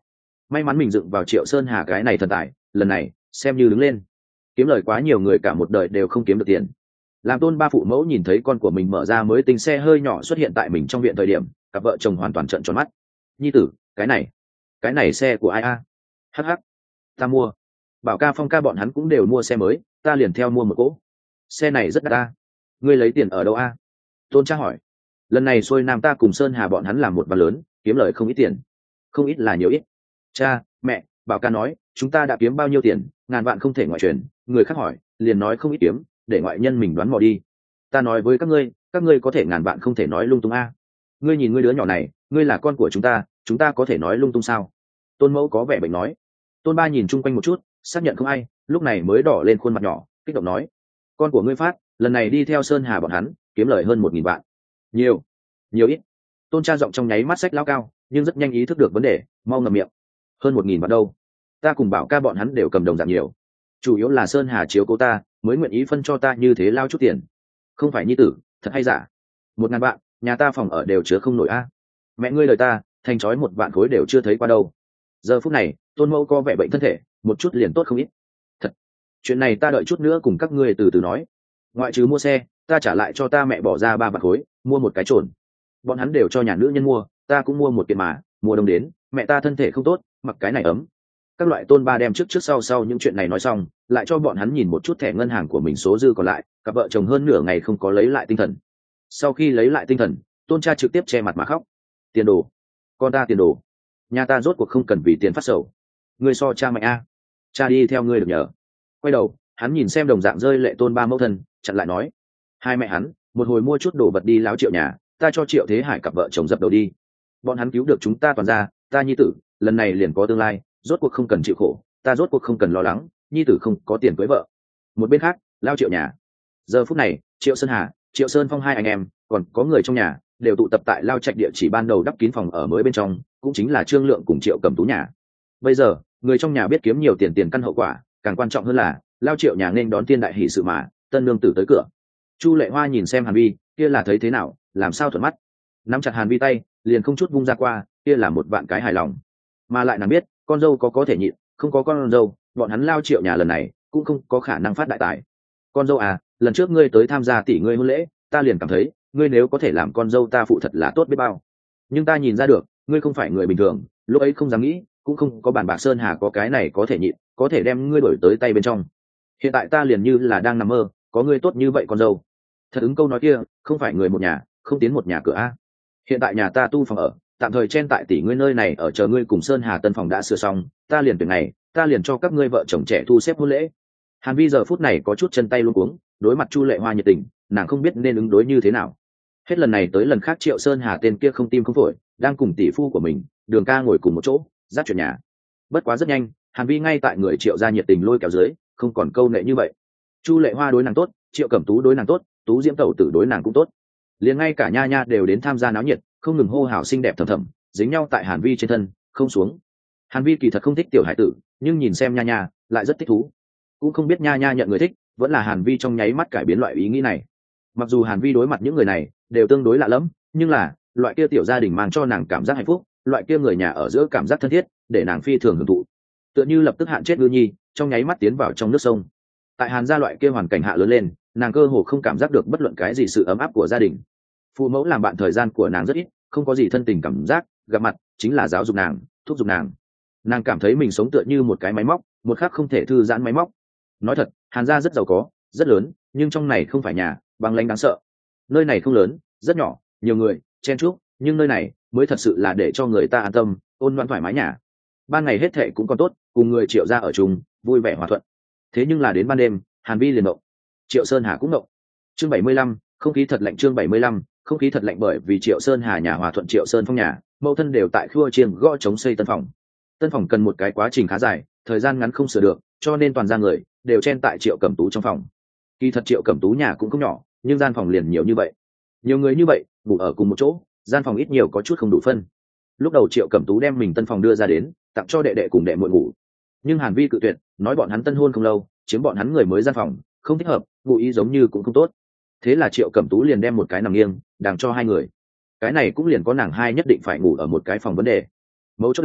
may mắn mình dựng vào Triệu Sơn Hà cái này thần tài, lần này xem như đứng lên. Kiếm lời quá nhiều người cả một đời đều không kiếm được tiền. Làm Tôn ba phụ mẫu nhìn thấy con của mình mở ra mới tinh xe hơi nhỏ xuất hiện tại mình trong viện thời điểm, cặp vợ chồng hoàn toàn trợn tròn mắt. Nhi tử, cái này cái này xe của ai a? Hắc hắc, ta mua. Bảo ca Phong ca bọn hắn cũng đều mua xe mới, ta liền theo mua một cỗ. Xe này rất đắt ta. Ngươi lấy tiền ở đâu a? Tôn cha hỏi. Lần này xuôi nam ta cùng Sơn Hà bọn hắn làm một ván lớn, kiếm lời không ít tiền. Không ít là nhiều ít. Cha, mẹ, Bảo ca nói chúng ta đã kiếm bao nhiêu tiền, ngàn vạn không thể ngoại truyền. Người khác hỏi liền nói không ít kiếm, để ngoại nhân mình đoán mò đi. Ta nói với các ngươi, các ngươi có thể ngàn vạn không thể nói lung tung a. Ngươi nhìn ngươi đứa nhỏ này, ngươi là con của chúng ta, chúng ta có thể nói lung tung sao? Tôn mẫu có vẻ bệnh nói. Tôn ba nhìn chung quanh một chút, xác nhận không ai, lúc này mới đỏ lên khuôn mặt nhỏ, kích động nói: con của ngươi Phát, lần này đi theo Sơn Hà bọn hắn, kiếm lời hơn một nghìn vạn. Nhiều, nhiều ít? Tôn cha giọng trong nháy mắt sách lao cao, nhưng rất nhanh ý thức được vấn đề, mau ngậm miệng. Hơn một nghìn vạn đâu? Ta cùng Bảo ca bọn hắn đều cầm đồng dạng nhiều. Chủ yếu là Sơn Hà chiếu cố ta, mới nguyện ý phân cho ta như thế lao chút tiền. Không phải nhi tử, thật hay giả? Một ngàn vạn, nhà ta phòng ở đều chứa không nổi a. Mẹ ngươi lời ta, thành chói một vạn khối đều chưa thấy qua đâu. Giờ phút này, Tôn mẫu có vẻ bệnh thân thể, một chút liền tốt không ít. Thật, chuyện này ta đợi chút nữa cùng các ngươi từ từ nói. Ngoại trừ mua xe, ta trả lại cho ta mẹ bỏ ra ba vạn khối, mua một cái trồn. Bọn hắn đều cho nhà nữ nhân mua, ta cũng mua một kiện mà, mùa đông đến, mẹ ta thân thể không tốt, mặc cái này ấm. Các loại Tôn ba đem trước trước sau sau những chuyện này nói xong, lại cho bọn hắn nhìn một chút thẻ ngân hàng của mình số dư còn lại, cặp vợ chồng hơn nửa ngày không có lấy lại tinh thần. Sau khi lấy lại tinh thần, Tôn cha trực tiếp che mặt mà khóc. Tiền đồ, con ta tiền đồ, nhà ta rốt cuộc không cần vì tiền phát sầu. Ngươi so cha mạnh a, cha đi theo ngươi được nhờ. Quay đầu, hắn nhìn xem đồng dạng rơi lệ Tôn ba mẫu thân, chặn lại nói: hai mẹ hắn một hồi mua chút đồ vật đi láo Triệu nhà, ta cho Triệu Thế Hải cặp vợ chồng dập đầu đi. Bọn hắn cứu được chúng ta toàn ra, ta nhi tử lần này liền có tương lai, rốt cuộc không cần chịu khổ, ta rốt cuộc không cần lo lắng, nhi tử không có tiền cưới vợ. Một bên khác, lao Triệu nhà. Giờ phút này, Triệu Sơn Hà, Triệu Sơn Phong hai anh em, còn có người trong nhà, đều tụ tập tại lao trạch địa chỉ ban đầu đắp kín phòng ở mới bên trong, cũng chính là Trương Lượng cùng Triệu Cẩm Tú nhà. Bây giờ, người trong nhà biết kiếm nhiều tiền tiền căn hậu quả, càng quan trọng hơn là lao Triệu nhà nên đón tiên đại hỷ sự mà, tân nương tử tới cửa. Chu Lệ Hoa nhìn xem Hàn Vi, kia là thấy thế nào, làm sao thuận mắt. Nắm chặt Hàn Vi tay, liền không chút vung ra qua, kia là một vạn cái hài lòng. Mà lại nàng biết, con dâu có có thể nhịn, không có con dâu, bọn hắn lao Triệu nhà lần này cũng không có khả năng phát đại tài. Con dâu à, lần trước ngươi tới tham gia tỷ ngươi hôn lễ, ta liền cảm thấy, ngươi nếu có thể làm con dâu ta phụ thật là tốt biết bao. Nhưng ta nhìn ra được, ngươi không phải người bình thường, lúc ấy không dám nghĩ, cũng không có bản bạc Sơn Hà có cái này có thể nhịn, có thể đem ngươi đổi tới tay bên trong. Hiện tại ta liền như là đang nằm mơ, có ngươi tốt như vậy con dâu. Thật ứng câu nói kia, không phải người một nhà, không tiến một nhà cửa a. Hiện tại nhà ta tu phòng ở, tạm thời chen tại tỷ ngươi nơi này ở chờ ngươi cùng Sơn Hà tân phòng đã sửa xong, ta liền tuyển ngày, ta liền cho các ngươi vợ chồng trẻ thu xếp hôn lễ. Hàn Vi giờ phút này có chút chân tay luống cuống, đối mặt Chu Lệ Hoa nhiệt tình, nàng không biết nên ứng đối như thế nào. Hết lần này tới lần khác Triệu Sơn Hà tên kia không tim không phổi, đang cùng tỷ phu của mình, Đường Ca ngồi cùng một chỗ, dắt chuyện nhà. Bất quá rất nhanh, Hàn Vi ngay tại người Triệu gia nhiệt tình lôi kéo dưới, không còn câu nệ như vậy. Chu Lệ Hoa đối nàng tốt, Triệu Cẩm Tú đối nàng tốt, Tú Diễm tẩu tử đối nàng cũng tốt. Liền ngay cả nha nha đều đến tham gia náo nhiệt, không ngừng hô hào xinh đẹp thầm thầm, dính nhau tại Hàn Vi trên thân, không xuống. Hàn Vi kỳ thật không thích tiểu hải tử, nhưng nhìn xem nha nha, lại rất thích thú. Cũng không biết nha nha nhận người thích, vẫn là Hàn Vi trong nháy mắt cải biến loại ý nghĩ này. Mặc dù Hàn Vi đối mặt những người này đều tương đối lạ lẫm, nhưng là loại kia tiểu gia đình mang cho nàng cảm giác hạnh phúc, loại kia người nhà ở giữa cảm giác thân thiết, để nàng phi thường hưởng thụ. Tựa như lập tức hạn chết ngư nhi, trong nháy mắt tiến vào trong nước sông. Tại Hàn gia loại kia hoàn cảnh hạ lớn lên, nàng cơ hồ không cảm giác được bất luận cái gì sự ấm áp của gia đình. Phụ mẫu làm bạn thời gian của nàng rất ít, không có gì thân tình cảm giác, gặp mặt chính là giáo dục nàng, thúc giục nàng. Nàng cảm thấy mình sống tựa như một cái máy móc, một khắc không thể thư giãn máy móc. Nói thật, Hàn gia rất giàu có, rất lớn, nhưng trong này không phải nhà, băng lãnh đáng sợ. Nơi này không lớn, rất nhỏ, nhiều người, chen chúc, nhưng nơi này mới thật sự là để cho người ta an tâm, ôn loạn thoải mái nhà. Ban ngày hết thệ cũng còn tốt, cùng người Triệu gia ở chung, vui vẻ hòa thuận. Thế nhưng là đến ban đêm, Hàn Vi liền động. Triệu Sơn Hà cũng động. Chương bảy mươi lăm, không khí thật lạnh. Chương bảy mươi lăm, không khí thật lạnh bởi vì Triệu Sơn Hà nhà hòa thuận Triệu Sơn Phong nhà, mẫu thân đều tại khua chiêng gõ chống xây tân phòng. Tân phòng cần một cái quá trình khá dài, thời gian ngắn không sửa được, cho nên toàn gia người đều chen tại Triệu Cẩm Tú trong phòng. Kỳ thật Triệu Cẩm Tú nhà cũng không nhỏ, nhưng gian phòng liền nhiều như vậy, nhiều người như vậy ngủ ở cùng một chỗ, gian phòng ít nhiều có chút không đủ phân. Lúc đầu Triệu Cẩm Tú đem mình tân phòng đưa ra đến tặng cho đệ đệ cùng đệ muội ngủ, nhưng Hàn Vi cự tuyệt, nói bọn hắn tân hôn không lâu, chiếm bọn hắn người mới gian phòng không thích hợp, ngụ ý giống như cũng không tốt. Thế là Triệu Cẩm Tú liền đem một cái nằm nghiêng đàng cho hai người. Cái này cũng liền có nàng hai nhất định phải ngủ ở một cái phòng vấn đề. Mấu chốt là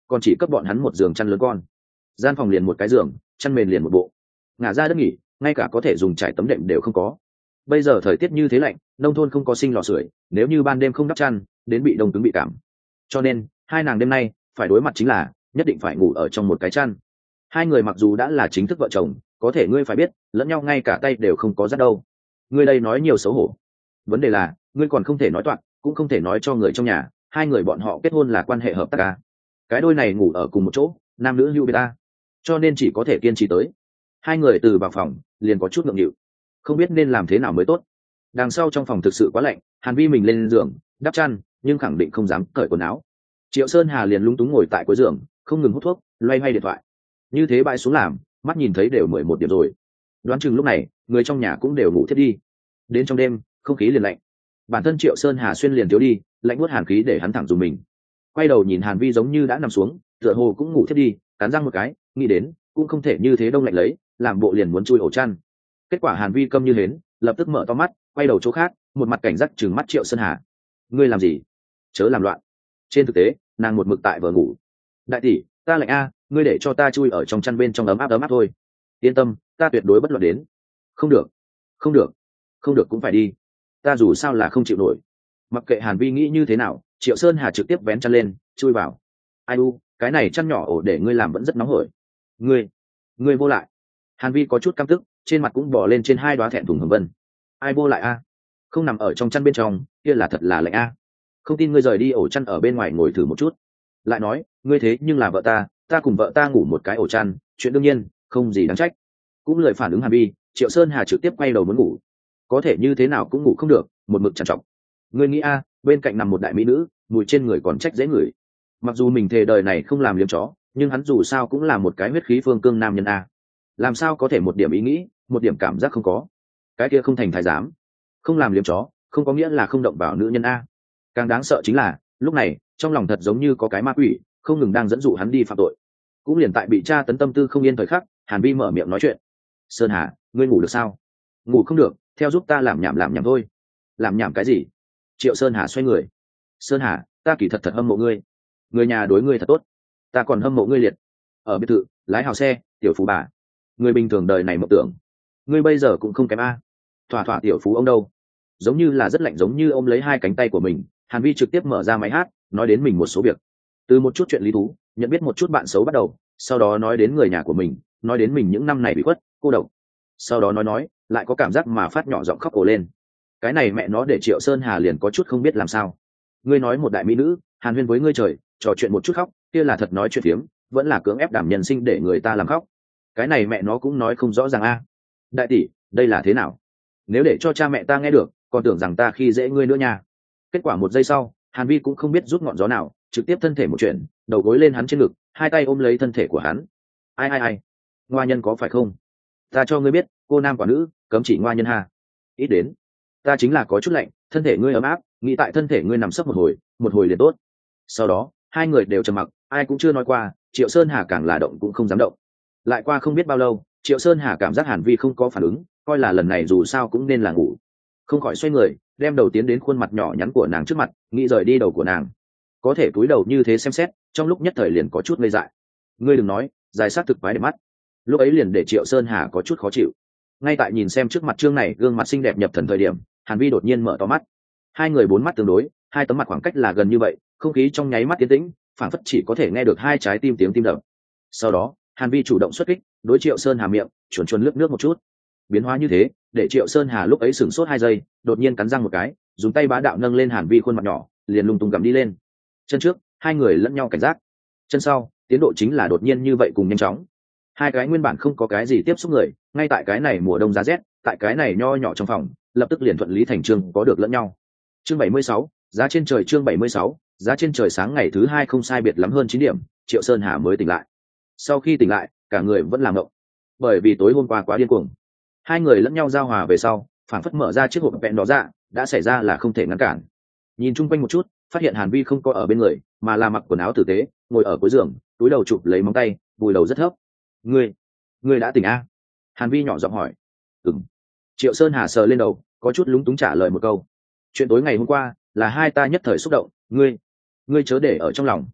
còn chỉ cấp bọn hắn một giường chăn lớn con. Gian phòng liền một cái giường, chăn mền liền một bộ, ngả ra đất nghỉ, ngay cả có thể dùng trải tấm đệm đều không có. Bây giờ thời tiết như thế lạnh, nông thôn không có sinh lò sưởi, nếu như ban đêm không đắp chăn, đến bị đông cứng bị cảm. Cho nên hai nàng đêm nay phải đối mặt chính là nhất định phải ngủ ở trong một cái chăn. Hai người mặc dù đã là chính thức vợ chồng, có thể ngươi phải biết lẫn nhau ngay cả tay đều không có dắt đâu. Ngươi đây nói nhiều xấu hổ. Vấn đề là ngươi còn không thể nói toạc, cũng không thể nói cho người trong nhà hai người bọn họ kết hôn là quan hệ hợp tác à. Cái đôi này ngủ ở cùng một chỗ, nam nữ hưu beta, cho nên chỉ có thể kiên trì tới. Hai người từ vào phòng liền có chút ngượng nghịu, không biết nên làm thế nào mới tốt. Đằng sau trong phòng thực sự quá lạnh, Hàn Vi mình lên giường đắp chăn nhưng khẳng định không dám cởi quần áo. Triệu Sơn Hà liền lúng túng ngồi tại cuối giường, không ngừng hút thuốc, loay hoay điện thoại. Như thế bãi xuống làm, mắt nhìn thấy đều mười một điểm rồi. Đoán chừng lúc này người trong nhà cũng đều ngủ thiết đi. Đến trong đêm không khí liền lạnh, bản thân Triệu Sơn Hà xuyên liền thiếu đi, lạnh buốt hàn khí để hắn thẳng dùng mình. Quay đầu nhìn Hàn Vi giống như đã nằm xuống, tựa hồ cũng ngủ thiết đi, cắn răng một cái, nghĩ đến cũng không thể như thế đông lạnh lấy, làm bộ liền muốn chui ổ chăn. Kết quả Hàn Vi câm như hến, lập tức mở to mắt, quay đầu chỗ khác, một mặt cảnh giác trừng mắt Triệu Sơn Hà. Ngươi làm gì? Chớ làm loạn. Trên thực tế nàng một mực tại vờ ngủ. Đại tỷ, ta lạnh a, ngươi để cho ta chui ở trong chăn bên trong ấm áp ấm áp thôi. Yên tâm, ta tuyệt đối bất loạn đến. Không được, không được, không được cũng phải đi. Ta dù sao là không chịu nổi. Mặc kệ Hàn Vi nghĩ như thế nào, Triệu Sơn Hà trực tiếp vén chăn lên, chui vào. Ai u, cái này chăn nhỏ ổ để ngươi làm vẫn rất nóng hổi. Ngươi, ngươi vô lại. Hàn Vi có chút căm tức, trên mặt cũng bò lên trên hai đoá thẹn thùng hồng vân. Ai vô lại a? Không nằm ở trong chăn bên trong, kia là thật là lạnh a. Không tin ngươi rời đi ổ chăn ở bên ngoài ngồi thử một chút. Lại nói, ngươi thế nhưng là vợ ta, ta cùng vợ ta ngủ một cái ổ chăn, chuyện đương nhiên, không gì đáng trách. Cũng lời phản ứng Hàn Vi, Triệu Sơn Hà trực tiếp quay đầu muốn ngủ. Có thể như thế nào cũng ngủ không được, một mực trằn trọc. Ngươi nghĩ a, bên cạnh nằm một đại mỹ nữ, mùi trên người còn trách dễ ngửi. Mặc dù mình thề đời này không làm liếm chó, nhưng hắn dù sao cũng là một cái huyết khí phương cương nam nhân a. Làm sao có thể một điểm ý nghĩ, một điểm cảm giác không có. Cái kia không thành thái giám, không làm liếm chó, không có nghĩa là không động vào nữ nhân a. Càng đáng sợ chính là lúc này trong lòng thật giống như có cái ma quỷ không ngừng đang dẫn dụ hắn đi phạm tội. Cũng liền tại bị tra tấn tâm tư không yên thời khắc, Hàn Vi mở miệng nói chuyện. Sơn Hà, ngươi ngủ được sao? Ngủ không được, theo giúp ta làm nhảm làm nhảm thôi. Làm nhảm cái gì? Triệu Sơn Hà xoay người. Sơn Hà, ta kỳ thật thật hâm mộ ngươi, người nhà đối ngươi thật tốt, ta còn hâm mộ ngươi liệt. Ở biệt thự lái hào xe, tiểu phú bà, người bình thường đời này mộng tưởng, ngươi bây giờ cũng không kém a. Thỏa thỏa tiểu phú ông đâu. Giống như là rất lạnh, giống như ôm lấy hai cánh tay của mình, Hàn Vi trực tiếp mở ra máy hát, nói đến mình một số việc. Từ một chút chuyện lý thú, nhận biết một chút bạn xấu bắt đầu, sau đó nói đến người nhà của mình, nói đến mình những năm này bị khuất, cô độc. Sau đó nói nói, lại có cảm giác mà phát nhỏ giọng khóc ồ lên. Cái này mẹ nó để Triệu Sơn Hà liền có chút không biết làm sao. Ngươi nói một đại mỹ nữ, hàn huyên với ngươi trời, trò chuyện một chút khóc, kia là thật nói chuyện phiếm, vẫn là cưỡng ép đảm nhân sinh để người ta làm khóc. Cái này mẹ nó cũng nói không rõ ràng a. Đại tỷ, đây là thế nào? Nếu để cho cha mẹ ta nghe được, còn tưởng rằng ta khi dễ ngươi nữa nha. Kết quả một giây sau, Hàn Vi cũng không biết rút ngọn gió nào, trực tiếp thân thể một chuyện, đầu gối lên hắn trên ngực, hai tay ôm lấy thân thể của hắn. Ai ai ai, ngoa nhân có phải không? Ta cho ngươi biết, cô nam quả nữ, cấm chỉ ngoa nhân ha. Ít đến, ta chính là có chút lạnh, thân thể ngươi ấm áp, nghĩ tại thân thể ngươi nằm sấp một hồi, một hồi liền tốt. Sau đó, hai người đều trầm mặc, ai cũng chưa nói qua, Triệu Sơn Hà càng là động cũng không dám động. Lại qua không biết bao lâu, Triệu Sơn Hà cảm giác Hàn Vi không có phản ứng, coi là lần này dù sao cũng nên là ngủ, không khỏi xoay người, đem đầu tiến đến khuôn mặt nhỏ nhắn của nàng trước mặt, nghĩ rời đi đầu của nàng. Có thể cúi đầu như thế xem xét, trong lúc nhất thời liền có chút ngây dại. Ngươi đừng nói, dài sát thực quái đẹp mắt. Lúc ấy liền để Triệu Sơn Hà có chút khó chịu. Ngay tại nhìn xem trước mặt trương này gương mặt xinh đẹp nhập thần thời điểm, Hàn Vi đột nhiên mở to mắt. Hai người bốn mắt tương đối, hai tấm mặt khoảng cách là gần như vậy, không khí trong nháy mắt tiến tĩnh, phảng phất chỉ có thể nghe được hai trái tim tiếng tim đập. Sau đó, Hàn Vi chủ động xuất kích, đối Triệu Sơn Hà miệng chuồn chuồn lướt nước một chút. Biến hóa như thế, để Triệu Sơn Hà lúc ấy sửng sốt hai giây, đột nhiên cắn răng một cái, dùng tay bá đạo nâng lên Hàn Vi khuôn mặt nhỏ, liền lung tung gặm đi lên. Chân trước, hai người lẫn nhau cảnh giác. Chân sau, tiến độ chính là đột nhiên như vậy cùng nhanh chóng. Hai cái nguyên bản không có cái gì tiếp xúc người, ngay tại cái này mùa đông giá rét, tại cái này nho nhỏ trong phòng, lập tức liền thuận lý thành chương có được lẫn nhau. Chương bảy mươi sáu, giá trên trời. Chương bảy mươi sáu, giá trên trời. Sáng ngày thứ hai không sai biệt lắm hơn chín điểm, Triệu Sơn Hà mới tỉnh lại. Sau khi tỉnh lại, cả người vẫn làm ngộng, bởi vì tối hôm qua quá điên cuồng. Hai người lẫn nhau giao hòa về sau, phảng phất mở ra chiếc hộp vẹn đó ra, đã xảy ra là không thể ngăn cản. Nhìn chung quanh một chút, phát hiện Hàn Vi không có ở bên người, mà là mặc quần áo tử tế, ngồi ở cuối giường, túi đầu chụp lấy móng tay, vùi đầu rất thấp. Ngươi, ngươi đã tỉnh a? Hàn Vi nhỏ giọng hỏi. Ừm. Triệu Sơn Hà sờ lên đầu, có chút lúng túng trả lời một câu. Chuyện tối ngày hôm qua là hai ta nhất thời xúc động, ngươi, ngươi chớ để ở trong lòng.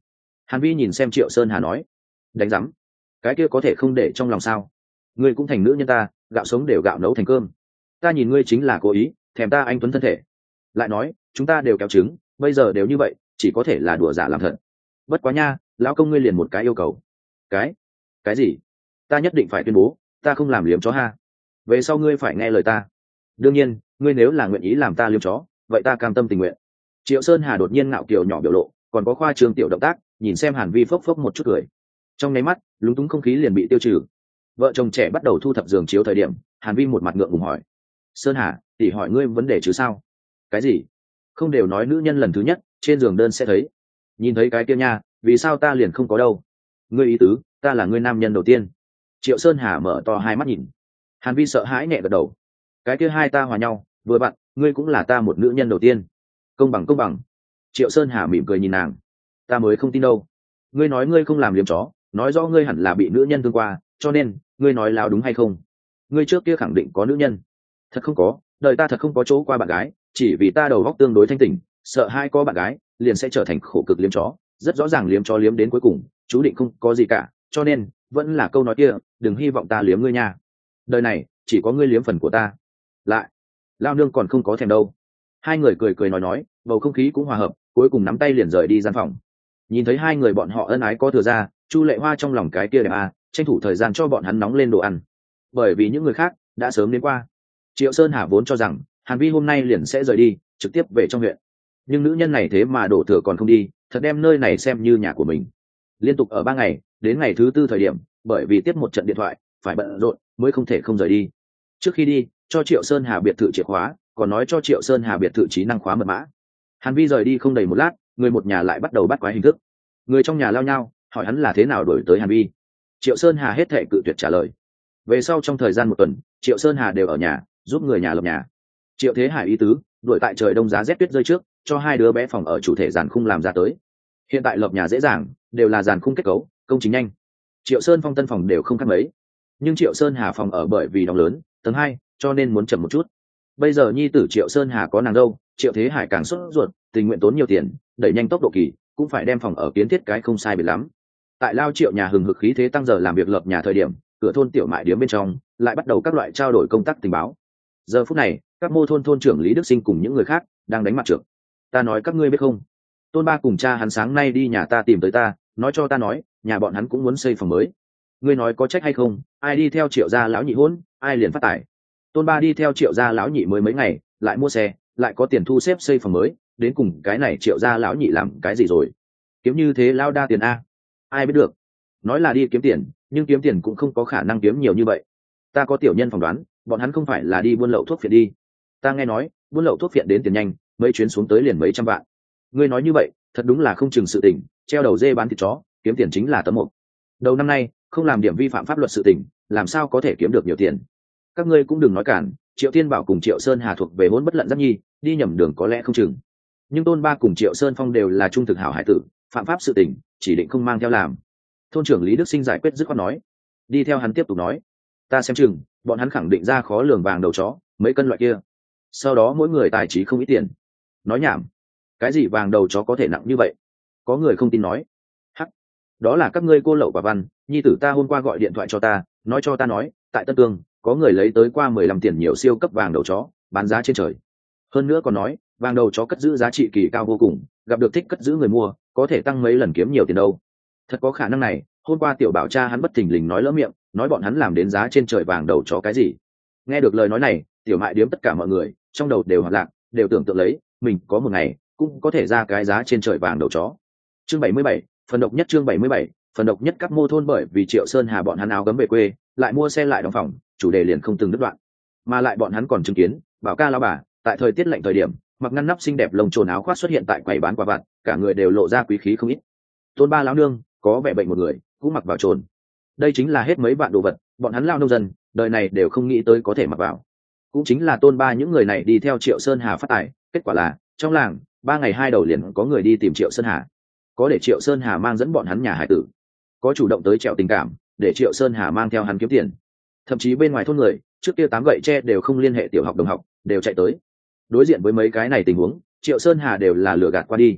Hàn Vi nhìn xem Triệu Sơn Hà nói, đánh giám, cái kia có thể không để trong lòng sao? Ngươi cũng thành nữ nhân ta, gạo sống đều gạo nấu thành cơm, ta nhìn ngươi chính là cố ý thèm ta anh tuấn thân thể. Lại nói chúng ta đều kéo trứng, bây giờ đều như vậy, chỉ có thể là đùa giả làm thật. Bất quá nha, lão công ngươi liền một cái yêu cầu. Cái cái gì? Ta nhất định phải tuyên bố, ta không làm liếm chó ha. Về sau ngươi phải nghe lời ta. Đương nhiên, ngươi nếu là nguyện ý làm ta liếm chó, vậy ta cam tâm tình nguyện. Triệu Sơn Hà đột nhiên ngạo kiều nhỏ biểu lộ, còn có khoa trương tiểu động tác, nhìn xem Hàn Vi phốc phốc một chút cười. Trong nháy mắt, lúng túng không khí liền bị tiêu trừ. Vợ chồng trẻ bắt đầu thu thập giường chiếu thời điểm, Hàn Vi một mặt ngượng ngùng hỏi, Sơn Hà, tỷ hỏi ngươi vấn đề chứ sao? Cái gì? Không đều nói nữ nhân lần thứ nhất trên giường đơn sẽ thấy. Nhìn thấy cái kia nha, vì sao ta liền không có đâu? Ngươi ý tứ, ta là ngươi nam nhân đầu tiên. Triệu Sơn Hà mở to hai mắt nhìn. Hàn Vi sợ hãi nhẹ gật đầu. Cái kia hai ta hòa nhau, vừa vặn, ngươi cũng là ta một nữ nhân đầu tiên. Công bằng công bằng. Triệu Sơn Hà mỉm cười nhìn nàng. Ta mới không tin đâu. Ngươi nói ngươi không làm liếm chó, nói rõ ngươi hẳn là bị nữ nhân thương qua, cho nên ngươi nói láo đúng hay không? Ngươi trước kia khẳng định có nữ nhân. Thật không có, đời ta thật không có chỗ qua bạn gái, chỉ vì ta đầu óc tương đối thanh tỉnh, sợ hai có bạn gái liền sẽ trở thành khổ cực liếm chó, rất rõ ràng liếm chó liếm đến cuối cùng chú định không có gì cả, cho nên vẫn là câu nói kia, đừng hy vọng ta liếm ngươi nha. Đời này chỉ có ngươi liếm phần của ta. Lại lao nương còn không có thèm đâu. Hai người cười cười nói nói, bầu không khí cũng hòa hợp, cuối cùng nắm tay liền rời đi gian phòng. Nhìn thấy hai người bọn họ ân ái có thừa ra, Chu Lệ Hoa trong lòng cái kia đẹp à, tranh thủ thời gian cho bọn hắn nóng lên đồ ăn, bởi vì những người khác đã sớm đến qua. Triệu Sơn Hà vốn cho rằng Hàn Vi hôm nay liền sẽ rời đi trực tiếp về trong huyện, nhưng nữ nhân này thế mà đổ thừa còn không đi, thật đem nơi này xem như nhà của mình. Liên tục ở ba ngày, đến ngày thứ tư thời điểm, bởi vì tiếp một trận điện thoại phải bận rộn mới không thể không rời đi. Trước khi đi, cho Triệu Sơn Hà biệt thự chìa khóa, còn nói cho Triệu Sơn Hà biệt thự trí năng khóa mật mã. Hàn Vi rời đi không đầy một lát, người một nhà lại bắt đầu bắt quái hình thức. Người trong nhà lao nhau hỏi hắn là thế nào đổi tới Hàn Vi. Triệu Sơn Hà hết thệ cự tuyệt trả lời. Về sau trong thời gian một tuần, Triệu Sơn Hà đều ở nhà giúp người nhà lập nhà. Triệu Thế Hải ý tứ, đuổi tại trời đông giá rét tuyết rơi trước, cho hai đứa bé phòng ở chủ thể giàn khung làm ra tới. Hiện tại lập nhà dễ dàng, đều là giàn khung kết cấu, công trình nhanh. Triệu Sơn Phong tân phòng đều không khác mấy, nhưng Triệu Sơn Hà phòng ở bởi vì đóng lớn, tầng hai, cho nên muốn chậm một chút. Bây giờ nhi tử Triệu Sơn Hà có nàng dâu, Triệu Thế Hải càng sốt ruột, tình nguyện tốn nhiều tiền, đẩy nhanh tốc độ kỳ, cũng phải đem phòng ở kiến thiết cái không sai biệt lắm. Tại lao Triệu nhà hừng hực khí thế tăng giờ làm việc lập nhà thời điểm, cửa thôn tiểu mại điếm bên trong lại bắt đầu các loại trao đổi công tác tình báo. Giờ phút này, các mô thôn thôn trưởng Lý Đức Sinh cùng những người khác đang đánh mặt trượng. Ta nói các ngươi biết không, Tôn Ba cùng cha hắn sáng nay đi nhà ta tìm tới ta, nói cho ta nói nhà bọn hắn cũng muốn xây phòng mới. Ngươi nói có trách hay không, ai đi theo Triệu gia lão nhị hôn, ai liền phát tài. Tôn Ba đi theo Triệu gia lão nhị mới mấy ngày, lại mua xe, lại có tiền thu xếp xây phòng mới, đến cùng cái này Triệu gia lão nhị làm cái gì rồi? Kiếm như thế lao đa tiền a, ai biết được. Nói là đi kiếm tiền, nhưng kiếm tiền cũng không có khả năng kiếm nhiều như vậy. Ta có tiểu nhân phỏng đoán, bọn hắn không phải là đi buôn lậu thuốc phiện đi. Ta nghe nói buôn lậu thuốc phiện đến tiền nhanh, mấy chuyến xuống tới liền mấy trăm vạn. Ngươi nói như vậy thật đúng là không chừng sự tình, treo đầu dê bán thịt chó, kiếm tiền chính là tấm mộc. Đầu năm nay không làm điểm vi phạm pháp luật sự tình, làm sao có thể kiếm được nhiều tiền. Các ngươi cũng đừng nói cản, Triệu Thiên Bảo cùng Triệu Sơn Hà thuộc về hôn bất lận giác nhi, đi nhầm đường có lẽ không chừng, nhưng Tôn Ba cùng Triệu Sơn Phong đều là trung thực hảo hải tử, phạm pháp sự tình chỉ định không mang theo làm. Thôn trưởng Lý Đức Sinh giải quyết dứt khoát nói. Đi theo hắn tiếp tục nói, ta xem chừng bọn hắn khẳng định ra khó lường vàng đầu chó mấy cân loại kia, sau đó mỗi người tài trí không ít tiền. Nói nhảm, cái gì vàng đầu chó có thể nặng như vậy? Có người không tin nói, hắc, đó là các ngươi cô lậu quả văn, nhi tử ta hôm qua gọi điện thoại cho ta, nói cho ta nói tại Tân Cương có người lấy tới qua mười lăm tiền nhiều siêu cấp vàng đầu chó, bán giá trên trời. Hơn nữa còn nói vàng đầu chó cất giữ giá trị kỳ cao vô cùng, gặp được thích cất giữ người mua có thể tăng mấy lần kiếm nhiều tiền đâu. Thật có khả năng này. Hôm qua tiểu bảo cha hắn bất thình lình nói lỡ miệng, nói bọn hắn làm đến giá trên trời vàng đầu chó cái gì. Nghe được lời nói này, tiểu mại điếm tất cả mọi người trong đầu đều hoạt lạc, đều tưởng tượng lấy mình có một ngày cũng có thể ra cái giá trên trời vàng đầu chó. Chương bảy mươi bảy, phần độc nhất. Chương bảy mươi bảy, phần độc nhất. Các mô thôn bởi vì Triệu Sơn Hà bọn hắn áo gấm về quê, lại mua xe lại đóng phòng, chủ đề liền không từng đứt đoạn. Mà lại bọn hắn còn chứng kiến bảo ca lao bà tại thời tiết lạnh thời điểm mặc ngăn nắp xinh đẹp lồng trồn áo khoác xuất hiện tại quầy bán quà vặt, cả người đều lộ ra quý khí không ít. Tôn Ba lão nương có vẻ bệnh một người cũng mặc vào trồn, đây chính là hết mấy vạn đồ vật, bọn hắn lao nông dân đời này đều không nghĩ tới có thể mặc vào. Cũng chính là Tôn Ba những người này đi theo Triệu Sơn Hà phát tài, kết quả là trong làng ba ngày hai đầu liền có người đi tìm Triệu Sơn Hà, có để Triệu Sơn Hà mang dẫn bọn hắn nhà hải tử, có chủ động tới trèo tình cảm để Triệu Sơn Hà mang theo hắn kiếm tiền, thậm chí bên ngoài thôn người trước kia tám gậy tre đều không liên hệ tiểu học đồng học đều chạy tới. Đối diện với mấy cái này tình huống, Triệu Sơn Hà đều là lừa gạt qua đi.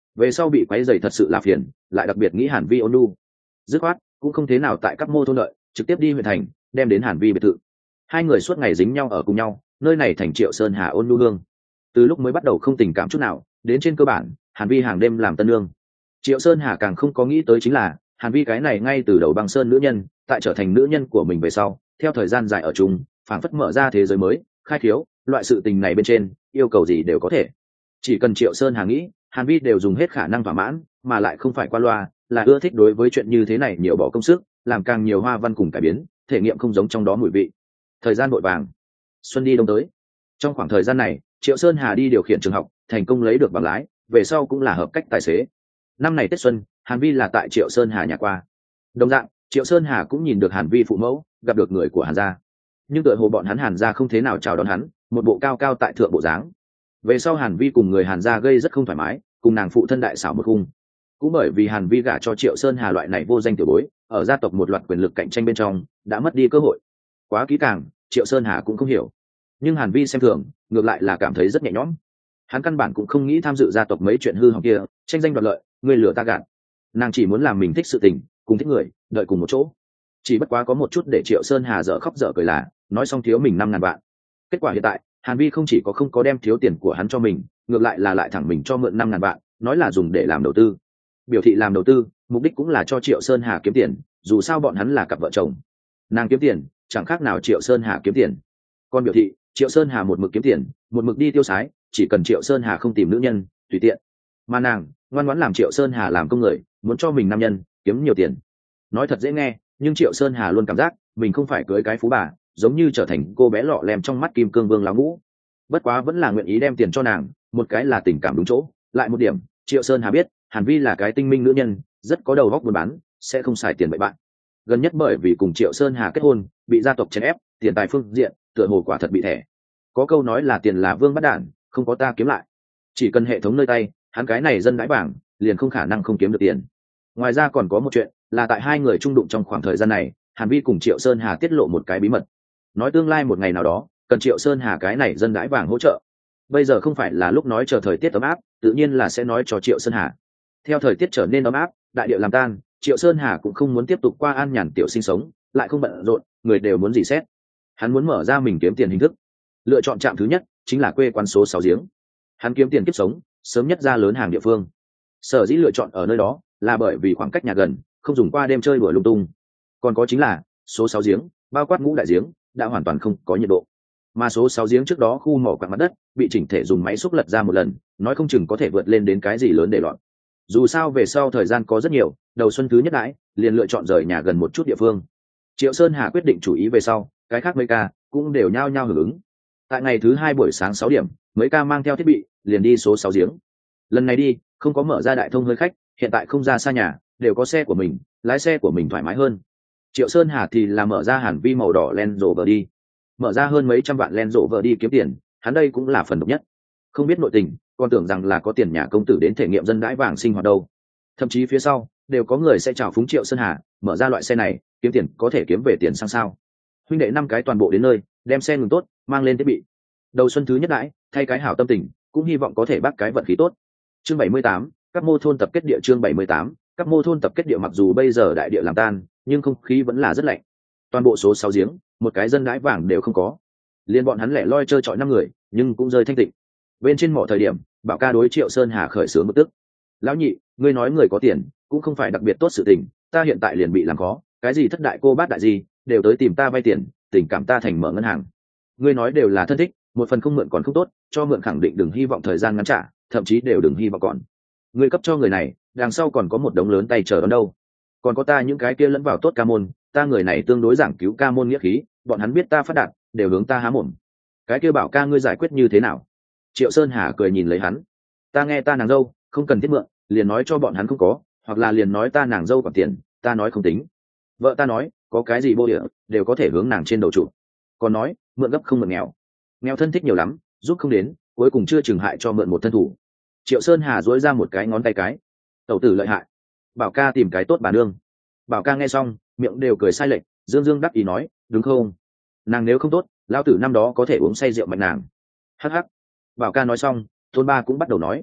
về sau bị quấy dày thật sự là phiền, lại đặc biệt nghĩ Hàn Vi ôn nhu, dứt khoát cũng không thế nào tại các mô thôn lợi, trực tiếp đi huyện thành đem đến Hàn Vi biệt thự. Hai người suốt ngày dính nhau ở cùng nhau, nơi này thành Triệu Sơn Hà ôn nhu hương. Từ lúc mới bắt đầu không tình cảm chút nào, đến trên cơ bản Hàn Vi hàng đêm làm tân lương. Triệu Sơn Hà càng không có nghĩ tới chính là Hàn Vi cái này ngay từ đầu băng sơn nữ nhân, tại trở thành nữ nhân của mình về sau, theo thời gian dài ở chung, phảng phất mở ra thế giới mới, khai khiếu, loại sự tình này bên trên, yêu cầu gì đều có thể. Chỉ cần Triệu Sơn Hà nghĩ, Hàn Vi đều dùng hết khả năng thỏa mãn, mà lại không phải qua loa, là ưa thích đối với chuyện như thế này nhiều bỏ công sức, làm càng nhiều hoa văn cùng cải biến, thể nghiệm không giống trong đó mùi vị. Thời gian vội vàng, xuân đi đông tới. Trong khoảng thời gian này, Triệu Sơn Hà đi điều khiển trường học, thành công lấy được bằng lái, về sau cũng là hợp cách tài xế. Năm này Tết xuân, Hàn Vi là tại Triệu Sơn Hà nhà qua. Đồng dạng, Triệu Sơn Hà cũng nhìn được Hàn Vi phụ mẫu, gặp được người của Hàn gia. Nhưng tựa hồ bọn hắn Hàn gia không thế nào chào đón hắn, một bộ cao cao tại thượng bộ dáng. Về sau Hàn Vi cùng người Hàn gia gây rất không thoải mái, cùng nàng phụ thân đại xảo một khung. Cũng bởi vì Hàn Vi gả cho Triệu Sơn Hà loại này vô danh tiểu bối, ở gia tộc một loạt quyền lực cạnh tranh bên trong, đã mất đi cơ hội. Quá kỹ càng, Triệu Sơn Hà cũng không hiểu. Nhưng Hàn Vi xem thường, ngược lại là cảm thấy rất nhẹ nhõm. Hắn căn bản cũng không nghĩ tham dự gia tộc mấy chuyện hư hỏng kia, tranh danh đoạt lợi, người lừa ta gạt. Nàng chỉ muốn làm mình thích sự tình, cùng thích người, đợi cùng một chỗ. Chỉ bất quá có một chút để Triệu Sơn Hà dở khóc dở cười là, nói xong thiếu mình năm ngàn vạn. Kết quả hiện tại, Hàn Vi không chỉ có không có đem thiếu tiền của hắn cho mình, ngược lại là lại thẳng mình cho mượn năm ngàn vạn, nói là dùng để làm đầu tư. Biểu thị làm đầu tư, mục đích cũng là cho Triệu Sơn Hà kiếm tiền, dù sao bọn hắn là cặp vợ chồng. Nàng kiếm tiền, chẳng khác nào Triệu Sơn Hà kiếm tiền. Còn biểu thị, Triệu Sơn Hà một mực kiếm tiền, một mực đi tiêu xái, chỉ cần Triệu Sơn Hà không tìm nữ nhân, tùy tiện. Mà nàng, ngoan ngoãn làm Triệu Sơn Hà làm công người, muốn cho mình nam nhân, kiếm nhiều tiền. Nói thật dễ nghe, nhưng Triệu Sơn Hà luôn cảm giác mình không phải cưới cái phú bà, giống như trở thành cô bé lọ lem trong mắt Kim Cương Vương lão ngũ. Bất quá vẫn là nguyện ý đem tiền cho nàng, một cái là tình cảm đúng chỗ, lại một điểm, Triệu Sơn Hà biết, Hàn Vi là cái tinh minh nữ nhân, rất có đầu óc buôn bán, sẽ không xài tiền bậy bạn. Gần nhất bởi vì cùng Triệu Sơn Hà kết hôn, bị gia tộc chèn ép, tiền tài phương diện, tựa hồ quả thật bị thẻ. Có câu nói là tiền là vương bắt đản, không có ta kiếm lại. Chỉ cần hệ thống nơi tay, hắn cái này dân đãi bảng, liền không khả năng không kiếm được tiền. Ngoài ra còn có một chuyện, là tại hai người chung đụng trong khoảng thời gian này, Hàn Vi cùng Triệu Sơn Hà tiết lộ một cái bí mật. Nói tương lai một ngày nào đó, cần Triệu Sơn Hà cái này dân đãi vàng hỗ trợ. Bây giờ không phải là lúc nói chờ thời tiết ấm áp, tự nhiên là sẽ nói cho Triệu Sơn Hà. Theo thời tiết trở nên ấm áp, đại địa làm tan, Triệu Sơn Hà cũng không muốn tiếp tục qua an nhàn tiểu sinh sống, lại không bận rộn, người đều muốn dì xét. Hắn muốn mở ra mình kiếm tiền hình thức. Lựa chọn trạm thứ nhất chính là quê quán số sáu giếng. Hắn kiếm tiền kiếp sống, sớm nhất ra lớn hàng địa phương. Sở dĩ lựa chọn ở nơi đó là bởi vì khoảng cách nhà gần, không dùng qua đêm chơi đùa lung tung. Còn có chính là số sáu giếng, bao quát ngũ đại giếng, đã hoàn toàn không có nhiệt độ. Mà số sáu giếng trước đó khu mỏ quặng mặt đất bị chỉnh thể dùng máy xúc lật ra một lần, nói không chừng có thể vượt lên đến cái gì lớn để loạn. Dù sao về sau thời gian có rất nhiều, đầu xuân thứ nhất đãi, liền lựa chọn rời nhà gần một chút địa phương. Triệu Sơn Hà quyết định chủ ý về sau, cái khác mấy ca cũng đều nhao nhao hưởng ứng. Tại ngày thứ hai buổi sáng sáu điểm, mấy ca mang theo thiết bị liền đi số sáu giếng. Lần này đi không có mở ra đại thông hơi khách, hiện tại không ra xa nhà, đều có xe của mình, lái xe của mình thoải mái hơn. Triệu Sơn Hà thì là mở ra Hàn Vi màu đỏ Land Rover đi, mở ra hơn mấy trăm vạn Land Rover đi kiếm tiền, hắn đây cũng là phần độc nhất. Không biết nội tình, còn tưởng rằng là có tiền nhà công tử đến thể nghiệm dân đãi vàng sinh hoạt đâu. Thậm chí phía sau đều có người sẽ chào phúng Triệu Sơn Hà, mở ra loại xe này kiếm tiền có thể kiếm về tiền sang sao. Huynh đệ năm cái toàn bộ đến nơi, đem xe ngừng tốt, mang lên thiết bị. Đầu xuân thứ nhất đãi, thay cái hảo tâm tình, cũng hy vọng có thể bắt cái vận khí tốt. Chương bảy mươi tám, các mô thôn tập kết địa. Chương bảy mươi tám, các mô thôn tập kết địa. Mặc dù bây giờ đại địa làm tan, nhưng không khí vẫn là rất lạnh. Toàn bộ số sáu giếng, một cái dân đãi vàng đều không có. Liên bọn hắn lẻ loi chơi chọi năm người, nhưng cũng rơi thanh tịnh. Bên trên mỏ thời điểm, Bảo ca đối Triệu Sơn Hà khởi sướng một tức. Lão nhị, ngươi nói người có tiền, cũng không phải đặc biệt tốt sự tình, ta hiện tại liền bị làm khó, cái gì thất đại cô bát đại gì, đều tới tìm ta vay tiền, tình cảm ta thành mở ngân hàng. Ngươi nói đều là thân thích, một phần không mượn còn không tốt, cho mượn khẳng định đừng hy vọng thời gian ngắn trả, thậm chí đều đừng hy vọng còn. Ngươi cấp cho người này, đằng sau còn có một đống lớn tay chờ đón đâu. Còn có ta những cái kia lẫn vào tốt ca môn, ta người này tương đối giảng cứu ca môn nghĩa khí, bọn hắn biết ta phát đạt, đều hướng ta há mồm. Cái kia Bảo ca ngươi giải quyết như thế nào? Triệu Sơn Hà cười nhìn lấy hắn. Ta nghe ta nàng dâu, không cần thiết mượn, liền nói cho bọn hắn không có, hoặc là liền nói ta nàng dâu còn tiền, ta nói không tính. Vợ ta nói, có cái gì vô địa, đều có thể hướng nàng trên đầu trụ. Còn nói, mượn gấp không mượn nghèo. Nghèo thân thích nhiều lắm, giúp không đến, cuối cùng chưa chừng hại cho mượn một thân thủ. Triệu Sơn Hà dối ra một cái ngón tay cái. Tẩu tử lợi hại. Bảo ca tìm cái tốt bà nương. Bảo ca nghe xong, miệng đều cười sai lệch, dương dương đắc ý nói, đúng không? Nàng nếu không tốt, lão tử năm đó có thể uống say rượu mạnh nàng. Hắc hắc. Bảo ca nói xong, thôn ba cũng bắt đầu nói.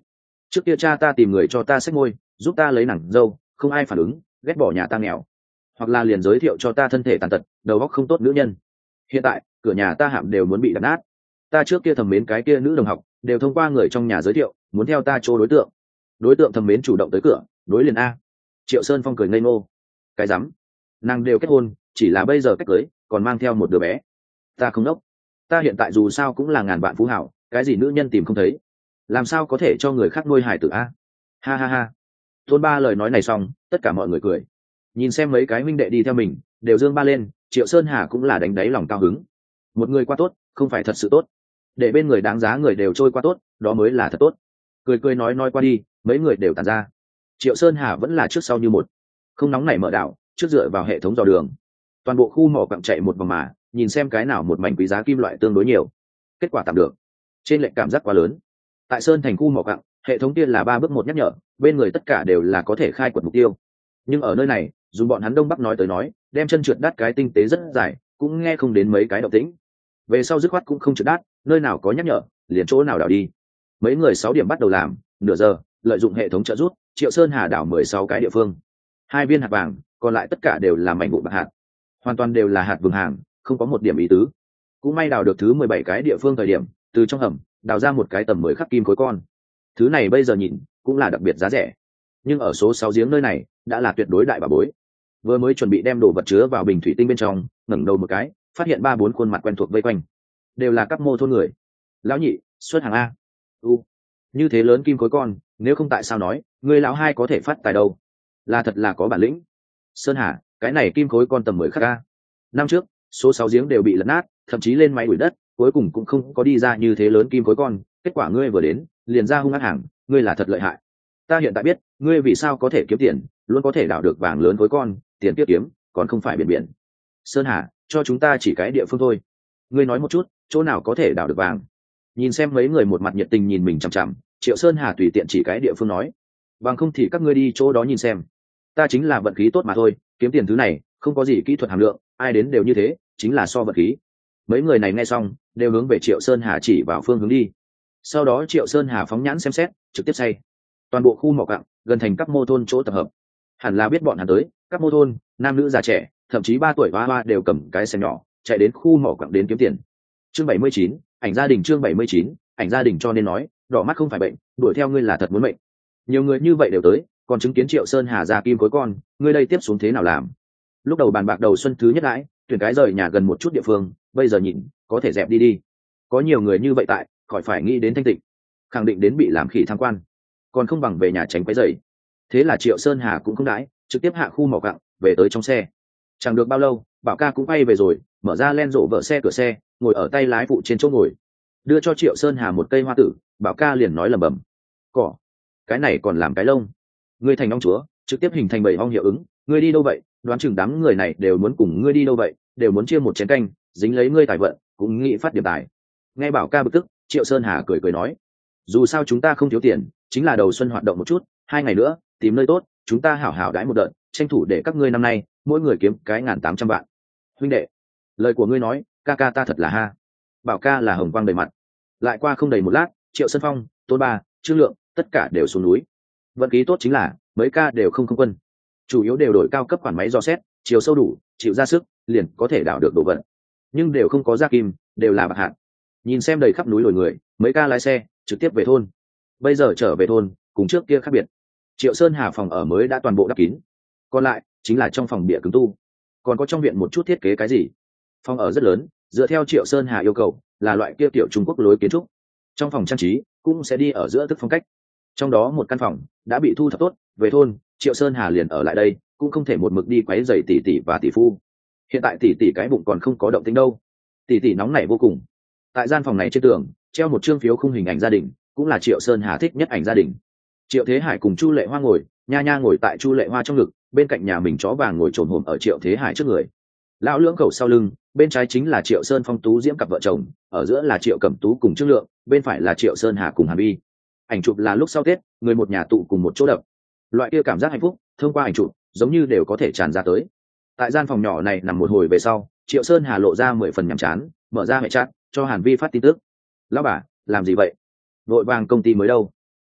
trước kia cha ta tìm người cho ta xách môi giúp ta lấy nàng dâu, không ai phản ứng, ghét bỏ nhà ta nghèo, hoặc là liền giới thiệu cho ta thân thể tàn tật, đầu óc không tốt nữ nhân. Hiện tại cửa nhà ta hạm đều muốn bị đập nát. Ta trước kia thầm mến cái kia nữ đồng học đều thông qua người trong nhà giới thiệu muốn theo ta chỗ đối tượng, đối tượng thầm mến chủ động tới cửa đối liền a. Triệu Sơn Phong cười ngây ngô. Cái rắm, nàng đều kết hôn, chỉ là bây giờ cách cưới còn mang theo một đứa bé. Ta không đốc, ta hiện tại dù sao cũng là ngàn vạn phú hảo, cái gì nữ nhân tìm không thấy, làm sao có thể cho người khác nuôi hài tử a. Ha ha ha. Tôn Ba lời nói này xong, tất cả mọi người cười. Nhìn xem mấy cái huynh đệ đi theo mình đều dương ba lên, Triệu Sơn Hà cũng là đánh đáy lòng cao hứng. Một người qua tốt không phải thật sự tốt, để bên người đáng giá người đều trôi qua tốt, đó mới là thật tốt. Cười cười nói nói qua đi, mấy người đều tàn ra. Triệu Sơn Hà vẫn là trước sau như một, không nóng nảy mở đảo, trước dựa vào hệ thống dò đường. Toàn bộ khu mỏ quặng chạy một vòng mà nhìn xem cái nào một mảnh quý giá kim loại tương đối nhiều. Kết quả tạm được, trên lệnh cảm giác quá lớn. Tại Sơn thành khu mỏ quặng, hệ thống kia là ba bước một nhắc nhở, bên người tất cả đều là có thể khai quật mục tiêu. Nhưng ở nơi này, dùng bọn hắn Đông Bắc nói tới nói, đem chân trượt đắt cái tinh tế rất dài, cũng nghe không đến mấy cái động tĩnh. Về sau dứt khoát cũng không trượt đắt, nơi nào có nhắc nhở liền chỗ nào đảo đi. Mấy người sáu điểm bắt đầu làm, nửa giờ lợi dụng hệ thống trợ giúp, Triệu Sơn Hà đảo mười sáu cái địa phương, hai viên hạt vàng, còn lại tất cả đều là mảnh vụn bạc hạt, hoàn toàn đều là hạt vừng hàng, không có một điểm ý tứ. Cũng may đào được thứ mười bảy cái địa phương thời điểm, từ trong hầm đào ra một cái tầm mười khắc kim khối con. Thứ này bây giờ nhìn cũng là đặc biệt giá rẻ, nhưng ở số sáu giếng nơi này đã là tuyệt đối đại bà bối. Vừa mới chuẩn bị đem đồ vật chứa vào bình thủy tinh bên trong, ngẩng đầu một cái, phát hiện ba bốn khuôn mặt quen thuộc vây quanh, đều là các mô thôn người. Lão nhị, xuất hàng a. U, như thế lớn kim khối con, nếu không tại sao nói người lão hai có thể phát tài đâu, là thật là có bản lĩnh. Sơn Hà, cái này kim khối con tầm mười khắc a. Năm trước số sáu giếng đều bị lật nát, thậm chí lên máy đuổi đất, cuối cùng cũng không có đi ra như thế lớn kim khối con. Kết quả ngươi vừa đến liền ra hung ác hàng, ngươi là thật lợi hại. Ta hiện tại biết ngươi vì sao có thể kiếm tiền, luôn có thể đào được vàng lớn khối con, tiền tiết kiếm còn không phải biển biển. Sơn Hà, cho chúng ta chỉ cái địa phương thôi, ngươi nói một chút chỗ nào có thể đào được vàng. Nhìn xem mấy người một mặt nhiệt tình nhìn mình chằm chằm, Triệu Sơn Hà tùy tiện chỉ cái địa phương nói, bằng không thì các ngươi đi chỗ đó nhìn xem. Ta chính là vận khí tốt mà thôi, kiếm tiền thứ này không có gì kỹ thuật hàm lượng, ai đến đều như thế, chính là so vận khí. Mấy người này nghe xong đều hướng về Triệu Sơn Hà chỉ vào phương hướng đi. Sau đó Triệu Sơn Hà phóng nhãn xem xét, trực tiếp say. Toàn bộ khu mỏ quặng gần thành các mô thôn chỗ tập hợp, hẳn là biết bọn hắn tới. Các mô thôn nam nữ già trẻ, thậm chí ba tuổi hoa hoa đều cầm cái xe nhỏ chạy đến khu mỏ quặng đến kiếm tiền. Chương bảy mươi chín, ảnh gia đình. Chương bảy mươi chín, ảnh gia đình. Cho nên nói đỏ mắt không phải bệnh, đuổi theo ngươi là thật muốn bệnh. Nhiều người như vậy đều tới, còn chứng kiến Triệu Sơn Hà ra kim khối con, ngươi đây tiếp xuống thế nào làm? Lúc đầu bàn bạc đầu xuân thứ nhất đãi, tuyển cái rời nhà gần một chút địa phương, bây giờ nhìn có thể dẹp đi đi. Có nhiều người như vậy tại, khỏi phải nghĩ đến thanh tịnh, khẳng định đến bị làm khỉ tham quan, còn không bằng về nhà tránh quấy rầy. Thế là Triệu Sơn Hà cũng không đãi, trực tiếp hạ khu mỏ quặng, về tới trong xe. Chẳng được bao lâu, Bảo Ca cũng bay về rồi, mở ra len rộ vợ xe cửa xe, ngồi ở tay lái phụ trên chỗ ngồi, đưa cho Triệu Sơn Hà một cây hoa tử. Bảo Ca liền nói lẩm bẩm, cỏ, cái này còn làm cái lông, ngươi thành ong chúa, trực tiếp hình thành bầy ong hiệu ứng. Ngươi đi đâu vậy? Đoán chừng đám người này đều muốn cùng ngươi đi đâu vậy, đều muốn chia một chén canh, dính lấy ngươi tài vận, cũng nghĩ phát điểm tài. Nghe Bảo Ca bực tức, Triệu Sơn Hà cười cười nói, dù sao chúng ta không thiếu tiền, chính là đầu xuân hoạt động một chút, hai ngày nữa tìm nơi tốt, chúng ta hảo hảo đãi một đợt, tranh thủ để các ngươi năm nay mỗi người kiếm cái ngàn tám trăm vạn. Huynh đệ, lời của ngươi nói, ca ca ta thật là ha. Bảo Ca là hồng quang đầy mặt. Lại qua không đầy một lát, Triệu Sơn Phong, Tôn Ba, Trương Lượng tất cả đều xuống núi. Vận khí tốt chính là mấy ca đều không không quân, chủ yếu đều đổi cao cấp khoản máy dò xét, chiều sâu đủ, chịu ra sức, liền có thể đảo được đồ vật, nhưng đều không có ra kim, đều là bạc hạn. Nhìn xem đầy khắp núi lồi người, mấy ca lái xe trực tiếp về thôn. Bây giờ trở về thôn cùng trước kia khác biệt, Triệu Sơn Hà phòng ở mới đã toàn bộ đắp kín, còn lại chính là trong phòng bịa cứng tu, còn có trong viện một chút thiết kế cái gì. Phòng ở rất lớn, dựa theo Triệu Sơn Hà yêu cầu là loại kia tiểu Trung Quốc lối kiến trúc. Trong phòng trang trí cũng sẽ đi ở giữa thức phong cách. Trong đó một căn phòng đã bị thu thập tốt, về thôn Triệu Sơn Hà liền ở lại đây, cũng không thể một mực đi quấy rầy tỷ tỷ và tỷ phu. Hiện tại tỷ tỷ cái bụng còn không có động tĩnh đâu, tỷ tỷ nóng nảy vô cùng. Tại gian phòng này trên tường treo một chương phiếu khung hình ảnh gia đình, cũng là Triệu Sơn Hà thích nhất ảnh gia đình. Triệu Thế Hải cùng Chu Lệ Hoa ngồi, nha nha ngồi tại Chu Lệ Hoa trong ngực, bên cạnh nhà mình chó vàng ngồi trồm hổm ở Triệu Thế Hải trước người. Lão lưỡng khẩu sau lưng, bên trái chính là Triệu Sơn Phong Tú Diễm cặp vợ chồng, ở giữa là Triệu Cẩm Tú cùng Trương Lượng, bên phải là Triệu Sơn Hà cùng Hàn Vi. Ảnh chụp là lúc sau Tết, người một nhà tụ cùng một chỗ đập. Loại kia cảm giác hạnh phúc, thông qua ảnh chụp, giống như đều có thể tràn ra tới. Tại gian phòng nhỏ này nằm một hồi về sau, Triệu Sơn Hà lộ ra mười phần nhàm chán, mở ra hệ chat, cho Hàn Vi phát tin tức. Lão bà, làm gì vậy? Vội vàng công ty mới đâu?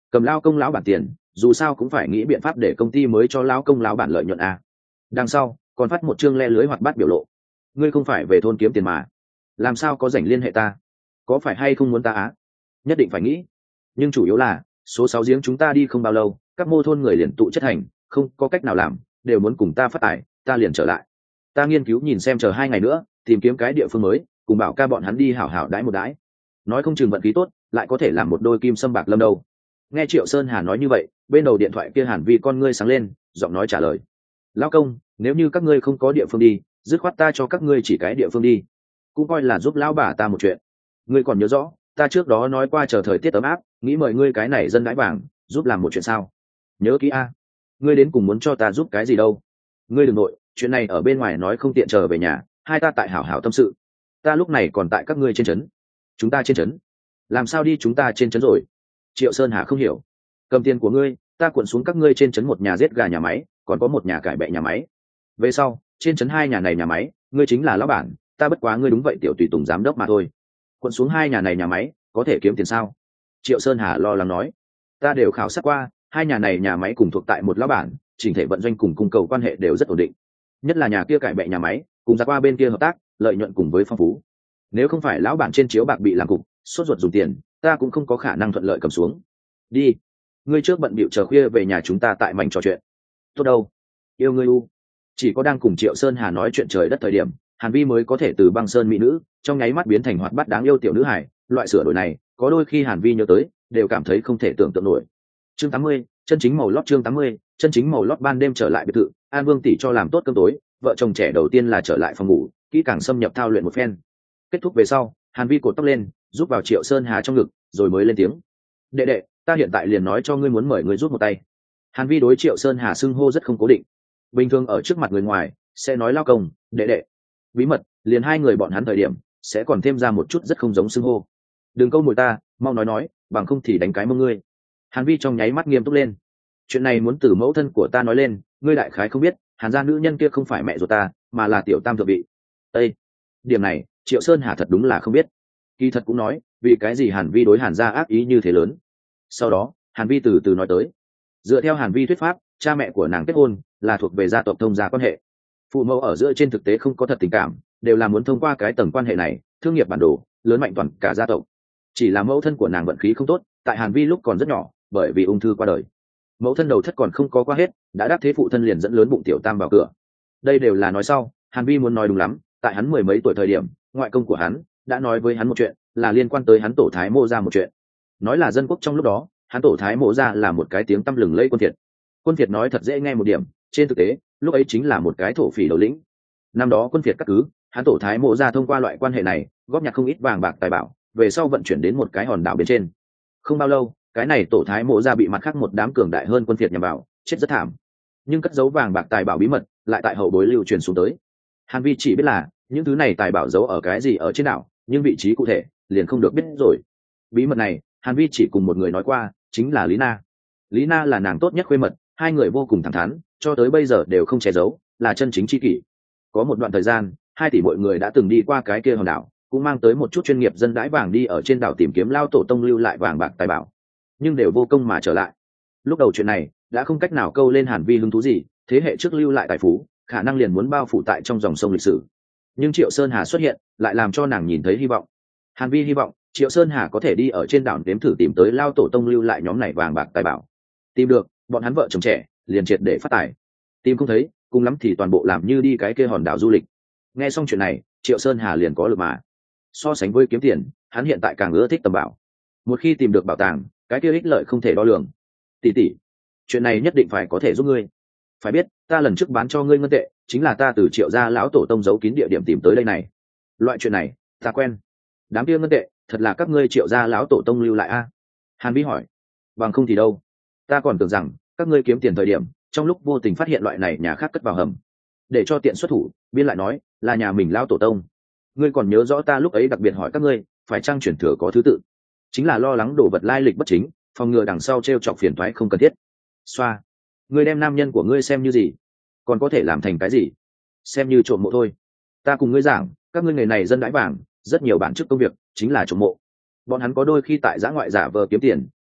cầm lao công lão bản tiền, dù sao cũng phải nghĩ biện pháp để công ty mới cho lao công lão bản lợi nhuận à. Đằng sau còn phát một chương le lưới hoạt bát biểu lộ. Ngươi không phải về thôn kiếm tiền mà, làm sao có rảnh liên hệ ta, có phải hay không muốn ta á? Nhất định phải nghĩ, nhưng chủ yếu là số sáu giếng chúng ta đi không bao lâu, các mô thôn người liền tụ chất thành, không có cách nào làm, đều muốn cùng ta phát tài, ta liền trở lại. Ta nghiên cứu nhìn xem chờ hai ngày nữa, tìm kiếm cái địa phương mới, cùng bảo ca bọn hắn đi hảo hảo đãi một đãi, nói không chừng vận khí tốt lại có thể làm một đôi kim sâm bạc lâm đâu. Nghe Triệu Sơn Hà nói như vậy, bên đầu điện thoại kia Hàn Vi con ngươi sáng lên, giọng nói trả lời: lão công, nếu như các ngươi không có địa phương đi, dứt khoát ta cho các ngươi chỉ cái địa phương đi, cũng coi là giúp lão bà ta một chuyện. Ngươi còn nhớ rõ ta trước đó nói qua chờ thời tiết ấm áp, nghĩ mời ngươi cái này dân đãi vàng giúp làm một chuyện sao? Nhớ kỹ a. Ngươi đến cùng muốn cho ta giúp cái gì đâu? Ngươi đừng nội, chuyện này ở bên ngoài nói không tiện, trở về nhà hai ta tại hảo hảo tâm sự. Ta lúc này còn tại các ngươi trên trấn. Chúng ta trên trấn? Làm sao đi chúng ta trên trấn rồi? Triệu Sơn Hà không hiểu. Cầm tiền của ngươi, ta cuộn xuống các ngươi trên trấn một nhà giết gà nhà máy, còn có một nhà cải bẹ nhà máy. Về sau trên trấn hai nhà này nhà máy, ngươi chính là lão bản, ta bất quá ngươi đúng vậy tiểu tùy tùng giám đốc mà thôi. Cuộn xuống hai nhà này nhà máy có thể kiếm tiền sao? Triệu Sơn Hà lo lắng nói. Ta đều khảo sát qua, hai nhà này nhà máy cùng thuộc tại một lão bản, chỉnh thể vận doanh cùng cung cầu quan hệ đều rất ổn định, nhất là nhà kia cải bẹ nhà máy cùng ra qua bên kia hợp tác, lợi nhuận cùng với phong phú. Nếu không phải lão bản trên chiếu bạc bị làm cục, sốt ruột dùng tiền, ta cũng không có khả năng thuận lợi cầm xuống. Đi, ngươi trước bận bịu chờ khuya về nhà chúng ta tại mảnh trò chuyện. Tốt đâu, yêu ngươi u. Chỉ có đang cùng Triệu Sơn Hà nói chuyện trời đất thời điểm, Hàn Vi mới có thể từ băng sơn mỹ nữ trong nháy mắt biến thành hoạt bát đáng yêu tiểu nữ hải. Loại sửa đổi này có đôi khi Hàn Vi nhớ tới đều cảm thấy không thể tưởng tượng nổi. Chương tám mươi, chân chính màu lót. Chương tám mươi, chân chính màu lót. Ban đêm trở lại biệt thự, An Vương tỷ cho làm tốt cơm tối, vợ chồng trẻ đầu tiên là trở lại phòng ngủ, kỹ càng xâm nhập thao luyện một phen. Kết thúc về sau, Hàn Vi cột tóc lên, giúp vào Triệu Sơn Hà trong ngực, rồi mới lên tiếng: đệ đệ, ta hiện tại liền nói cho ngươi muốn mời ngươi giúp một tay. Hàn Vi đối Triệu Sơn Hà xưng hô rất không cố định, bình thường ở trước mặt người ngoài sẽ nói lao công, đệ đệ, bí mật liền hai người bọn hắn thời điểm sẽ còn thêm ra một chút rất không giống xưng hô. Đừng câu mồi ta, mau nói nói, bằng không thì đánh cái mông ngươi. Hàn Vi trong nháy mắt nghiêm túc lên. Chuyện này muốn từ mẫu thân của ta nói lên, ngươi đại khái không biết, Hàn gia nữ nhân kia không phải mẹ ruột ta, mà là tiểu tam thượng vị. Ê, điểm này Triệu Sơn Hà thật đúng là không biết. Kỳ thật cũng nói, vì cái gì Hàn Vi đối Hàn gia ác ý như thế lớn. Sau đó Hàn Vi từ từ nói tới, dựa theo Hàn Vi thuyết pháp, cha mẹ của nàng kết hôn là thuộc về gia tộc thông gia quan hệ, phụ mẫu ở giữa trên thực tế không có thật tình cảm, đều là muốn thông qua cái tầng quan hệ này thương nghiệp bản đồ lớn mạnh toàn cả gia tộc. Chỉ là mẫu thân của nàng vận khí không tốt, tại Hàn Vi lúc còn rất nhỏ bởi vì ung thư qua đời. Mẫu thân đầu thất còn không có qua hết, đã đắc thế phụ thân liền dẫn lớn bụng tiểu tam vào cửa. Đây đều là nói sau, Hàn Vi muốn nói đúng lắm, tại hắn mười mấy tuổi thời điểm, ngoại công của hắn đã nói với hắn một chuyện, là liên quan tới hắn tổ Thái Mộ gia một chuyện. Nói là dân quốc trong lúc đó, hắn tổ Thái Mộ gia là một cái tiếng tăm lừng lẫy quân thiệt. Quân thiệt nói thật dễ nghe một điểm, trên thực tế lúc ấy chính là một cái thổ phỉ đầu lĩnh. Năm đó quân thiệt cắt cứ, hắn tổ Thái Mộ gia thông qua loại quan hệ này góp nhặt không ít vàng bạc tài bảo, về sau vận chuyển đến một cái hòn đảo bên trên. Không bao lâu, cái này tổ Thái Mộ gia bị mặt khác một đám cường đại hơn quân thiệt nhằm vào, chết rất thảm. Nhưng cất giấu vàng bạc tài bảo bí mật lại tại hậu bối lưu truyền xuống tới. Hàn Vi chỉ biết là những thứ này tài bảo giấu ở cái gì ở trên đảo, nhưng vị trí cụ thể liền không được biết rồi. Bí mật này Hàn Vi chỉ cùng một người nói qua, chính là Lý Na. Lý Na là nàng tốt nhất khuê mật, hai người vô cùng thẳng thắn, cho tới bây giờ đều không che giấu, là chân chính tri kỷ. Có một đoạn thời gian, hai tỷ mọi người đã từng đi qua cái kia hòn đảo, cũng mang tới một chút chuyên nghiệp dân đãi vàng đi ở trên đảo tìm kiếm lao tổ tông lưu lại vàng bạc tài bảo, nhưng đều vô công mà trở lại. Lúc đầu chuyện này đã không cách nào câu lên Hàn Vi hứng thú gì, thế hệ trước lưu lại tài phú khả năng liền muốn bao phủ tại trong dòng sông lịch sử. Nhưng Triệu Sơn Hà xuất hiện lại làm cho nàng nhìn thấy hy vọng. Hàn Vi hy vọng Triệu Sơn Hà có thể đi ở trên đảo nếm thử tìm tới lao tổ tông lưu lại nhóm này vàng bạc tài bảo. Tìm được, bọn hắn vợ chồng trẻ liền triệt để phát tài. Tìm không thấy, cùng lắm thì toàn bộ làm như đi cái kia hòn đảo du lịch. Nghe xong chuyện này, Triệu Sơn Hà liền có lực mà. So sánh với kiếm tiền, hắn hiện tại càng ưa thích tầm bảo. Một khi tìm được bảo tàng, cái kia ích lợi không thể đo lường. Tỷ tỷ, chuyện này nhất định phải có thể giúp ngươi. Phải biết, ta lần trước bán cho ngươi ngân tệ, chính là ta từ Triệu gia lão tổ tông giấu kín địa điểm tìm tới đây này. Loại chuyện này, ta quen. Đám kia ngân tệ, thật là các ngươi Triệu gia lão tổ tông lưu lại a? À? Hàn Vi hỏi. Bằng không thì đâu? Ta còn tưởng rằng các ngươi kiếm tiền thời điểm, trong lúc vô tình phát hiện loại này nhà khác cất vào hầm, để cho tiện xuất thủ, biên lại nói là nhà mình lão tổ tông. Ngươi còn nhớ rõ ta lúc ấy đặc biệt hỏi các ngươi, phải trang chuyển thừa có thứ tự, chính là lo lắng đồ vật lai lịch bất chính, phòng ngừa đằng sau t r e o chọc phiền thoái không cần thiết. Xoa, ngươi đem nam nhân của ngươi xem như gì, còn có thể làm thành cái gì? Xem như trộm mộ thôi. Ta cùng ngươi giảng, các ngươi nghề này dân đãi vàng, rất nhiều bản chức công việc chính là trộm mộ. Bọn hắn có đôi khi tại giã ngoại giả vờ kiếm tiền,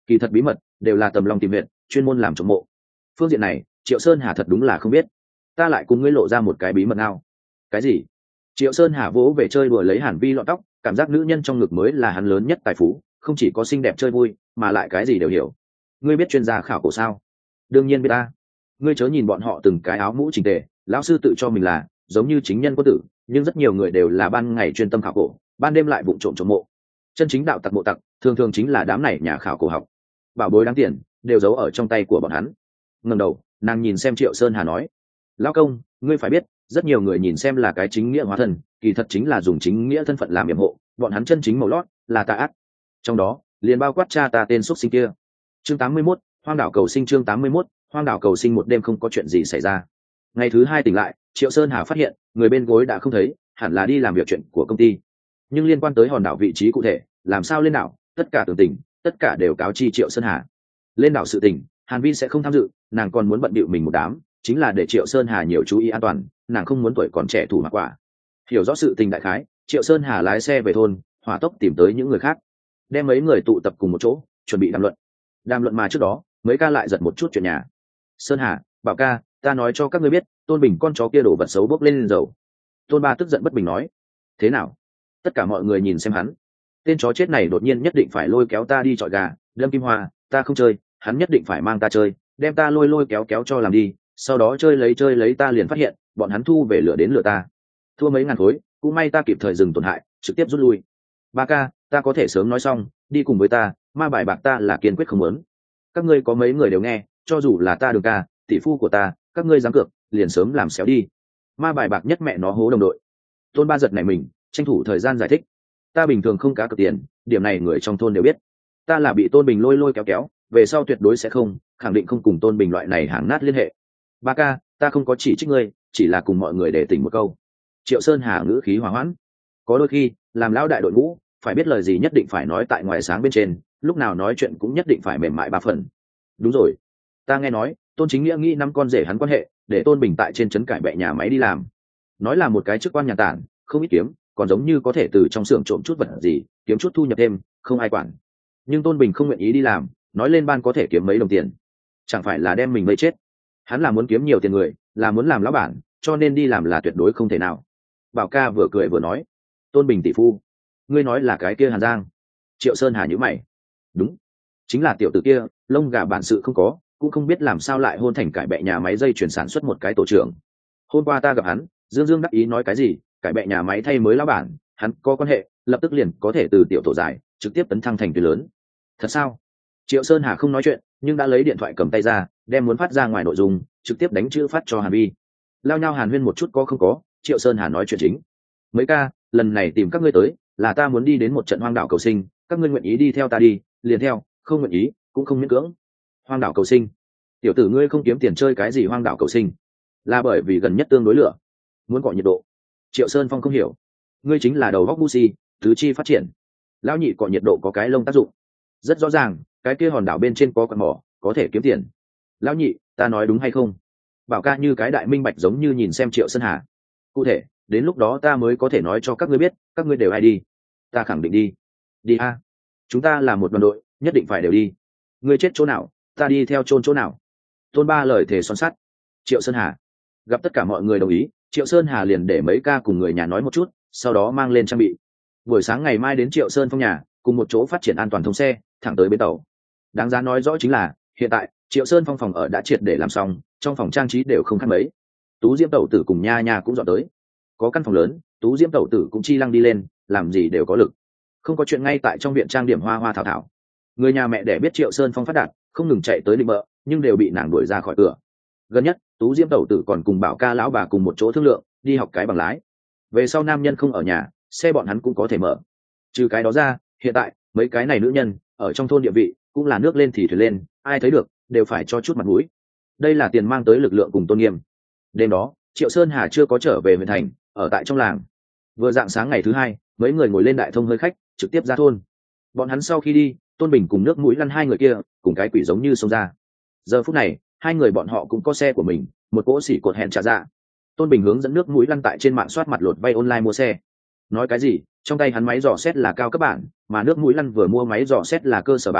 kỳ thật bí mật đều là tầm lòng tìm viện, chuyên môn làm trộm mộ. Phương diện này Triệu Sơn Hà thật đúng là không biết. Ta lại cùng ngươi lộ ra một cái bí mật nào? Cái gì? Triệu Sơn Hà vỗ về chơi đùa lấy Hàn Vi lọn tóc, cảm giác nữ nhân trong ngực mới là hắn lớn nhất tài phú, không chỉ có xinh đẹp chơi vui mà lại cái gì đều hiểu. Ngươi biết chuyên gia khảo cổ sao? Đương nhiên biết ta. Ngươi chớ nhìn bọn họ từng cái áo mũ chỉnh tề, lão sư tự cho mình là giống như chính nhân quân tử, nhưng rất nhiều người đều là ban ngày chuyên tâm khảo cổ, ban đêm lại vụng trộm trộm mộ. Chân chính đạo tặc mộ tặc thường thường chính là đám này nhà khảo cổ học. Bảo bối đáng tiền đều giấu ở trong tay của bọn hắn. Ngẩng đầu nàng nhìn xem Triệu Sơn Hà nói, lão công, ngươi phải biết rất nhiều người nhìn xem là cái chính nghĩa hóa thân, kỳ thật chính là dùng chính nghĩa thân phận làm yểm hộ, bọn hắn chân chính màu lót là tà ác, trong đó liền bao quát cha ta tên xuất sinh kia. Chương tám mươi mốt, hoang đảo cầu sinh. Chương tám mươi mốt, hoang đảo cầu sinh. Một đêm không có chuyện gì xảy ra. Ngày thứ hai tỉnh lại, Triệu Sơn Hà phát hiện người bên gối đã không thấy, hẳn là đi làm việc chuyện của công ty, nhưng liên quan tới hòn đảo vị trí cụ thể, làm sao lên đảo, tất cả tường tình tất cả đều cáo chi Triệu Sơn Hà. Lên đảo sự tình Hàn Vi sẽ không tham dự, nàng còn muốn bận bịu mình một đám, chính là để Triệu Sơn Hà nhiều chú ý an toàn, nàng không muốn tuổi còn trẻ thủ mặc quả. Hiểu rõ sự tình đại khái, Triệu Sơn Hà lái xe về thôn, hỏa tốc tìm tới những người khác, đem mấy người tụ tập cùng một chỗ, chuẩn bị đàm luận. Đàm luận mà trước đó, mấy ca lại giật một chút chuyện nhà. Sơn Hà, Bảo ca, ta nói cho các ngươi biết, Tôn Bình con chó kia đổ vật xấu bốc lên, lên dầu. Tôn Ba tức giận bất bình nói, thế nào? Tất cả mọi người nhìn xem hắn. Tên chó chết này đột nhiên nhất định phải lôi kéo ta đi chọi gà, Lâm Kim Hoa, ta không chơi, hắn nhất định phải mang ta chơi, đem ta lôi lôi kéo kéo cho làm đi, sau đó chơi lấy chơi lấy ta liền phát hiện, bọn hắn thu về lửa đến lửa ta. Thua mấy ngàn khối, cũng may ta kịp thời dừng tổn hại, trực tiếp rút lui. Ba ca, ta có thể sớm nói xong, đi cùng với ta, ma bài bạc ta là kiên quyết không muốn. Các ngươi có mấy người đều nghe, cho dù là ta Đường ca, tỷ phu của ta, các ngươi dám cược, liền sớm làm xéo đi. Ma bài bạc nhất mẹ nó hố đồng đội. Tôn Ba giật này mình, tranh thủ thời gian giải thích. Ta bình thường không cá cược tiền, điểm này người trong thôn đều biết. Ta là bị Tôn Bình lôi lôi kéo kéo, về sau tuyệt đối sẽ không, khẳng định không cùng Tôn Bình loại này hàng nát liên hệ. Ba ca, ta không có chỉ trích ngươi, chỉ là cùng mọi người để tỉnh một câu. Triệu Sơn Hà ngữ khí hòa hoãn. Có đôi khi, làm lão đại đội ngũ, phải biết lời gì nhất định phải nói tại ngoài sáng bên trên, lúc nào nói chuyện cũng nhất định phải mềm mại ba phần. Đúng rồi, ta nghe nói Tôn Chính Nghĩa nghĩ năm con rể hắn quan hệ, để Tôn Bình tại trên trấn cải bẹ nhà máy đi làm, nói là một cái chức quan nhà tản, không ít kiếm, còn giống như có thể từ trong xưởng trộm chút vật gì, kiếm chút thu nhập thêm, không ai quản. Nhưng Tôn Bình không nguyện ý đi làm, nói lên ban có thể kiếm mấy đồng tiền, chẳng phải là đem mình vây chết. Hắn là muốn kiếm nhiều tiền người, là muốn làm lão bản, cho nên đi làm là tuyệt đối không thể nào. Bảo ca vừa cười vừa nói, Tôn Bình tỷ phu, ngươi nói là cái kia Hàn Giang? Triệu Sơn Hà nhíu mày. Đúng, chính là tiểu tử kia, lông gà bản sự không có, cũng không biết làm sao lại hôn thành cải bẹ nhà máy dây chuyển sản xuất một cái tổ trưởng. Hôm qua ta gặp hắn, dương dương đắc ý nói cái gì cải bẹ nhà máy thay mới lão bản, hắn có quan hệ, lập tức liền có thể từ tiểu tổ giải trực tiếp tấn thăng thành tuyến lớn. Thật sao? Triệu Sơn Hà không nói chuyện, nhưng đã lấy điện thoại cầm tay ra, đem muốn phát ra ngoài nội dung trực tiếp đánh chữ phát cho Hàn Vi. Lao nhau hàn huyên một chút có không có, Triệu Sơn Hà nói chuyện chính. Mấy ca, lần này tìm các ngươi tới là ta muốn đi đến một trận hoang đảo cầu sinh, các ngươi nguyện ý đi theo ta đi liền theo, không nguyện ý cũng không miễn cưỡng. Hoang đảo cầu sinh? Tiểu tử ngươi không kiếm tiền chơi cái gì hoang đảo cầu sinh? Là bởi vì gần nhất tương đối lửa, muốn gọi nhiệt độ. Triệu Sơn Phong không hiểu, ngươi chính là đầu góc bu si, tứ chi phát triển, lão nhị cọ nhiệt độ có cái lông tác dụng. Rất rõ ràng, cái kia hòn đảo bên trên có con mỏ, có thể kiếm tiền. Lão nhị, ta nói đúng hay không? Bảo ca như cái đại minh bạch giống như nhìn xem Triệu Sơn Hà. Cụ thể, đến lúc đó ta mới có thể nói cho các ngươi biết, các ngươi đều ai đi. Ta khẳng định đi. Đi a, chúng ta là một đoàn đội, nhất định phải đều đi. Ngươi chết chỗ nào, ta đi theo chôn chỗ nào. Tôn Ba lời thề son sắt. Triệu Sơn Hà gặp tất cả mọi người đồng ý, Triệu Sơn Hà liền để mấy ca cùng người nhà nói một chút, sau đó mang lên trang bị. Buổi sáng ngày mai đến Triệu Sơn Phong nhà, cùng một chỗ phát triển an toàn thông xe, thẳng tới bến tàu. Đáng giá nói rõ chính là, hiện tại Triệu Sơn Phong phòng ở đã triệt để làm xong, trong phòng trang trí đều không khác mấy. Tú Diễm tẩu tử cùng nha nha cũng dọn tới, có căn phòng lớn, Tú Diễm tẩu tử cũng chi lăng đi lên, làm gì đều có lực. Không có chuyện ngay tại trong viện trang điểm hoa hoa thảo thảo. Người nhà mẹ đẻ biết Triệu Sơn Phong phát đạt, không ngừng chạy tới định bợ, nhưng đều bị nàng đuổi ra khỏi cửa. Gần nhất Tú Diễm tẩu tử còn cùng Bảo ca lão bà cùng một chỗ thương lượng, đi học cái bằng lái. Về sau nam nhân không ở nhà, xe bọn hắn cũng có thể mở. Trừ cái đó ra, hiện tại mấy cái này nữ nhân ở trong thôn địa vị cũng là nước lên thì thuyền lên, ai thấy được đều phải cho chút mặt mũi. Đây là tiền mang tới lực lượng cùng tôn nghiêm. Đêm đó Triệu Sơn Hà chưa có trở về huyện thành, ở tại trong làng. Vừa dạng sáng ngày thứ hai, mấy người ngồi lên đại thông hơi khách trực tiếp ra thôn. Bọn hắn sau khi đi, Tôn Bình cùng nước mũi lăn hai người kia cùng cái quỷ giống như xông ra. Giờ phút này hai người bọn họ cũng có xe của mình, một cỗ xỉ cột hẹn trả ra. Tôn Bình hướng dẫn nước mũi lăn tại trên mạng soát mặt lột vay online mua xe. Nói cái gì trong tay hắn máy dò xét là cao cấp bản, mà nước mũi lăn vừa mua máy dò xét là cơ sở bản,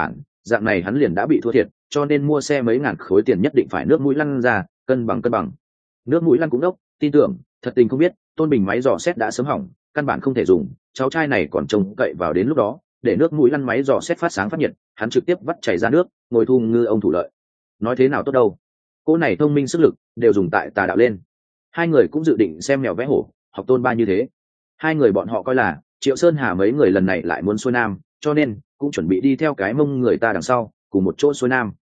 dạng này hắn liền đã bị thua thiệt, cho nên mua xe mấy ngàn khối tiền nhất định phải nước mũi lăn ra, cân bằng cân bằng. Nước mũi lăn cũng đốc, tin tưởng, thật tình không biết, Tôn Bình máy dò xét đã sớm hỏng, căn bản không thể dùng, cháu trai này còn trông cậy vào đến lúc đó, để nước mũi lăn máy dò xét phát sáng phát nhiệt, hắn trực tiếp vắt chảy ra nước, ngồi thu ngư ông thủ lợi. Nói thế nào tốt đâu? Cô này thông minh sức lực đều dùng tại tà đạo lên. Hai người cũng dự định xem mèo vẽ hổ, học Tôn Ba như thế. Hai người bọn họ coi là Triệu Sơn Hà mấy người lần này lại muốn xuôi nam, cho nên cũng chuẩn bị đi theo cái mông người ta đằng sau, cùng một chỗ xuôi nam.